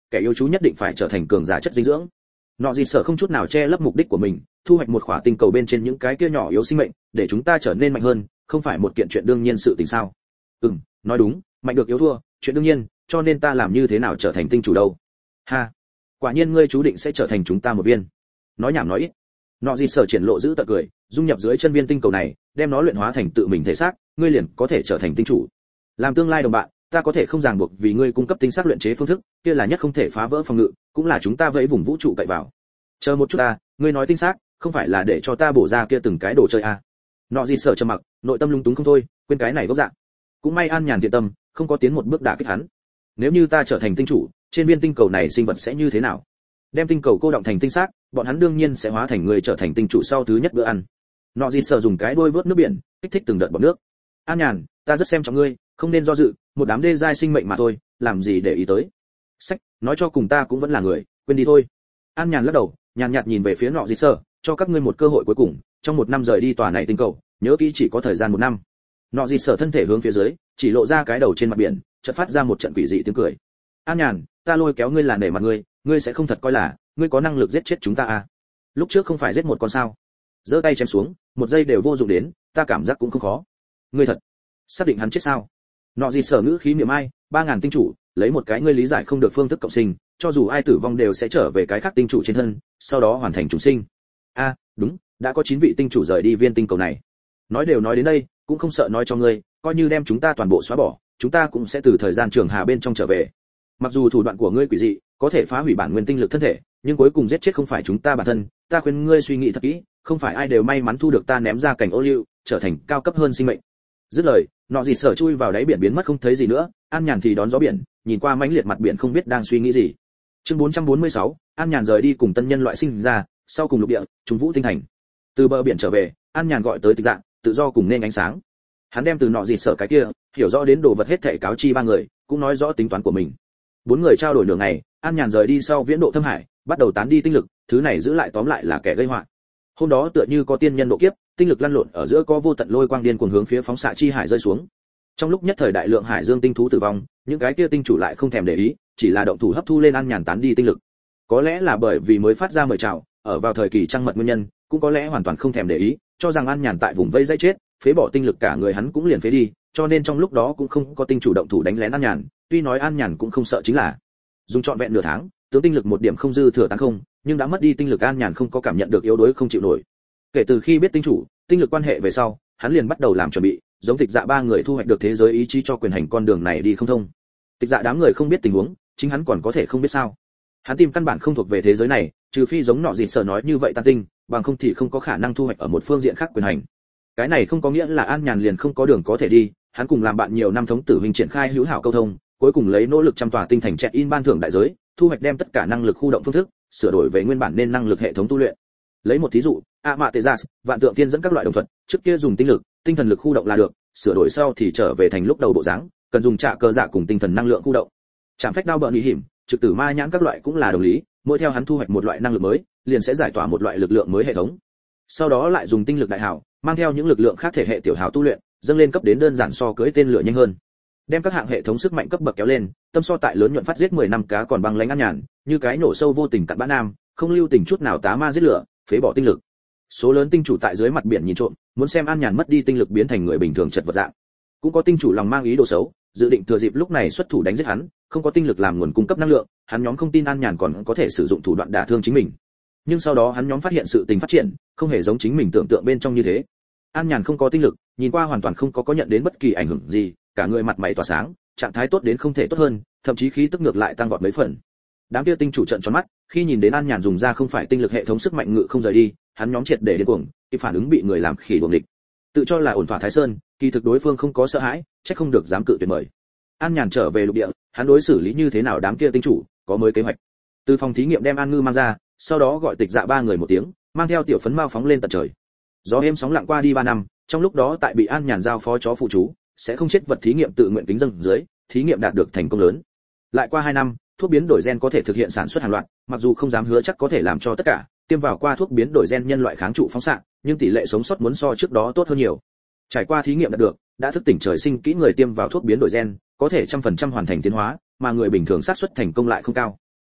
kẻ yêu chú nhất định phải trở thành cường giả chất dinh dưỡng. Nọ gì sở không chút nào che lấp mục đích của mình, thu hoạch một khỏa tinh cầu bên trên những cái kia nhỏ yếu sinh mệnh, để chúng ta trở nên mạnh hơn, không phải một kiện chuyện đương nhiên sự tình sao? Nói đúng, mạnh được yếu thua, chuyện đương nhiên, cho nên ta làm như thế nào trở thành tinh chủ đâu? Ha, quả nhiên ngươi chú định sẽ trở thành chúng ta một viên. Nói nhảm nói ít. Nọ gì sở triển lộ giữ tận cười, dung nhập dưới chân viên tinh cầu này, đem nó luyện hóa thành tự mình thể xác, ngươi liền có thể trở thành tinh chủ. Làm tương lai đồng bạn, ta có thể không ràng buộc vì ngươi cung cấp tinh xác luyện chế phương thức, kia là nhất không thể phá vỡ phòng ngự, cũng là chúng ta vẫy vùng vũ trụ cậy vào. Chờ một chút ta, ngươi nói tinh xác, không phải là để cho ta bổ ra kia từng cái đồ chơi à? Nọ gì sở trầm mặc, nội tâm lung túng không thôi, quên cái này gốc dạng. Cũng may An Nhàn thiện tâm, không có tiến một bước đả kích hắn. Nếu như ta trở thành tinh chủ, trên viên tinh cầu này sinh vật sẽ như thế nào? Đem tinh cầu cô động thành tinh xác, bọn hắn đương nhiên sẽ hóa thành người trở thành tinh chủ sau thứ nhất bữa ăn. Nọ gì sở dùng cái đuôi vớt nước biển, kích thích từng đợt bọt nước. An Nhàn, ta rất xem trọng ngươi, không nên do dự, một đám đê giai sinh mệnh mà thôi, làm gì để ý tới. Sách, nói cho cùng ta cũng vẫn là người, quên đi thôi. An Nhàn lắc đầu, nhàn nhạt nhìn về phía Nọ gì sở, cho các ngươi một cơ hội cuối cùng, trong một năm rời đi tòa này tinh cầu, nhớ kỹ chỉ có thời gian một năm. Nọ gì sở thân thể hướng phía dưới, chỉ lộ ra cái đầu trên mặt biển, chợt phát ra một trận quỷ dị tiếng cười. An Nhàn, ta lôi kéo ngươi là nể mặt ngươi sẽ không thật coi là ngươi có năng lực giết chết chúng ta à? Lúc trước không phải giết một con sao? Giơ tay chém xuống, một giây đều vô dụng đến, ta cảm giác cũng không khó. Ngươi thật xác định hắn chết sao? Nọ gì sở ngữ khí mỉa mai, 3000 tinh chủ, lấy một cái ngươi lý giải không được phương thức cộng sinh, cho dù ai tử vong đều sẽ trở về cái khác tinh chủ trên thân, sau đó hoàn thành trùng sinh. A, đúng, đã có 9 vị tinh chủ rời đi viên tinh cầu này. Nói đều nói đến đây, cũng không sợ nói cho ngươi, coi như đem chúng ta toàn bộ xóa bỏ, chúng ta cũng sẽ từ thời gian trường hà bên trong trở về. Mặc dù thủ đoạn của ngươi quỷ dị, có thể phá hủy bản nguyên tinh lực thân thể, nhưng cuối cùng giết chết không phải chúng ta bản thân, ta khuyên ngươi suy nghĩ thật kỹ, không phải ai đều may mắn thu được ta ném ra cảnh ô liu, trở thành cao cấp hơn sinh mệnh. Dứt lời, Nọ gì sở chui vào đáy biển biến mất không thấy gì nữa, An Nhàn thì đón gió biển, nhìn qua mãnh liệt mặt biển không biết đang suy nghĩ gì. Chương 446, An Nhàn rời đi cùng tân nhân loại sinh ra, sau cùng lục địa, trùng vũ tinh thành. Từ bờ biển trở về, An Nhàn gọi tới Tịch Dạ, tự do cùng nên ánh sáng. Hắn đem từ Nọ gì sở cái kia, hiểu rõ đến đồ vật hết thảy cáo chi ba người, cũng nói rõ tính toán của mình. Bốn người trao đổi nửa ngày, An Nhàn rời đi sau viễn độ thâm hải, bắt đầu tán đi tinh lực, thứ này giữ lại tóm lại là kẻ gây họa. Hôm đó tựa như có tiên nhân độ kiếp, tinh lực lăn lộn ở giữa có vô tận lôi quang điên cuồng hướng phía phóng xạ chi hải rơi xuống. Trong lúc nhất thời đại lượng hải dương tinh thú tử vong, những cái kia tinh chủ lại không thèm để ý, chỉ là động thủ hấp thu lên An Nhàn tán đi tinh lực. Có lẽ là bởi vì mới phát ra mời chào, ở vào thời kỳ trăng mật nguyên nhân, cũng có lẽ hoàn toàn không thèm để ý, cho rằng An Nhàn tại vùng vây dây chết, phế bỏ tinh lực cả người hắn cũng liền phế đi, cho nên trong lúc đó cũng không có tinh chủ động thủ đánh lén An Nhàn, tuy nói An Nhàn cũng không sợ chính là dùng trọn vẹn nửa tháng, tướng tinh lực một điểm không dư thừa tán không, nhưng đã mất đi tinh lực An Nhàn không có cảm nhận được yếu đuối không chịu nổi. Kể từ khi biết tinh chủ, tinh lực quan hệ về sau, hắn liền bắt đầu làm chuẩn bị, giống Tịch Dạ ba người thu hoạch được thế giới ý chí cho quyền hành con đường này đi không thông. Tịch Dạ đám người không biết tình huống, chính hắn còn có thể không biết sao? Hắn tìm căn bản không thuộc về thế giới này, trừ phi giống Nọ gì sở nói như vậy tan tinh, bằng không thì không có khả năng thu hoạch ở một phương diện khác quyền hành. Cái này không có nghĩa là An Nhàn liền không có đường có thể đi, hắn cùng làm bạn nhiều năm thống tử huynh triển khai hữu hảo câu thông, cuối cùng lấy nỗ lực trăm tòa tinh thành check in ban thưởng đại giới, thu hoạch đem tất cả năng lực khu động phương thức, sửa đổi về nguyên bản nên năng lực hệ thống tu luyện. Lấy một thí dụ, Amaterasu, vạn tượng tiên dẫn các loại đồng thuận, trước kia dùng tinh lực, tinh thần lực khu động là được, sửa đổi sau thì trở về thành lúc đầu bộ dáng, cần dùng trả cơ dạ cùng tinh thần năng lượng khu động. Trảm phách đao bợn nguy hiểm, trực tử ma nhãn các loại cũng là đồng lý, mỗi theo hắn thu hoạch một loại năng lực mới, liền sẽ giải tỏa một loại lực lượng mới hệ thống. Sau đó lại dùng tinh lực đại hào, mang theo những lực lượng khác thể hệ tiểu hào tu luyện, dâng lên cấp đến đơn giản so cưỡi tên lửa nhanh hơn. Đem các hạng hệ thống sức mạnh cấp bậc kéo lên, tâm so tại lớn nhuận phát giết 10 năm cá còn băng lãnh An Nhàn, như cái nổ sâu vô tình cặn bã nam, không lưu tình chút nào tá ma giết lửa, phế bỏ tinh lực. Số lớn tinh chủ tại dưới mặt biển nhìn trộm, muốn xem An Nhàn mất đi tinh lực biến thành người bình thường chật vật dạng. Cũng có tinh chủ lòng mang ý đồ xấu, dự định thừa dịp lúc này xuất thủ đánh giết hắn, không có tinh lực làm nguồn cung cấp năng lượng, hắn nhóm không tin An Nhàn còn có thể sử dụng thủ đoạn đả thương chính mình. Nhưng sau đó hắn nhóm phát hiện sự tình phát triển, không hề giống chính mình tưởng tượng bên trong như thế. An Nhàn không có tinh lực, nhìn qua hoàn toàn không có nhận đến bất kỳ ảnh hưởng gì, cả người mặt mày tỏa sáng, trạng thái tốt đến không thể tốt hơn, thậm chí khí tức ngược lại tăng vọt mấy phần. Đám kia tinh chủ trợn tròn mắt, khi nhìn đến An Nhàn dùng ra không phải tinh lực hệ thống sức mạnh ngự không rời đi, hắn nhóm triệt để điên cuồng, kịp phản ứng bị người làm khỉ đuồng địch. Tự cho là ổn thỏa Thái Sơn, kỳ thực đối phương không có sợ hãi, chắc không được dám cự tuyệt mời. An Nhàn trở về lục địa, hắn đối xử lý như thế nào đám kia tinh chủ, có mới kế hoạch. Từ phòng thí nghiệm đem An Ngư mang ra, sau đó gọi Tịch Dạ ba người một tiếng, mang theo tiểu phấn mao phóng lên tận trời. Gió êm sóng lặng qua đi 3 năm, trong lúc đó tại bị An Nhàn giao phó chó phụ chú, sẽ không chết vật thí nghiệm tự nguyện kính dâng dưới, thí nghiệm đạt được thành công lớn. Lại qua 2 năm, thuốc biến đổi gen có thể thực hiện sản xuất hàng loạt, mặc dù không dám hứa chắc có thể làm cho tất cả tiêm vào qua thuốc biến đổi gen nhân loại kháng trụ phóng xạ, nhưng tỷ lệ sống sót muốn so trước đó tốt hơn nhiều. Trải qua thí nghiệm đạt được, đã thức tỉnh trời sinh kỹ người tiêm vào thuốc biến đổi gen, có thể 100% hoàn thành tiến hóa, mà người bình thường xác suất thành công lại không cao.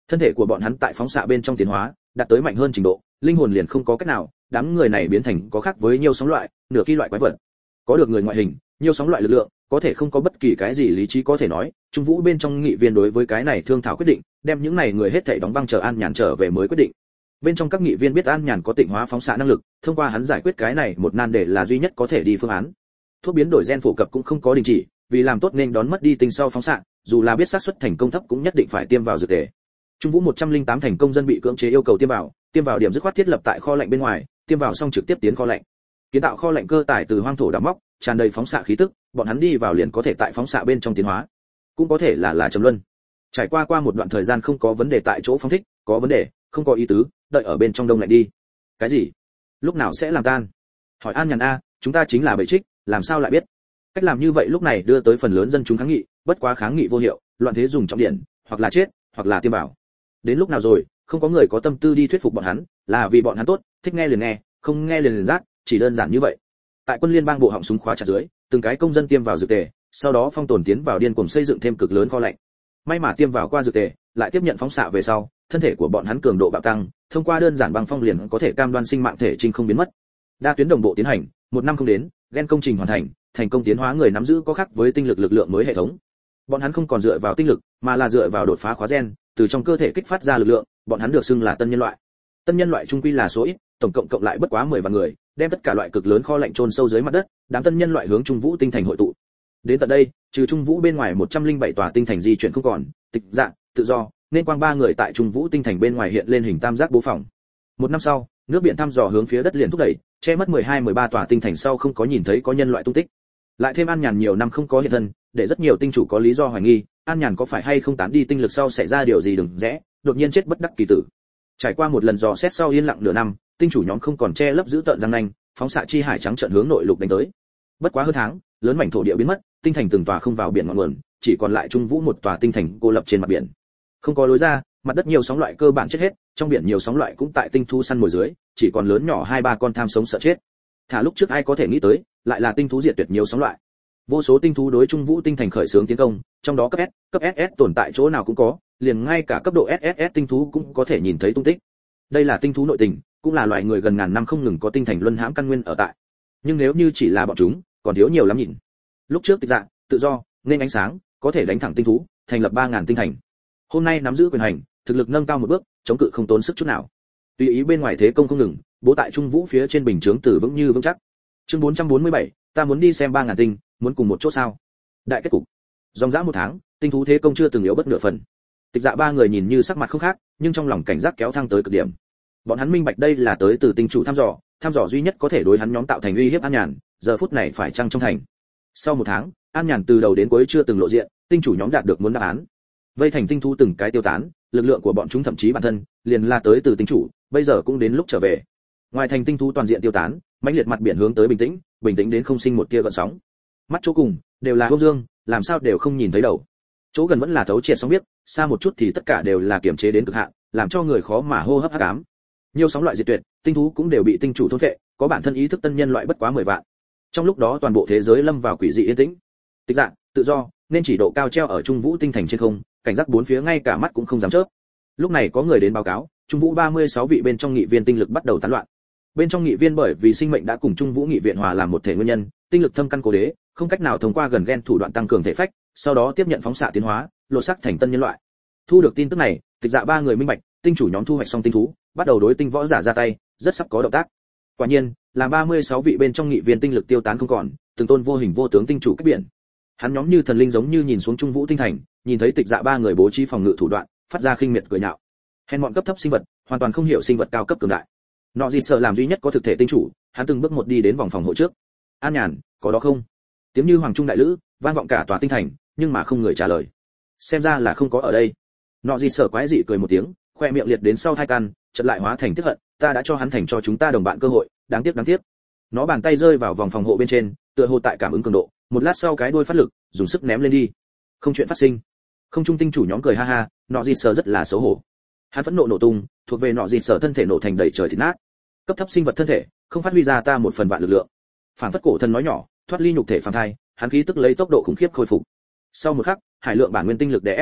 Thân thể của bọn hắn tại phóng xạ bên trong tiến hóa, đạt tới mạnh hơn trình độ, linh hồn liền không có cách nào, đám người này biến thành có khác với nhiều sóng loại, nửa kỳ loại quái vật. Có được người ngoại hình, nhiều sóng loại lực lượng, có thể không có bất kỳ cái gì lý trí có thể nói, Trung Vũ bên trong nghị viên đối với cái này thương thảo quyết định, đem những này người hết thảy đóng băng chờ An Nhàn trở về mới quyết định. Bên trong các nghị viên biết An Nhàn có tịnh hóa phóng xạ năng lực, thông qua hắn giải quyết cái này một nan đề là duy nhất có thể đi phương án. Thuốc biến đổi gen phổ cập cũng không có đình chỉ, vì làm tốt nên đón mất đi tinh sau phóng xạ, dù là biết xác suất thành công thấp cũng nhất định phải tiêm vào dược tề. Trung Vũ 108 thành công dân bị cưỡng chế yêu cầu tiêm vào điểm dứt khoát thiết lập tại kho lạnh bên ngoài, tiêm vào xong trực tiếp tiến kho lạnh. Kiến tạo kho lạnh cơ tải từ hoang thổ đào móc, tràn đầy phóng xạ khí tức, bọn hắn đi vào liền có thể tại phóng xạ bên trong tiến hóa, cũng có thể là trầm luân. Trải qua một đoạn thời gian không có vấn đề tại chỗ phóng thích, có vấn đề, không có ý tứ, đợi ở bên trong đông lạnh đi. Cái gì? Lúc nào sẽ làm tan? Hỏi An Nhàn a, chúng ta chính là bầy trích, làm sao lại biết? Cách làm như vậy lúc này đưa tới phần lớn dân chúng kháng nghị, bất quá kháng nghị vô hiệu, loạn thế dùng trọng điện, hoặc là chết, hoặc là tiêm bảo. Đến lúc nào rồi, không có người có tâm tư đi thuyết phục bọn hắn, là vì bọn hắn tốt, thích nghe liền nghe, không nghe liền rát, chỉ đơn giản như vậy. Tại quân liên bang bộ họng súng khóa chặt dưới, từng cái công dân tiêm vào dược tề, sau đó phong tồn tiến vào điên cuồng xây dựng thêm cực lớn kho lạnh. May mà tiêm vào qua dược tề, lại tiếp nhận phóng xạ về sau, thân thể của bọn hắn cường độ bạo tăng, thông qua đơn giản băng phong liền có thể cam đoan sinh mạng thể trình không biến mất. Đa tuyến đồng bộ tiến hành, một năm không đến, gen công trình hoàn thành, thành công tiến hóa người nắm giữ có khác với tinh lực lượng mới hệ thống. Bọn hắn không còn dựa vào tinh lực, mà là dựa vào đột phá khóa gen, từ trong cơ thể kích phát ra lực lượng, bọn hắn được xưng là tân nhân loại. Tân nhân loại trung quy là số ít, tổng cộng lại bất quá 10 vạn người, đem tất cả loại cực lớn kho lạnh chôn sâu dưới mặt đất, đám tân nhân loại hướng Trung Vũ tinh thành hội tụ. Đến tận đây, trừ Trung Vũ bên ngoài 107 tòa tinh thành di chuyển không còn, Tịch Dạ, Tự Do, nên quang ba người tại Trung Vũ tinh thành bên ngoài hiện lên hình tam giác bố phòng. Một năm sau, nước biển thăm dò hướng phía đất liền thúc đẩy, che mất 12-13 tòa tinh thành sau không có nhìn thấy có nhân loại tung tích. Lại thêm An Nhàn nhiều năm không có hiện thân, để rất nhiều tinh chủ có lý do hoài nghi, An Nhàn có phải hay không tán đi tinh lực sau xảy ra điều gì đừng rẽ, đột nhiên chết bất đắc kỳ tử. Trải qua một lần dò xét sau yên lặng nửa năm, tinh chủ nhóm không còn che lấp giữ tợn răng nanh, phóng xạ chi hải trắng trợn hướng nội lục đánh tới. Bất quá hơn tháng, lớn mảnh thổ địa biến mất, tinh thành từng tòa không vào biển ngọn nguồn, chỉ còn lại Trung Vũ một tòa tinh thành cô lập trên mặt biển. Không có lối ra, mặt đất nhiều sóng loại cơ bản chết hết, trong biển nhiều sóng loại cũng tại tinh thú săn mồi dưới, chỉ còn lớn nhỏ 2-3 con tham sống sợ chết. Thả lúc trước ai có thể nghĩ tới, lại là tinh thú diệt tuyệt nhiều sóng loại. Vô số tinh thú đối Trung Vũ tinh thành khởi xướng tiến công, trong đó cấp S, cấp SS tồn tại chỗ nào cũng có, liền ngay cả cấp độ SSS tinh thú cũng có thể nhìn thấy tung tích. Đây là tinh thú nội tình, cũng là loài người gần ngàn năm không ngừng có tinh thành luân hãm căn nguyên ở tại. Nhưng nếu như chỉ là bọn chúng, còn thiếu nhiều lắm nhìn. Lúc trước Tịch Dạ, Tự Do, nên ánh sáng, có thể đánh thẳng tinh thú, thành lập 3000 tinh thành. Hôm nay nắm giữ quyền hành, thực lực nâng cao một bước, chống cự không tốn sức chút nào. Tùy ý bên ngoài thế công không ngừng, bố tại Trung Vũ phía trên bình chướng tử vững như vững chắc. Chương 447, ta muốn đi xem 3000 tinh, muốn cùng một chỗ sao? Đại kết cục. Dòng dã một tháng, tinh thú thế công chưa từng yếu bất nửa phần. Tịch Dạ ba người nhìn như sắc mặt không khác, nhưng trong lòng cảnh giác kéo thăng tới cực điểm. Bọn hắn minh bạch đây là tới từ tinh chủ thăm dò duy nhất có thể đối hắn nhóm tạo thành uy hiếp An Nhàn, giờ phút này phải chăng trong thành. Sau một tháng, An Nhàn từ đầu đến cuối chưa từng lộ diện, tinh chủ nhóm đạt được muốn đáp án. Vây thành tinh thú từng cái tiêu tán, lực lượng của bọn chúng thậm chí bản thân liền là tới từ tinh chủ, bây giờ cũng đến lúc trở về. Ngoài thành tinh thú toàn diện tiêu tán, mãnh liệt mặt biển hướng tới bình tĩnh đến không sinh một tia gợn sóng. Mắt chỗ cùng đều là Âu Dương, làm sao đều không nhìn thấy đầu. Chỗ gần vẫn là thấu triệt sóng biết, xa một chút thì tất cả đều là kiềm chế đến cực hạn, làm cho người khó mà hô hấp hắc ám. Nhiều sóng loại diệt tuyệt, tinh thú cũng đều bị tinh chủ thôn phệ, có bản thân ý thức tân nhân loại bất quá 10 vạn. Trong lúc đó toàn bộ thế giới lâm vào quỷ dị yên tĩnh. Tịch Dạ, Tự Do, nên chỉ độ cao treo ở Trung Vũ tinh thành trên không, cảnh giác bốn phía ngay cả mắt cũng không dám chớp. Lúc này có người đến báo cáo, Trung Vũ 36 vị bên trong nghị viên tinh lực bắt đầu tán loạn. Bên trong nghị viên bởi vì sinh mệnh đã cùng Trung Vũ nghị viện hòa làm một thể nguyên nhân, tinh lực thâm căn cố đế, không cách nào thông qua gần gen thủ đoạn tăng cường thể phách, sau đó tiếp nhận phóng xạ tiến hóa, lột xác thành tân nhân loại. Thu được tin tức này, Tịch Dạ ba người minh bạch, tinh chủ nhóm thu hoạch xong tinh thú, bắt đầu đối tinh võ giả ra tay, rất sắp có động tác. Quả nhiên, là 36 vị bên trong nghị viên tinh lực tiêu tán không còn, từng tôn vô hình vô tướng tinh chủ cách biển. Hắn nhóm như thần linh giống như nhìn xuống Trung Vũ tinh thành, nhìn thấy Tịch Dạ ba người bố trí phòng ngự thủ đoạn, phát ra khinh miệt cười nhạo. Hèn mọn cấp thấp sinh vật, hoàn toàn không hiểu sinh vật cao cấp cường đại. Nọ gì sợ làm duy nhất có thực thể tinh chủ, hắn từng bước một đi đến vòng phòng hộ trước. An Nhàn, có đó không? Tiếng như hoàng trung đại lữ, vang vọng cả tòa tinh thành, nhưng mà không người trả lời. Xem ra là không có ở đây. Nọ gì sợ quái dị cười một tiếng, khoe miệng liệt đến sau thai căn, chợt lại hóa thành tức hận, ta đã cho hắn thành cho chúng ta đồng bạn cơ hội, đáng tiếc. Nó bàn tay rơi vào vòng phòng hộ bên trên, tựa hồ tại cảm ứng cường độ, một lát sau cái đuôi phát lực, dùng sức ném lên đi. Không chuyện phát sinh. Không trung tinh chủ nhóm cười ha ha, nọ gì sợ rất là xấu hổ. Hắn phẫn nộ nổ tung, thuộc về nọ gì sợ thân thể nổ thành đầy trời thịt nát. Cấp thấp sinh vật thân thể, không phát huy ra ta một phần vạn lực lượng. Phản phất cổ thần nói nhỏ, thoát ly nhục thể phàm thai, hắn khí tức lấy tốc độ khủng khiếp khôi phục. Sau một khắc, hải lượng bản nguyên tinh lực đè ép xuống,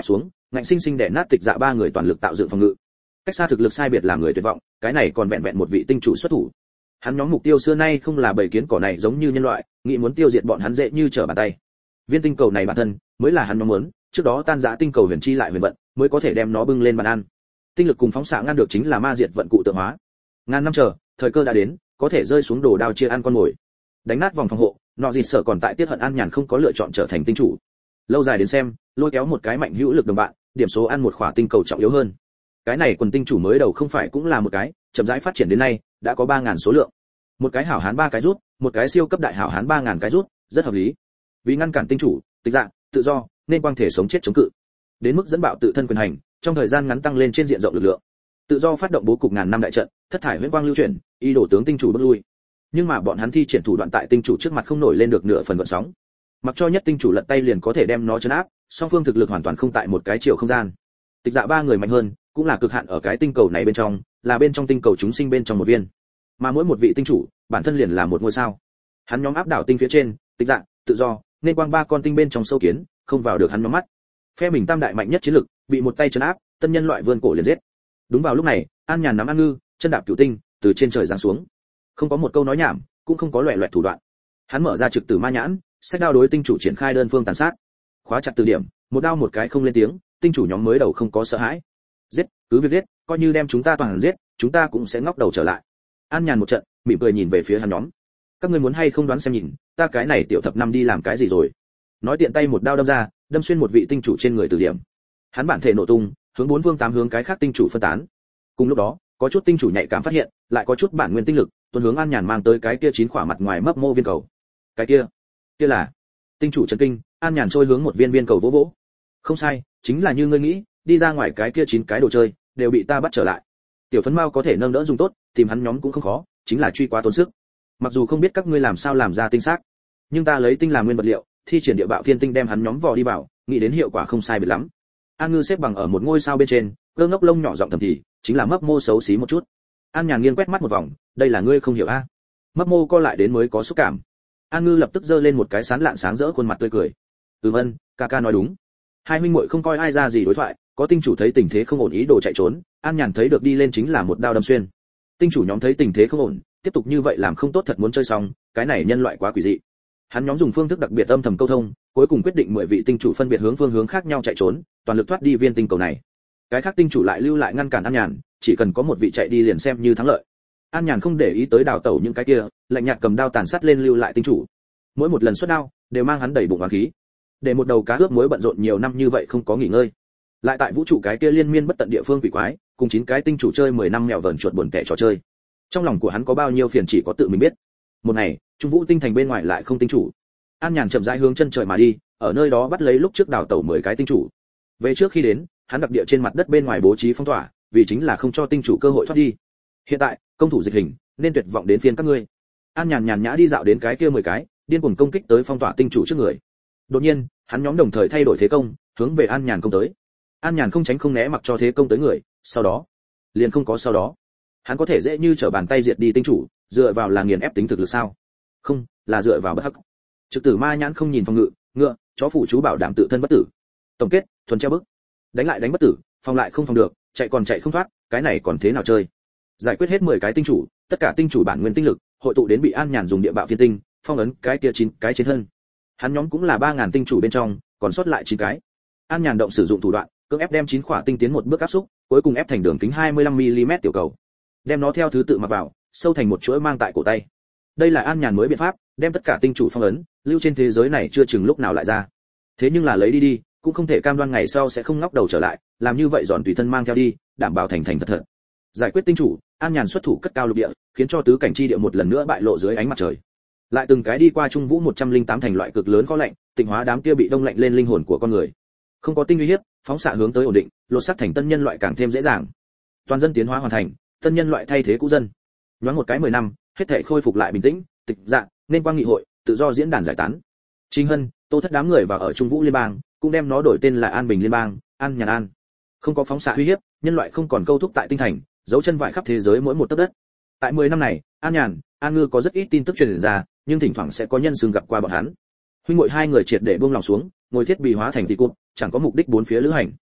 ngạnh sinh sinh đè nát Tịch Dạ ba người toàn lực tạo dựng phòng ngự. Cách xa thực lực sai biệt làm người tuyệt vọng, cái này còn vẹn vẹn một vị tinh chủ xuất thủ. Hắn nhóm mục tiêu xưa nay không là bầy kiến cỏ này giống như nhân loại, nghĩ muốn tiêu diệt bọn hắn dễ như trở bàn tay. Viên tinh cầu này bản thân mới là hắn nhóm muốn, trước đó tan rã tinh cầu huyền chi lại huyền vận, mới có thể đem nó bưng lên bàn ăn. Tinh lực cùng phóng xạ ngăn được chính là ma diệt vận cụ tượng hóa. Ngàn năm chờ, thời cơ đã đến, có thể rơi xuống đồ đao chia ăn con mồi. Đánh nát vòng phòng hộ, nọ gì sợ còn tại tiết hận An Nhàn không có lựa chọn trở thành tinh chủ. Lâu dài đến xem, lôi kéo một cái mạnh hữu lực đồng bạn, điểm số ăn một khỏa tinh cầu trọng yếu hơn. Cái này quần tinh chủ mới đầu không phải cũng là một cái, chậm rãi phát triển đến nay, đã có 3000 số lượng. Một cái hảo hán 3 cái rút, một cái siêu cấp đại hảo hán 3000 cái rút, rất hợp lý. Vì ngăn cản tinh chủ, Tịch Dạ, tự do, nên quang thể sống chết chống cự. Đến mức dẫn bạo tự thân quyền hành, trong thời gian ngắn tăng lên trên diện rộng lực lượng. Tự do phát động bố cục ngàn năm đại trận, thất thải huyễn quang lưu chuyển, ý đồ tướng tinh chủ bước lui. Nhưng mà bọn hắn thi triển thủ đoạn tại tinh chủ trước mặt không nổi lên được nửa phần gợn sóng. Mặc cho nhất tinh chủ lật tay liền có thể đem nó trấn áp, song phương thực lực hoàn toàn không tại một cái chiều không gian. Tịch Dạ ba người mạnh hơn, cũng là cực hạn ở cái tinh cầu này bên trong, là bên trong tinh cầu chúng sinh bên trong một viên. Mà mỗi một vị tinh chủ, bản thân liền là một ngôi sao. Hắn nhóm áp đảo tinh phía trên, Tịch Dạ, tự do, nên quang ba con tinh bên trong sâu kiến, không vào được hắn nhóm mắt. Phe mình tam đại mạnh nhất chiến lực, bị một tay trấn áp, tân nhân loại vươn cổ liền giết. Đúng vào lúc này, An Nhàn nắm An Ngư, chân đạp cửu tinh, từ trên trời giáng xuống. Không có một câu nói nhảm, cũng không có loẻ loẹt thủ đoạn. Hắn mở ra trực tử ma nhãn, sách đao đối tinh chủ triển khai đơn phương tàn sát. Khóa chặt từ điểm, một đao một cái không lên tiếng, tinh chủ nhóm mới đầu không có sợ hãi. Giết, cứ việc giết, coi như đem chúng ta toàn giết, chúng ta cũng sẽ ngóc đầu trở lại. An Nhàn một trận, mỉm cười nhìn về phía hắn nhóm. Các ngươi muốn hay không đoán xem nhìn, ta cái này tiểu thập năm đi làm cái gì rồi? Nói tiện tay một đao đâm ra, đâm xuyên một vị tinh chủ trên người từ điểm. Hắn bản thể nổ tung, hướng bốn phương tám hướng cái khác tinh chủ phân tán. Cùng lúc đó, có chút tinh chủ nhạy cảm phát hiện, lại có chút bản nguyên tinh lực, tuần hướng An Nhàn mang tới cái kia 9 khỏa mặt ngoài mấp mô viên cầu. Cái kia là tinh chủ chấn kinh, An Nhàn trôi hướng một viên viên cầu vỗ vỗ. Không sai, chính là như ngươi nghĩ, đi ra ngoài cái kia 9 cái đồ chơi, đều bị ta bắt trở lại. Tiểu phấn mao có thể nâng đỡ dùng tốt, tìm hắn nhóm cũng không khó, chính là truy quá tốn sức. Mặc dù không biết các ngươi làm sao làm ra tinh xác, nhưng ta lấy tinh làm nguyên vật liệu, thi triển địa bạo thiên tinh đem hắn nhóm vò đi vào, nghĩ đến hiệu quả không sai biệt lắm. An Ngư xếp bằng ở một ngôi sao bên trên, cơ ngốc lông nhỏ giọng thầm thì, chính là mấp mô xấu xí một chút. An Nhàn nghiêng quét mắt một vòng, đây là ngươi không hiểu a? Mấp mô co lại đến mới có xúc cảm. An Ngư lập tức giơ lên một cái sán lạn sáng rỡ khuôn mặt tươi cười. Vân, ca ca nói đúng. Hai huynh muội không coi ai ra gì đối thoại, có tinh chủ thấy tình thế không ổn ý đồ chạy trốn, An Nhàn thấy được đi lên chính là một đao đâm xuyên. Tinh chủ nhóm thấy tình thế không ổn, tiếp tục như vậy làm không tốt thật muốn chơi xong, cái này nhân loại quá quỷ dị. Hắn nhóm dùng phương thức đặc biệt âm thầm câu thông, cuối cùng quyết định 10 vị tinh chủ phân biệt hướng phương hướng khác nhau chạy trốn, toàn lực thoát đi viên tinh cầu này. Cái khác tinh chủ lại lưu lại ngăn cản An Nhàn, chỉ cần có một vị chạy đi liền xem như thắng lợi. An Nhàn không để ý tới đào tẩu những cái kia, lạnh nhạt cầm đao tàn sát lên lưu lại tinh chủ. Mỗi một lần xuất đao, đều mang hắn đầy bụng oán khí. Để một đầu cá ướp muối bận rộn nhiều năm như vậy không có nghỉ ngơi. Lại tại vũ trụ cái kia liên miên bất tận địa phương quỷ quái, cùng 9 cái tinh chủ chơi 10 năm mèo vờn chuột buồn tẻ trò chơi. Trong lòng của hắn có bao nhiêu phiền chỉ có tự mình biết. Một ngày, Trung Vũ tinh thành bên ngoài lại không tinh chủ. An Nhàn chậm rãi hướng chân trời mà đi, ở nơi đó bắt lấy lúc trước đào tẩu 10 cái tinh chủ. Về trước khi đến, hắn đặc địa trên mặt đất bên ngoài bố trí phong tỏa, vì chính là không cho tinh chủ cơ hội thoát đi. Hiện tại, công thủ dịch hình, nên tuyệt vọng đến phiên các ngươi. An Nhàn nhàn nhã đi dạo đến cái kia 10 cái, điên cuồng công kích tới phong tỏa tinh chủ trước người. Đột nhiên, hắn nhóm đồng thời thay đổi thế công, hướng về An Nhàn công tới. An Nhàn không tránh không né mặc cho thế công tới người, sau đó, liền không có sau đó. Hắn có thể dễ như trở bàn tay diệt đi tinh chủ, dựa vào là nghiền ép tính thực lực sao? Không, là dựa vào bất hắc. Trực tử ma nhãn không nhìn phòng ngự, ngựa, chó phụ chú bảo đảm tự thân bất tử. Tổng kết, thuần treo bức. Đánh lại đánh bất tử, phòng lại không phòng được, chạy còn chạy không thoát, cái này còn thế nào chơi? Giải quyết hết 10 cái tinh chủ, tất cả tinh chủ bản nguyên tinh lực, hội tụ đến bị An Nhàn dùng địa bạo thiên tinh, phong ấn cái kia 9 cái trên thân. Hắn nhóm cũng là 3000 tinh chủ bên trong, còn sót lại 9 cái. An Nhàn động sử dụng thủ đoạn, cưỡng ép đem 9 khỏa tinh tiến một bước áp xúc, cuối cùng ép thành đường kính 25 mm tiểu cầu. Đem nó theo thứ tự mặc vào, sâu thành một chuỗi mang tại cổ tay. Đây là An Nhàn mới biện pháp, đem tất cả tinh chủ phong ấn, lưu trên thế giới này chưa chừng lúc nào lại ra. Thế nhưng là lấy đi đi, cũng không thể cam đoan ngày sau sẽ không ngóc đầu trở lại, làm như vậy giòn tùy thân mang theo đi, đảm bảo thành thật thật. Giải quyết tinh chủ, An Nhàn xuất thủ cất cao lục địa, khiến cho tứ cảnh chi địa một lần nữa bại lộ dưới ánh mặt trời. Lại từng cái đi qua Trung Vũ 108 thành loại cực lớn có lạnh, tịnh hóa đám kia bị đông lạnh lên linh hồn của con người. Không có tinh uy hiếp, phóng xạ hướng tới ổn định, lột xác thành tân nhân loại càng thêm dễ dàng. Toàn dân tiến hóa hoàn thành, tân nhân loại thay thế cũ dân. Nhoáng một cái 10 năm, hết thảy khôi phục lại bình tĩnh, Tịch Dạ, nên quang nghị hội, tự do diễn đàn giải tán. Trình Hân, Tô Thất đám người vào ở Trung Vũ liên bang, cũng đem nó đổi tên là An Bình liên bang, An Nhàn An. Không có phóng xạ uy hiếp, nhân loại không còn câu thúc tại tinh thành, dấu chân vải khắp thế giới mỗi một tấc đất. Tại 10 năm này, An Nhàn, An Ngư có rất ít tin tức truyền ra, nhưng thỉnh thoảng sẽ có nhân xưng gặp qua bọn hắn. Huynh muội hai người triệt để buông lòng xuống, ngồi thiết bị hóa thành tỷ cụm, chẳng có mục đích bốn phía lữ hành.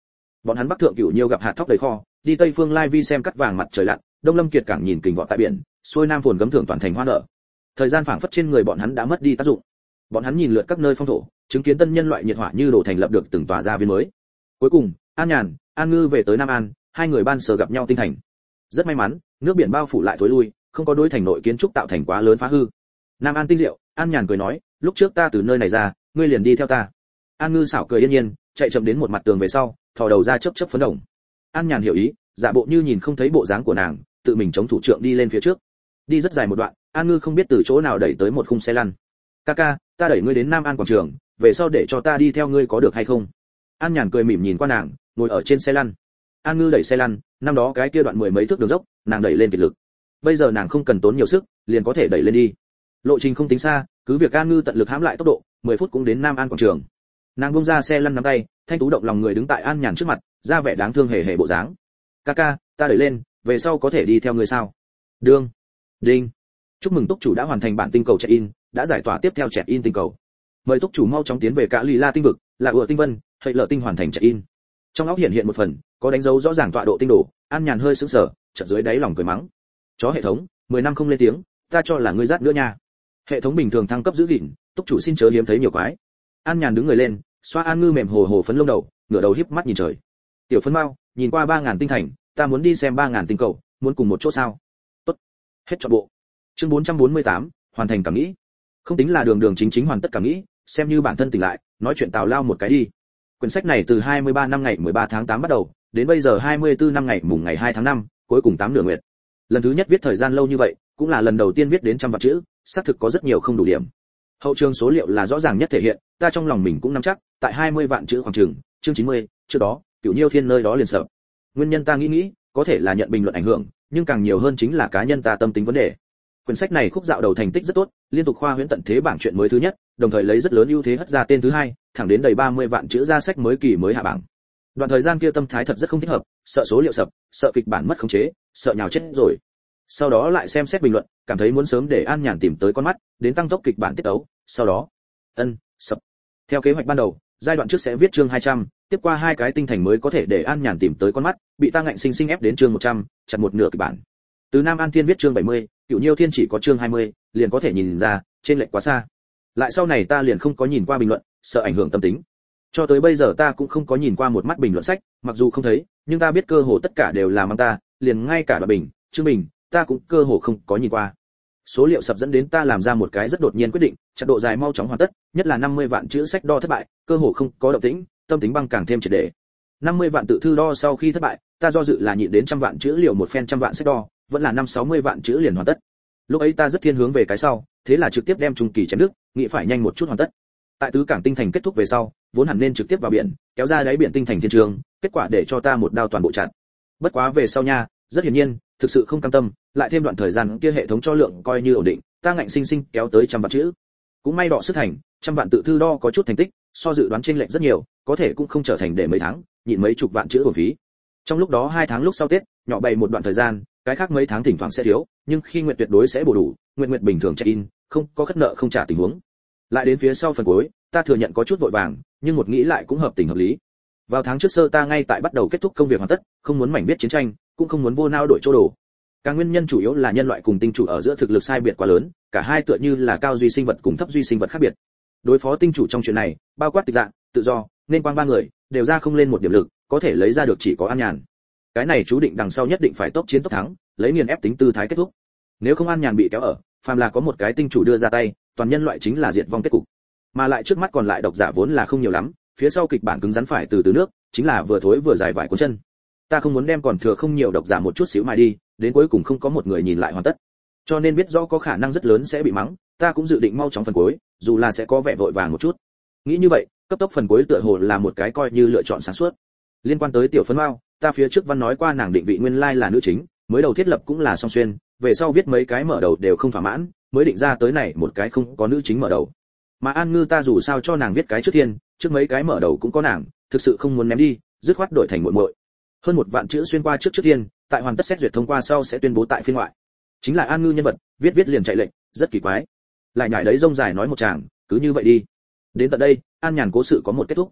Bọn hắn bắc thượng Cửu Nhiêu gặp hạt thóc đầy kho, đi tây phương Lai Vi xem cắt vàng mặt trời lặn, đông lâm kiệt cảng nhìn kình vọt tại biển, xuôi nam phồn gấm thưởng toàn thành hoa nở. Thời gian phảng phất trên người bọn hắn đã mất đi tác dụng. Bọn hắn nhìn lượt các nơi phong thổ, chứng kiến tân nhân loại nhiệt hỏa như đổ thành lập được từng tòa gia viên mới. Cuối cùng, An Nhàn, An Ngư về tới Nam An, hai người ban sờ gặp nhau tinh thành. Rất may mắn, nước biển bao phủ lại thối lui, không có đối thành nội kiến trúc tạo thành quá lớn phá hư. Nam An tinh diệu, An Nhàn cười nói, lúc trước ta từ nơi này ra, ngươi liền đi theo ta. An Ngư xảo cười yên nhiên, chạy chậm đến một mặt tường về sau, thò đầu ra chớp chớp phấn đồng. An Nhàn hiểu ý, giả bộ như nhìn không thấy bộ dáng của nàng, tự mình chống thủ trượng đi lên phía trước. Đi rất dài một đoạn, An Ngư không biết từ chỗ nào đẩy tới một khung xe lăn. Ca, ta đẩy ngươi đến Nam An quảng trường, về sau để cho ta đi theo ngươi có được hay không? An Nhàn cười mỉm nhìn qua nàng, ngồi ở trên xe lăn. An Ngư đẩy xe lăn, năm đó cái kia đoạn mười mấy thước đường dốc, nàng đẩy lên kiệt lực. Bây giờ nàng không cần tốn nhiều sức, liền có thể đẩy lên đi. Lộ trình không tính xa, cứ việc An Ngư tận lực hãm lại tốc độ, 10 phút cũng đến Nam An quảng trường. Nàng buông ra xe lăn nắm tay, thanh tú động lòng người đứng tại An Nhàn trước mặt, ra vẻ đáng thương hề hề bộ dáng. Ca, ta đẩy lên, về sau có thể đi theo ngươi sao? Đương. Đinh. Chúc mừng túc chủ đã hoàn thành bản tinh cầu check-in, đã giải tỏa tiếp theo check-in tinh cầu. Mời túc chủ mau chóng tiến về cả Lì La tinh vực, là ủa tinh vân, hệ lở tinh hoàn thành check-in. Trong óc hiện một phần, có đánh dấu rõ ràng tọa độ tinh đồ, An Nhàn hơi sững sờ, chợt dưới đáy lòng cười mắng. Chó hệ thống, 10 năm không lên tiếng, ta cho là ngươi rát nữa nha. Hệ thống bình thường thăng cấp giữ gìn, túc chủ xin chớ hiếm thấy nhiều quái. An Nhàn đứng người lên, xoa An Ngư mềm hồ hồ phấn lông đầu, ngửa đầu híp mắt nhìn trời. Tiểu phấn mau, nhìn qua 3000 tinh thành, ta muốn đi xem 3000 tinh cầu, muốn cùng một chỗ sao? Tốt. Hết trọn bộ. Chương 448, hoàn thành cảm nghĩ. Không tính là đường chính hoàn tất cảm nghĩ, xem như bản thân tỉnh lại, nói chuyện tào lao một cái đi. Quyển sách này từ 23 năm ngày 13 tháng 8 bắt đầu, đến bây giờ 24 năm ngày mùng ngày 2 tháng 5, cuối cùng 8 nửa nguyệt. Lần thứ nhất viết thời gian lâu như vậy, cũng là lần đầu tiên viết đến trăm vạn chữ, xác thực có rất nhiều không đủ điểm. Hậu trường số liệu là rõ ràng nhất thể hiện, ta trong lòng mình cũng nắm chắc, tại 20 vạn chữ khoảng chừng, chương 90, trước đó, Cửu Nhiêu Thiên nơi đó liền sợ. Nguyên nhân ta nghĩ, có thể là nhận bình luận ảnh hưởng, nhưng càng nhiều hơn chính là cá nhân ta tâm tính vấn đề. Quyển sách này khúc dạo đầu thành tích rất tốt, liên tục khoa huyễn tận thế bảng truyện mới thứ nhất, đồng thời lấy rất lớn ưu thế hất ra tên thứ hai, thẳng đến đầy 30 vạn chữ ra sách mới kỳ mới hạ bảng. Đoạn thời gian kia tâm thái thật rất không thích hợp, sợ số liệu sập, sợ kịch bản mất khống chế, sợ nhào chết rồi. Sau đó lại xem xét bình luận, cảm thấy muốn sớm để An Nhàn tìm tới con mắt, đến tăng tốc kịch bản tiết tấu, sau đó, sập. Theo kế hoạch ban đầu, giai đoạn trước sẽ viết chương 200, tiếp qua hai cái tinh thành mới có thể để An Nhàn tìm tới con mắt, bị ta ngạnh sinh ép đến chương 100, chặt một nửa kịch bản. Từ Nam An Thiên viết chương 70, Cửu Nhiêu Thiên chỉ có chương 20, liền có thể nhìn ra, trên lệch quá xa. Lại sau này ta liền không có nhìn qua bình luận, sợ ảnh hưởng tâm tính. Cho tới bây giờ ta cũng không có nhìn qua một mắt bình luận sách, mặc dù không thấy, nhưng ta biết cơ hồ tất cả đều là mang ta, liền ngay cả đoạn bình, chương bình, ta cũng cơ hồ không có nhìn qua. Số liệu sập dẫn đến ta làm ra một cái rất đột nhiên quyết định, chặt độ dài mau chóng hoàn tất, nhất là 50 vạn chữ sách đo thất bại, cơ hồ không có động tĩnh, tâm tính băng càng thêm triệt để. 50 vạn tự thư đo sau khi thất bại, ta do dự là nhịn đến trăm vạn chữ liều một phen trăm vạn sách đo, vẫn là 560 vạn chữ liền hoàn tất. Lúc ấy ta rất thiên hướng về cái sau, thế là trực tiếp đem trung kỳ chém đứt, nghĩ phải nhanh một chút hoàn tất. Tại tứ cảng tinh thành kết thúc về sau, vốn hẳn nên trực tiếp vào biển, kéo ra đáy biển tinh thành thiên trường, kết quả để cho ta một đao toàn bộ chặn. Bất quá về sau nha, rất hiển nhiên, thực sự không cam tâm, lại thêm đoạn thời gian kia hệ thống cho lượng coi như ổn định, ta ngạnh sinh kéo tới trăm vạn chữ. Cũng may đọ sức thành, trăm vạn tự thư đo có chút thành tích, so dự đoán chênh lệch rất nhiều, có thể cũng không trở thành để mấy tháng, nhịn mấy chục vạn chữ uổng phí. Trong lúc đó 2 tháng lúc sau Tết, nhỏ bày một đoạn thời gian, cái khác mấy tháng thỉnh thoảng sẽ thiếu, nhưng khi nguyện tuyệt đối sẽ bổ đủ, nguyện bình thường check in, không có khất nợ không trả tình huống. Lại đến phía sau phần cuối, ta thừa nhận có chút vội vàng, nhưng một nghĩ lại cũng hợp tình hợp lý. Vào tháng trước sơ ta ngay tại bắt đầu kết thúc công việc hoàn tất, không muốn mảnh viết chiến tranh, cũng không muốn vô nao đổi chỗ đồ. Càng nguyên nhân chủ yếu là nhân loại cùng tinh chủ ở giữa thực lực sai biệt quá lớn, cả hai tựa như là cao duy sinh vật cùng thấp duy sinh vật khác biệt. Đối phó tinh chủ trong chuyện này, bao quát tịch dạng, tự do, nên quang ba người, đều ra không lên một điểm lực, có thể lấy ra được chỉ có An Nhàn. Cái này chú định đằng sau nhất định phải tốc chiến tốc thắng, lấy nghiền ép tính tư thái kết thúc. Nếu không An Nhàn bị kéo ở, phàm là có một cái tinh chủ đưa ra tay, toàn nhân loại chính là diệt vong kết cục. Mà lại trước mắt còn lại độc giả vốn là không nhiều lắm, phía sau kịch bản cứng rắn phải từ nước, chính là vừa thối vừa dài vải cuốn chân. Ta không muốn đem còn thừa không nhiều độc giả một chút xíu mài đi, đến cuối cùng không có một người nhìn lại hoàn tất. Cho nên biết rõ có khả năng rất lớn sẽ bị mắng, ta cũng dự định mau chóng phần cuối, dù là sẽ có vẻ vội vàng một chút. Nghĩ như vậy, cấp tốc phần cuối tựa hồ là một cái coi như lựa chọn sáng suốt. Liên quan tới tiểu phấn mao, ta phía trước văn nói qua nàng định vị nguyên lai là nữ chính, mới đầu thiết lập cũng là song xuyên, về sau viết mấy cái mở đầu đều không thỏa mãn, mới định ra tới này một cái không có nữ chính mở đầu. Mà An Ngư ta dù sao cho nàng viết cái trước thiên, trước mấy cái mở đầu cũng có nàng, thực sự không muốn ném đi, dứt khoát đổi thành muội muội. Hơn 1 vạn chữ xuyên qua trước thiên, tại hoàn tất xét duyệt thông qua sau sẽ tuyên bố tại phiên ngoại. Chính là An Ngư nhân vật, viết liền chạy lệnh, rất kỳ quái. Lại nhảy đấy rông dài nói một tràng, cứ như vậy đi. Đến tận đây, An Nhàn cố sự có một kết thúc.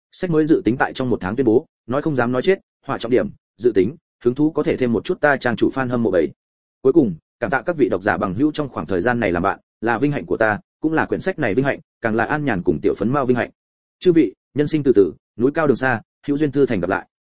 Sách mới dự tính tại trong 1 tháng tuyên bố, nói không dám nói chết, họa trọng điểm, dự tính, hứng thú có thể thêm một chút ta trang chủ fan hâm mộ bảy. Cuối cùng, cảm tạ các vị độc giả bằng hữu trong khoảng thời gian này làm bạn, là vinh hạnh của ta, cũng là quyển sách này vinh hạnh, càng là An Nhàn cùng Tiểu Phấn Mao vinh hạnh. Chư vị, nhân sinh từ từ, núi cao đường xa, hữu duyên tư thành gặp lại.